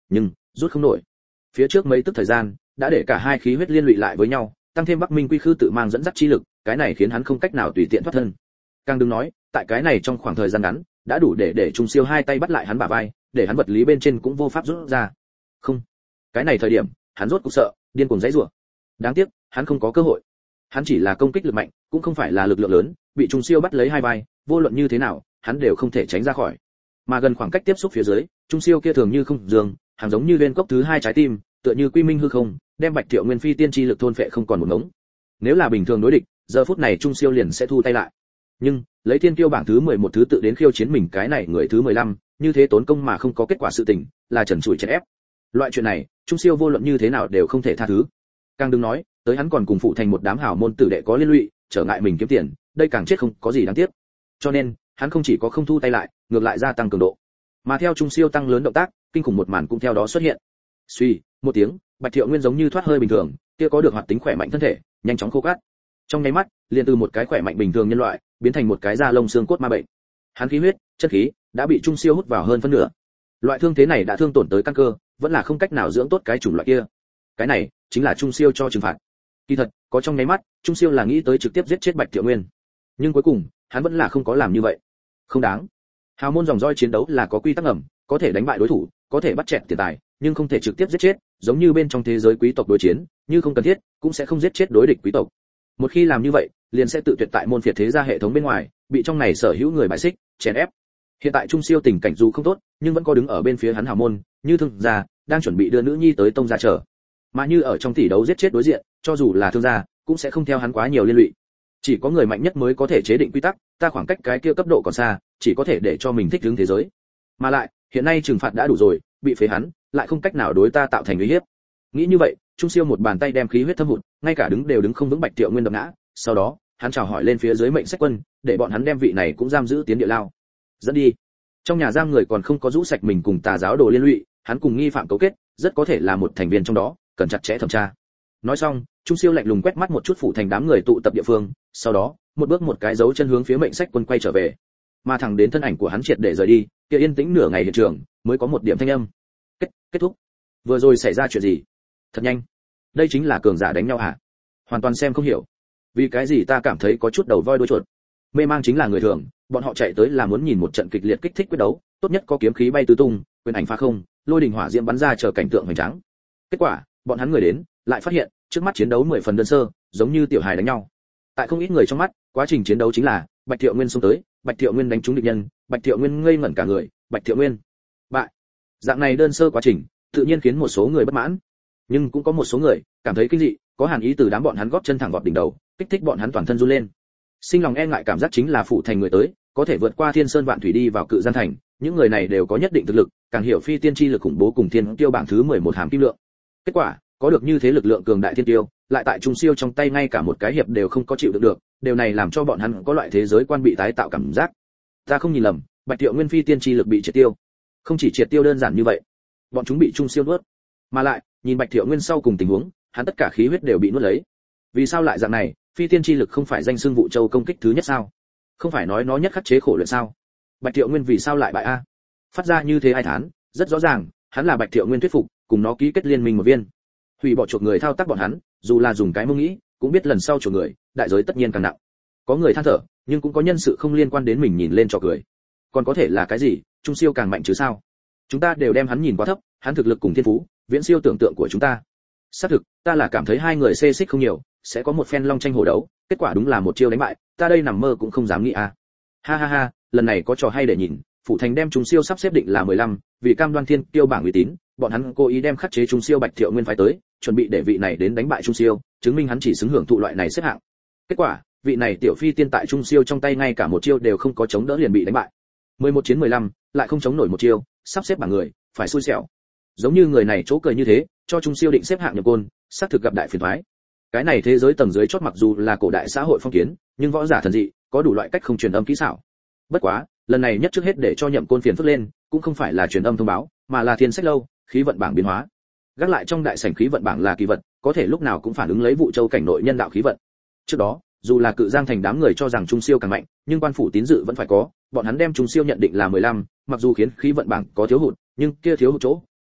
nhưng rút không nổi. Phía trước mấy tức thời gian đã để cả hai khí huyết liên lụy lại với nhau, tăng thêm Bắc Minh Quy Khư tự mang dẫn dắt chi lực, cái này khiến hắn không cách nào tùy tiện thoát thân. Càng đừng nói, tại cái này trong khoảng thời gian ngắn, đã đủ để để Trung Siêu hai tay bắt lại hắn bả vai, để hắn vật lý bên trên cũng vô pháp rút ra. Không, cái này thời điểm, hắn rốt cục sợ, điên cuồng giãy giụa. Đáng tiếc, hắn không có cơ hội. Hắn chỉ là công kích lực mạnh, cũng không phải là lực lượng lớn, bị Trung Siêu bắt lấy hai vai, vô luận như thế nào, hắn đều không thể tránh ra khỏi. Mà gần khoảng cách tiếp xúc phía dưới, Trung Siêu kia thường như không dường, hàng giống như viên cốc thứ hai trái tim, tựa như quy minh hư không, đem Bạch Thiệu Nguyên phi tiên chi lực thôn phệ không còn một ngống. Nếu là bình thường đối địch, giờ phút này Trung Siêu liền sẽ thu tay lại. Nhưng, lấy thiên kiêu bảng thứ mười một thứ tự đến khiêu chiến mình cái này người thứ mười lăm, như thế tốn công mà không có kết quả sự tình, là trần trụi chèn ép. Loại chuyện này, Trung Siêu vô luận như thế nào đều không thể tha thứ. Càng đừng nói, tới hắn còn cùng phụ thành một đám hảo môn tử đệ có liên lụy, trở ngại mình kiếm tiền, đây càng chết không có gì đáng tiếc. Cho nên, hắn không chỉ có không thu tay lại, ngược lại gia tăng cường độ. Mà theo Trung Siêu tăng lớn động tác, kinh khủng một màn cũng theo đó xuất hiện. Suy, một tiếng, Bạch Thiệu Nguyên giống như thoát hơi bình thường, kia có được hoạt tính khỏe mạnh thân thể, nhanh chóng khô cát. Trong nháy mắt, liền từ một cái khỏe mạnh bình thường nhân loại, biến thành một cái da lông xương cốt ma bệnh. Hắn khí huyết, chất khí đã bị Trung Siêu hút vào hơn phân nửa. Loại thương thế này đã thương tổn tới căn cơ, vẫn là không cách nào dưỡng tốt cái chủng loại kia. Cái này chính là Trung Siêu cho trừng phạt. Kỳ thật, có trong nháy mắt, Trung Siêu là nghĩ tới trực tiếp giết chết Bạch Thiệu Nguyên. Nhưng cuối cùng, hắn vẫn là không có làm như vậy. Không đáng. Hào môn dòng dõi chiến đấu là có quy tắc ngầm, có thể đánh bại đối thủ, có thể bắt chẹt tiền tài, nhưng không thể trực tiếp giết chết, giống như bên trong thế giới quý tộc đối chiến, như không cần thiết, cũng sẽ không giết chết đối địch quý tộc. Một khi làm như vậy, liền sẽ tự tuyệt tại môn phiệt thế gia hệ thống bên ngoài, bị trong này sở hữu người bài xích, chèn ép. Hiện tại Trung Siêu tình cảnh dù không tốt, nhưng vẫn có đứng ở bên phía hắn hào môn, như thương gia, đang chuẩn bị đưa nữ nhi tới tông gia chờ. Mà như ở trong tỷ đấu giết chết đối diện, cho dù là thương gia, cũng sẽ không theo hắn quá nhiều liên lụy. Chỉ có người mạnh nhất mới có thể chế định quy tắc, ta khoảng cách cái kia cấp độ còn xa, chỉ có thể để cho mình thích ứng thế giới. Mà lại, hiện nay trừng phạt đã đủ rồi, bị phế hắn, lại không cách nào đối ta tạo thành uy hiếp. Nghĩ như vậy, Trung Siêu một bàn tay đem khí huyết thâm hụt, ngay cả đứng đều đứng không vững Bạch Thiệu Nguyên đập ngã, sau đó, hắn chào hỏi lên phía dưới mệnh sách quân, để bọn hắn đem vị này cũng giam giữ tiến địa lao. Dẫn đi. Trong nhà giam người còn không có rũ sạch mình cùng tà giáo đồ liên lụy, hắn cùng nghi phạm cấu kết, rất có thể là một thành viên trong đó, cần chặt chẽ thẩm tra. Nói xong, Trung Siêu lạnh lùng quét mắt một chút phủ thành đám người tụ tập địa phương, sau đó, một bước một cái dấu chân hướng phía mệnh sách quân quay trở về. Mà thẳng đến thân ảnh của hắn triệt để rời đi, kia yên tĩnh nửa ngày hiện trường, mới có một điểm thanh âm. Kết, kết thúc. Vừa rồi xảy ra chuyện gì? Thật nhanh. Đây chính là cường giả đánh nhau hả? Hoàn toàn xem không hiểu. Vì cái gì ta cảm thấy có chút đầu voi đuôi chuột. Mê mang chính là người thường, bọn họ chạy tới là muốn nhìn một trận kịch liệt kích thích quyết đấu, tốt nhất có kiếm khí bay tứ tung, quyền ảnh phá không, lôi đình hỏa diễm bắn ra chờ cảnh tượng hoành tráng. Kết quả, bọn hắn người đến, lại phát hiện, trước mắt chiến đấu mười phần đơn sơ, giống như tiểu hài đánh nhau. Tại không ít người trong mắt, quá trình chiến đấu chính là Bạch Thiệu Nguyên xông tới, Bạch Thiệu Nguyên đánh trúng địch nhân, Bạch Thiệu Nguyên ngây ngẩn cả người, Bạch Thiệu Nguyên bại. Dạng này đơn sơ quá trình, tự nhiên khiến một số người bất mãn, nhưng cũng có một số người cảm thấy kinh dị, có hàn ý từ đám bọn hắn góp chân thẳng vọt đỉnh đầu, kích thích bọn hắn toàn thân run lên. Sinh lòng e ngại cảm giác chính là phủ thành người tới, có thể vượt qua thiên sơn vạn thủy đi vào cự gian thành, những người này đều có nhất định thực lực, càng hiểu phi tiên chi lực khủng bố cùng thiên tiêu bảng thứ mười một hàm kim lượng. Kết quả, có được như thế lực lượng cường đại thiên tiêu, lại tại Trung Siêu trong tay ngay cả một cái hiệp đều không có chịu được được, điều này làm cho bọn hắn có loại thế giới quan bị tái tạo cảm giác. Ta không nhìn lầm, Bạch Thiệu Nguyên phi tiên chi lực bị triệt tiêu. Không chỉ triệt tiêu đơn giản như vậy, bọn chúng bị Trung Siêu nuốt. Mà lại, nhìn Bạch Thiệu Nguyên sau cùng tình huống, hắn tất cả khí huyết đều bị nuốt lấy. Vì sao lại dạng này? Phi tiên chi lực không phải danh xưng Vũ Châu công kích thứ nhất sao? Không phải nói nó nhất khắc chế khổ luyện sao? Bạch Thiệu Nguyên vì sao lại bại a? Phát ra như thế ai thán, rất rõ ràng, hắn là Bạch Thiệu Nguyên thuyết phục, cùng nó ký kết liên minh một viên. Hủy bỏ chuộc người thao tác bọn hắn, dù là dùng cái mông nghĩ, cũng biết lần sau chuộc người, đại giới tất nhiên càng nặng. Có người than thở, nhưng cũng có nhân sự không liên quan đến mình nhìn lên cho cười. Còn có thể là cái gì? Trung Siêu càng mạnh chứ sao? Chúng ta đều đem hắn nhìn quá thấp, hắn thực lực cùng thiên phú, viễn siêu tưởng tượng của chúng ta. Xác thực, ta là cảm thấy hai người xê xích không nhiều, sẽ có một phen long tranh hổ đấu, kết quả đúng là một chiêu đánh bại, ta đây nằm mơ cũng không dám nghĩ a. À. Ha ha ha, lần này có trò hay để nhìn, phụ thành đem Trung Siêu sắp xếp định là mười lăm, vì cam đoan thiên tiêu bảng uy tín, bọn hắn cố ý đem khắc chế Trung Siêu Bạch Thiệu Nguyên phái tới, chuẩn bị để vị này đến đánh bại Trung Siêu, chứng minh hắn chỉ xứng hưởng thụ loại này xếp hạng. Kết quả, vị này tiểu phi tiên tại Trung Siêu trong tay ngay cả một chiêu đều không có chống đỡ liền bị đánh bại. mười một chiến mười lăm, lại không chống nổi một chiêu, sắp xếp bảng người, phải xui xẻo. Giống như người này chỗ cười như thế, cho Trung Siêu định xếp hạng nhập côn, xác thực gặp đại phiền toái. Cái này thế giới tầng dưới chót mặc dù là cổ đại xã hội phong kiến, nhưng võ giả thần dị, có đủ loại cách không truyền âm kỹ xảo. Bất quá, lần này nhất trước hết để cho nhậm côn phiền phức lên, cũng không phải là truyền âm thông báo, mà là thiên sách lâu, khí vận bảng biến hóa. Gác lại trong đại sảnh khí vận bảng là kỳ vật, có thể lúc nào cũng phản ứng lấy vụ châu cảnh nội nhân đạo khí vận. Trước đó, dù là cự giang thành đám người cho rằng Trung Siêu càng mạnh, nhưng quan phủ tín dự vẫn phải có, bọn hắn đem Trung Siêu nhận định là mười lăm, mặc dù khiến khí vận bảng có thiếu hụt, nhưng kia thiếu hụt chỗ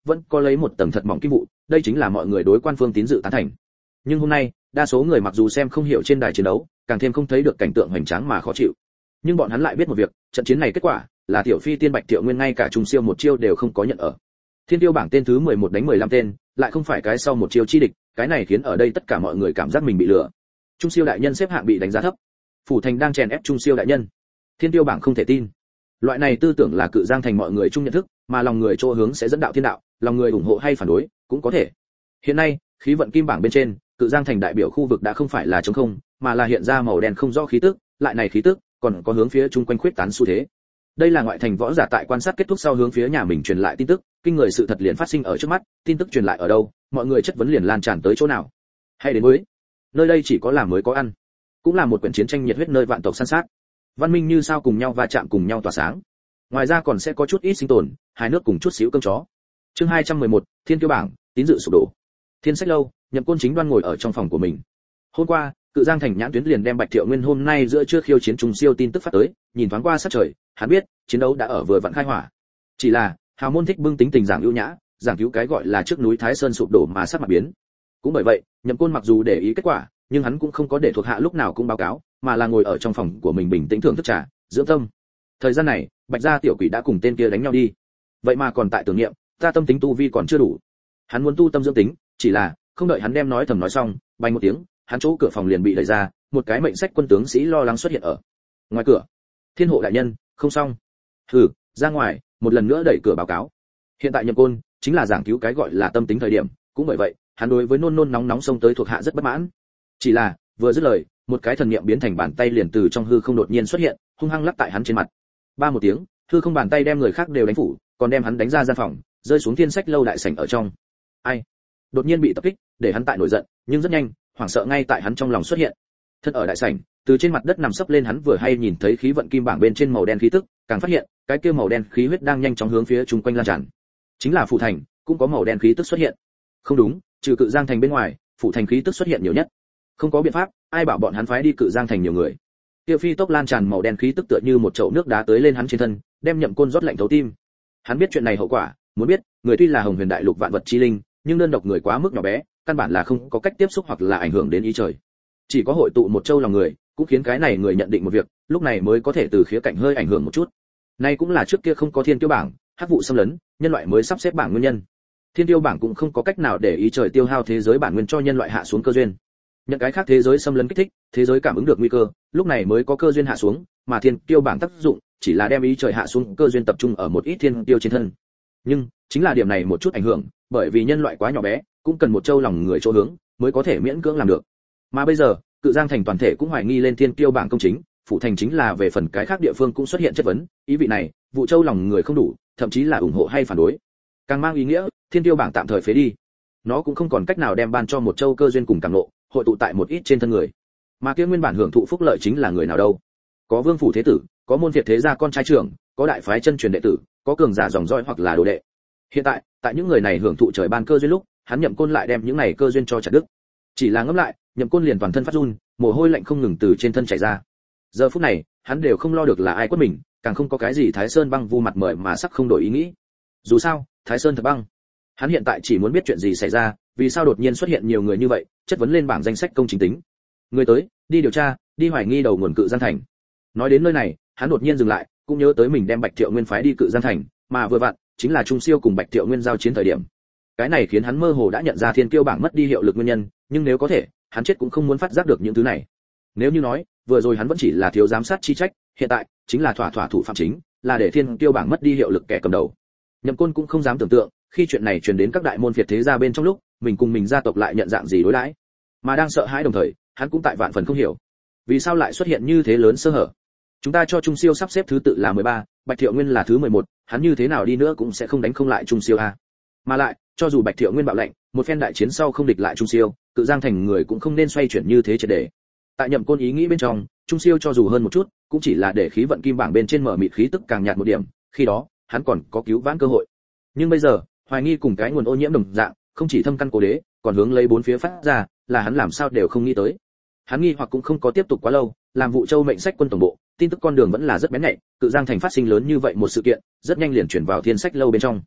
vẫn có lấy một tầng thật mỏng kim vụ, đây chính là mọi người đối quan phương tín dự tán thành. Nhưng hôm nay, đa số người mặc dù xem không hiểu trên đài chiến đấu, càng thêm không thấy được cảnh tượng hoành tráng mà khó chịu. Nhưng bọn hắn lại biết một việc, trận chiến này kết quả là tiểu phi tiên Bạch Thiệu Nguyên ngay cả trung siêu một chiêu đều không có nhận ở. Thiên tiêu bảng tên thứ mười một đánh mười lăm tên, lại không phải cái sau một chiêu chi địch, cái này khiến ở đây tất cả mọi người cảm giác mình bị lừa. Trung siêu đại nhân xếp hạng bị đánh giá thấp. Phủ Thành đang chèn ép trung siêu đại nhân. Thiên tiêu bảng không thể tin. Loại này tư tưởng là Cự Giang Thành mọi người chung nhận thức, mà lòng người chỗ hướng sẽ dẫn đạo thiên đạo, lòng người ủng hộ hay phản đối, cũng có thể. Hiện nay, khí vận kim bảng bên trên, Cự Giang Thành đại biểu khu vực đã không phải là trống không, mà là hiện ra màu đen không rõ khí tức, lại này khí tức còn có hướng phía chung quanh khuyết tán xu thế. Đây là ngoại thành võ giả tại quan sát kết thúc sau hướng phía nhà mình truyền lại tin tức, kinh người sự thật liền phát sinh ở trước mắt, tin tức truyền lại ở đâu, mọi người chất vấn liền lan tràn tới chỗ nào. Hay đến mới, nơi đây chỉ có làm mới có ăn, cũng là một quyển chiến tranh nhiệt huyết nơi vạn tộc săn sát. Văn minh như sao cùng nhau va chạm cùng nhau tỏa sáng. Ngoài ra còn sẽ có chút ít sinh tồn, hai nước cùng chút xíu cơm chó. Chương hai trăm mười một, Thiên Kiêu bảng, tín dự sụp đổ. Thiên Sách lâu, Nhậm Côn chính đoan ngồi ở trong phòng của mình. Hôm qua, Cự Giang Thành nhãn tuyến liền đem Bạch Thiệu Nguyên hôm nay giữa trưa khiêu chiến trùng siêu tin tức phát tới, nhìn thoáng qua sát trời, hắn biết, chiến đấu đã ở vừa vặn khai hỏa. Chỉ là, hào môn thích bưng tính tình giảng ưu nhã, giảng cứu cái gọi là trước núi Thái Sơn sụp đổ mà sắc mặt biến. Cũng bởi vậy, Nhậm Côn mặc dù để ý kết quả, nhưng hắn cũng không có để thuộc hạ lúc nào cũng báo cáo, mà là ngồi ở trong phòng của mình bình tĩnh thưởng thức trà, dưỡng tâm. Thời gian này, Bạch gia tiểu quỷ đã cùng tên kia đánh nhau đi. Vậy mà còn tại tưởng niệm, ta tâm tính tu vi còn chưa đủ. Hắn muốn tu tâm dưỡng tính, chỉ là, không đợi hắn đem nói thầm nói xong, bay một tiếng, hắn chỗ cửa phòng liền bị đẩy ra, một cái mệnh sách quân tướng sĩ lo lắng xuất hiện ở ngoài cửa. Thiên hộ đại nhân, không xong. Hừ, ra ngoài, một lần nữa đẩy cửa báo cáo. Hiện tại Nhậm Côn chính là giảng cứu cái gọi là tâm tính thời điểm, cũng bởi vậy, hắn đối với nôn nôn nóng nóng xông tới thuộc hạ rất bất mãn. Chỉ là, vừa dứt lời, một cái thần niệm biến thành bàn tay liền từ trong hư không đột nhiên xuất hiện, hung hăng lắc tại hắn trên mặt. Ba một tiếng, hư không bàn tay đem người khác đều đánh phủ, còn đem hắn đánh ra gian phòng, rơi xuống Thiên Sách lâu đại sảnh ở trong. Ai? Đột nhiên bị tập kích, để hắn tại nổi giận, nhưng rất nhanh, hoảng sợ ngay tại hắn trong lòng xuất hiện. Thân ở đại sảnh, từ trên mặt đất nằm sấp lên hắn vừa hay nhìn thấy khí vận kim bảng bên trên màu đen khí tức, càng phát hiện, cái kia màu đen khí huyết đang nhanh chóng hướng phía chung quanh lan tràn. Chính là Phủ Thành, cũng có màu đen khí tức xuất hiện. Không đúng, trừ Cự Giang Thành bên ngoài, Phủ Thành khí tức xuất hiện nhiều nhất. Không có biện pháp, ai bảo bọn hắn phái đi Cự Giang Thành nhiều người. Tiêu phi tốc lan tràn màu đen khí tức tựa như một chậu nước đá tới lên hắn trên thân, đem Nhậm Côn rót lạnh thấu tim. Hắn biết chuyện này hậu quả, muốn biết, người tuy là Hồng Huyền Đại Lục vạn vật chi linh, nhưng đơn độc người quá mức nhỏ bé, căn bản là không có cách tiếp xúc hoặc là ảnh hưởng đến ý trời. Chỉ có hội tụ một châu lòng người, cũng khiến cái này người nhận định một việc, lúc này mới có thể từ khía cạnh hơi ảnh hưởng một chút. Này cũng là trước kia không có Thiên Kiêu bảng, hắc vụ xâm lấn, nhân loại mới sắp xếp bảng nguyên nhân. Thiên Kiêu bảng cũng không có cách nào để ý trời tiêu hao thế giới bản nguyên cho nhân loại hạ xuống cơ duyên. Những cái khác thế giới xâm lấn kích thích, thế giới cảm ứng được nguy cơ, lúc này mới có cơ duyên hạ xuống, mà Thiên Kiêu bảng tác dụng chỉ là đem ý trời hạ xuống cơ duyên tập trung ở một ít thiên tiêu trên thân. Nhưng, chính là điểm này một chút ảnh hưởng, bởi vì nhân loại quá nhỏ bé, cũng cần một châu lòng người chỗ hướng mới có thể miễn cưỡng làm được. Mà bây giờ, Cự Giang Thành toàn thể cũng hoài nghi lên Thiên Kiêu bảng công chính, Phủ Thành chính là về phần cái khác địa phương cũng xuất hiện chất vấn, ý vị này, vụ châu lòng người không đủ, thậm chí là ủng hộ hay phản đối. Càng mang ý nghĩa, Thiên Kiêu bảng tạm thời phế đi. Nó cũng không còn cách nào đem ban cho một châu cơ duyên cùng cảm ngộ, hội tụ tại một ít trên thân người. Mà kia nguyên bản hưởng thụ phúc lợi chính là người nào đâu? Có vương phủ thế tử, có môn phiệt thế gia con trai trưởng, có đại phái chân truyền đệ tử, có cường giả dòng dõi hoặc là đồ đệ. Hiện tại, tại những người này hưởng thụ trời ban cơ duyên lúc, hắn Nhậm Côn lại đem những này cơ duyên cho chặt đứt. Chỉ là ngẫm lại, Nhậm Côn liền toàn thân phát run, mồ hôi lạnh không ngừng từ trên thân chảy ra. Giờ phút này, hắn đều không lo được là ai quất mình, càng không có cái gì Thái Sơn băng vu mặt mời mà sắc không đổi ý nghĩ. Dù sao, Thái Sơn thật băng. Hắn hiện tại chỉ muốn biết chuyện gì xảy ra, vì sao đột nhiên xuất hiện nhiều người như vậy, chất vấn lên bảng danh sách công chính tính. Người tới, đi điều tra, đi hoài nghi đầu nguồn Cự Giang Thành. Nói đến nơi này, hắn đột nhiên dừng lại, cũng nhớ tới mình đem Bạch Thiệu Nguyên phái đi Cự Giang Thành, mà vừa vặn chính là Trung Siêu cùng Bạch Thiệu Nguyên giao chiến thời điểm. Cái này khiến hắn mơ hồ đã nhận ra Thiên Kiêu bảng mất đi hiệu lực nguyên nhân, nhưng nếu có thể, hắn chết cũng không muốn phát giác được những thứ này. Nếu như nói, vừa rồi hắn vẫn chỉ là thiếu giám sát chi trách, hiện tại chính là thỏa thỏa thủ phạm chính, là để Thiên Kiêu bảng mất đi hiệu lực kẻ cầm đầu. Nhậm Côn cũng không dám tưởng tượng, khi chuyện này truyền đến các đại môn phiệt thế gia bên trong lúc, mình cùng mình gia tộc lại nhận dạng gì đối đãi. Mà đang sợ hãi đồng thời, hắn cũng tại vạn phần không hiểu, vì sao lại xuất hiện như thế lớn sơ hở. Chúng ta cho Trung Siêu sắp xếp thứ tự là mười ba, Bạch Thiệu Nguyên là thứ mười một, hắn như thế nào đi nữa cũng sẽ không đánh không lại Trung Siêu a. Mà lại, cho dù Bạch Thiệu Nguyên bạo lệnh, một phen đại chiến sau không địch lại Trung Siêu, Cự Giang Thành người cũng không nên xoay chuyển như thế triệt để. Tại Nhậm Côn ý nghĩ bên trong, Trung Siêu cho dù hơn một chút, cũng chỉ là để khí vận kim bảng bên trên mở mịt khí tức càng nhạt một điểm, khi đó, hắn còn có cứu vãn cơ hội. Nhưng bây giờ, hoài nghi cùng cái nguồn ô nhiễm đồng dạng, không chỉ thâm căn cố đế, còn hướng lấy bốn phía phát ra, là hắn làm sao đều không nghĩ tới. Hắn nghi hoặc cũng không có tiếp tục quá lâu, làm vụ châu mệnh sách quân tổng bộ, tin tức con đường vẫn là rất bén nhạy, Cự Giang Thành phát sinh lớn như vậy một sự kiện, rất nhanh liền chuyển vào Thiên Sách lâu bên trong.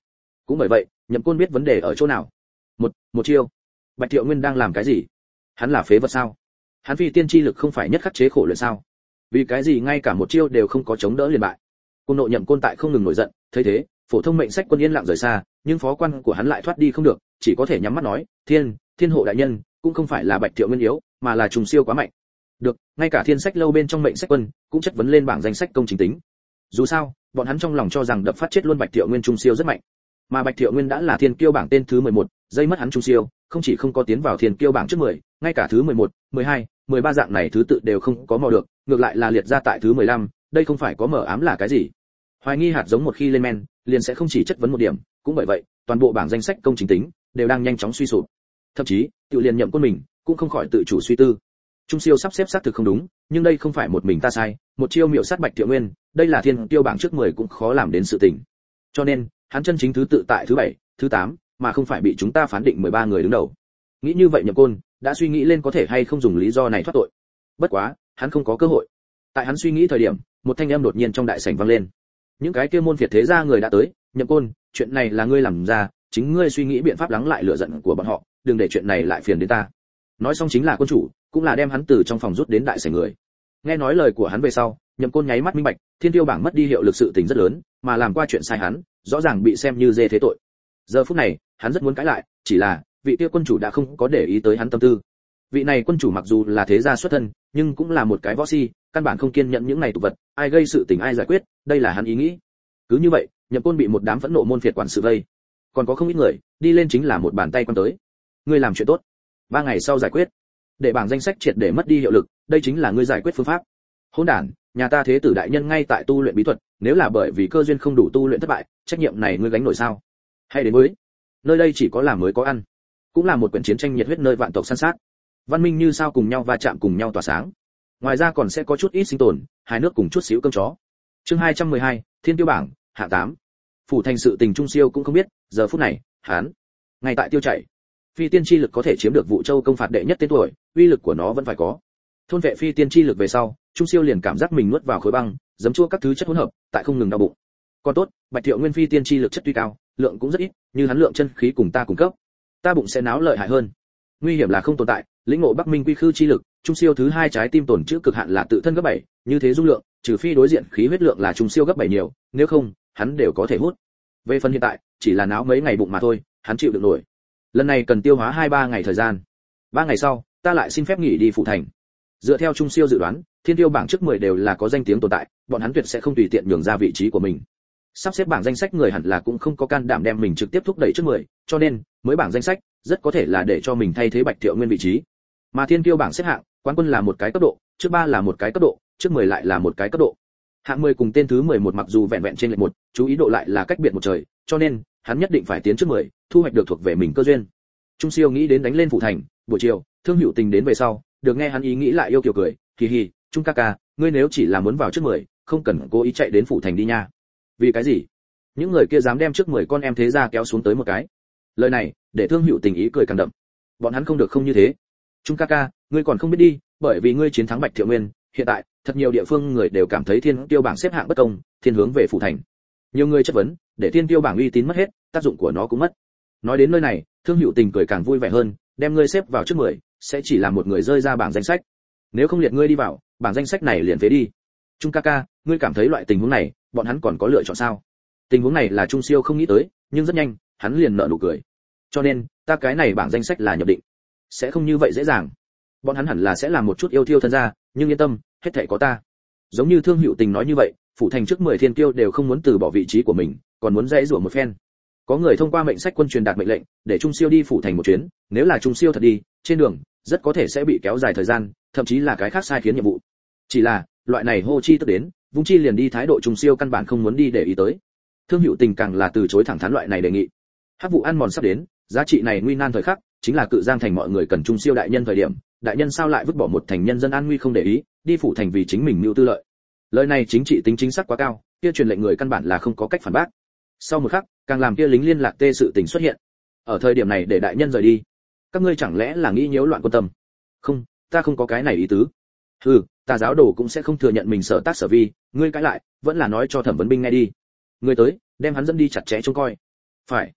cũng bởi vậy Nhậm Côn biết vấn đề ở chỗ nào. một một chiêu. Bạch Thiệu Nguyên đang làm cái gì? Hắn là phế vật sao? Hắn phi tiên chi lực không phải nhất khắc chế khổ luyện sao? Vì cái gì ngay cả một chiêu đều không có chống đỡ liền bại? Côn nộ Nhậm Côn tại không ngừng nổi giận, thấy thế, phổ thông mệnh sách quân yên lặng rời xa, nhưng phó quan của hắn lại thoát đi không được, chỉ có thể nhắm mắt nói, "Thiên, Thiên hộ đại nhân, cũng không phải là Bạch Thiệu Nguyên yếu, mà là trùng siêu quá mạnh." Được, ngay cả Thiên Sách lâu bên trong mệnh sách quân cũng chất vấn lên bảng danh sách công chính tính. Dù sao, bọn hắn trong lòng cho rằng đập phát chết luôn Bạch Thiệu Nguyên trung siêu rất mạnh. Mà Bạch Thiệu Nguyên đã là thiên kiêu bảng tên thứ mười một, dây mất hắn trung siêu, không chỉ không có tiến vào thiên kiêu bảng trước mười, ngay cả thứ mười một, mười hai, mười ba dạng này thứ tự đều không có mò được, ngược lại là liệt ra tại thứ mười lăm, đây không phải có mờ ám là cái gì? Hoài nghi hạt giống một khi lên men, liền sẽ không chỉ chất vấn một điểm, cũng bởi vậy, toàn bộ bảng danh sách công chính tính đều đang nhanh chóng suy sụp. Thậm chí, Tiểu liền Nhậm Côn mình cũng không khỏi tự chủ suy tư. Trung siêu sắp xếp xác thực không đúng, nhưng đây không phải một mình ta sai, một chiêu miểu sát Bạch Thiệu Nguyên, đây là thiên kiêu bảng trước mười cũng khó làm đến sự tình. Cho nên, hắn chân chính thứ tự tại thứ bảy, thứ tám, mà không phải bị chúng ta phán định mười ba người đứng đầu. Nghĩ như vậy Nhậm Côn đã suy nghĩ lên có thể hay không dùng lý do này thoát tội. Bất quá, hắn không có cơ hội. Tại hắn suy nghĩ thời điểm, một thanh âm đột nhiên trong đại sảnh vang lên. Những cái kia môn phiệt thế gia người đã tới, Nhậm Côn, chuyện này là ngươi làm ra, chính ngươi suy nghĩ biện pháp lắng lại lửa giận của bọn họ, đừng để chuyện này lại phiền đến ta. Nói xong chính là quân chủ, cũng là đem hắn từ trong phòng rút đến đại sảnh người. Nghe nói lời của hắn về sau, Nhậm Côn nháy mắt minh bạch, thiên tiêu bảng mất đi hiệu lực sự tình rất lớn, mà làm qua chuyện sai hắn, rõ ràng bị xem như dê thế tội. Giờ phút này, hắn rất muốn cãi lại, chỉ là vị kia quân chủ đã không có để ý tới hắn tâm tư. Vị này quân chủ mặc dù là thế gia xuất thân, nhưng cũng là một cái võ si, căn bản không kiên nhẫn những này tục vật, ai gây sự tình ai giải quyết, đây là hắn ý nghĩ. Cứ như vậy, Nhậm Côn bị một đám phẫn nộ môn phiệt quản sự vây, còn có không ít người đi lên chính là một bàn tay quan tới. Ngươi làm chuyện tốt, ba ngày sau giải quyết, để bảng danh sách triệt để mất đi hiệu lực, đây chính là ngươi giải quyết phương pháp. Hỗn đản, nhà ta thế tử đại nhân ngay tại tu luyện bí thuật, nếu là bởi vì cơ duyên không đủ tu luyện thất bại, trách nhiệm này ngươi gánh nổi sao? Hay đến mới, nơi đây chỉ có làm mới có ăn, cũng là một quyển chiến tranh nhiệt huyết nơi vạn tộc săn sát, văn minh như sao cùng nhau va chạm cùng nhau tỏa sáng. Ngoài ra còn sẽ có chút ít sinh tồn, hai nước cùng chút xíu cơm chó. Chương hai trăm mười hai, Thiên tiêu bảng, hạng tám. Phủ thành sự tình trung siêu cũng không biết, giờ phút này, hắn ngay tại tiêu chảy. Phi tiên chi lực có thể chiếm được Vũ Châu công phạt đệ nhất tên tuổi, uy lực của nó vẫn phải có. Thôn vệ phi tiên chi lực về sau, trung siêu liền cảm giác mình nuốt vào khối băng, giấm chua các thứ chất hỗn hợp, tại không ngừng đau bụng. Còn tốt, Bạch Thiệu Nguyên phi tiên chi lực chất tuy cao, lượng cũng rất ít, như hắn lượng chân khí cùng ta cung cấp, ta bụng sẽ náo lợi hại hơn. Nguy hiểm là không tồn tại, lĩnh ngộ Bắc Minh quy khư chi lực, trung siêu thứ hai trái tim tổn trữ cực hạn là tự thân gấp bảy, như thế dung lượng, trừ phi đối diện khí huyết lượng là trung siêu gấp bảy nhiều, nếu không, hắn đều có thể hút. Về phần hiện tại, chỉ là náo mấy ngày bụng mà thôi, hắn chịu được nổi. Lần này cần tiêu hóa hai ba ngày thời gian. ba ngày sau, ta lại xin phép nghỉ đi phụ thành. Dựa theo trung siêu dự đoán, thiên tiêu bảng trước mười đều là có danh tiếng tồn tại, bọn hắn tuyệt sẽ không tùy tiện nhường ra vị trí của mình. Sắp xếp bảng danh sách người hẳn là cũng không có can đảm đem mình trực tiếp thúc đẩy trước mười, cho nên, mới bảng danh sách rất có thể là để cho mình thay thế Bạch Thiệu Nguyên vị trí. Mà thiên tiêu bảng xếp hạng, quán quân là một cái cấp độ, trước ba là một cái cấp độ, trước mười lại là một cái cấp độ. Hạng mười cùng tên thứ mười một mặc dù vẹn vẹn trên lệch một, chú ý độ lại là cách biệt một trời, cho nên, hắn nhất định phải tiến trước mười, thu hoạch được thuộc về mình cơ duyên. Trung siêu nghĩ đến đánh lên phủ thành, buổi chiều, Thương Hữu Tình đến về sau, được nghe hắn ý nghĩ lại yêu kiều cười, kỳ hì, Trung ca ca, ngươi nếu chỉ là muốn vào trước mười, không cần cố ý chạy đến phủ thành đi nha. Vì cái gì? Những người kia dám đem trước mười con em thế gia kéo xuống tới một cái. Lời này, để Thương Hữu Tình ý cười càng đậm. Bọn hắn không được không như thế. Trung ca ca, ngươi còn không biết đi, bởi vì ngươi chiến thắng Bạch Thiệu Nguyên, hiện tại, thật nhiều địa phương người đều cảm thấy thiên tiêu bảng xếp hạng bất công, thiên hướng về phủ thành. Nhiều người chất vấn, để thiên tiêu bảng uy tín mất hết, tác dụng của nó cũng mất. Nói đến nơi này, Thương Hữu Tình cười càng vui vẻ hơn, đem ngươi xếp vào trước mười, sẽ chỉ là một người rơi ra bảng danh sách. Nếu không liệt ngươi đi vào, bảng danh sách này liền phế đi. Trung ca ca, ngươi cảm thấy loại tình huống này, bọn hắn còn có lựa chọn sao? Tình huống này là Trung siêu không nghĩ tới, nhưng rất nhanh, hắn liền nở nụ cười. Cho nên, ta cái này bảng danh sách là nhập định, sẽ không như vậy dễ dàng. Bọn hắn hẳn là sẽ làm một chút yêu thiêu thân ra, nhưng yên tâm, hết thảy có ta. Giống như Thương Hữu Tình nói như vậy, phủ thành trước mười thiên kiêu đều không muốn từ bỏ vị trí của mình, còn muốn dễ dụa một phen. Có người thông qua mệnh sách quân truyền đạt mệnh lệnh, để Trung siêu đi phủ thành một chuyến, nếu là Trung siêu thật đi, trên đường rất có thể sẽ bị kéo dài thời gian, thậm chí là cái khác sai khiến nhiệm vụ. Chỉ là, loại này hô chi tức đến, vung chi liền đi thái độ Trung siêu căn bản không muốn đi để ý tới. Thương Hữu Tình càng là từ chối thẳng thắn loại này đề nghị. Hắc vụ ăn mòn sắp đến, giá trị này nguy nan thời khắc, chính là cự giang thành mọi người cần Trung siêu đại nhân thời điểm, đại nhân sao lại vứt bỏ một thành nhân dân an nguy không để ý, đi phủ thành vì chính mình mưu tư lợi. Lời này chính trị tính chính xác quá cao, kia truyền lệnh người căn bản là không có cách phản bác. Sau một khắc, càng làm kia lính liên lạc tê sự tình xuất hiện. Ở thời điểm này để đại nhân rời đi, các ngươi chẳng lẽ là nghĩ nhiễu loạn quân tâm? Không, ta không có cái này ý tứ. Hừ, ta giáo đồ cũng sẽ không thừa nhận mình sở tác sở vi, ngươi cãi lại, vẫn là nói cho thẩm vấn binh nghe đi. Ngươi tới, đem hắn dẫn đi chặt chẽ trông coi. Phải,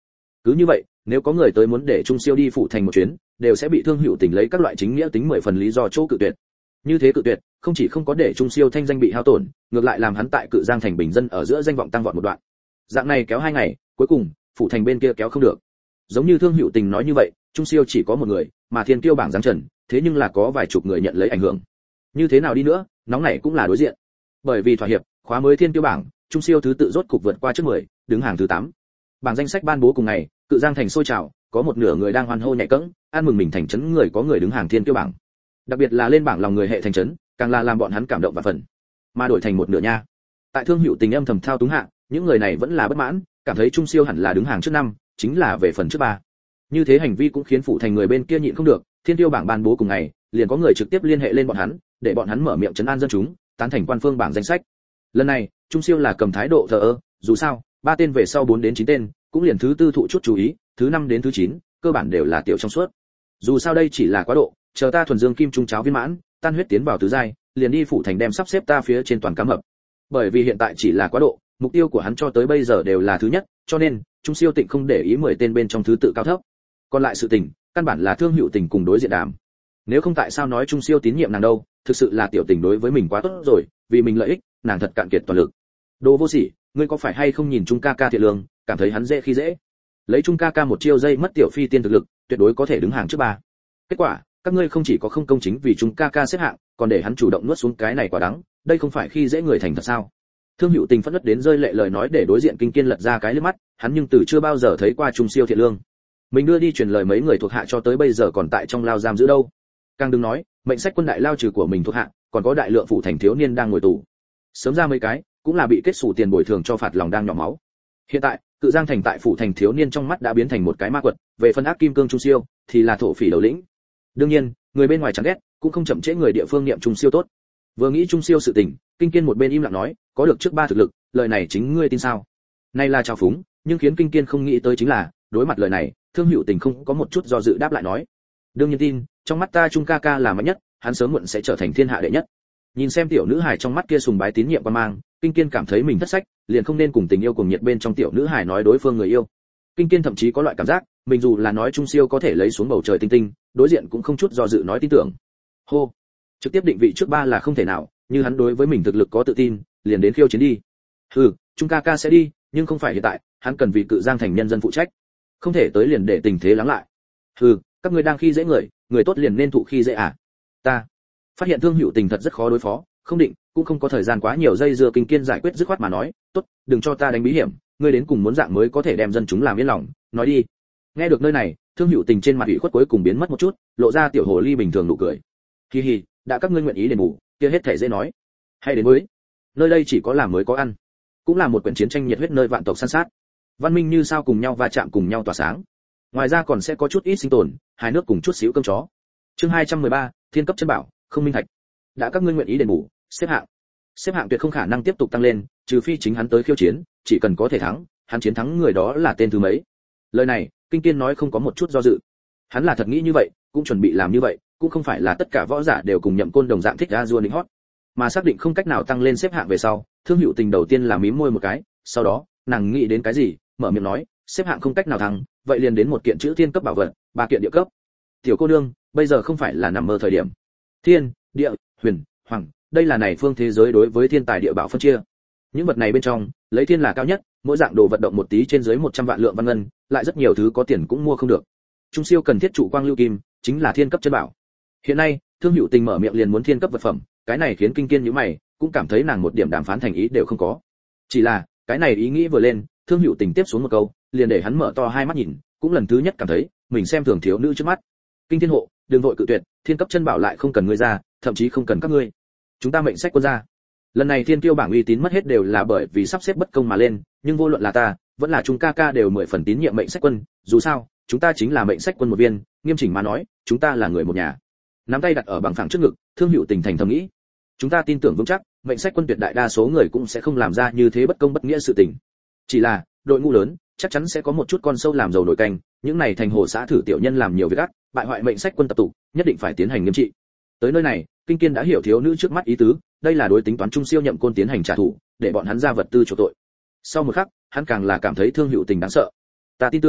Cứ như vậy, nếu có người tới muốn để Trung Siêu đi phủ thành một chuyến, đều sẽ bị Thương Hữu Tình lấy các loại chính nghĩa tính mười phần lý do chỗ cự tuyệt. Như thế cự tuyệt, không chỉ không có để Trung Siêu thanh danh bị hao tổn, ngược lại làm hắn tại Cự Giang thành bình dân ở giữa danh vọng tăng vọt một đoạn. Dạng này kéo hai ngày, cuối cùng, phủ thành bên kia kéo không được. Giống như Thương Hữu Tình nói như vậy, Trung Siêu chỉ có một người, mà Thiên Kiêu bảng giáng trần, thế nhưng là có vài chục người nhận lấy ảnh hưởng. Như thế nào đi nữa, nóng này cũng là đối diện. Bởi vì thỏa hiệp, khóa mới Thiên Kiêu bảng, Trung Siêu thứ tự rốt cục vượt qua trước mười, đứng hàng thứ tám. Bảng danh sách ban bố cùng ngày, Cự Giang thành sôi trào, có một nửa người đang hoan hô nhảy cẫng, ăn mừng mình thành trấn người có người đứng hàng Thiên Kiêu bảng. Đặc biệt là lên bảng lòng người hệ thành trấn, càng là làm bọn hắn cảm động và phần. Mà đổi thành một nửa nha. Tại Thương Hữu Tình âm thầm thao túng hạ, những người này vẫn là bất mãn, cảm thấy Trung Siêu hẳn là đứng hàng trước năm, chính là về phần trước ba. Như thế hành vi cũng khiến phụ thành người bên kia nhịn không được, Thiên Tiêu bảng ban bố cùng ngày, liền có người trực tiếp liên hệ lên bọn hắn, để bọn hắn mở miệng trấn an dân chúng, tán thành quan phương bảng danh sách. Lần này, Trung Siêu là cầm thái độ thờ ơ, dù sao, ba tên về sau bốn đến chín tên, cũng liền thứ tư thụ chút chú ý, thứ năm đến thứ chín, cơ bản đều là tiểu trong suốt. Dù sao đây chỉ là quá độ, chờ ta thuần dương kim trung cháo viên mãn, tan huyết tiến vào tứ giai, liền đi phụ thành đem sắp xếp ta phía trên toàn cám hợp. Bởi vì hiện tại chỉ là quá độ, mục tiêu của hắn cho tới bây giờ đều là thứ nhất, cho nên Trung Siêu Tịnh không để ý mười tên bên trong thứ tự cao thấp. Còn lại sự tình, căn bản là Thương Hữu Tình cùng đối diện đàm. Nếu không tại sao nói Trung Siêu tín nhiệm nàng đâu, thực sự là tiểu tình đối với mình quá tốt rồi, vì mình lợi ích, nàng thật cạn kiệt toàn lực. Đồ vô sỉ, ngươi có phải hay không nhìn Trung ca ca thiện lương, cảm thấy hắn dễ khi dễ? Lấy Trung ca ca một chiêu dây mất tiểu phi tiên thực lực, tuyệt đối có thể đứng hàng trước ba. Kết quả, các ngươi không chỉ có không công chính vì Trung ca ca xếp hạng, còn để hắn chủ động nuốt xuống cái này quả đắng, đây không phải khi dễ người thành thật sao? Thương Hữu Tình phẫn nộ đến rơi lệ lời nói để đối diện Kinh Kiên lật ra cái liếc mắt, hắn nhưng từ chưa bao giờ thấy qua Trung Siêu thiện lương. Mình đưa đi truyền lời mấy người thuộc hạ cho tới bây giờ còn tại trong lao giam giữ đâu. Càng đừng nói, mệnh sách quân đại lao trừ của mình thuộc hạ, còn có đại lượng phụ thành thiếu niên đang ngồi tù. Sớm ra mấy cái, cũng là bị kết sủ tiền bồi thường cho phạt lòng đang nhỏ máu. Hiện tại, Cự Giang thành tại phụ thành thiếu niên trong mắt đã biến thành một cái ma quật, về phân ác kim cương Trung Siêu thì là thổ phỉ đầu lĩnh. Đương nhiên, người bên ngoài chẳng ghét, cũng không chậm trễ người địa phương niệm Trung Siêu tốt. Vừa nghĩ Trung Siêu sự tình, Kinh Kiên một bên im lặng nói, có được trước ba thực lực, lời này chính ngươi tin sao? Này là trào phúng, nhưng khiến Kinh Kiên không nghĩ tới chính là, đối mặt lời này, Thương Hữu Tình không có một chút do dự đáp lại nói, đương nhiên tin, trong mắt ta Trung ca ca là mạnh nhất, hắn sớm muộn sẽ trở thành thiên hạ đệ nhất. Nhìn xem tiểu nữ hài trong mắt kia sùng bái tín nhiệm quan mang, Kinh Kiên cảm thấy mình thất sách, liền không nên cùng tình yêu cùng nhiệt bên trong tiểu nữ hài nói đối phương người yêu. Kinh Kiên thậm chí có loại cảm giác, mình dù là nói Trung Siêu có thể lấy xuống bầu trời tinh tinh, đối diện cũng không chút do dự nói tin tưởng. Hô, trực tiếp định vị trước ba là không thể nào, như hắn đối với mình thực lực có tự tin, liền đến khiêu chiến đi. Hừ, Trung ca ca sẽ đi, nhưng không phải hiện tại, hắn cần vì Cự Giang thành nhân dân phụ trách. Không thể tới liền để tình thế lắng lại. Hừ, các ngươi đang khi dễ người, người tốt liền nên thụ khi dễ à? Ta phát hiện Thương Hữu Tình thật rất khó đối phó, không định, cũng không có thời gian quá nhiều dây dưa. Kinh Kiên giải quyết dứt khoát mà nói, tốt, đừng cho ta đánh bí hiểm, ngươi đến cùng muốn dạng mới có thể đem dân chúng làm yên lòng, nói đi. Nghe được nơi này, Thương Hữu Tình trên mặt ủy khuất cuối cùng biến mất một chút, lộ ra tiểu hồ ly bình thường nụ cười. Hi hi, đã các ngươi nguyện ý đền bù, kia hết thể dễ nói. Hay đến mới, nơi đây chỉ có làm mới có ăn, cũng là một quyển chiến tranh nhiệt huyết nơi vạn tộc san sát, văn minh như sao cùng nhau va chạm cùng nhau tỏa sáng. Ngoài ra còn sẽ có chút ít sinh tồn, hai nước cùng chút xíu cơm chó. Chương hai trăm mười ba, Thiên cấp chân bảo, không minh thạch. Đã các ngươi nguyện ý đền bù, xếp hạng. Xếp hạng tuyệt không khả năng tiếp tục tăng lên, trừ phi chính hắn tới khiêu chiến, chỉ cần có thể thắng, hắn chiến thắng người đó là tên thứ mấy. Lời này, Kinh Kiên nói không có một chút do dự. Hắn là thật nghĩ như vậy, cũng chuẩn bị làm như vậy, cũng không phải là tất cả võ giả đều cùng Nhậm Côn đồng dạng thích ra rua lính hót, mà xác định không cách nào tăng lên xếp hạng về sau, Thương Hữu Tình đầu tiên là mím môi một cái, sau đó, nàng nghĩ đến cái gì, mở miệng nói, xếp hạng không cách nào thăng, vậy liền đến một kiện chữ thiên cấp bảo vật, ba kiện địa cấp. Tiểu cô nương, bây giờ không phải là nằm mơ thời điểm. Thiên, địa, huyền, hoàng, đây là này phương thế giới đối với thiên tài địa bảo phân chia. Những vật này bên trong, lấy thiên là cao nhất, mỗi dạng đồ vật động một tí trên dưới một trăm vạn lượng văn ngân, lại rất nhiều thứ có tiền cũng mua không được. Trung Siêu cần thiết trụ quang lưu kim, chính là thiên cấp chân bảo. Hiện nay, Thương Hữu Tình mở miệng liền muốn thiên cấp vật phẩm, cái này khiến Kinh Kiên nhíu mày, cũng cảm thấy nàng một điểm đàm phán thành ý đều không có. Chỉ là, cái này ý nghĩ vừa lên, Thương Hữu Tình tiếp xuống một câu, liền để hắn mở to hai mắt nhìn, cũng lần thứ nhất cảm thấy, mình xem thường thiếu nữ trước mắt. Kinh Thiên hộ, đừng vội cự tuyệt, thiên cấp chân bảo lại không cần ngươi ra, thậm chí không cần các ngươi. Chúng ta mệnh sách quân ra. Lần này thiên tiêu bảng uy tín mất hết đều là bởi vì sắp xếp bất công mà lên, nhưng vô luận là ta, vẫn là chúng ca ca đều mười phần tín nhiệm mệnh sách quân, dù sao, chúng ta chính là mệnh sách quân một viên, nghiêm chỉnh mà nói, chúng ta là người một nhà. Nắm tay đặt ở bằng phẳng trước ngực, Thương Hữu Tình thành thầm nghĩ, chúng ta tin tưởng vững chắc, mệnh sách quân tuyệt đại đa số người cũng sẽ không làm ra như thế bất công bất nghĩa sự tình. Chỉ là, đội ngũ lớn, chắc chắn sẽ có một chút con sâu làm dầu nổi canh, những này thành hồ xã thử tiểu nhân làm nhiều việc ác, bại hoại mệnh sách quân tập tụ, nhất định phải tiến hành nghiêm trị. Tới nơi này, Kinh Kiên đã hiểu thiếu nữ trước mắt ý tứ, đây là đối tính toán Trung Siêu Nhậm Côn tiến hành trả thù, để bọn hắn ra vật tư chỗ tội. Sau một khắc, hắn càng là cảm thấy Thương Hữu Tình đáng sợ. Ta tin tưởng,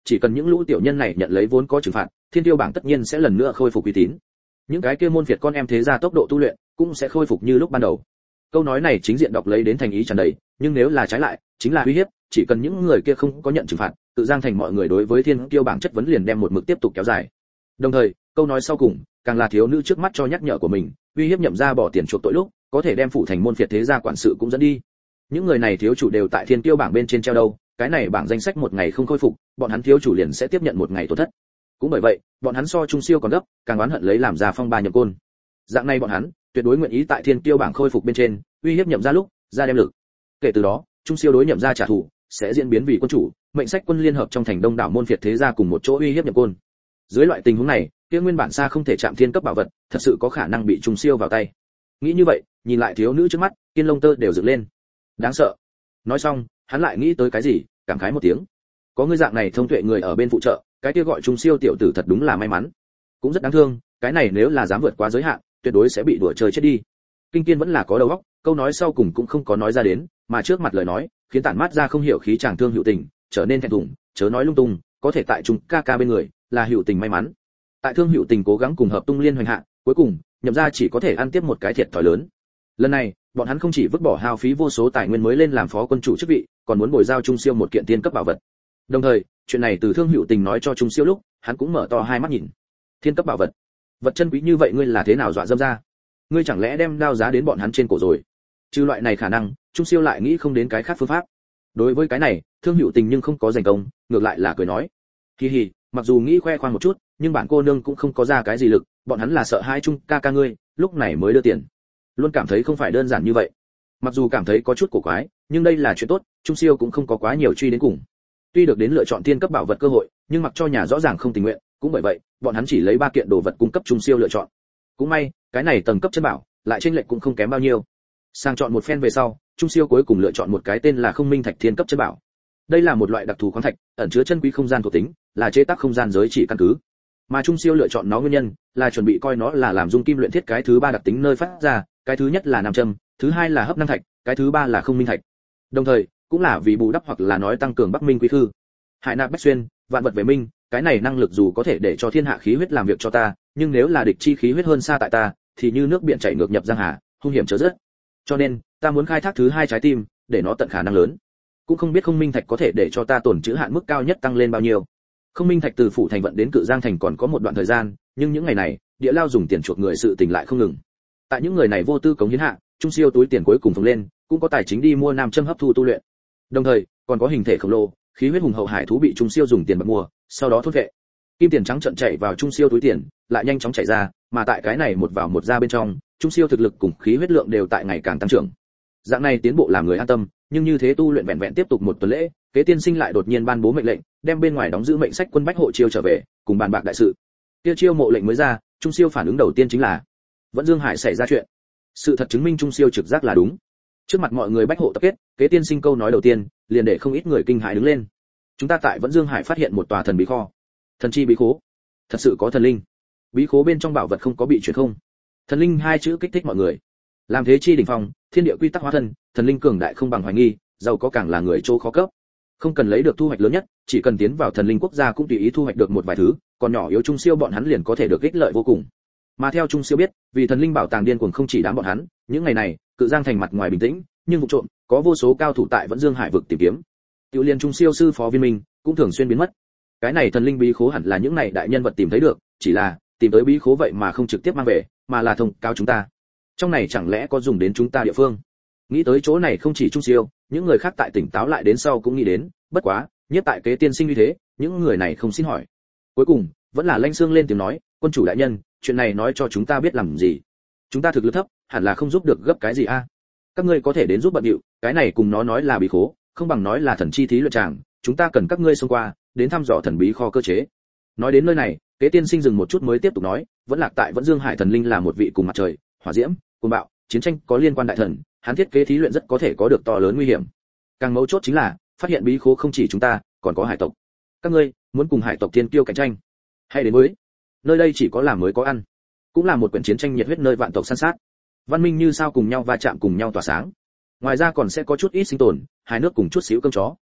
chỉ cần những lũ tiểu nhân này nhận lấy vốn có trừng phạt, thiên tiêu bảng tất nhiên sẽ lần nữa khôi phục uy tín. Những cái kia môn phiệt con em thế gia tốc độ tu luyện cũng sẽ khôi phục như lúc ban đầu. Câu nói này chính diện đọc lấy đến thành ý tràn đầy, nhưng nếu là trái lại, chính là uy hiếp, chỉ cần những người kia không có nhận trừng phạt, tự Giang Thành mọi người đối với thiên tiêu bảng chất vấn liền đem một mực tiếp tục kéo dài. Đồng thời, câu nói sau cùng, càng là thiếu nữ trước mắt cho nhắc nhở của mình, uy hiếp Nhậm gia bỏ tiền chuộc tội lúc, có thể đem phủ thành môn phiệt thế gia quản sự cũng dẫn đi. Những người này thiếu chủ đều tại thiên tiêu bảng bên trên treo đâu, cái này bảng danh sách một ngày không khôi phục, bọn hắn thiếu chủ liền sẽ tiếp nhận một ngày tổn thất. Cũng bởi vậy, bọn hắn so Trung Siêu còn gấp, càng oán hận lấy làm ra phong ba Nhậm Côn. Dạng này bọn hắn tuyệt đối nguyện ý tại thiên tiêu bảng khôi phục bên trên, uy hiếp Nhậm gia lúc, ra đem lực. Kể từ đó, Trung Siêu đối Nhậm gia trả thù sẽ diễn biến vì quân chủ, mệnh sách quân liên hợp trong thành đông đảo môn phiệt thế gia cùng một chỗ uy hiếp Nhậm Côn. Dưới loại tình huống này, kia nguyên bản xa không thể chạm thiên cấp bảo vật, thật sự có khả năng bị Trung Siêu vào tay. Nghĩ như vậy, nhìn lại thiếu nữ trước mắt, kiên lông tơ đều dựng lên. Đáng sợ. Nói xong, hắn lại nghĩ tới cái gì, cảm khái một tiếng. Có người dạng này thông tuệ người ở bên phụ trợ, cái kia gọi Trung Siêu tiểu tử thật đúng là may mắn. Cũng rất đáng thương, cái này nếu là dám vượt quá giới hạn, tuyệt đối sẽ bị đùa chơi chết đi. Kinh Kiên vẫn là có đầu óc, câu nói sau cùng cũng không có nói ra đến, mà trước mặt lời nói, khiến tản mát ra không hiểu khí chàng thương hữu tình, trở nên thẹn thùng, chớ nói lung tung, có thể tại chúng ca ca bên người, là hữu tình may mắn. Tại thương hữu tình cố gắng cùng hợp tung liên hoành hạ, cuối cùng, Nhậm gia chỉ có thể ăn tiếp một cái thiệt thòi lớn. Lần này, bọn hắn không chỉ vứt bỏ hao phí vô số tài nguyên mới lên làm phó quân chủ chức vị, còn muốn bồi giao Trung Siêu một kiện tiên cấp bảo vật. Đồng thời, chuyện này từ thương hữu tình nói cho Trung Siêu lúc, hắn cũng mở to hai mắt nhìn. Thiên cấp bảo vật, vật chân quý như vậy ngươi là thế nào dọa dâm ra? Ngươi chẳng lẽ đem đao giá đến bọn hắn trên cổ rồi? Trừ loại này khả năng, Trung Siêu lại nghĩ không đến cái khác phương pháp. Đối với cái này, thương hữu tình nhưng không có giành công, ngược lại là cười nói: "Hi hi, mặc dù nghĩ khoe khoang một chút, nhưng bản cô nương cũng không có ra cái gì lực, bọn hắn là sợ hai Trung ca ca ngươi, lúc này mới đưa tiền." Luôn cảm thấy không phải đơn giản như vậy. Mặc dù cảm thấy có chút cổ quái, nhưng đây là chuyện tốt, Trung Siêu cũng không có quá nhiều truy đến cùng. Tuy được đến lựa chọn tiên cấp bảo vật cơ hội, nhưng mặc cho nhà rõ ràng không tình nguyện, cũng bởi vậy, bọn hắn chỉ lấy ba kiện đồ vật cung cấp Trung Siêu lựa chọn. Cũng may, cái này tầng cấp chân bảo, lại chênh lệch cũng không kém bao nhiêu. Sang chọn một phen về sau, Trung Siêu cuối cùng lựa chọn một cái tên là Không Minh Thạch thiên cấp chân bảo. Đây là một loại đặc thù khoáng thạch, ẩn chứa chân quý không gian thuộc tính, là chế tác không gian giới chỉ căn cứ. Mà Trung Siêu lựa chọn nó nguyên nhân, là chuẩn bị coi nó là làm dung kim luyện thiết cái thứ ba đặc tính nơi phát ra, cái thứ nhất là nam châm, thứ hai là hấp năng thạch, cái thứ ba là không minh thạch. Đồng thời, cũng là vì bù đắp hoặc là nói tăng cường Bắc Minh quý khư. Hải nạp bách xuyên, vạn vật về minh, cái này năng lực dù có thể để cho thiên hạ khí huyết làm việc cho ta, nhưng nếu là địch chi khí huyết hơn xa tại ta, thì như nước biển chảy ngược nhập giang hà, hung hiểm chớ dứt. Cho nên, ta muốn khai thác thứ hai trái tim, để nó tận khả năng lớn. Cũng không biết không minh thạch có thể để cho ta tổn trữ hạn mức cao nhất tăng lên bao nhiêu. Không minh thạch từ phủ thành vận đến Cự Giang thành còn có một đoạn thời gian, nhưng những ngày này, địa lao dùng tiền chuộc người sự tình lại không ngừng. Tại những người này vô tư cống hiến hạ, Trung Siêu túi tiền cuối cùng phồng lên, cũng có tài chính đi mua nam châm hấp thu tu luyện. Đồng thời, còn có hình thể khổng lồ, khí huyết hùng hậu hải thú bị Trung Siêu dùng tiền bạc mua, sau đó thốt vệ. Kim tiền trắng trận chạy vào Trung Siêu túi tiền, lại nhanh chóng chạy ra, mà tại cái này một vào một ra bên trong, Trung Siêu thực lực cùng khí huyết lượng đều tại ngày càng tăng trưởng. Dạng này tiến bộ làm người an tâm, nhưng như thế tu luyện vẹn vẹn tiếp tục một tuần lễ, Kế Tiên Sinh lại đột nhiên ban bố mệnh lệnh, đem bên ngoài đóng giữ mệnh sách quân bách hộ chiêu trở về, cùng bàn bạc đại sự. Kia chiêu mộ lệnh mới ra, Trung Siêu phản ứng đầu tiên chính là Vẫn Dương Hải xảy ra chuyện. Sự thật chứng minh Trung Siêu trực giác là đúng. Trước mặt mọi người bách hộ tập kết, Kế Tiên Sinh câu nói đầu tiên, liền để không ít người kinh hãi đứng lên. Chúng ta tại Vẫn Dương Hải phát hiện một tòa thần bí kho. Thần chi bí khố. Thật sự có thần linh. Bí khố bên trong bảo vật không có bị chuyển không. Thần linh hai chữ kích thích mọi người. Làm thế chi đỉnh phong, thiên địa quy tắc hóa thân, thần linh cường đại không bằng hoài nghi, giàu có càng là người chỗ khó cấp. Không cần lấy được thu hoạch lớn nhất, chỉ cần tiến vào thần linh quốc gia cũng tùy ý thu hoạch được một vài thứ, còn nhỏ yếu Trung Siêu bọn hắn liền có thể được ích lợi vô cùng. Mà theo Trung Siêu biết, vì thần linh bảo tàng điên cuồng không chỉ đám bọn hắn, những ngày này, Cự Giang thành mặt ngoài bình tĩnh, nhưng vụ trộm, có vô số cao thủ tại Vẫn Dương Hải vực tìm kiếm. Tiểu liên Trung Siêu sư phó Viên Minh cũng thường xuyên biến mất. Cái này thần linh bí khố hẳn là những này đại nhân vật tìm thấy được, chỉ là tìm tới bí khố vậy mà không trực tiếp mang về, mà là thông cáo chúng ta. Trong này chẳng lẽ có dùng đến chúng ta địa phương? Nghĩ tới chỗ này không chỉ Trung Siêu, những người khác tại tỉnh táo lại đến sau cũng nghĩ đến, bất quá, nhất tại Kế Tiên Sinh như thế, những người này không xin hỏi. Cuối cùng, vẫn là Lanh Xương lên tiếng nói, quân chủ đại nhân, chuyện này nói cho chúng ta biết làm gì? Chúng ta thực lực thấp, hẳn là không giúp được gấp cái gì a? À? Các ngươi có thể đến giúp bận điệu, cái này cùng nó nói là bí khố, không bằng nói là thần chi thí luyện tràng, chúng ta cần các ngươi xông qua, đến thăm dò thần bí kho cơ chế. Nói đến nơi này, Kế Tiên Sinh dừng một chút mới tiếp tục nói, vẫn lạc tại Vẫn Dương Hải thần linh là một vị cùng mặt trời, hỏa diễm, cuồng bạo, chiến tranh có liên quan đại thần, hắn thiết kế thí luyện rất có thể có được to lớn nguy hiểm. Càng mấu chốt chính là, phát hiện bí khố không chỉ chúng ta, còn có hải tộc. Các ngươi muốn cùng hải tộc thiên kiêu cạnh tranh, hay đến với nơi đây chỉ có làm mới có ăn, cũng là một quyển chiến tranh nhiệt huyết nơi vạn tộc săn sát, văn minh như sao cùng nhau va chạm cùng nhau tỏa sáng. Ngoài ra còn sẽ có chút ít sinh tồn, hai nước cùng chút xíu cơm chó.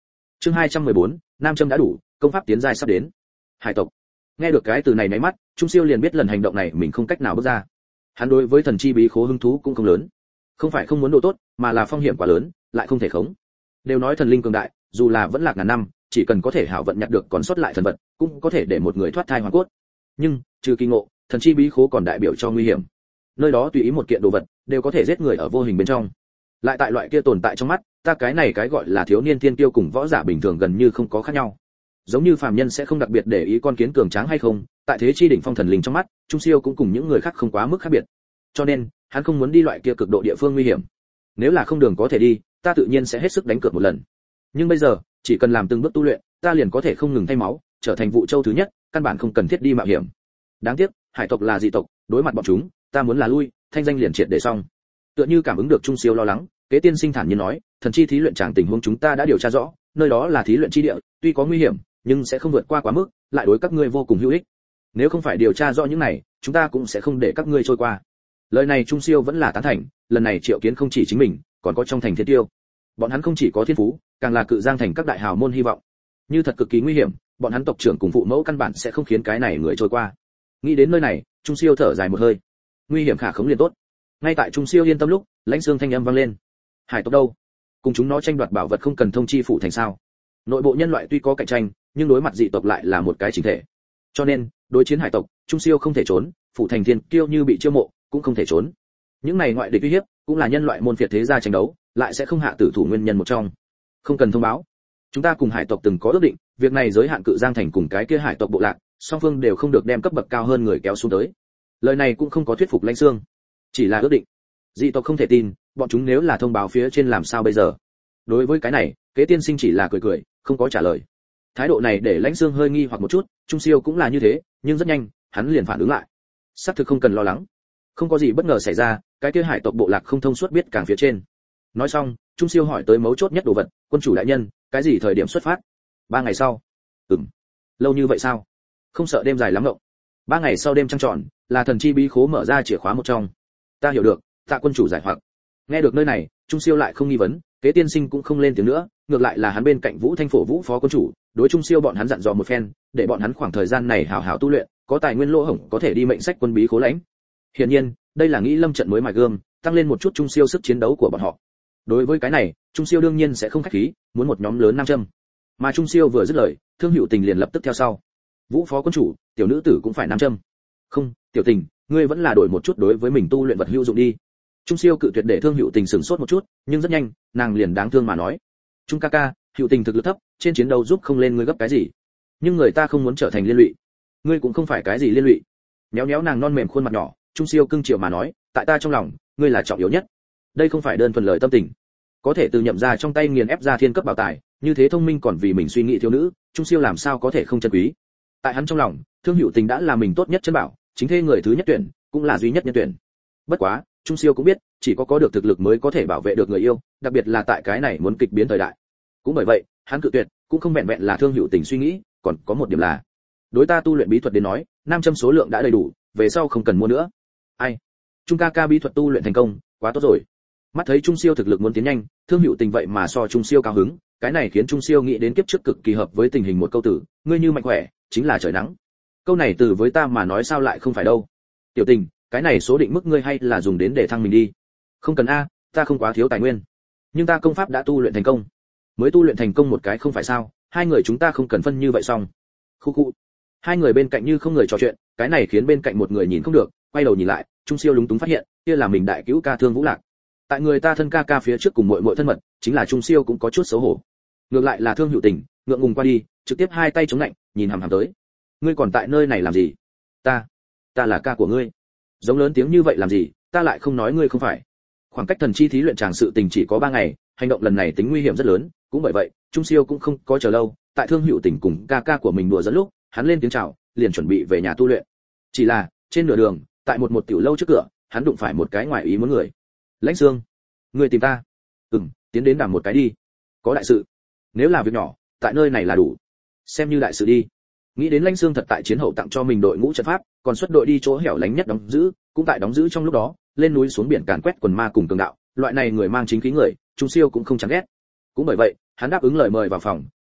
Chương hai trăm mười bốn, nam châm đã đủ, công pháp tiến giai sắp đến. Hải tộc. Nghe được cái từ này nháy mắt, Trung Siêu liền biết lần hành động này mình không cách nào bước ra. Hắn đối với thần chi bí khố hứng thú cũng không lớn. Không phải không muốn độ tốt, mà là phong hiểm quá lớn, lại không thể khống. Đều nói thần linh cường đại, dù là vẫn lạc ngàn năm, chỉ cần có thể hảo vận nhặt được còn sót lại thần vật, cũng có thể để một người thoát thai hoàn cốt. Nhưng, trừ kỳ ngộ, thần chi bí khố còn đại biểu cho nguy hiểm. Nơi đó tùy ý một kiện đồ vật, đều có thể giết người ở vô hình bên trong. Lại tại loại kia tồn tại trong mắt, ta cái này cái gọi là thiếu niên thiên tiêu cùng võ giả bình thường gần như không có khác nhau. Giống như phàm nhân sẽ không đặc biệt để ý con kiến cường tráng hay không, tại thế chi đỉnh phong thần linh trong mắt, Trung Siêu cũng cùng những người khác không quá mức khác biệt. Cho nên, hắn không muốn đi loại kia cực độ địa phương nguy hiểm. Nếu là không đường có thể đi, ta tự nhiên sẽ hết sức đánh cược một lần. Nhưng bây giờ, chỉ cần làm từng bước tu luyện, ta liền có thể không ngừng thay máu, trở thành vụ châu thứ nhất, căn bản không cần thiết đi mạo hiểm. Đáng tiếc, hải tộc là dị tộc, đối mặt bọn chúng, ta muốn là lui, thanh danh liền triệt để xong. Tựa như cảm ứng được Trung Siêu lo lắng, Kế Tiên Sinh thản nhiên nói, thần chi thí luyện tràng tình huống chúng ta đã điều tra rõ, nơi đó là thí luyện chi địa, tuy có nguy hiểm, nhưng sẽ không vượt qua quá mức, lại đối các ngươi vô cùng hữu ích. Nếu không phải điều tra rõ những này, chúng ta cũng sẽ không để các ngươi trôi qua. Lời này Trung Siêu vẫn là tán thành, lần này triệu kiến không chỉ chính mình, còn có trong thành thiên tiêu. Bọn hắn không chỉ có thiên phú, càng là cự giang thành các đại hào môn hy vọng. Như thật cực kỳ nguy hiểm, bọn hắn tộc trưởng cùng phụ mẫu căn bản sẽ không khiến cái này người trôi qua. Nghĩ đến nơi này, Trung Siêu thở dài một hơi. Nguy hiểm khả khống liền tốt. Ngay tại Trung Siêu yên tâm lúc, lãnh xương thanh âm vang lên. Hải tộc đâu? Cùng chúng nó tranh đoạt bảo vật không cần thông chi phủ thành sao? Nội bộ nhân loại tuy có cạnh tranh, nhưng đối mặt dị tộc lại là một cái chỉnh thể. Cho nên, đối chiến hải tộc, Trung Siêu không thể trốn, phủ thành thiên kiêu như bị chiêu mộ, cũng không thể trốn. Những này ngoại địch uy hiếp, cũng là nhân loại môn phiệt thế gia tranh đấu, lại sẽ không hạ tử thủ nguyên nhân một trong. Không cần thông báo. Chúng ta cùng hải tộc từng có ước định, việc này giới hạn cự giang thành cùng cái kia hải tộc bộ lạc, song phương đều không được đem cấp bậc cao hơn người kéo xuống tới. Lời này cũng không có thuyết phục lãnh xương, chỉ là ước định. Dị tộc không thể tin, bọn chúng nếu là thông báo phía trên làm sao bây giờ? Đối với cái này, Kế Tiên Sinh chỉ là cười cười, không có trả lời. Thái độ này để lãnh xương hơi nghi hoặc một chút, Trung Siêu cũng là như thế, nhưng rất nhanh, hắn liền phản ứng lại. Xác thực không cần lo lắng, không có gì bất ngờ xảy ra, cái kia hải tộc bộ lạc không thông suốt biết càng phía trên. Nói xong, Trung Siêu hỏi tới mấu chốt nhất đồ vật, quân chủ đại nhân, cái gì thời điểm xuất phát? Ba ngày sau. Ừm, lâu như vậy sao? Không sợ đêm dài lắm ngộng. Ba ngày sau đêm trăng tròn, là thần chi bí khố mở ra chìa khóa một trong. Ta hiểu được, tạ quân chủ giải hoặc. Nghe được nơi này, Trung Siêu lại không nghi vấn, Kế Tiên Sinh cũng không lên tiếng nữa, ngược lại là hắn bên cạnh Vũ Thanh Phổ Vũ phó quân chủ, đối Trung Siêu bọn hắn dặn dò một phen, để bọn hắn khoảng thời gian này hảo hảo tu luyện, có tài nguyên lỗ hổng có thể đi mệnh sách quân bí khố lãnh. Hiển nhiên, đây là nghĩ lâm trận mới mài gươm, tăng lên một chút Trung Siêu sức chiến đấu của bọn họ. Đối với cái này, Trung Siêu đương nhiên sẽ không khách khí, muốn một nhóm lớn nam châm. Mà Trung Siêu vừa dứt lời, Thương Hữu Tình liền lập tức theo sau. Vũ phó quân chủ, tiểu nữ tử cũng phải nam châm. Không, tiểu tình, ngươi vẫn là đổi một chút đối với mình tu luyện vật hữu dụng đi. Trung Siêu cự tuyệt để Thương Hữu Tình sửng sốt một chút, nhưng rất nhanh, nàng liền đáng thương mà nói: "Trung ca ca, Hữu Tình thực lực thấp, trên chiến đấu giúp không lên ngươi gấp cái gì, nhưng người ta không muốn trở thành liên lụy, ngươi cũng không phải cái gì liên lụy." Méo méo nàng non mềm khuôn mặt nhỏ, Trung Siêu cưng chiều mà nói: "Tại ta trong lòng, ngươi là trọng yếu nhất." Đây không phải đơn thuần lời tâm tình, có thể từ nhậm ra trong tay nghiền ép ra thiên cấp bảo tài, như thế thông minh còn vì mình suy nghĩ thiếu nữ, Trung Siêu làm sao có thể không trân quý. Tại hắn trong lòng, Thương Hữu Tình đã là mình tốt nhất chân bảo, chính thê người thứ nhất tuyển, cũng là duy nhất nhân tuyển. Bất quá, Trung Siêu cũng biết, chỉ có có được thực lực mới có thể bảo vệ được người yêu, đặc biệt là tại cái này muốn kịch biến thời đại. Cũng bởi vậy, hắn cự tuyệt, cũng không vẹn vẹn là Thương Hữu Tình suy nghĩ, còn có một điểm là, đối ta tu luyện bí thuật đến nói, nam châm số lượng đã đầy đủ, về sau không cần mua nữa. Ai? Trung ca ca bí thuật tu luyện thành công, quá tốt rồi. Mắt thấy Trung Siêu thực lực muốn tiến nhanh, Thương Hữu Tình vậy mà so Trung Siêu cao hứng, cái này khiến Trung Siêu nghĩ đến kiếp trước cực kỳ hợp với tình hình một câu từ, ngươi như mạnh khỏe, chính là trời nắng. Câu này từ với ta mà nói sao lại không phải đâu? Tiểu Tình, cái này số định mức ngươi hay là dùng đến để thăng mình đi. Không cần a, ta không quá thiếu tài nguyên. Nhưng ta công pháp đã tu luyện thành công. Mới tu luyện thành công một cái không phải sao, hai người chúng ta không cần phân như vậy xong. Khu khu. Hai người bên cạnh như không người trò chuyện, cái này khiến bên cạnh một người nhìn không được, quay đầu nhìn lại, Trung Siêu lúng túng phát hiện, kia là mình đại cứu ca Thương Vũ Lạc. Tại người ta thân ca ca phía trước cùng muội muội thân mật, chính là Trung Siêu cũng có chút xấu hổ. Ngược lại là Thương Hữu Tình, ngượng ngùng qua đi, trực tiếp hai tay chống lạnh, nhìn hằm hằm tới. Ngươi còn tại nơi này làm gì? Ta, ta là ca của ngươi. Giống lớn tiếng như vậy làm gì, ta lại không nói ngươi không phải. Khoảng cách thần chi thí luyện tràng sự tình chỉ có ba ngày, hành động lần này tính nguy hiểm rất lớn, cũng bởi vậy, Trung Siêu cũng không có chờ lâu, tại Thương Hữu Tình cùng ca ca của mình đùa dẫn lúc, hắn lên tiếng chào, liền chuẩn bị về nhà tu luyện. Chỉ là, trên nửa đường, tại một một tiểu lâu trước cửa, hắn đụng phải một cái ngoài ý muốn người. Lãnh Sương, ngươi tìm ta? Ừm, tiến đến đàm một cái đi. Có đại sự. Nếu là việc nhỏ, tại nơi này là đủ. Xem như đại sự đi. Nghĩ đến Lãnh Sương thật tại chiến hậu tặng cho mình đội ngũ trận pháp, còn xuất đội đi chỗ hẻo lánh nhất đóng giữ, cũng tại đóng giữ trong lúc đó, lên núi xuống biển càn quét quần ma cùng cường đạo, loại này người mang chính khí người, Trung Siêu cũng không chán ghét. Cũng bởi vậy, hắn đáp ứng lời mời vào phòng,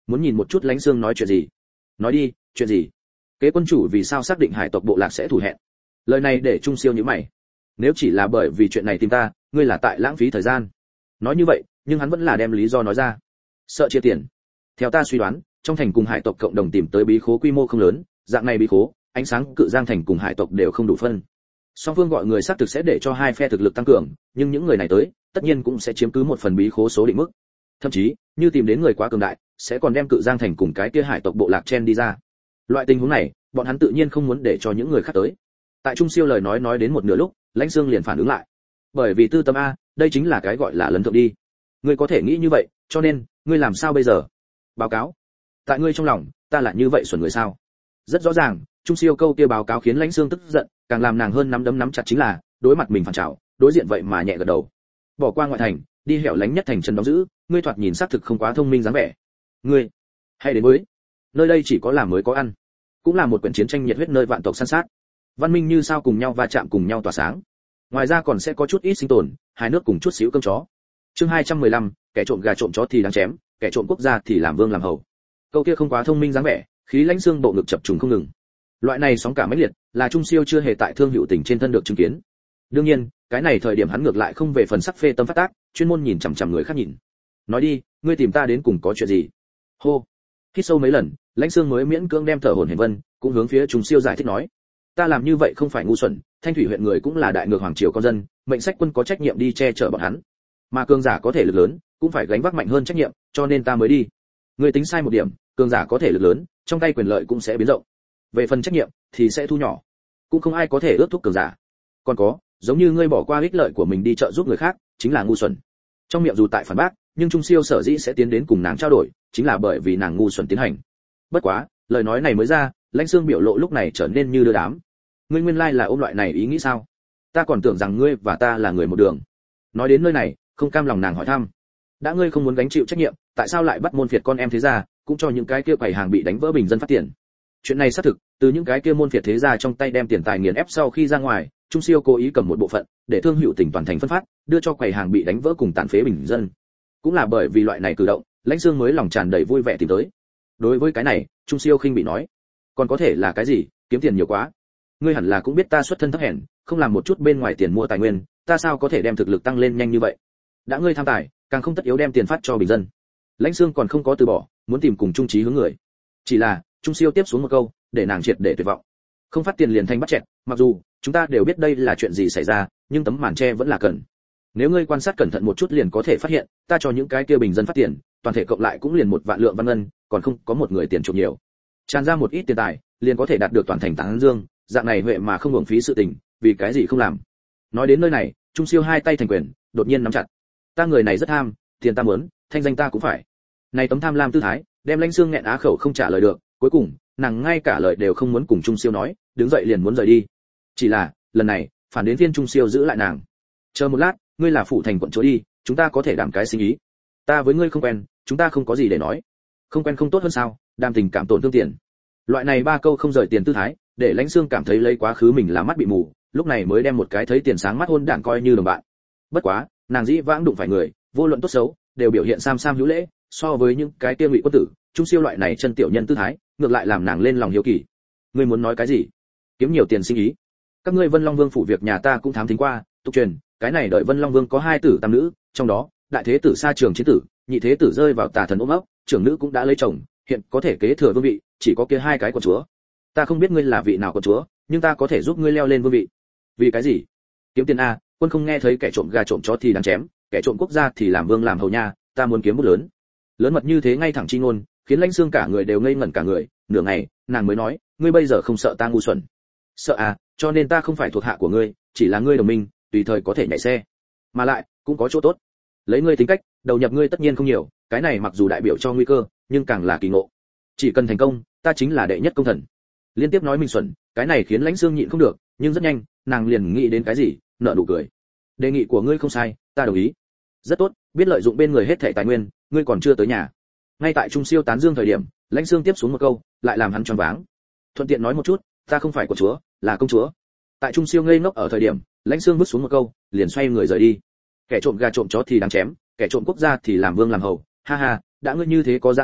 muốn nhìn một chút Lãnh Xương nói chuyện gì. Nói đi, chuyện gì? Kế quân chủ vì sao xác định hải tộc bộ lạc sẽ thủ hẹn? Lời này để Trung Siêu nhíu mày. Nếu chỉ là bởi vì chuyện này tìm ta, ngươi là tại lãng phí thời gian. Nói như vậy, nhưng hắn vẫn là đem lý do nói ra. Sợ chia tiền. Theo ta suy đoán, trong thành cùng hải tộc cộng đồng tìm tới bí khố quy mô không lớn, dạng này bí khố, ánh sáng cự giang thành cùng hải tộc đều không đủ phân. Song phương gọi người xác thực sẽ để cho hai phe thực lực tăng cường, nhưng những người này tới, tất nhiên cũng sẽ chiếm cứ một phần bí khố số định mức. Thậm chí, như tìm đến người quá cường đại, sẽ còn đem cự giang thành cùng cái kia hải tộc bộ lạc chen đi ra. Loại tình huống này, bọn hắn tự nhiên không muốn để cho những người khác tới. Tại Trung Siêu lời nói nói đến một nửa lúc, Lãnh Xương liền phản ứng lại. Bởi vì tư tâm a, đây chính là cái gọi là lấn thượng đi. Ngươi có thể nghĩ như vậy, cho nên, ngươi làm sao bây giờ? Báo cáo. Tại ngươi trong lòng, ta là như vậy xuẩn người sao? Rất rõ ràng, Trung Siêu câu kia báo cáo khiến Lãnh Xương tức giận, càng làm nàng hơn nắm đấm nắm chặt chính là, đối mặt mình phản trào, đối diện vậy mà nhẹ gật đầu. Bỏ qua ngoại thành, đi hẻo lánh nhất thành trấn đóng giữ, ngươi thoạt nhìn xác thực không quá thông minh dáng vẻ. Ngươi, hay đến mới, nơi đây chỉ có làm mới có ăn, cũng là một quyển chiến tranh nhiệt huyết nơi vạn tộc săn sát. Văn minh như sao cùng nhau va chạm cùng nhau tỏa sáng. Ngoài ra còn sẽ có chút ít sinh tồn, hai nước cùng chút xíu cơm chó. Chương hai trăm mười lăm, kẻ trộm gà trộm chó thì đáng chém, kẻ trộm quốc gia thì làm vương làm hầu. Câu kia không quá thông minh dáng vẻ, khí Lãnh Xương bộ ngực chập trùng không ngừng. Loại này sóng cả mãnh liệt, là Trung Siêu chưa hề tại Thương Hữu Tỉnh trên thân được chứng kiến. Đương nhiên, cái này thời điểm hắn ngược lại không về phần sắc phê tâm phát tác, chuyên môn nhìn chằm chằm người khác nhìn. Nói đi, ngươi tìm ta đến cùng có chuyện gì? Hô. Hít sâu mấy lần, Lãnh Xương mới miễn cưỡng đem thở hổn hển vân, cũng hướng phía Trung Siêu giải thích nói. Ta làm như vậy không phải ngu xuẩn, Thanh Thủy huyện người cũng là đại ngược hoàng triều con dân, mệnh sách quân có trách nhiệm đi che chở bọn hắn. Mà cường giả có thể lực lớn, cũng phải gánh vác mạnh hơn trách nhiệm, cho nên ta mới đi. Ngươi tính sai một điểm, cường giả có thể lực lớn, trong tay quyền lợi cũng sẽ biến rộng. Về phần trách nhiệm thì sẽ thu nhỏ. Cũng không ai có thể ước thúc cường giả. Còn có, giống như ngươi bỏ qua ích lợi của mình đi trợ giúp người khác, chính là ngu xuẩn. Trong miệng dù tại phản bác, nhưng Trung Siêu sở dĩ sẽ tiến đến cùng nàng trao đổi, chính là bởi vì nàng ngu xuẩn tiến hành. Bất quá, lời nói này mới ra, Lãnh Xương biểu lộ lúc này trở nên như đưa đám. Ngươi nguyên lai là ôm loại này ý nghĩ sao? Ta còn tưởng rằng ngươi và ta là người một đường. Nói đến nơi này, không cam lòng nàng hỏi thăm. Đã ngươi không muốn gánh chịu trách nhiệm, tại sao lại bắt môn phiệt con em thế gia, cũng cho những cái kia quầy hàng bị đánh vỡ bình dân phát tiền? Chuyện này xác thực, từ những cái kia môn phiệt thế gia trong tay đem tiền tài nghiền ép sau khi ra ngoài, Trung Siêu cố ý cầm một bộ phận, để Thương Hữu Tỉnh toàn thành phân phát, đưa cho quầy hàng bị đánh vỡ cùng tàn phế bình dân. Cũng là bởi vì loại này cử động, Lãnh Xương mới lòng tràn đầy vui vẻ tìm tới. Đối với cái này, Trung Siêu khinh bị nói, còn có thể là cái gì, kiếm tiền nhiều quá. Ngươi hẳn là cũng biết ta xuất thân thấp hèn, không làm một chút bên ngoài tiền mua tài nguyên, ta sao có thể đem thực lực tăng lên nhanh như vậy? Đã ngươi tham tài, càng không tất yếu đem tiền phát cho bình dân. Lãnh Xương còn không có từ bỏ, muốn tìm cùng trung trí hướng người. Chỉ là, Trung Siêu tiếp xuống một câu, để nàng triệt để tuyệt vọng. Không phát tiền liền thành bắt chẹt, mặc dù chúng ta đều biết đây là chuyện gì xảy ra, nhưng tấm màn che vẫn là cần. Nếu ngươi quan sát cẩn thận một chút liền có thể phát hiện, ta cho những cái kia bình dân phát tiền, toàn thể cộng lại cũng liền một vạn lượng văn ngân, còn không có một người tiền chuộc nhiều. Tràn ra một ít tiền tài, liền có thể đạt được toàn thành tán dương, dạng này huệ mà không hưởng phí sự tình, vì cái gì không làm? Nói đến nơi này, Trung Siêu hai tay thành quyền, đột nhiên nắm chặt. Ta người này rất tham, tiền ta muốn, thanh danh ta cũng phải. Này tấm tham lam tư thái, đem Lãnh Xương nghẹn á khẩu không trả lời được, cuối cùng, nàng ngay cả lời đều không muốn cùng Trung Siêu nói, đứng dậy liền muốn rời đi. Chỉ là, lần này, phản đến viên Trung Siêu giữ lại nàng. Chờ một lát, ngươi là phụ thành quận chúa đi, chúng ta có thể đảm cái sinh ý. Ta với ngươi không quen, chúng ta không có gì để nói. Không quen không tốt hơn sao? Đàm tình cảm tổn thương tiền. Loại này ba câu không rời tiền tư thái, để Lãnh Xương cảm thấy lấy quá khứ mình là mắt bị mù, lúc này mới đem một cái thấy tiền sáng mắt hôn đản coi như đồng bạn. Bất quá, nàng dĩ vãng đụng phải người, vô luận tốt xấu, đều biểu hiện sam sam hữu lễ, so với những cái kia ngụy quân tử, Trung Siêu loại này chân tiểu nhân tư thái, ngược lại làm nàng lên lòng hiếu kỳ. Ngươi muốn nói cái gì? Kiếm nhiều tiền sinh ý. Các ngươi Vân Long Vương phủ việc nhà ta cũng thám thính qua, tục truyền, cái này đợi Vân Long Vương có hai tử tam nữ, trong đó, đại thế tử Sa Trường chiến tử, nhị thế tử rơi vào tà thần ôm ấp, trưởng nữ cũng đã lấy chồng, hiện có thể kế thừa vương vị, chỉ có kia hai cái con chúa. Ta không biết ngươi là vị nào con chúa, nhưng ta có thể giúp ngươi leo lên vương vị. Vì cái gì? Kiếm tiền a, quân không nghe thấy kẻ trộm gà trộm chó thì đáng chém, kẻ trộm quốc gia thì làm vương làm hầu nha, ta muốn kiếm bút lớn. Lớn mật như thế ngay thẳng chi ngôn, khiến Lãnh Xương cả người đều ngây ngẩn cả người, nửa ngày, nàng mới nói, ngươi bây giờ không sợ ta ngu xuẩn? Sợ à, cho nên ta không phải thuộc hạ của ngươi, chỉ là ngươi đồng minh, tùy thời có thể nhảy xe. Mà lại, cũng có chỗ tốt. Lấy ngươi tính cách, đầu nhập ngươi tất nhiên không nhiều, cái này mặc dù đại biểu cho nguy cơ, nhưng càng là kỳ ngộ. Chỉ cần thành công, ta chính là đệ nhất công thần. Liên tiếp nói mình xuẩn, cái này khiến Lãnh Xương nhịn không được, nhưng rất nhanh, nàng liền nghĩ đến cái gì, nở nụ cười. Đề nghị của ngươi không sai, ta đồng ý. Rất tốt, biết lợi dụng bên người hết thảy tài nguyên, ngươi còn chưa tới nhà. Ngay tại Trung Siêu tán dương thời điểm, Lãnh Xương tiếp xuống một câu, lại làm hắn choáng váng. Thuận tiện nói một chút, ta không phải của chúa, là công chúa. Tại Trung Siêu ngây ngốc ở thời điểm, Lãnh Xương vứt xuống một câu, liền xoay người rời đi. Kẻ trộm gà trộm chó thì đáng chém, kẻ trộm quốc gia thì làm vương làm hầu. Ha ha, đã ngươi như thế có dạ tâm,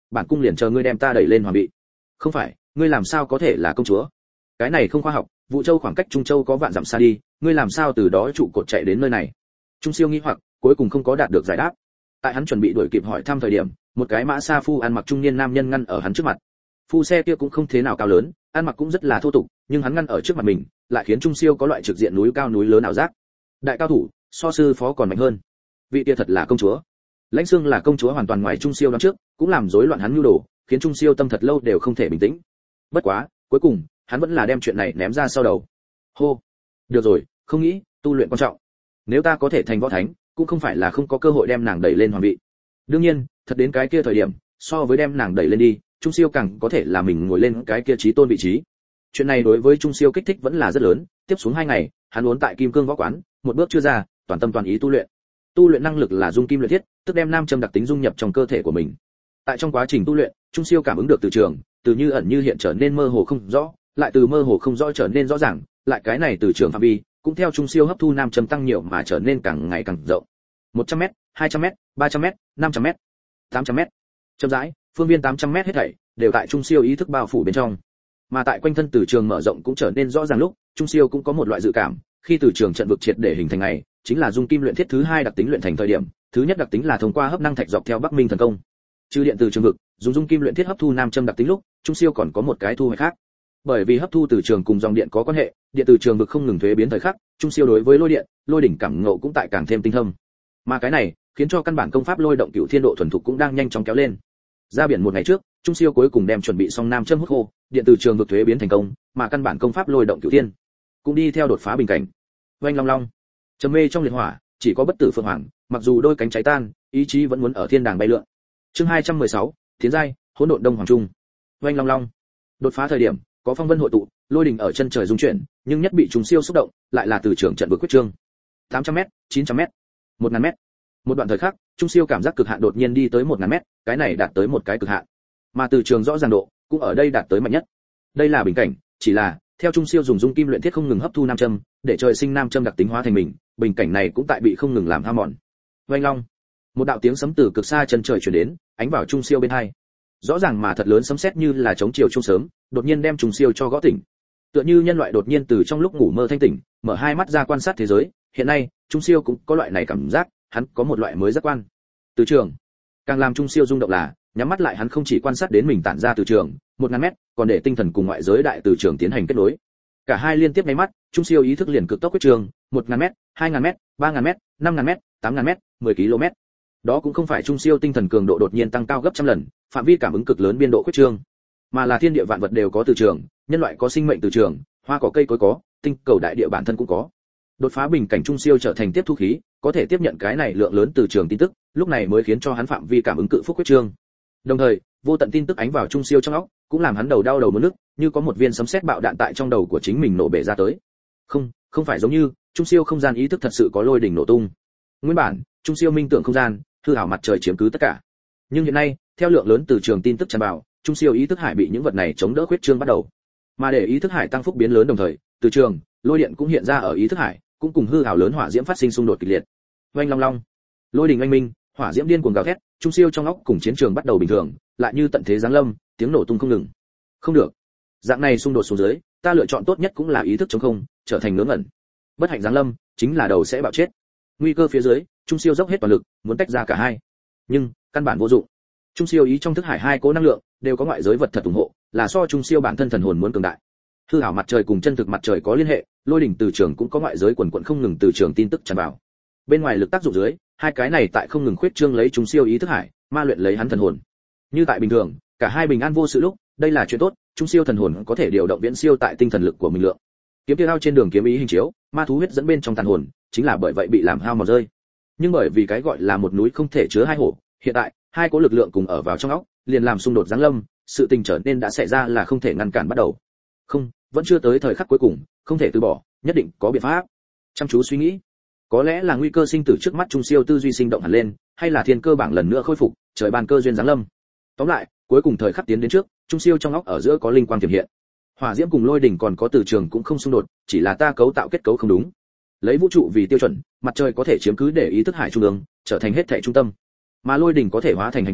bản cung liền chờ ngươi đem ta đẩy lên hoàng vị. Không phải, ngươi làm sao có thể là công chúa? Cái này không khoa học, Vũ Châu khoảng cách Trung Châu có vạn dặm xa đi, ngươi làm sao từ đó trụ cột chạy đến nơi này? Trung Siêu nghi hoặc, cuối cùng không có đạt được giải đáp. Tại hắn chuẩn bị đuổi kịp hỏi thăm thời điểm, một cái mã sa phu ăn mặc trung niên nam nhân ngăn ở hắn trước mặt. Phu xe kia cũng không thế nào cao lớn, ăn mặc cũng rất là thô tục, nhưng hắn ngăn ở trước mặt mình, lại khiến Trung Siêu có loại trực diện núi cao núi lớn ảo giác. Đại cao thủ, so sư phó còn mạnh hơn. Vị kia thật là công chúa. Lãnh Xương là công chúa hoàn toàn ngoài Trung Siêu đoán trước, cũng làm rối loạn hắn nhu đồ, khiến Trung Siêu tâm thật lâu đều không thể bình tĩnh. Bất quá, cuối cùng, hắn vẫn là đem chuyện này ném ra sau đầu. Hô, được rồi, không nghĩ, tu luyện quan trọng. Nếu ta có thể thành võ thánh, cũng không phải là không có cơ hội đem nàng đẩy lên hoàng vị. Đương nhiên, thật đến cái kia thời điểm, so với đem nàng đẩy lên đi, Trung Siêu càng có thể là mình ngồi lên cái kia chí tôn vị trí. Chuyện này đối với Trung Siêu kích thích vẫn là rất lớn, tiếp xuống hai ngày, hắn uốn tại Kim Cương Võ Quán, một bước chưa ra, toàn tâm toàn ý tu luyện. Tu luyện năng lực là dung kim luyện thiết, tức đem nam châm đặc tính dung nhập trong cơ thể của mình. Tại trong quá trình tu luyện, Trung Siêu cảm ứng được từ trường, từ như ẩn như hiện trở nên mơ hồ không rõ, lại từ mơ hồ không rõ trở nên rõ ràng, lại cái này từ trường phạm vi, cũng theo Trung Siêu hấp thu nam châm tăng nhiều mà trở nên càng ngày càng rộng. một trăm mét, hai trăm mét, ba trăm mét, năm trăm mét, tám trăm mét. Chậm rãi, phương viên tám trăm mét hết thảy đều tại Trung Siêu ý thức bao phủ bên trong. Mà tại quanh thân từ trường mở rộng cũng trở nên rõ ràng lúc, Trung Siêu cũng có một loại dự cảm, khi từ trường trận vực triệt để hình thành này, chính là dung kim luyện thiết thứ hai đặc tính luyện thành thời điểm, thứ nhất đặc tính là thông qua hấp năng thạch dọc theo Bắc Minh thần công. Trừ điện từ trường vực, dùng dung kim luyện thiết hấp thu nam châm đặc tính lúc, Trung Siêu còn có một cái thu hoạch khác. Bởi vì hấp thu từ trường cùng dòng điện có quan hệ, điện từ trường vực không ngừng thuế biến thời khắc, Trung Siêu đối với lôi điện, lôi đỉnh cảm ngộ cũng tại càng thêm tinh thâm. Mà cái này, khiến cho căn bản công pháp lôi động cửu thiên độ thuần thục cũng đang nhanh chóng kéo lên. Ra biển một ngày trước, Trung Siêu cuối cùng đem chuẩn bị xong nam châm hút khô, điện từ trường vực thuế biến thành công, mà căn bản công pháp lôi động cửu thiên cũng đi theo đột phá bình cảnh. Oanh long long, trầm mê trong liệt hỏa, chỉ có bất tử phượng hoàng, mặc dù đôi cánh cháy tan, ý chí vẫn muốn ở thiên đàng bay lượn. Chương hai trăm mười sáu, tiến giai, hỗn độn đông hoàng trung. Oanh long long, đột phá thời điểm, có phong vân hội tụ, lôi đình ở chân trời dung chuyển, nhưng nhất bị Trung Siêu xúc động, lại là từ trường trận vực quyết trương. tám trăm mét, chín trăm mét, một nghìn mét. Một đoạn thời khắc, Trung Siêu cảm giác cực hạn đột nhiên đi tới một nghìn mét, cái này đạt tới một cái cực hạn. Mà từ trường rõ ràng độ cũng ở đây đạt tới mạnh nhất. Đây là bình cảnh, chỉ là theo Trung Siêu dùng dung kim luyện thiết không ngừng hấp thu nam châm, để trời sinh nam châm đặc tính hóa thành mình, bình cảnh này cũng tại bị không ngừng làm hao mòn. Oanh long, một đạo tiếng sấm từ cực xa chân trời truyền đến, ánh vào Trung Siêu bên hai. Rõ ràng mà thật lớn sấm sét như là chống chiều trung sớm, đột nhiên đem Trung Siêu cho gõ tỉnh. Tựa như nhân loại đột nhiên từ trong lúc ngủ mơ thanh tỉnh, mở hai mắt ra quan sát thế giới, hiện nay, Trung Siêu cũng có loại này cảm giác, hắn có một loại mới giác quan. Từ trường, càng làm Trung Siêu rung động là, nhắm mắt lại hắn không chỉ quan sát đến mình tản ra từ trường, một nghìn mét, còn để tinh thần cùng ngoại giới đại từ trường tiến hành kết nối. Cả hai liên tiếp nháy mắt, Trung Siêu ý thức liền cực tốc quyết trường, một nghìn mét, hai nghìn mét, ba nghìn mét, năm nghìn mét, tám nghìn mét, mười ki lô mét. Đó cũng không phải Trung Siêu tinh thần cường độ đột nhiên tăng cao gấp trăm lần, phạm vi cảm ứng cực lớn biên độ quyết trường, mà là thiên địa vạn vật đều có từ trường, nhân loại có sinh mệnh từ trường, hoa cỏ cây cối có, tinh cầu đại địa bản thân cũng có. Đột phá bình cảnh Trung Siêu trở thành tiếp thu khí, có thể tiếp nhận cái này lượng lớn từ trường tin tức, lúc này mới khiến cho hắn phạm vi cảm ứng cự phúc quyết trương. Đồng thời, vô tận tin tức ánh vào Trung Siêu trong óc, cũng làm hắn đầu đau đầu muốn nức, như có một viên sấm sét bạo đạn tại trong đầu của chính mình nổ bể ra tới. Không, không phải giống như, Trung Siêu không gian ý thức thật sự có lôi đỉnh nổ tung. Nguyên bản, Trung Siêu minh tưởng không gian, hư ảo mặt trời chiếm cứ tất cả. Nhưng hiện nay, theo lượng lớn từ trường tin tức tràn vào, Trung Siêu ý thức hải bị những vật này chống đỡ khuyết trương bắt đầu. Mà để ý thức hải tăng phúc biến lớn đồng thời, từ trường, lôi điện cũng hiện ra ở ý thức hải, cũng cùng hư ảo lớn hỏa diễm phát sinh xung đột kịch liệt. Oanh long long, lôi đình oanh minh, hỏa diễm điên cuồng gào thét, Trung Siêu trong óc cùng chiến trường bắt đầu bình thường, lại như tận thế giáng lâm, tiếng nổ tung không ngừng. Không được, dạng này xung đột xuống dưới, ta lựa chọn tốt nhất cũng là ý thức chống không, trở thành ngớ ngẩn. Bất hạnh giáng lâm, chính là đầu sẽ bạo chết. Nguy cơ phía dưới, Trung Siêu dốc hết toàn lực, muốn tách ra cả hai, nhưng căn bản vô dụng. Trung Siêu ý trong thức hải hai cố năng lượng đều có ngoại giới vật thật ủng hộ, là so Trung Siêu bản thân thần hồn muốn cường đại. Hư ảo mặt trời cùng chân thực mặt trời có liên hệ, lôi đỉnh từ trường cũng có ngoại giới quần quần không ngừng từ trường tin tức tràn vào. Bên ngoài lực tác dụng dưới, hai cái này tại không ngừng khuyết trương lấy Trung Siêu ý thức hải, ma luyện lấy hắn thần hồn. Như tại bình thường, cả hai bình an vô sự lúc, đây là chuyện tốt, Trung Siêu thần hồn có thể điều động viễn siêu tại tinh thần lực của mình lượng. Kiếm tiêu hao trên đường kiếm ý hình chiếu, ma thú huyết dẫn bên trong thần hồn, chính là bởi vậy bị làm hao mòn rơi. Nhưng bởi vì cái gọi là một núi không thể chứa hai hổ, hiện tại, hai cố lực lượng cùng ở vào trong óc, liền làm xung đột giáng lâm, sự tình trở nên đã xảy ra là không thể ngăn cản bắt đầu. Không, vẫn chưa tới thời khắc cuối cùng, không thể từ bỏ, nhất định có biện pháp. Chăm chú suy nghĩ, có lẽ là nguy cơ sinh tử trước mắt Trung Siêu tư duy sinh động hẳn lên, hay là thiên cơ bảng lần nữa khôi phục, trời ban cơ duyên giáng lâm. Tóm lại, cuối cùng thời khắc tiến đến trước, Trung Siêu trong óc ở giữa có linh quang tiềm hiện. Hỏa diễm cùng lôi đỉnh còn có từ trường cũng không xung đột, chỉ là ta cấu tạo kết cấu không đúng. Lấy vũ trụ vì tiêu chuẩn, mặt trời có thể chiếm cứ để ý thức hải trung ương, trở thành hết thảy trung tâm. Mà lôi đỉnh có thể hóa thành hành tinh,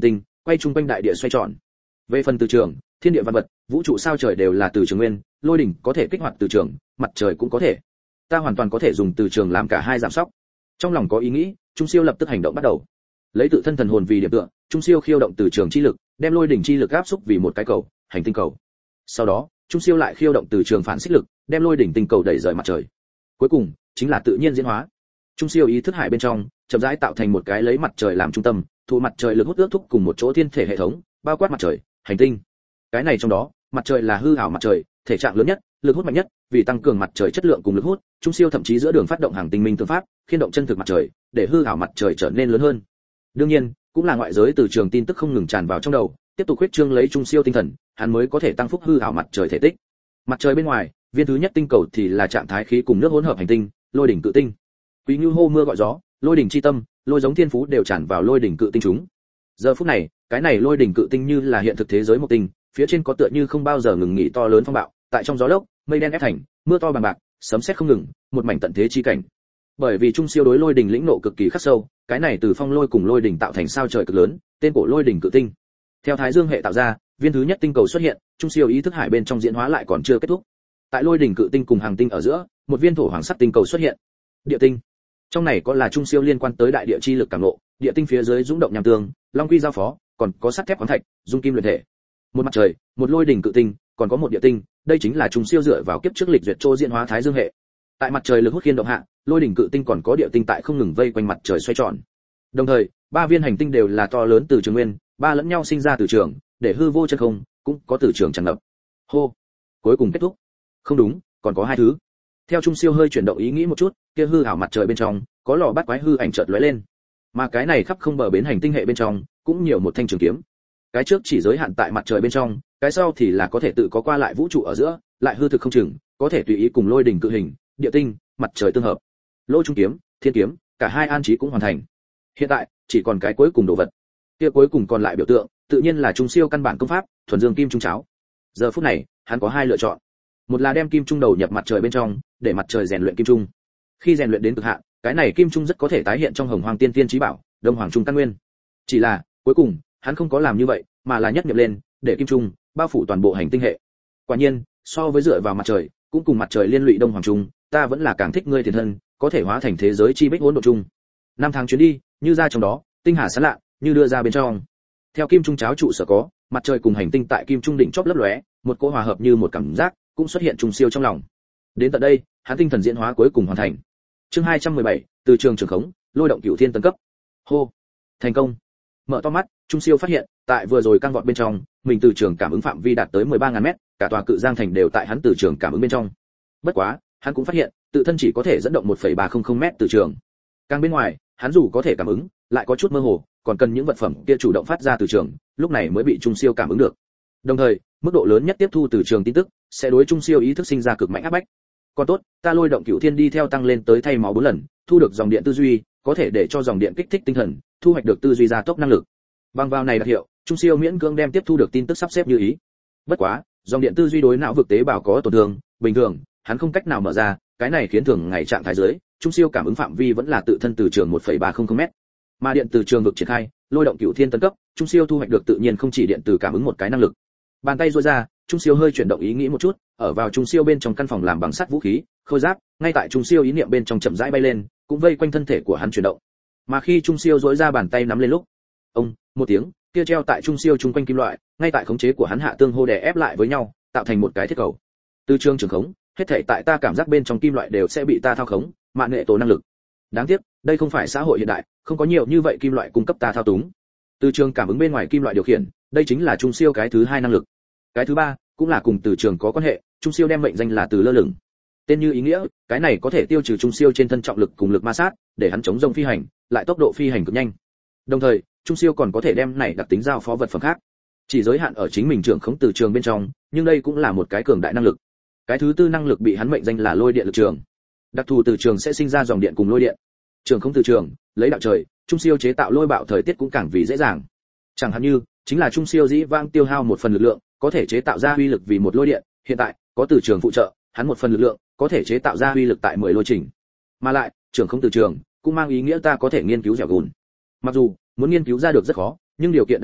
quay chung quanh đại địa xoay tròn. Về phần từ trường, thiên địa văn vật, vũ trụ sao trời đều là từ trường nguyên, lôi đỉnh có thể kích hoạt từ trường, mặt trời cũng có thể. Ta hoàn toàn có thể dùng từ trường làm cả hai giảm sóc. Trong lòng có ý nghĩ, Trung Siêu lập tức hành động bắt đầu. Lấy tự thân thần hồn vì điểm tựa, Trung Siêu khiêu động từ trường chi lực, đem lôi đỉnh chi lực áp xúc vì một cái cầu, hành tinh cầu. Sau đó, Trung Siêu lại khiêu động từ trường phản xích lực, đem lôi đỉnh tinh cầu đẩy rời mặt trời. Cuối cùng, chính là tự nhiên diễn hóa. Trung Siêu ý thức hải bên trong, chậm rãi tạo thành một cái lấy mặt trời làm trung tâm, thu mặt trời lực hút ước thúc cùng một chỗ thiên thể hệ thống, bao quát mặt trời, hành tinh. Cái này trong đó, mặt trời là hư ảo mặt trời, thể trạng lớn nhất, lực hút mạnh nhất, vì tăng cường mặt trời chất lượng cùng lực hút, Trung Siêu thậm chí giữa đường phát động hàng tinh minh tương pháp, khiên động chân thực mặt trời, để hư ảo mặt trời trở nên lớn hơn. Đương nhiên, cũng là ngoại giới từ trường tin tức không ngừng tràn vào trong đầu, tiếp tục huyết trương lấy Trung Siêu tinh thần, hắn mới có thể tăng phúc hư ảo mặt trời thể tích. Mặt trời bên ngoài, viên thứ nhất tinh cầu thì là trạng thái khí cùng nước hỗn hợp hành tinh, lôi đỉnh cự tinh. Quý Như hô mưa gọi gió, lôi đỉnh chi tâm, lôi giống thiên phú đều tràn vào lôi đỉnh cự tinh chúng. Giờ phút này, cái này lôi đỉnh cự tinh như là hiện thực thế giới một tinh, phía trên có tựa như không bao giờ ngừng nghỉ to lớn phong bạo, tại trong gió lốc, mây đen ép thành, mưa to bằng bạc, sấm sét không ngừng, một mảnh tận thế chi cảnh. Bởi vì Trung Siêu đối lôi đỉnh lĩnh nộ cực kỳ khắc sâu, cái này từ phong lôi cùng lôi đỉnh tạo thành sao trời cực lớn, tên cổ lôi đỉnh cự tinh. Theo Thái Dương hệ tạo ra, viên thứ nhất tinh cầu xuất hiện, Trung Siêu ý thức hải bên trong diễn hóa lại còn chưa kết thúc. Tại lôi đỉnh cự tinh cùng hàng tinh ở giữa, một viên thổ hoàng sắc tinh cầu xuất hiện. Địa tinh. Trong này có là Trung Siêu liên quan tới đại địa chi lực cảm ngộ, địa tinh phía dưới dũng động nham tương, long quy giao phó, còn có sắt thép khoáng thạch, dung kim luyện thể. Một mặt trời, một lôi đỉnh cự tinh, còn có một địa tinh, đây chính là Trung Siêu dựa vào kiếp trước lịch duyệt trô diễn hóa Thái Dương hệ. Tại mặt trời lực hút khiên động hạ, lôi đỉnh cự tinh còn có địa tinh tại không ngừng vây quanh mặt trời xoay tròn. Đồng thời, ba viên hành tinh đều là to lớn từ trường nguyên, ba lẫn nhau sinh ra từ trường, để hư vô chân không cũng có từ trường tràn ngập. Hô, cuối cùng kết thúc. Không đúng, còn có hai thứ. Theo Trung Siêu hơi chuyển động ý nghĩ một chút, kia hư ảo mặt trời bên trong có lò bắt quái hư ảnh chợt lóe lên. Mà cái này khắp không bờ bến hành tinh hệ bên trong cũng nhiều một thanh trường kiếm. Cái trước chỉ giới hạn tại mặt trời bên trong, cái sau thì là có thể tự có qua lại vũ trụ ở giữa, lại hư thực không chừng, có thể tùy ý cùng lôi đỉnh cự hình, địa tinh, mặt trời tương hợp. Lỗ trung kiếm, thiên kiếm, cả hai an trí cũng hoàn thành. Hiện tại chỉ còn cái cuối cùng đồ vật. Kia cuối cùng còn lại biểu tượng, tự nhiên là Trung Siêu căn bản công pháp, thuần dương kim trung cháo. Giờ phút này, hắn có hai lựa chọn. Một là đem kim trung đầu nhập mặt trời bên trong, để mặt trời rèn luyện kim trung. Khi rèn luyện đến cực hạn, cái này kim trung rất có thể tái hiện trong Hồng Hoàng Tiên Tiên chí bảo, Đông Hoàng Trung căn nguyên. Chỉ là, cuối cùng, hắn không có làm như vậy, mà là nhất nhập lên, để kim trung bao phủ toàn bộ hành tinh hệ. Quả nhiên, so với dựa vào mặt trời, cũng cùng mặt trời liên lụy Đông Hoàng Trung, ta vẫn là càng thích ngươi tiền thân, có thể hóa thành thế giới chi bích hỗn độn chung. Năm tháng chuyến đi, như ra trong đó, tinh hà sáng lạ, như đưa ra bên trong. Theo kim trung cháo trụ sở có, mặt trời cùng hành tinh tại kim trung đỉnh chóp lấp lóe, một cỗ hòa hợp như một cảm giác, cũng xuất hiện Trung Siêu trong lòng. Đến tận đây, hắn tinh thần diễn hóa cuối cùng hoàn thành. Chương hai trăm mười bảy, từ trường trường khống, lôi động cửu thiên tấn cấp. Hô, thành công. Mở to mắt, Trung Siêu phát hiện, tại vừa rồi căng vọt bên trong, mình từ trường cảm ứng phạm vi đạt tới mười ba nghìn mét, cả tòa cự giang thành đều tại hắn từ trường cảm ứng bên trong. Bất quá, hắn cũng phát hiện, tự thân chỉ có thể dẫn động một phẩy ba không không mét từ trường. Càng bên ngoài, hắn dù có thể cảm ứng, lại có chút mơ hồ, còn cần những vật phẩm kia chủ động phát ra từ trường, lúc này mới bị Trung Siêu cảm ứng được. Đồng thời, mức độ lớn nhất tiếp thu từ trường tin tức, sẽ đối Trung Siêu ý thức sinh ra cực mạnh áp bách. Còn tốt, ta lôi động cửu thiên đi theo tăng lên tới thay máu bốn lần, thu được dòng điện tư duy, có thể để cho dòng điện kích thích tinh thần, thu hoạch được tư duy gia tốc năng lực. Bằng vào này đặc hiệu, Trung Siêu miễn cưỡng đem tiếp thu được tin tức sắp xếp như ý. Bất quá, dòng điện tư duy đối não vực tế bào có tổn thương, bình thường, hắn không cách nào mở ra, cái này khiến thường ngày trạng thái dưới, Trung Siêu cảm ứng phạm vi vẫn là tự thân từ trường một phẩy ba không không mét. Mà điện từ trường vực triển khai, lôi động cửu thiên tấn cấp, Trung Siêu thu hoạch được tự nhiên không chỉ điện từ cảm ứng một cái năng lực. Bàn tay duỗi ra, Trung Siêu hơi chuyển động ý nghĩ một chút, ở vào Trung Siêu bên trong căn phòng làm bằng sắt vũ khí, khôi giáp, ngay tại Trung Siêu ý niệm bên trong chậm rãi bay lên, cũng vây quanh thân thể của hắn chuyển động. Mà khi Trung Siêu duỗi ra bàn tay nắm lên lúc, ông, một tiếng, kia treo tại Trung Siêu trung quanh kim loại, ngay tại khống chế của hắn hạ tương hô đè ép lại với nhau, tạo thành một cái thiết cầu. Từ trường trường khống, hết thảy tại ta cảm giác bên trong kim loại đều sẽ bị ta thao khống, mạng nghệ tổ năng lực. Đáng tiếc, đây không phải xã hội hiện đại, không có nhiều như vậy kim loại cung cấp ta thao túng. Từ trường cảm ứng bên ngoài kim loại điều khiển, đây chính là Trung Siêu cái thứ hai năng lực. Cái thứ ba, cũng là cùng từ trường có quan hệ, Trung Siêu đem mệnh danh là từ lơ lửng. Tên như ý nghĩa, cái này có thể tiêu trừ Trung Siêu trên thân trọng lực cùng lực ma sát, để hắn chống rông phi hành, lại tốc độ phi hành cực nhanh. Đồng thời, Trung Siêu còn có thể đem này đặc tính giao phó vật phẩm khác. Chỉ giới hạn ở chính mình trưởng khống từ trường bên trong, nhưng đây cũng là một cái cường đại năng lực. Cái thứ tư năng lực bị hắn mệnh danh là lôi điện lực trường. Đặc thù từ trường sẽ sinh ra dòng điện cùng lôi điện. Trường không từ trường, lấy đạo trời, Trung Siêu chế tạo lôi bạo thời tiết cũng càng vì dễ dàng. Chẳng hạn như, chính là Trung Siêu dĩ vãng tiêu hao một phần lực lượng, có thể chế tạo ra uy lực vì một lôi điện, hiện tại có từ trường phụ trợ, hắn một phần lực lượng có thể chế tạo ra uy lực tại mười lôi trình. Mà lại, trường không từ trường cũng mang ý nghĩa ta có thể nghiên cứu dẻo gùn. Mặc dù muốn nghiên cứu ra được rất khó, nhưng điều kiện đã có,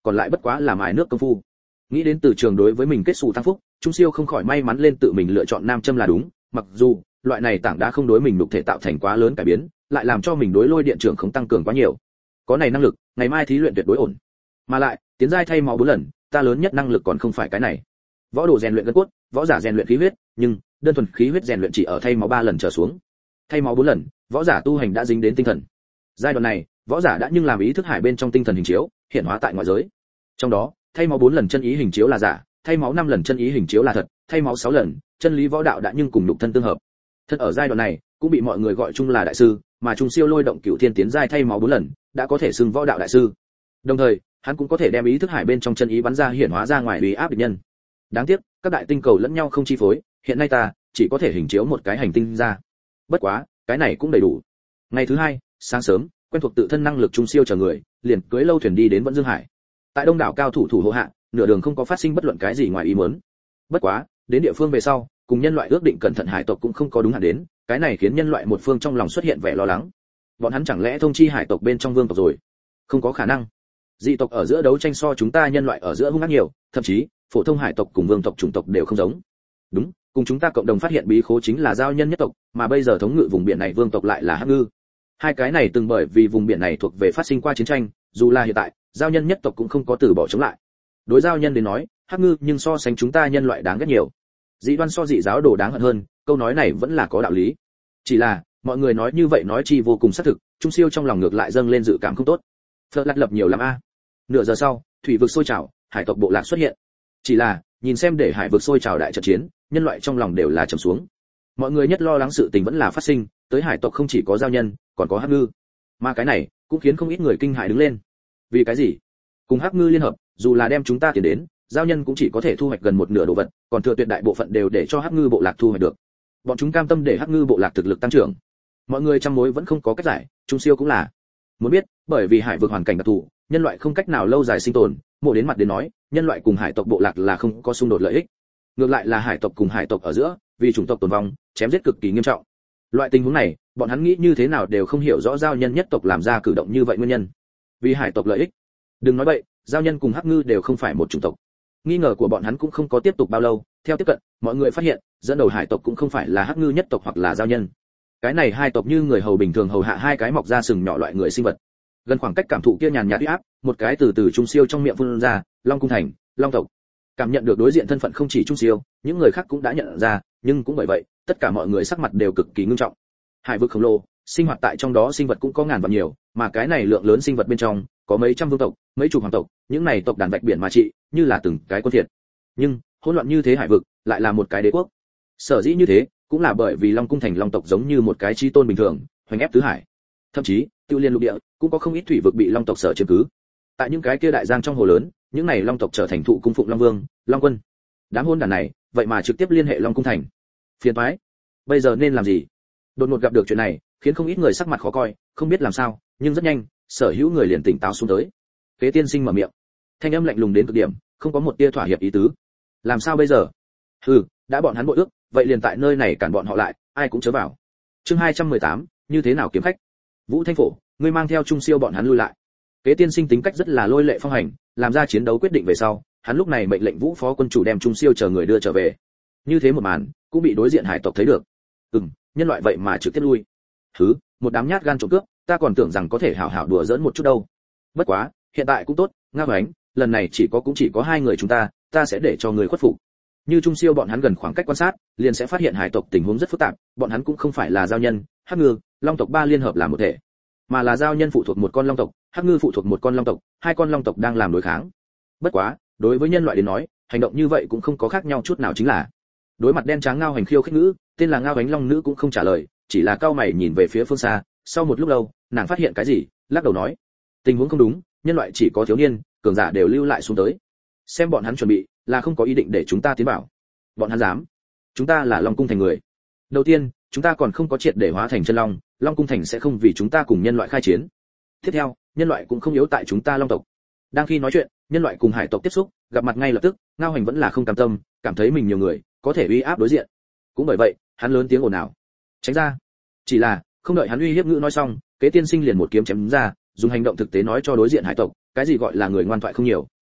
còn lại bất quá là mài nước công phu. Nghĩ đến từ trường đối với mình kết xù tăng phúc, Trung Siêu không khỏi may mắn lên tự mình lựa chọn nam châm là đúng, mặc dù loại này tảng đá không đối mình đục thể tạo thành quá lớn cải biến, lại làm cho mình đối lôi điện trưởng không tăng cường quá nhiều. Có này năng lực, ngày mai thí luyện tuyệt đối ổn. Mà lại, tiến giai thay máu bốn lần, ta lớn nhất năng lực còn không phải cái này. Võ đồ rèn luyện gân cốt, võ giả rèn luyện khí huyết, nhưng đơn thuần khí huyết rèn luyện chỉ ở thay máu ba lần trở xuống. Thay máu bốn lần, võ giả tu hành đã dính đến tinh thần. Giai đoạn này, võ giả đã nhưng làm ý thức hải bên trong tinh thần hình chiếu, hiện hóa tại ngoại giới. Trong đó, thay máu bốn lần chân ý hình chiếu là giả, thay máu năm lần chân ý hình chiếu là thật, thay máu sáu lần, chân lý võ đạo đã nhưng cùng nhục thân tương hợp. Thân ở giai đoạn này, cũng bị mọi người gọi chung là đại sư, mà Trung Siêu lôi động cửu thiên tiến giai thay máu bốn lần, đã có thể xưng võ đạo đại sư. Đồng thời, hắn cũng có thể đem ý thức hải bên trong chân ý bắn ra hiển hóa ra ngoài uy áp địch nhân. Đáng tiếc, các đại tinh cầu lẫn nhau không chi phối, hiện nay ta chỉ có thể hình chiếu một cái hành tinh ra. Bất quá, cái này cũng đầy đủ. Ngày thứ hai, sáng sớm, quen thuộc tự thân năng lực Trung Siêu chờ người, liền cưỡi lâu thuyền đi đến Vẫn Dương Hải. Tại đông đảo cao thủ thủ hộ hạ, nửa đường không có phát sinh bất luận cái gì ngoài ý muốn. Bất quá, đến địa phương về sau, cùng nhân loại ước định cẩn thận hải tộc cũng không có đúng hạn đến, cái này khiến nhân loại một phương trong lòng xuất hiện vẻ lo lắng. Bọn hắn chẳng lẽ thông chi hải tộc bên trong vương tộc rồi? Không có khả năng. Dị tộc ở giữa đấu tranh so chúng ta nhân loại ở giữa hung ác nhiều, thậm chí phổ thông hải tộc cùng vương tộc chủng tộc đều không giống. Đúng, cùng chúng ta cộng đồng phát hiện bí khố chính là giao nhân nhất tộc, mà bây giờ thống ngự vùng biển này vương tộc lại là Hắc Ngư. Hai cái này từng bởi vì vùng biển này thuộc về phát sinh qua chiến tranh, dù là hiện tại, giao nhân nhất tộc cũng không có từ bỏ chống lại. Đối giao nhân đến nói, Hắc Ngư nhưng so sánh chúng ta nhân loại đáng ghét nhiều. Dị đoan so dị giáo đồ đáng hận hơn, câu nói này vẫn là có đạo lý. Chỉ là, mọi người nói như vậy nói chi vô cùng xác thực, Trung Siêu trong lòng ngược lại dâng lên dự cảm không tốt. Phật lật lập nhiều lắm a. Nửa giờ sau, thủy vực sôi trào, hải tộc bộ lạc xuất hiện. Chỉ là, nhìn xem để hải vực sôi trào đại trận chiến, nhân loại trong lòng đều là trầm xuống. Mọi người nhất lo lắng sự tình vẫn là phát sinh, tới hải tộc không chỉ có giao nhân, còn có Hắc Ngư. Mà cái này cũng khiến không ít người kinh hãi đứng lên. Vì cái gì? Cùng Hắc Ngư liên hợp, dù là đem chúng ta tiền đến, giao nhân cũng chỉ có thể thu hoạch gần một nửa đồ vật, còn thừa tuyệt đại bộ phận đều để cho Hắc Ngư bộ lạc thu hoạch được. Bọn chúng cam tâm để Hắc Ngư bộ lạc thực lực tăng trưởng. Mọi người trăm mối vẫn không có cách giải, Trung Siêu cũng là muốn biết, bởi vì hải vực hoàn cảnh đặc thù, nhân loại không cách nào lâu dài sinh tồn, mộ đến mặt đến nói, nhân loại cùng hải tộc bộ lạc là không có xung đột lợi ích. Ngược lại là hải tộc cùng hải tộc ở giữa, vì chủng tộc tồn vong, chém giết cực kỳ nghiêm trọng. Loại tình huống này, bọn hắn nghĩ như thế nào đều không hiểu rõ giao nhân nhất tộc làm ra cử động như vậy nguyên nhân. Vì hải tộc lợi ích. Đừng nói bậy, giao nhân cùng Hắc Ngư đều không phải một chủng tộc. Nghi ngờ của bọn hắn cũng không có tiếp tục bao lâu, theo tiếp cận, mọi người phát hiện, dẫn đầu hải tộc cũng không phải là Hắc Ngư nhất tộc hoặc là giao nhân. Cái này hai tộc như người hầu bình thường hầu hạ hai cái mọc ra sừng nhỏ loại người sinh vật. Gần khoảng cách cảm thụ kia nhàn nhạt uy áp, một cái từ từ Trung Siêu trong miệng phun ra, Long cung thành, Long tộc. Cảm nhận được đối diện thân phận không chỉ Trung Siêu, những người khác cũng đã nhận ra, nhưng cũng bởi vậy, tất cả mọi người sắc mặt đều cực kỳ nghiêm trọng. Hải vực khổng lồ, sinh hoạt tại trong đó sinh vật cũng có ngàn vạn nhiều, mà cái này lượng lớn sinh vật bên trong, có mấy trăm vương tộc, mấy chục hoàng tộc, những này tộc đàn vạch biển mà trị, như là từng cái quân thiệt. Nhưng, hỗn loạn như thế hải vực, lại là một cái đế quốc. Sở dĩ như thế, cũng là bởi vì Long cung thành Long tộc giống như một cái chi tôn bình thường, hoành ép tứ hải. Thậm chí, tiêu liên lục địa, cũng có không ít thủy vực bị Long tộc sở chiếm cứ. Tại những cái kia đại giang trong hồ lớn, những này Long tộc trở thành thụ cung phụng Long Vương, Long Quân. Đám hôn đàn này, vậy mà trực tiếp liên hệ Long cung thành. Phiền toái. Bây giờ nên làm gì? Đột ngột gặp được chuyện này, khiến không ít người sắc mặt khó coi, không biết làm sao, nhưng rất nhanh, sở hữu người liền tỉnh táo xuống tới. Kế tiên sinh mở miệng, thanh âm lạnh lùng đến cực điểm, không có một tia thỏa hiệp ý tứ. Làm sao bây giờ? Hừ, đã bọn hắn bội ước, vậy liền tại nơi này cản bọn họ lại, ai cũng chớ vào. Chương hai trăm mười tám, như thế nào kiếm khách? Vũ Thanh Phổ, ngươi mang theo Trung Siêu bọn hắn lui lại. Kế tiên sinh tính cách rất là lôi lệ phong hành, làm ra chiến đấu quyết định về sau, hắn lúc này mệnh lệnh Vũ phó quân chủ đem Trung Siêu chờ người đưa trở về. Như thế một màn, cũng bị đối diện hải tộc thấy được. Ừm, nhân loại vậy mà trực tiếp lui. Hứ, một đám nhát gan trộm cướp, ta còn tưởng rằng có thể hảo hảo đùa giỡn một chút đâu. Bất quá, hiện tại cũng tốt, Nga và Ánh, lần này chỉ có cũng chỉ có hai người chúng ta, ta sẽ để cho người khuất phục. Như Trung Siêu bọn hắn gần khoảng cách quan sát, liền sẽ phát hiện hải tộc tình huống rất phức tạp, bọn hắn cũng không phải là giao nhân, Hắc Ngư, Long tộc ba liên hợp làm một thể, mà là giao nhân phụ thuộc một con Long tộc, Hắc Ngư phụ thuộc một con Long tộc, hai con Long tộc đang làm đối kháng. Bất quá, đối với nhân loại đến nói, hành động như vậy cũng không có khác nhau chút nào chính là. Đối mặt đen trắng Ngao Hành khiêu khích ngữ, tên là Ngao Ánh Long nữ cũng không trả lời, chỉ là cao mày nhìn về phía phương xa, sau một lúc lâu, nàng phát hiện cái gì, lắc đầu nói: "Tình huống không đúng, nhân loại chỉ có thiếu niên, cường giả đều lưu lại xuống tới. Xem bọn hắn chuẩn bị, là không có ý định để chúng ta tiến vào. Bọn hắn dám? Chúng ta là Long cung thành người. Đầu tiên, chúng ta còn không có triệt để hóa thành chân long, Long cung thành sẽ không vì chúng ta cùng nhân loại khai chiến. Tiếp theo, nhân loại cũng không yếu tại chúng ta Long tộc." Đang khi nói chuyện, nhân loại cùng hải tộc tiếp xúc, gặp mặt ngay lập tức, Ngao Hành vẫn là không cam tâm, cảm thấy mình nhiều người, có thể uy áp đối diện. Cũng bởi vậy, hắn lớn tiếng ồn ào: "Tránh ra!" Chỉ là, không đợi hắn uy hiếp ngữ nói xong, Kế tiên sinh liền một kiếm chém ra, dùng hành động thực tế nói cho đối diện hải tộc, cái gì gọi là người ngoan thoại không nhiều,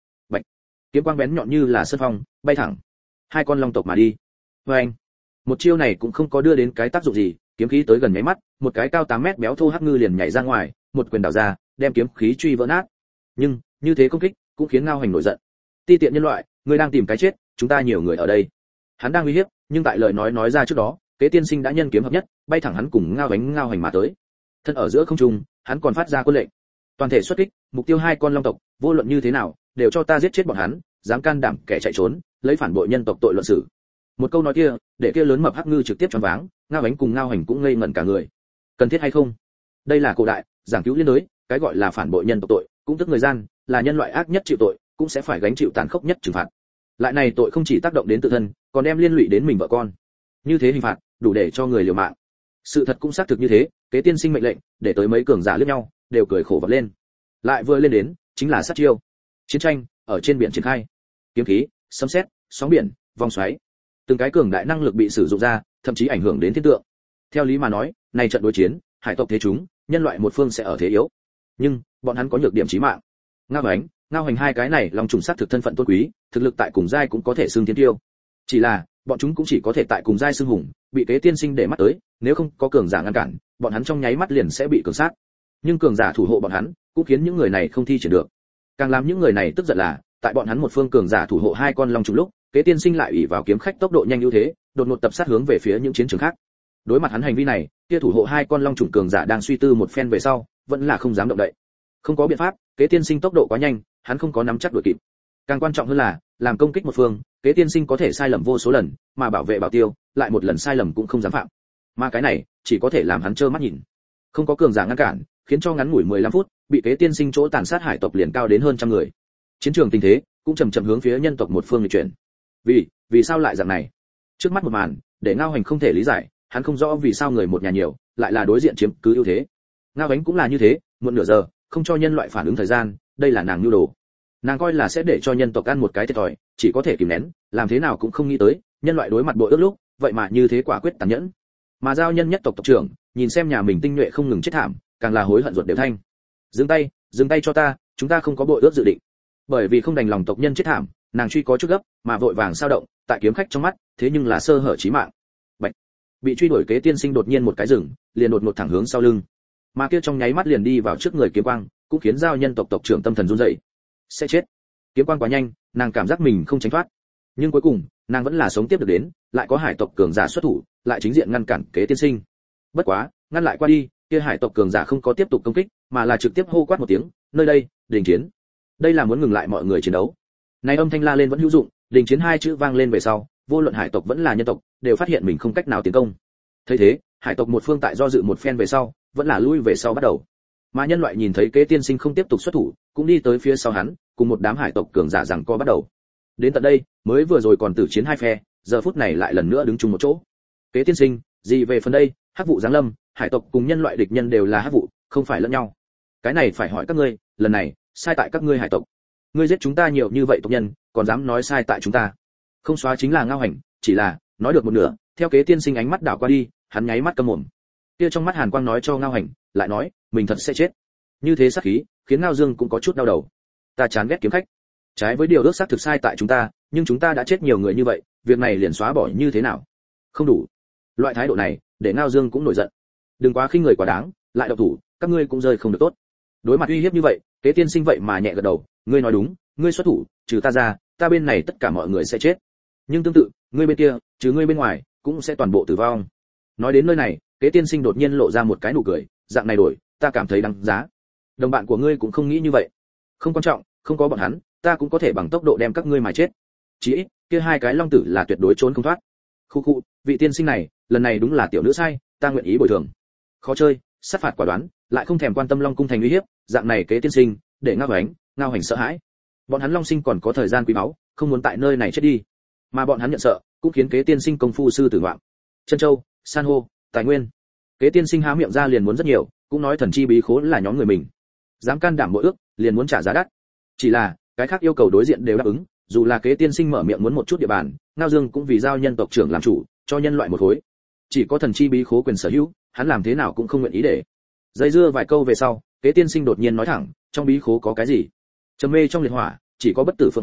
kiếm quang bén nhọn như là sơn phong, bay thẳng hai con long tộc mà đi. Với anh, một chiêu này cũng không có đưa đến cái tác dụng gì, kiếm khí tới gần nháy mắt, một cái cao tám mét béo thô hắc ngư liền nhảy ra ngoài, một quyền đảo ra, đem kiếm khí truy vỡ nát. Nhưng như thế công kích cũng khiến Ngao Hành nổi giận. Ti tiện nhân loại, ngươi đang tìm cái chết, chúng ta nhiều người ở đây. Hắn đang uy hiếp, nhưng tại lời nói nói ra trước đó, Kế Tiên Sinh đã nhân kiếm hợp nhất, bay thẳng hắn cùng Ngao Hành Ngao Hành mà tới. Thân ở giữa không trung, hắn còn phát ra quân lệnh, toàn thể xuất kích, mục tiêu hai con long tộc, vô luận như thế nào, đều cho ta giết chết bọn hắn, dám can đảm kẻ chạy trốn, lấy phản bội nhân tộc tội luận xử. Một câu nói kia, để kia lớn mập hắc ngư trực tiếp choáng váng, Ngao Hành cùng Ngao Hành cũng ngây ngẩn cả người. Cần thiết hay không? Đây là cổ đại, giảng cứu liên đới, cái gọi là phản bội nhân tộc tội, cũng tức người gian, là nhân loại ác nhất chịu tội, cũng sẽ phải gánh chịu tàn khốc nhất trừng phạt. Lại này tội không chỉ tác động đến tự thân, còn đem liên lụy đến mình vợ con. Như thế hình phạt, đủ để cho người liều mạng. Sự thật cũng xác thực như thế, Kế Tiên Sinh mệnh lệnh, để tới mấy cường giả liếc nhau, đều cười khổ vập lên. Lại vừa lên đến, chính là sát chiêu. Chiến tranh ở trên biển triển khai. Kiếm khí, sấm sét, sóng biển, vòng xoáy. Từng cái cường đại năng lực bị sử dụng ra, thậm chí ảnh hưởng đến thiên tượng. Theo lý mà nói, này trận đối chiến, hải tộc thế chúng, nhân loại một phương sẽ ở thế yếu. Nhưng, bọn hắn có nhược điểm chí mạng. Ngao Hành, Ngao Hành hai cái này lòng trùng sát thực thân phận tôn quý, thực lực tại cùng giai cũng có thể xưng thiên tiêu. Chỉ là, bọn chúng cũng chỉ có thể tại cùng giai xưng hùng, bị Kế Tiên Sinh để mắt tới, nếu không có cường giả ngăn cản, bọn hắn trong nháy mắt liền sẽ bị cường sát. Nhưng cường giả thủ hộ bọn hắn, cũng khiến những người này không thi triển được. Càng làm những người này tức giận là, tại bọn hắn một phương cường giả thủ hộ hai con long trùng lúc, Kế Tiên Sinh lại ủy vào kiếm khách tốc độ nhanh ưu thế, đột ngột tập sát hướng về phía những chiến trường khác. Đối mặt hắn hành vi này, kia thủ hộ hai con long trùng cường giả đang suy tư một phen về sau, vẫn là không dám động đậy. Không có biện pháp, Kế Tiên Sinh tốc độ quá nhanh, hắn không có nắm chắc đuổi kịp. Càng quan trọng hơn là, làm công kích một phương, Kế Tiên Sinh có thể sai lầm vô số lần, mà bảo vệ bảo tiêu, lại một lần sai lầm cũng không dám phạm. Mà cái này, chỉ có thể làm hắn trơ mắt nhìn. Không có cường giả ngăn cản, khiến cho ngắn ngủi mười lăm phút, bị Kế Tiên Sinh chỗ tàn sát hải tộc liền cao đến hơn trăm người. Chiến trường tình thế cũng chậm chậm hướng phía nhân tộc một phương di chuyển. Vì, vì sao lại dạng này? Trước mắt một màn, để Ngao Hành không thể lý giải, hắn không rõ vì sao người một nhà nhiều, lại là đối diện chiếm cứ ưu thế. Ngao Hành cũng là như thế, muộn nửa giờ, không cho nhân loại phản ứng thời gian, đây là nàng nhu đồ. Nàng coi là sẽ để cho nhân tộc ăn một cái thiệt thòi, chỉ có thể kìm nén, làm thế nào cũng không nghĩ tới, nhân loại đối mặt bội ước lúc, vậy mà như thế quả quyết tàn nhẫn. Mà giao nhân nhất tộc tộc trưởng, nhìn xem nhà mình tinh nhuệ không ngừng chết thảm, càng là hối hận ruột đều thanh. Dừng tay, dừng tay cho ta, chúng ta không có bội ước dự định. Bởi vì không đành lòng tộc nhân chết thảm, nàng truy có chút gấp, mà vội vàng sao động, tại kiếm khách trong mắt, thế nhưng là sơ hở chí mạng. Bạch. Bị truy đuổi Kế Tiên Sinh đột nhiên một cái dừng, liền đột ngột thẳng hướng sau lưng. Mà kia trong nháy mắt liền đi vào trước người kiếm quang, cũng khiến giao nhân tộc tộc trưởng tâm thần run rẩy. Sẽ chết. Kiếm quang quá nhanh, nàng cảm giác mình không tránh thoát. Nhưng cuối cùng, nàng vẫn là sống tiếp được đến, lại có hải tộc cường giả xuất thủ, lại chính diện ngăn cản Kế Tiên Sinh. Bất quá, ngăn lại qua đi, kia hải tộc cường giả không có tiếp tục công kích, mà là trực tiếp hô quát một tiếng, nơi đây, đình chiến. Đây là muốn ngừng lại mọi người chiến đấu. Này âm thanh la lên vẫn hữu dụng, đình chiến hai chữ vang lên về sau, vô luận hải tộc vẫn là nhân tộc, đều phát hiện mình không cách nào tiến công. Thấy thế, hải tộc một phương tại do dự một phen về sau, vẫn là lui về sau bắt đầu. Mà nhân loại nhìn thấy Kế Tiên Sinh không tiếp tục xuất thủ, cũng đi tới phía sau hắn, cùng một đám hải tộc cường giả rằng co bắt đầu. Đến tận đây, mới vừa rồi còn tử chiến hai phe, giờ phút này lại lần nữa đứng chung một chỗ. Kế Tiên Sinh, gì về phần đây, hắc vụ giáng lâm, hải tộc cùng nhân loại địch nhân đều là hắc vụ, không phải lẫn nhau. Cái này phải hỏi các ngươi, lần này, sai tại các ngươi hải tộc. Ngươi giết chúng ta nhiều như vậy tộc nhân, còn dám nói sai tại chúng ta? Không xóa chính là Ngao Hành, chỉ là nói được một nửa, theo Kế Tiên Sinh ánh mắt đảo qua đi, hắn nháy mắt câm mồm. Kia trong mắt hàn quang nói cho Ngao Hành, lại nói, mình thật sẽ chết. Như thế sát khí, khiến Ngao Dương cũng có chút đau đầu. Ta chán ghét kiếm khách. Trái với điều ước xác thực sai tại chúng ta, nhưng chúng ta đã chết nhiều người như vậy, việc này liền xóa bỏ như thế nào? Không đủ. Loại thái độ này, để Ngao Dương cũng nổi giận. Đừng quá khinh người quá đáng, lại độc thủ, các ngươi cũng rơi không được tốt. Đối mặt uy hiếp như vậy, Kế Tiên Sinh vậy mà nhẹ gật đầu, ngươi nói đúng, ngươi xuất thủ, trừ ta ra, ta bên này tất cả mọi người sẽ chết. Nhưng tương tự, ngươi bên kia, trừ ngươi bên ngoài, cũng sẽ toàn bộ tử vong. Nói đến nơi này, Kế Tiên Sinh đột nhiên lộ ra một cái nụ cười, dạng này đổi, ta cảm thấy đáng giá. Đồng bạn của ngươi cũng không nghĩ như vậy. Không quan trọng, không có bọn hắn, ta cũng có thể bằng tốc độ đem các ngươi mà chết. Chỉ ít, kia hai cái long tử là tuyệt đối trốn không thoát. Khu khu, vị tiên sinh này, lần này đúng là tiểu nữ sai, ta nguyện ý bồi thường. Khó chơi, sát phạt quả đoán, lại không thèm quan tâm Long cung thành uy hiếp, dạng này Kế Tiên Sinh, để Ngao Hành, Ngao Hành sợ hãi. Bọn hắn Long sinh còn có thời gian quý báu, không muốn tại nơi này chết đi. Mà bọn hắn nhận sợ, cũng khiến Kế Tiên Sinh công phu sư tử ngoạm. Chân châu, san hô, tài nguyên. Kế Tiên Sinh há miệng ra liền muốn rất nhiều, cũng nói thần chi bí khố là nhóm người mình. Dám can đảm mỗi ước, liền muốn trả giá đắt. Chỉ là, cái khác yêu cầu đối diện đều đáp ứng, dù là Kế Tiên Sinh mở miệng muốn một chút địa bàn, Ngao Dương cũng vì giao nhân tộc trưởng làm chủ, cho nhân loại một khối. Chỉ có thần chi bí khố quyền sở hữu, hắn làm thế nào cũng không nguyện ý để. Dây dưa vài câu về sau, Kế Tiên Sinh đột nhiên nói thẳng, trong bí khố có cái gì? Trầm mê trong liệt hỏa, chỉ có bất tử phượng hoàng,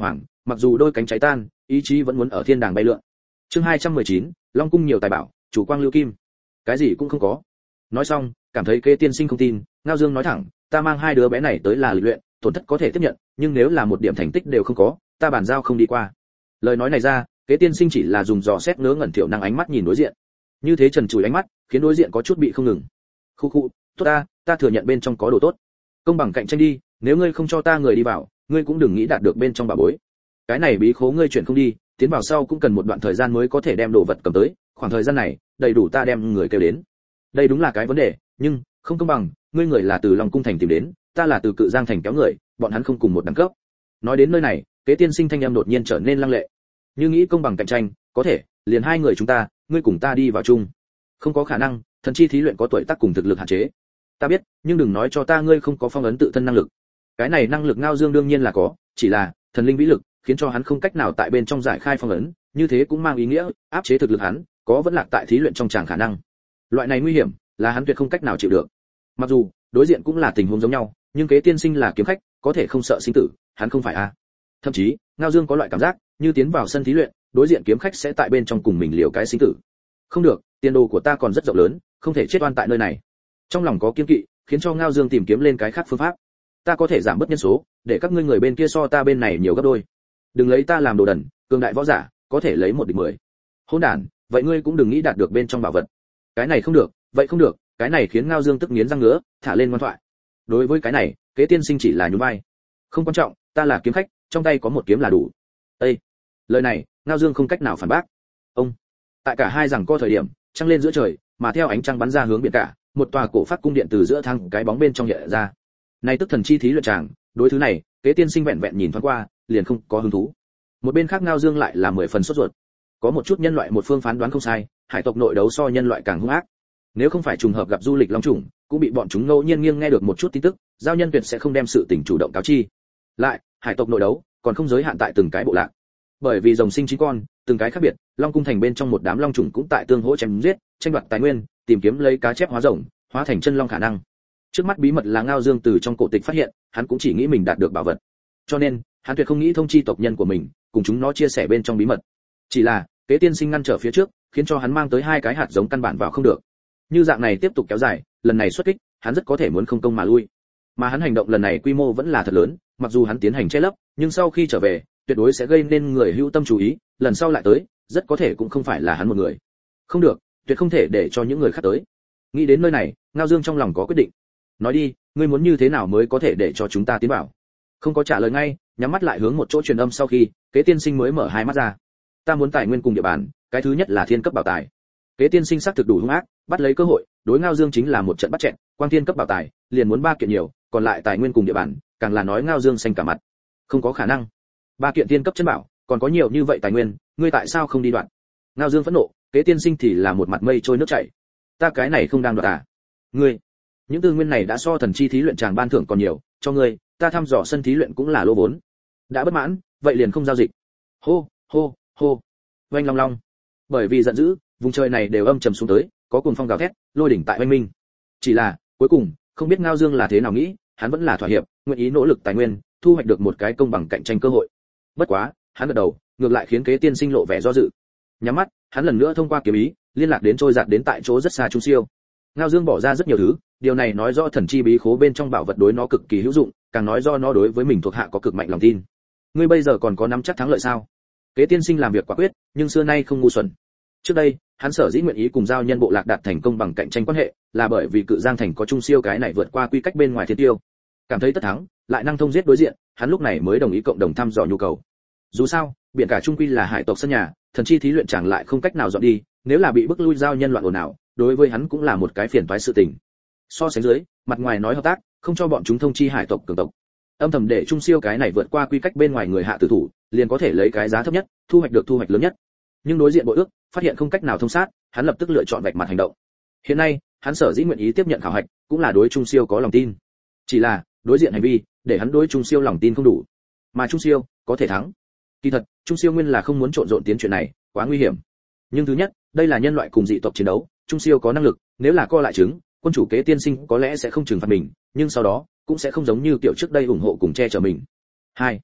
mặc dù đôi cánh cháy tan, ý chí vẫn muốn ở thiên đàng bay lượn. Chương hai trăm mười chín, Long cung nhiều tài bảo, chủ quang lưu kim. Cái gì cũng không có. Nói xong, cảm thấy Kế Tiên Sinh không tin, Ngao Dương nói thẳng, ta mang hai đứa bé này tới là lịch luyện, tổn thất có thể tiếp nhận, nhưng nếu là một điểm thành tích đều không có, ta bàn giao không đi qua. Lời nói này ra, Kế Tiên Sinh chỉ là dùng dò xét ngớ ngẩn thiểu năng ánh mắt nhìn đối diện. Như thế trần trụi ánh mắt, khiến đối diện có chút bị không ngừng. Khu khu, tốt ta, ta thừa nhận bên trong có đồ tốt. Công bằng cạnh tranh đi, nếu ngươi không cho ta người đi vào, ngươi cũng đừng nghĩ đạt được bên trong bà bối. Cái này bí khố ngươi chuyển không đi, tiến vào sau cũng cần một đoạn thời gian mới có thể đem đồ vật cầm tới, khoảng thời gian này, đầy đủ ta đem người kêu đến. Đây đúng là cái vấn đề, nhưng không công bằng, ngươi người là từ Long cung thành tìm đến, ta là từ Cự Giang thành kéo người, bọn hắn không cùng một đẳng cấp. Nói đến nơi này, Kế Tiên Sinh thanh em đột nhiên trở nên lăng lệ. Như nghĩ công bằng cạnh tranh, có thể, liền hai người chúng ta, ngươi cùng ta đi vào chung. Không có khả năng, thần chi thí luyện có tuổi tác cùng thực lực hạn chế. Ta biết, nhưng đừng nói cho ta ngươi không có phong ấn tự thân năng lực. Cái này năng lực Ngao Dương đương nhiên là có, chỉ là thần linh vĩ lực, khiến cho hắn không cách nào tại bên trong giải khai phong ấn, như thế cũng mang ý nghĩa áp chế thực lực hắn, có vẫn lạc tại thí luyện trong tràng khả năng. Loại này nguy hiểm, là hắn tuyệt không cách nào chịu được. Mặc dù đối diện cũng là tình huống giống nhau, nhưng Kế Tiên Sinh là kiếm khách, có thể không sợ sinh tử, hắn không phải a. À. Thậm chí, Ngao Dương có loại cảm giác, như tiến vào sân thí luyện, đối diện kiếm khách sẽ tại bên trong cùng mình liều cái sinh tử. Không được, tiền đồ của ta còn rất rộng lớn, không thể chết oan tại nơi này. Trong lòng có kiêng kỵ, khiến cho Ngao Dương tìm kiếm lên cái khác phương pháp. Ta có thể giảm bớt nhân số, để các ngươi người bên kia so ta bên này nhiều gấp đôi. Đừng lấy ta làm đồ đần, cường đại võ giả, có thể lấy một địch mười. Hỗn đản, vậy ngươi cũng đừng nghĩ đạt được bên trong bảo vật. Cái này không được, vậy không được, cái này khiến Ngao Dương tức nghiến răng ngứa, thả lên ngoan thoại. Đối với cái này, Kế Tiên Sinh chỉ là nhún vai. Không quan trọng, ta là kiếm khách, trong tay có một kiếm là đủ. Ê! Lời này, Ngao Dương không cách nào phản bác. Ông, tại cả hai rằng co thời điểm, trăng lên giữa trời, mà theo ánh trăng bắn ra hướng biển cả, một tòa cổ phát cung điện từ giữa thang cái bóng bên trong hiện ra. Này tức thần chi thí luyện tràng, đối thứ này, Kế Tiên Sinh vẹn vẹn nhìn thoáng qua, liền không có hứng thú. Một bên khác Ngao Dương lại là mười phần sốt ruột. Có một chút nhân loại một phương phán đoán không sai, hải tộc nội đấu so nhân loại càng hung ác. Nếu không phải trùng hợp gặp du lịch long trùng, cũng bị bọn chúng ngẫu nhiên nghiêng nghe được một chút tin tức, giao nhân tuyệt sẽ không đem sự tình chủ động cáo chi. Lại, hải tộc nội đấu còn không giới hạn tại từng cái bộ lạc. Bởi vì rồng sinh chín con, từng cái khác biệt, Long cung thành bên trong một đám long trùng cũng tại tương hỗ chém giết, tranh đoạt tài nguyên, tìm kiếm lấy cá chép hóa rồng, hóa thành chân long khả năng. Trước mắt bí mật là Ngao Dương từ trong cổ tịch phát hiện, hắn cũng chỉ nghĩ mình đạt được bảo vật. Cho nên, hắn tuyệt không nghĩ thông chi tộc nhân của mình, cùng chúng nó chia sẻ bên trong bí mật. Chỉ là, Kế Tiên Sinh ngăn trở phía trước, khiến cho hắn mang tới hai cái hạt giống căn bản vào không được. Như dạng này tiếp tục kéo dài, lần này xuất kích, hắn rất có thể muốn không công mà lui. Mà hắn hành động lần này quy mô vẫn là thật lớn, mặc dù hắn tiến hành che lấp, nhưng sau khi trở về, tuyệt đối sẽ gây nên người hữu tâm chú ý, lần sau lại tới, rất có thể cũng không phải là hắn một người. Không được, tuyệt không thể để cho những người khác tới. Nghĩ đến nơi này, Ngao Dương trong lòng có quyết định. Nói đi, ngươi muốn như thế nào mới có thể để cho chúng ta tiến vào? Không có trả lời ngay, nhắm mắt lại hướng một chỗ truyền âm sau khi, Kế Tiên Sinh mới mở hai mắt ra. Ta muốn tài nguyên cùng địa bàn, cái thứ nhất là thiên cấp bảo tài. Kế Tiên Sinh xác thực đủ hung ác, bắt lấy cơ hội, đối Ngao Dương chính là một trận bắt chẹn, quang thiên cấp bảo tài, liền muốn ba kiện nhiều, còn lại tài nguyên cùng địa bàn, càng là nói Ngao Dương xanh cả mặt. Không có khả năng. Ba kiện thiên cấp chân bảo, còn có nhiều như vậy tài nguyên, ngươi tại sao không đi đoạn? Ngao Dương phẫn nộ, Kế Tiên Sinh thì là một mặt mây trôi nước chảy. Ta cái này không đang đoạt à? Ngươi, những tư nguyên này đã so thần chi thí luyện tràng ban thưởng còn nhiều, cho ngươi, ta thăm dò sân thí luyện cũng là lô vốn. Đã bất mãn, vậy liền không giao dịch. Hô, hô, hô. Oanh long long. Bởi vì giận dữ, vùng trời này đều âm trầm xuống tới, có cuồng phong gào thét, lôi đỉnh tại oanh minh. Chỉ là, cuối cùng, không biết Ngao Dương là thế nào nghĩ, hắn vẫn là thỏa hiệp, nguyện ý nỗ lực tài nguyên, thu hoạch được một cái công bằng cạnh tranh cơ hội. Bất quá, hắn gật đầu, ngược lại khiến Kế Tiên Sinh lộ vẻ do dự. Nhắm mắt, hắn lần nữa thông qua kiếm ý, liên lạc đến trôi giạt đến tại chỗ rất xa Trung Siêu. Ngao Dương bỏ ra rất nhiều thứ, điều này nói rõ thần chi bí khố bên trong bảo vật đối nó cực kỳ hữu dụng, càng nói do nó đối với mình thuộc hạ có cực mạnh lòng tin. Ngươi bây giờ còn có nắm chắc thắng lợi sao? Kế Tiên Sinh làm việc quả quyết, nhưng xưa nay không ngu xuẩn. Trước đây, hắn sở dĩ nguyện ý cùng giao nhân bộ lạc đạt thành công bằng cạnh tranh quan hệ, là bởi vì Cự Giang thành có Trung Siêu cái này vượt qua quy cách bên ngoài thiên tiêu. Cảm thấy tất thắng, lại năng thông giết đối diện, hắn lúc này mới đồng ý cộng đồng thăm dò nhu cầu. Dù sao, biển cả trung quy là hải tộc sân nhà, thần chi thí luyện chẳng lại không cách nào dọn đi, nếu là bị bức lui giao nhân loạn ồn ào, đối với hắn cũng là một cái phiền toái sự tình. So sánh dưới, mặt ngoài nói hợp tác, không cho bọn chúng thông chi hải tộc cường tộc. Âm thầm để Trung Siêu cái này vượt qua quy cách bên ngoài người hạ tử thủ, liền có thể lấy cái giá thấp nhất, thu hoạch được thu hoạch lớn nhất. Nhưng đối diện bội ước, phát hiện không cách nào thông sát, hắn lập tức lựa chọn vạch mặt hành động. Hiện nay, hắn sở dĩ nguyện ý tiếp nhận khảo hạch, cũng là đối Trung Siêu có lòng tin. Chỉ là, đối diện hành vi, để hắn đối Trung Siêu lòng tin không đủ. Mà Trung Siêu có thể thắng. Kỳ thật, Trung Siêu nguyên là không muốn trộn rộn tiến chuyện này, quá nguy hiểm. Nhưng thứ nhất, đây là nhân loại cùng dị tộc chiến đấu, Trung Siêu có năng lực, nếu là co lại chứng, quân chủ Kế Tiên Sinh có lẽ sẽ không trừng phạt mình, nhưng sau đó cũng sẽ không giống như kiểu trước đây ủng hộ cùng che chở mình. Hai,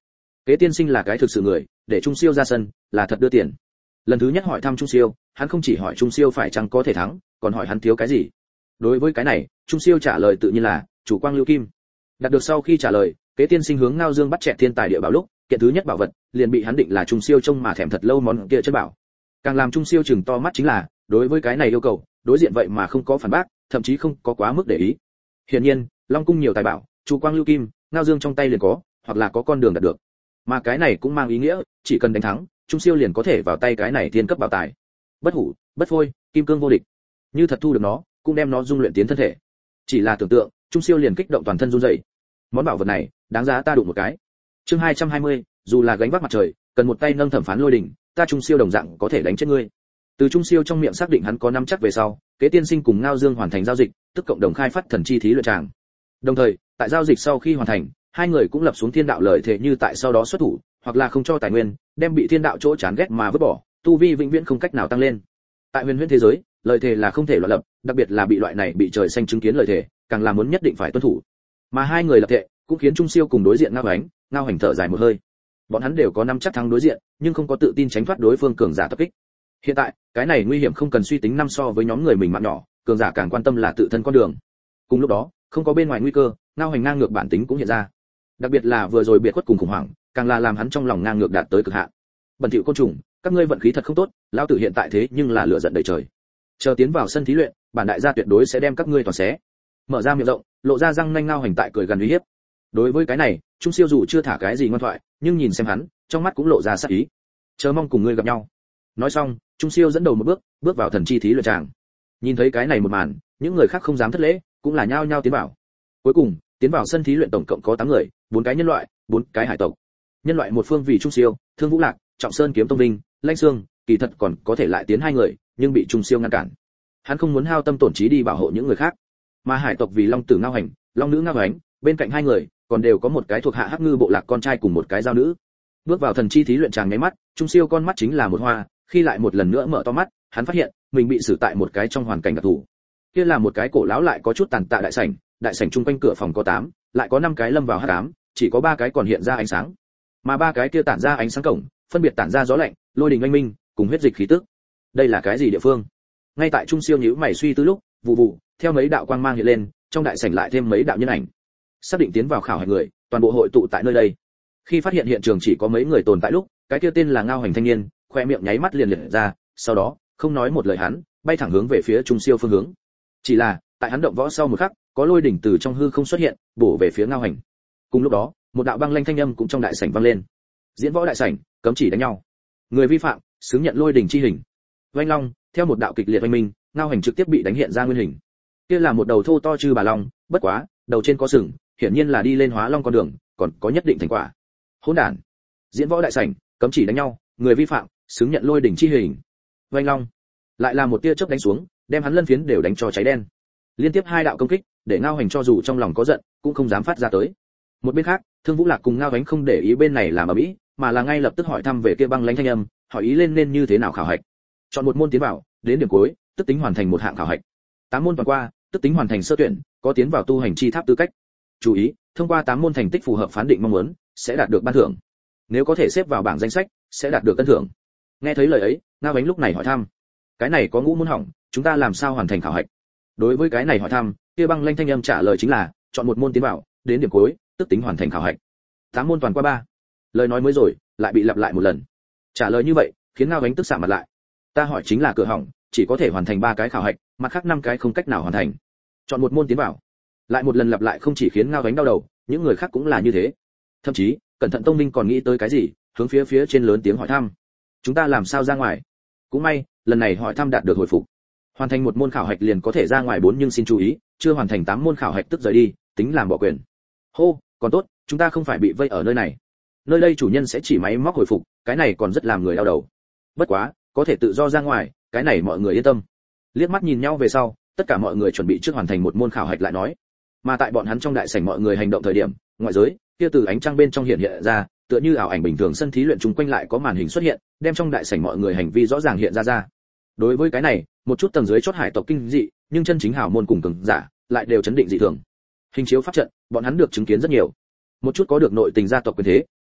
Kế tiên sinh là cái thực sự người, để Trung Siêu ra sân, là thật đưa tiền. Lần thứ nhất hỏi thăm Trung Siêu, hắn không chỉ hỏi Trung Siêu phải chăng có thể thắng, còn hỏi hắn thiếu cái gì. Đối với cái này, Trung Siêu trả lời tự nhiên là chủ quang lưu kim. Đạt được sau khi trả lời, Kế tiên sinh hướng Ngao Dương bắt chẹt thiên tài địa bảo lúc, kiện thứ nhất bảo vật liền bị hắn định là Trung Siêu trông mà thèm thật lâu món kia chân bảo. Càng làm Trung Siêu chừng to mắt chính là, đối với cái này yêu cầu, đối diện vậy mà không có phản bác, thậm chí không có quá mức để ý. Hiển nhiên, Long cung nhiều tài bảo, chủ quang lưu kim, Ngao Dương trong tay liền có, hoặc là có con đường đạt được. Mà cái này cũng mang ý nghĩa, chỉ cần đánh thắng, Trung Siêu liền có thể vào tay cái này thiên cấp bảo tài. Bất hủ, bất phôi, kim cương vô địch. Như thật thu được nó, cũng đem nó dung luyện tiến thân thể. Chỉ là tưởng tượng, Trung Siêu liền kích động toàn thân run rẩy. Món bảo vật này, đáng giá ta đụng một cái. Chương hai trăm hai mươi, dù là gánh vác mặt trời, cần một tay nâng thẩm phán lôi đỉnh, ta Trung Siêu đồng dạng có thể đánh chết ngươi. Từ Trung Siêu trong miệng xác định hắn có năm chắc về sau, Kế tiên sinh cùng Ngao Dương hoàn thành giao dịch, tức cộng đồng khai phát thần chi thí luyện tràng. Đồng thời, tại giao dịch sau khi hoàn thành, hai người cũng lập xuống thiên đạo lời thề như tại sau đó xuất thủ, hoặc là không cho tài nguyên, đem bị thiên đạo chỗ chán ghét mà vứt bỏ, tu vi vĩnh viễn không cách nào tăng lên. Tại huyền huyễn thế giới, lời thề là không thể loạn lập, đặc biệt là bị loại này bị trời xanh chứng kiến lời thề, càng là muốn nhất định phải tuân thủ. Mà hai người lập thệ, cũng khiến Trung Siêu cùng đối diện Ngao Ánh, Ngao Hành thở dài một hơi. Bọn hắn đều có năm chắc thắng đối diện, nhưng không có tự tin tránh thoát đối phương cường giả tập kích. Hiện tại, cái này nguy hiểm không cần suy tính năm so với nhóm người mình mạng nhỏ, cường giả càng quan tâm là tự thân con đường. Cùng lúc đó, không có bên ngoài nguy cơ, Ngao Hành ngang ngược bản tính cũng hiện ra. Đặc biệt là vừa rồi biệt khuất cùng khủng hoảng, càng là làm hắn trong lòng ngang ngược đạt tới cực hạn. Bẩn thỉu côn trùng, các ngươi vận khí thật không tốt, lão tử hiện tại thế nhưng là lửa giận đầy trời. Chờ tiến vào sân thí luyện, bản đại gia tuyệt đối sẽ đem các ngươi toàn xé. Mở ra miệng rộng, lộ ra răng nanh Ngao Hành tại cười gần uy hiếp. Đối với cái này, Trung Siêu dù chưa thả cái gì ngoan thoại, nhưng nhìn xem hắn, trong mắt cũng lộ ra sát ý. Chờ mong cùng ngươi gặp nhau. Nói xong, Trung Siêu dẫn đầu một bước, bước vào thần chi thí luyện tràng. Nhìn thấy cái này một màn, những người khác không dám thất lễ, cũng là nhao nhao tiến vào. Cuối cùng, tiến vào sân thí luyện tổng cộng có tám người, bốn cái nhân loại, bốn cái hải tộc. Nhân loại một phương vì Trung Siêu, Thương Vũ Lạc, Trọng Sơn Kiếm Tông Vinh, Lãnh Xương, kỳ thật còn có thể lại tiến hai người, nhưng bị Trung Siêu ngăn cản. Hắn không muốn hao tâm tổn trí đi bảo hộ những người khác. Mà hải tộc vì Long Tử Ngao Hành, Long Nữ Ngao Ánh, bên cạnh hai người, còn đều có một cái thuộc hạ Hắc Ngư bộ lạc con trai cùng một cái giao nữ. Bước vào thần chi thí luyện tràng nháy mắt, Trung Siêu con mắt chính là một hoa, khi lại một lần nữa mở to mắt, hắn phát hiện mình bị xử tại một cái trong hoàn cảnh đặc thù. Kia là một cái cổ lão lại có chút tàn tạ đại sảnh, đại sảnh chung quanh cửa phòng có tám, lại có năm cái lâm vào hắc ám, chỉ có ba cái còn hiện ra ánh sáng. Mà ba cái kia tản ra ánh sáng cổng, phân biệt tản ra gió lạnh, lôi đình oanh minh, cùng huyết dịch khí tức. Đây là cái gì địa phương? Ngay tại Trung Siêu nhíu mày suy tư lúc, vụ vụ, theo mấy đạo quang mang hiện lên, trong đại sảnh lại thêm mấy đạo nhân ảnh. Xác định tiến vào khảo hạch người, toàn bộ hội tụ tại nơi đây. Khi phát hiện hiện trường chỉ có mấy người tồn tại lúc, cái kia tên là Ngao Hành thanh niên, khoe miệng nháy mắt liền liệt ra, sau đó, không nói một lời hắn, bay thẳng hướng về phía Trung Siêu phương hướng. Chỉ là, tại hắn động võ sau một khắc, có lôi đỉnh từ trong hư không xuất hiện, bổ về phía Ngao Hành. Cùng lúc đó, một đạo băng lanh thanh âm cũng trong đại sảnh vang lên. Diễn võ đại sảnh, cấm chỉ đánh nhau. Người vi phạm, xứng nhận lôi đỉnh chi hình. Vành Long, theo một đạo kịch liệt oanh minh, Ngao Hành trực tiếp bị đánh hiện ra nguyên hình. Kia là một đầu thô to chư bà long, bất quá, đầu trên có sừng, hiển nhiên là đi lên hóa long con đường, còn có nhất định thành quả. Hỗn đản. Diễn võ đại sảnh, cấm chỉ đánh nhau, người vi phạm, xứng nhận lôi đỉnh chi hình. Vành Long, lại là một tia chớp đánh xuống, đem hắn lân phiến đều đánh cho cháy đen. Liên tiếp hai đạo công kích, để Ngao Hành cho dù trong lòng có giận, cũng không dám phát ra tới. Một bên khác, Thương Vũ Lạc cùng Ngao Ánh không để ý bên này làm ở mỹ, mà là ngay lập tức hỏi thăm về kia băng lãnh thanh âm, hỏi ý lên nên như thế nào khảo hạch. Chọn một môn tiến vào, đến điểm cuối, tức tính hoàn thành một hạng khảo hạch. Tám môn toàn qua, tức tính hoàn thành sơ tuyển, có tiến vào tu hành chi tháp tư cách. Chú ý, thông qua tám môn thành tích phù hợp phán định mong muốn, sẽ đạt được ban thưởng. Nếu có thể xếp vào bảng danh sách, sẽ đạt được tân thưởng. Nghe thấy lời ấy, Ngao Ánh lúc này hỏi thăm, cái này có ngũ môn hỏng, chúng ta làm sao hoàn thành khảo hạch? Đối với cái này hỏi thăm, kia băng lanh thanh âm trả lời chính là, chọn một môn tiến vào, đến điểm cuối, tức tính hoàn thành khảo hạch. Tám môn toàn qua ba. Lời nói mới rồi, lại bị lặp lại một lần. Trả lời như vậy, khiến Ngao Ánh tức sạm mặt lại. Ta hỏi chính là cửa hỏng, chỉ có thể hoàn thành ba cái khảo hạch, mặt khác năm cái không cách nào hoàn thành. Chọn một môn tiến vào. Lại một lần lặp lại không chỉ khiến Ngao Ánh đau đầu, những người khác cũng là như thế. Thậm chí, cẩn thận Tông Minh còn nghĩ tới cái gì, hướng phía phía trên lớn tiếng hỏi thăm. Chúng ta làm sao ra ngoài? Cũng may, lần này hỏi thăm đạt được hồi phục. Hoàn thành một môn khảo hạch liền có thể ra ngoài bốn, nhưng xin chú ý, chưa hoàn thành tám môn khảo hạch tức rời đi, tính làm bỏ quyền. Hô, còn tốt, chúng ta không phải bị vây ở nơi này. Nơi đây chủ nhân sẽ chỉ máy móc hồi phục, cái này còn rất làm người đau đầu. Bất quá, có thể tự do ra ngoài, cái này mọi người yên tâm. Liếc mắt nhìn nhau về sau, tất cả mọi người chuẩn bị trước hoàn thành một môn khảo hạch lại nói. Mà tại bọn hắn trong đại sảnh mọi người hành động thời điểm, ngoại giới, kia từ ánh trăng bên trong hiện hiện ra, tựa như ảo ảnh bình thường sân thí luyện chung quanh lại có màn hình xuất hiện, đem trong đại sảnh mọi người hành vi rõ ràng hiện ra ra. Đối với cái này, một chút tầng dưới chót hải tộc kinh dị, nhưng chân chính hảo môn cùng cường giả, lại đều chấn định dị thường. Hình chiếu pháp trận, bọn hắn được chứng kiến rất nhiều. Một chút có được nội tình gia tộc quyền thế,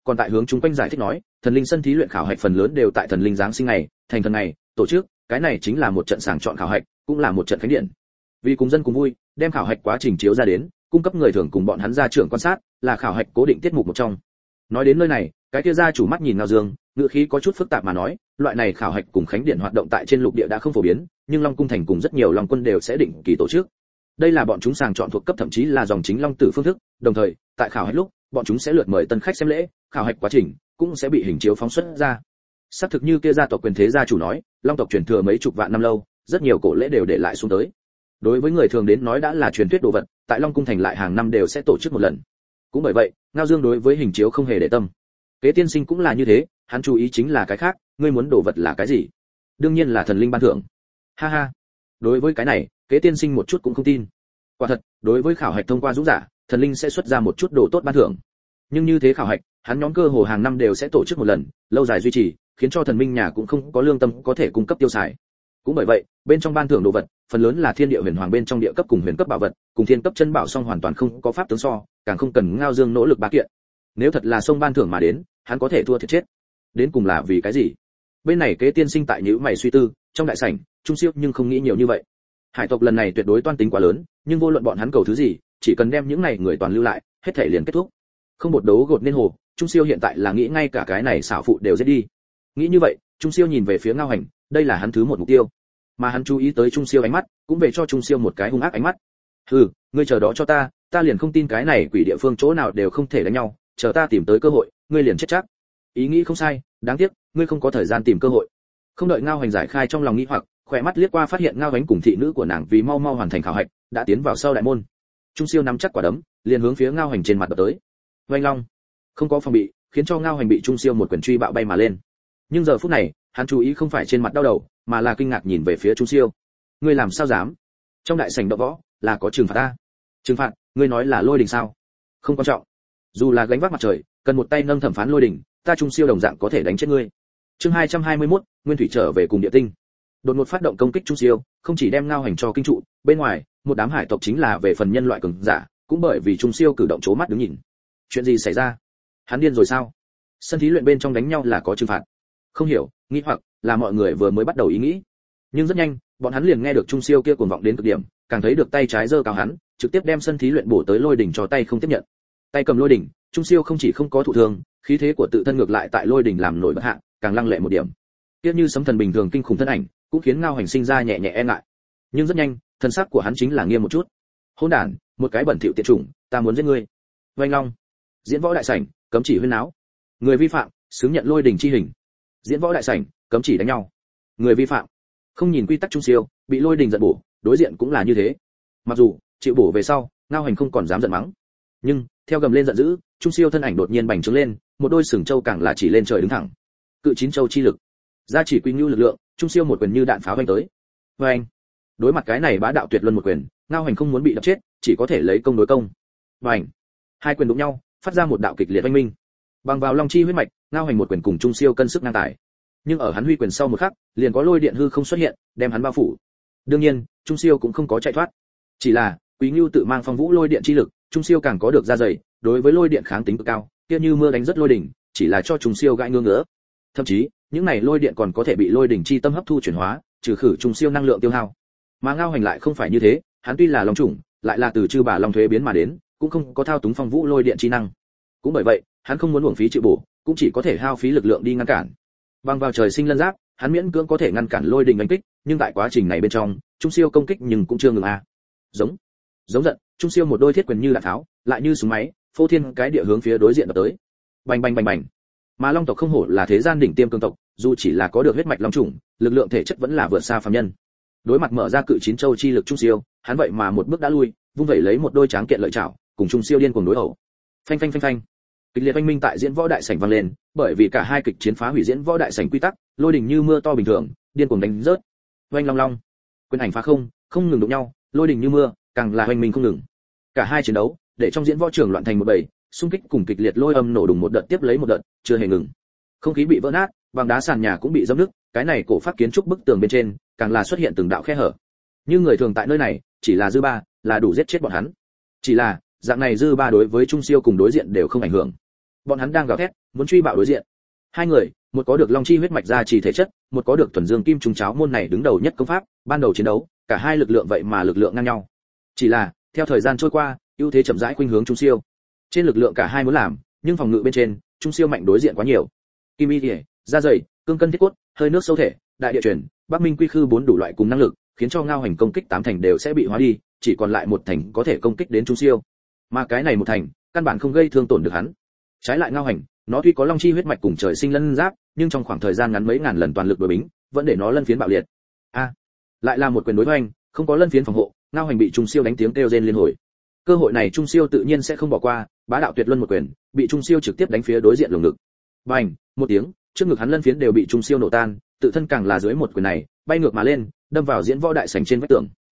còn tại hướng chúng quanh giải thích nói, thần linh sân thí luyện khảo hạch phần lớn đều tại thần linh giáng sinh ngày, thành thần ngày tổ chức, cái này chính là một trận sàng chọn khảo hạch, cũng là một trận khánh điện. Vì cùng dân cùng vui, đem khảo hạch quá trình chiếu ra đến, cung cấp người thường cùng bọn hắn gia trưởng quan sát, là khảo hạch cố định tiết mục một trong. Nói đến nơi này, cái kia gia chủ mắt nhìn Ngao Dương, ngữ khí có chút phức tạp mà nói, loại này khảo hạch cùng khánh điện hoạt động tại trên lục địa đã không phổ biến, nhưng Long cung thành cùng rất nhiều Long quân đều sẽ định kỳ tổ chức. Đây là bọn chúng sàng chọn thuộc cấp thậm chí là dòng chính Long tử phương thức, đồng thời, tại khảo hạch lúc, bọn chúng sẽ lượt mời tân khách xem lễ, khảo hạch quá trình cũng sẽ bị hình chiếu phóng xuất ra. Xác thực như kia gia tộc quyền thế gia chủ nói, Long tộc truyền thừa mấy chục vạn năm lâu, rất nhiều cổ lễ đều để lại xuống tới. Đối với người thường đến nói đã là truyền thuyết đồ vật, tại Long cung thành lại hàng năm đều sẽ tổ chức một lần. Cũng bởi vậy, Ngao Dương đối với hình chiếu không hề để tâm. Kế tiên sinh cũng là như thế, hắn chú ý chính là cái khác, ngươi muốn đồ vật là cái gì? Đương nhiên là thần linh ban thưởng. Ha ha. Đối với cái này, Kế tiên sinh một chút cũng không tin. Quả thật, đối với khảo hạch thông qua dũng giả, thần linh sẽ xuất ra một chút đồ tốt ban thưởng. Nhưng như thế khảo hạch, hắn nhóm cơ hồ hàng năm đều sẽ tổ chức một lần, lâu dài duy trì, khiến cho thần minh nhà cũng không có lương tâm có thể cung cấp tiêu xài. Cũng bởi vậy, bên trong ban thưởng đồ vật, phần lớn là thiên địa huyền hoàng bên trong địa cấp cùng huyền cấp bảo vật, cùng thiên cấp chân bảo song hoàn toàn không có pháp tướng so, càng không cần Ngao Dương nỗ lực bá kiện. Nếu thật là sông ban thưởng mà đến, hắn có thể thua thiệt chết. Đến cùng là vì cái gì? Bên này Kế tiên sinh tại nhíu mày suy tư, trong đại sảnh, Trung Siêu nhưng không nghĩ nhiều như vậy. Hải tộc lần này tuyệt đối toan tính quá lớn, nhưng vô luận bọn hắn cầu thứ gì, chỉ cần đem những này người toàn lưu lại, hết thể liền kết thúc. Không một đấu gột nên hồ, Trung Siêu hiện tại là nghĩ ngay cả cái này xảo phụ đều giết đi. Nghĩ như vậy, Trung Siêu nhìn về phía Ngao Hành, đây là hắn thứ một mục tiêu. Mà hắn chú ý tới Trung Siêu ánh mắt, cũng về cho Trung Siêu một cái hung ác ánh mắt. Hừ, ngươi chờ đó cho ta, ta liền không tin cái này quỷ địa phương chỗ nào đều không thể đánh nhau, chờ ta tìm tới cơ hội, ngươi liền chết chắc. Ý nghĩ không sai, đáng tiếc, ngươi không có thời gian tìm cơ hội. Không đợi Ngao Hành giải khai trong lòng nghi hoặc, khỏe mắt liếc qua phát hiện Ngao Hành cùng thị nữ của nàng vì mau mau hoàn thành khảo hạch, đã tiến vào sau đại môn. Trung Siêu nắm chắc quả đấm, liền hướng phía Ngao Hành trên mặt đập tới. Oanh long, không có phòng bị, khiến cho Ngao Hành bị Trung Siêu một quyền truy bạo bay mà lên. Nhưng giờ phút này, hắn chú ý không phải trên mặt đau đầu, mà là kinh ngạc nhìn về phía Trung Siêu. Ngươi làm sao dám? Trong đại sảnh đọ võ, là có trừng phạt ta. Trừng phạt? Ngươi nói là lôi đình sao? Không quan trọng. Dù là gánh vác mặt trời, cần một tay nâng thẩm phán lôi đình, ta Trung Siêu đồng dạng có thể đánh chết ngươi. Chương hai trăm hai mươi mốt, Nguyên thủy trở về cùng địa tinh. Đột ngột phát động công kích Trung Siêu, không chỉ đem Ngao Hành cho kinh trụ, bên ngoài, một đám hải tộc chính là về phần nhân loại cường giả, cũng bởi vì Trung Siêu cử động chố mắt đứng nhìn. Chuyện gì xảy ra? Hắn điên rồi sao? Sân thí luyện bên trong đánh nhau là có trừng phạt? Không hiểu, nghi hoặc là mọi người vừa mới bắt đầu ý nghĩ. Nhưng rất nhanh, bọn hắn liền nghe được Trung Siêu kia cuồng vọng đến cực điểm, càng thấy được tay trái giơ cao hắn, trực tiếp đem sân thí luyện bổ tới lôi đỉnh cho tay không tiếp nhận. Tay cầm lôi đỉnh, Trung Siêu không chỉ không có thụ thương, khí thế của tự thân ngược lại tại lôi đỉnh làm nổi bật hạ, càng lăng lệ một điểm. Tiếp như sấm thần bình thường kinh khủng thân ảnh, cũng khiến Ngao Hành sinh ra nhẹ nhẹ e ngại. Nhưng rất nhanh, thân sắc của hắn chính là nghiêm một chút. Hỗn đản, một cái bẩn thỉu tiện chủng, ta muốn giết ngươi. Oanh long. Diễn võ đại sảnh, cấm chỉ huyên náo. Người vi phạm, xứng nhận lôi đỉnh chi hình. Diễn võ đại sảnh, cấm chỉ đánh nhau. Người vi phạm, không nhìn quy tắc Trung Siêu, bị lôi đỉnh giận bổ, đối diện cũng là như thế. Mặc dù chịu bổ về sau, Ngao Hành không còn dám giận mắng, nhưng theo gầm lên giận dữ, Trung Siêu thân ảnh đột nhiên bành trướng lên, một đôi sừng châu càng là chỉ lên trời đứng thẳng. Cự chín châu chi lực, gia chỉ quy nhu lực lượng, Trung Siêu một quyền như đạn pháo vang tới. Oanh! Đối mặt cái này bá đạo tuyệt luân một quyền, Ngao Hành không muốn bị đập chết, chỉ có thể lấy công đối công. Oanh! Hai quyền đụng nhau, phát ra một đạo kịch liệt oanh minh. Bằng vào long chi huyết mạch, Ngao Hành một quyền cùng Trung Siêu cân sức ngang tài. Nhưng ở hắn huy quyền sau một khắc, liền có lôi điện hư không xuất hiện, đem hắn bao phủ. Đương nhiên, Trung Siêu cũng không có chạy thoát. Chỉ là, Quý Nưu tự mang phong vũ lôi điện chi lực, Trung Siêu càng có được da dày, đối với lôi điện kháng tính cực cao, kia như mưa đánh rất lôi đỉnh, chỉ là cho Trung Siêu gãi ngứa ngứa. Thậm chí, những này lôi điện còn có thể bị lôi đỉnh chi tâm hấp thu chuyển hóa, trừ khử Trung Siêu năng lượng tiêu hao. Mà Ngao Hành lại không phải như thế, hắn tuy là long chủng, lại là từ chư bà long thuế biến mà đến, cũng không có thao túng phong vũ lôi điện chi năng. Cũng bởi vậy, hắn không muốn uổng phí chịu bổ, cũng chỉ có thể hao phí lực lượng đi ngăn cản. Bằng vào trời sinh lân giáp, hắn miễn cưỡng có thể ngăn cản lôi đình đánh kích, nhưng tại quá trình này bên trong, Trung Siêu công kích nhưng cũng chưa ngừng a. Giống, giống giận, Trung Siêu một đôi thiết quyền như đạn tháo, lại như súng máy, phô thiên cái địa hướng phía đối diện đập tới. Bành bành bành bành. Mà long tộc không hổ là thế gian đỉnh tiêm cường tộc, dù chỉ là có được huyết mạch long chủng, lực lượng thể chất vẫn là vượt xa phàm nhân. Đối mặt mở ra cự chín châu chi lực Trung Siêu, hắn vậy mà một bước đã lui, vung vẩy lấy một đôi tráng kiện lợi chảo, cùng Trung Siêu điên cuồng đối đầu. Phanh phanh phanh phanh. Kịch liệt oanh minh tại diễn võ đại sảnh vang lên, bởi vì cả hai kịch chiến phá hủy diễn võ đại sảnh quy tắc, lôi đình như mưa to bình thường, điên cuồng đánh rớt. Oanh long long, quyền ảnh phá không, không ngừng đụng nhau, lôi đình như mưa, càng là oanh minh không ngừng. Cả hai chiến đấu, để trong diễn võ trường loạn thành một bầy, xung kích cùng kịch liệt lôi âm nổ đùng một đợt tiếp lấy một đợt, chưa hề ngừng. Không khí bị vỡ nát, bằng đá sàn nhà cũng bị dẫm nứt, cái này cổ pháp kiến trúc bức tường bên trên, càng là xuất hiện từng đạo khe hở. Như người thường tại nơi này, chỉ là dư ba, là đủ giết chết bọn hắn. Chỉ là, dạng này dư ba đối với Trung Siêu cùng đối diện đều không ảnh hưởng. Bọn hắn đang gào thét, muốn truy bạo đối diện. Hai người, một có được long chi huyết mạch gia trì thể chất, một có được thuần dương kim trùng cháo môn này đứng đầu nhất công pháp, ban đầu chiến đấu, cả hai lực lượng vậy mà lực lượng ngang nhau. Chỉ là, theo thời gian trôi qua, ưu thế chậm rãi khuynh hướng Trung Siêu. Trên lực lượng cả hai muốn làm, nhưng phòng ngự bên trên, Trung Siêu mạnh đối diện quá nhiều. Kim y thể, da dày, cương cân thiết cốt, hơi nước sâu thể, đại địa truyền, Bắc Minh quy khư bốn đủ loại cùng năng lực, khiến cho Ngao Hành công kích tám thành đều sẽ bị hóa đi, chỉ còn lại một thành có thể công kích đến Trung Siêu. Mà cái này một thành, căn bản không gây thương tổn được hắn. Trái lại Ngao Hành, nó tuy có long chi huyết mạch cùng trời sinh lân giáp, nhưng trong khoảng thời gian ngắn mấy ngàn lần toàn lực đối bính, vẫn để nó lân phiến bạo liệt. A, lại là một quyền đối hoành, không có lân phiến phòng hộ, Ngao Hành bị Trung Siêu đánh tiếng kêu rên liên hồi. Cơ hội này Trung Siêu tự nhiên sẽ không bỏ qua, bá đạo tuyệt luân một quyền, bị Trung Siêu trực tiếp đánh phía đối diện lồng ngực. Bành, một tiếng, trước ngực hắn lân phiến đều bị Trung Siêu nổ tan, tự thân càng là dưới một quyền này, bay ngược mà lên, đâm vào diễn võ đại sảnh trên vách tường.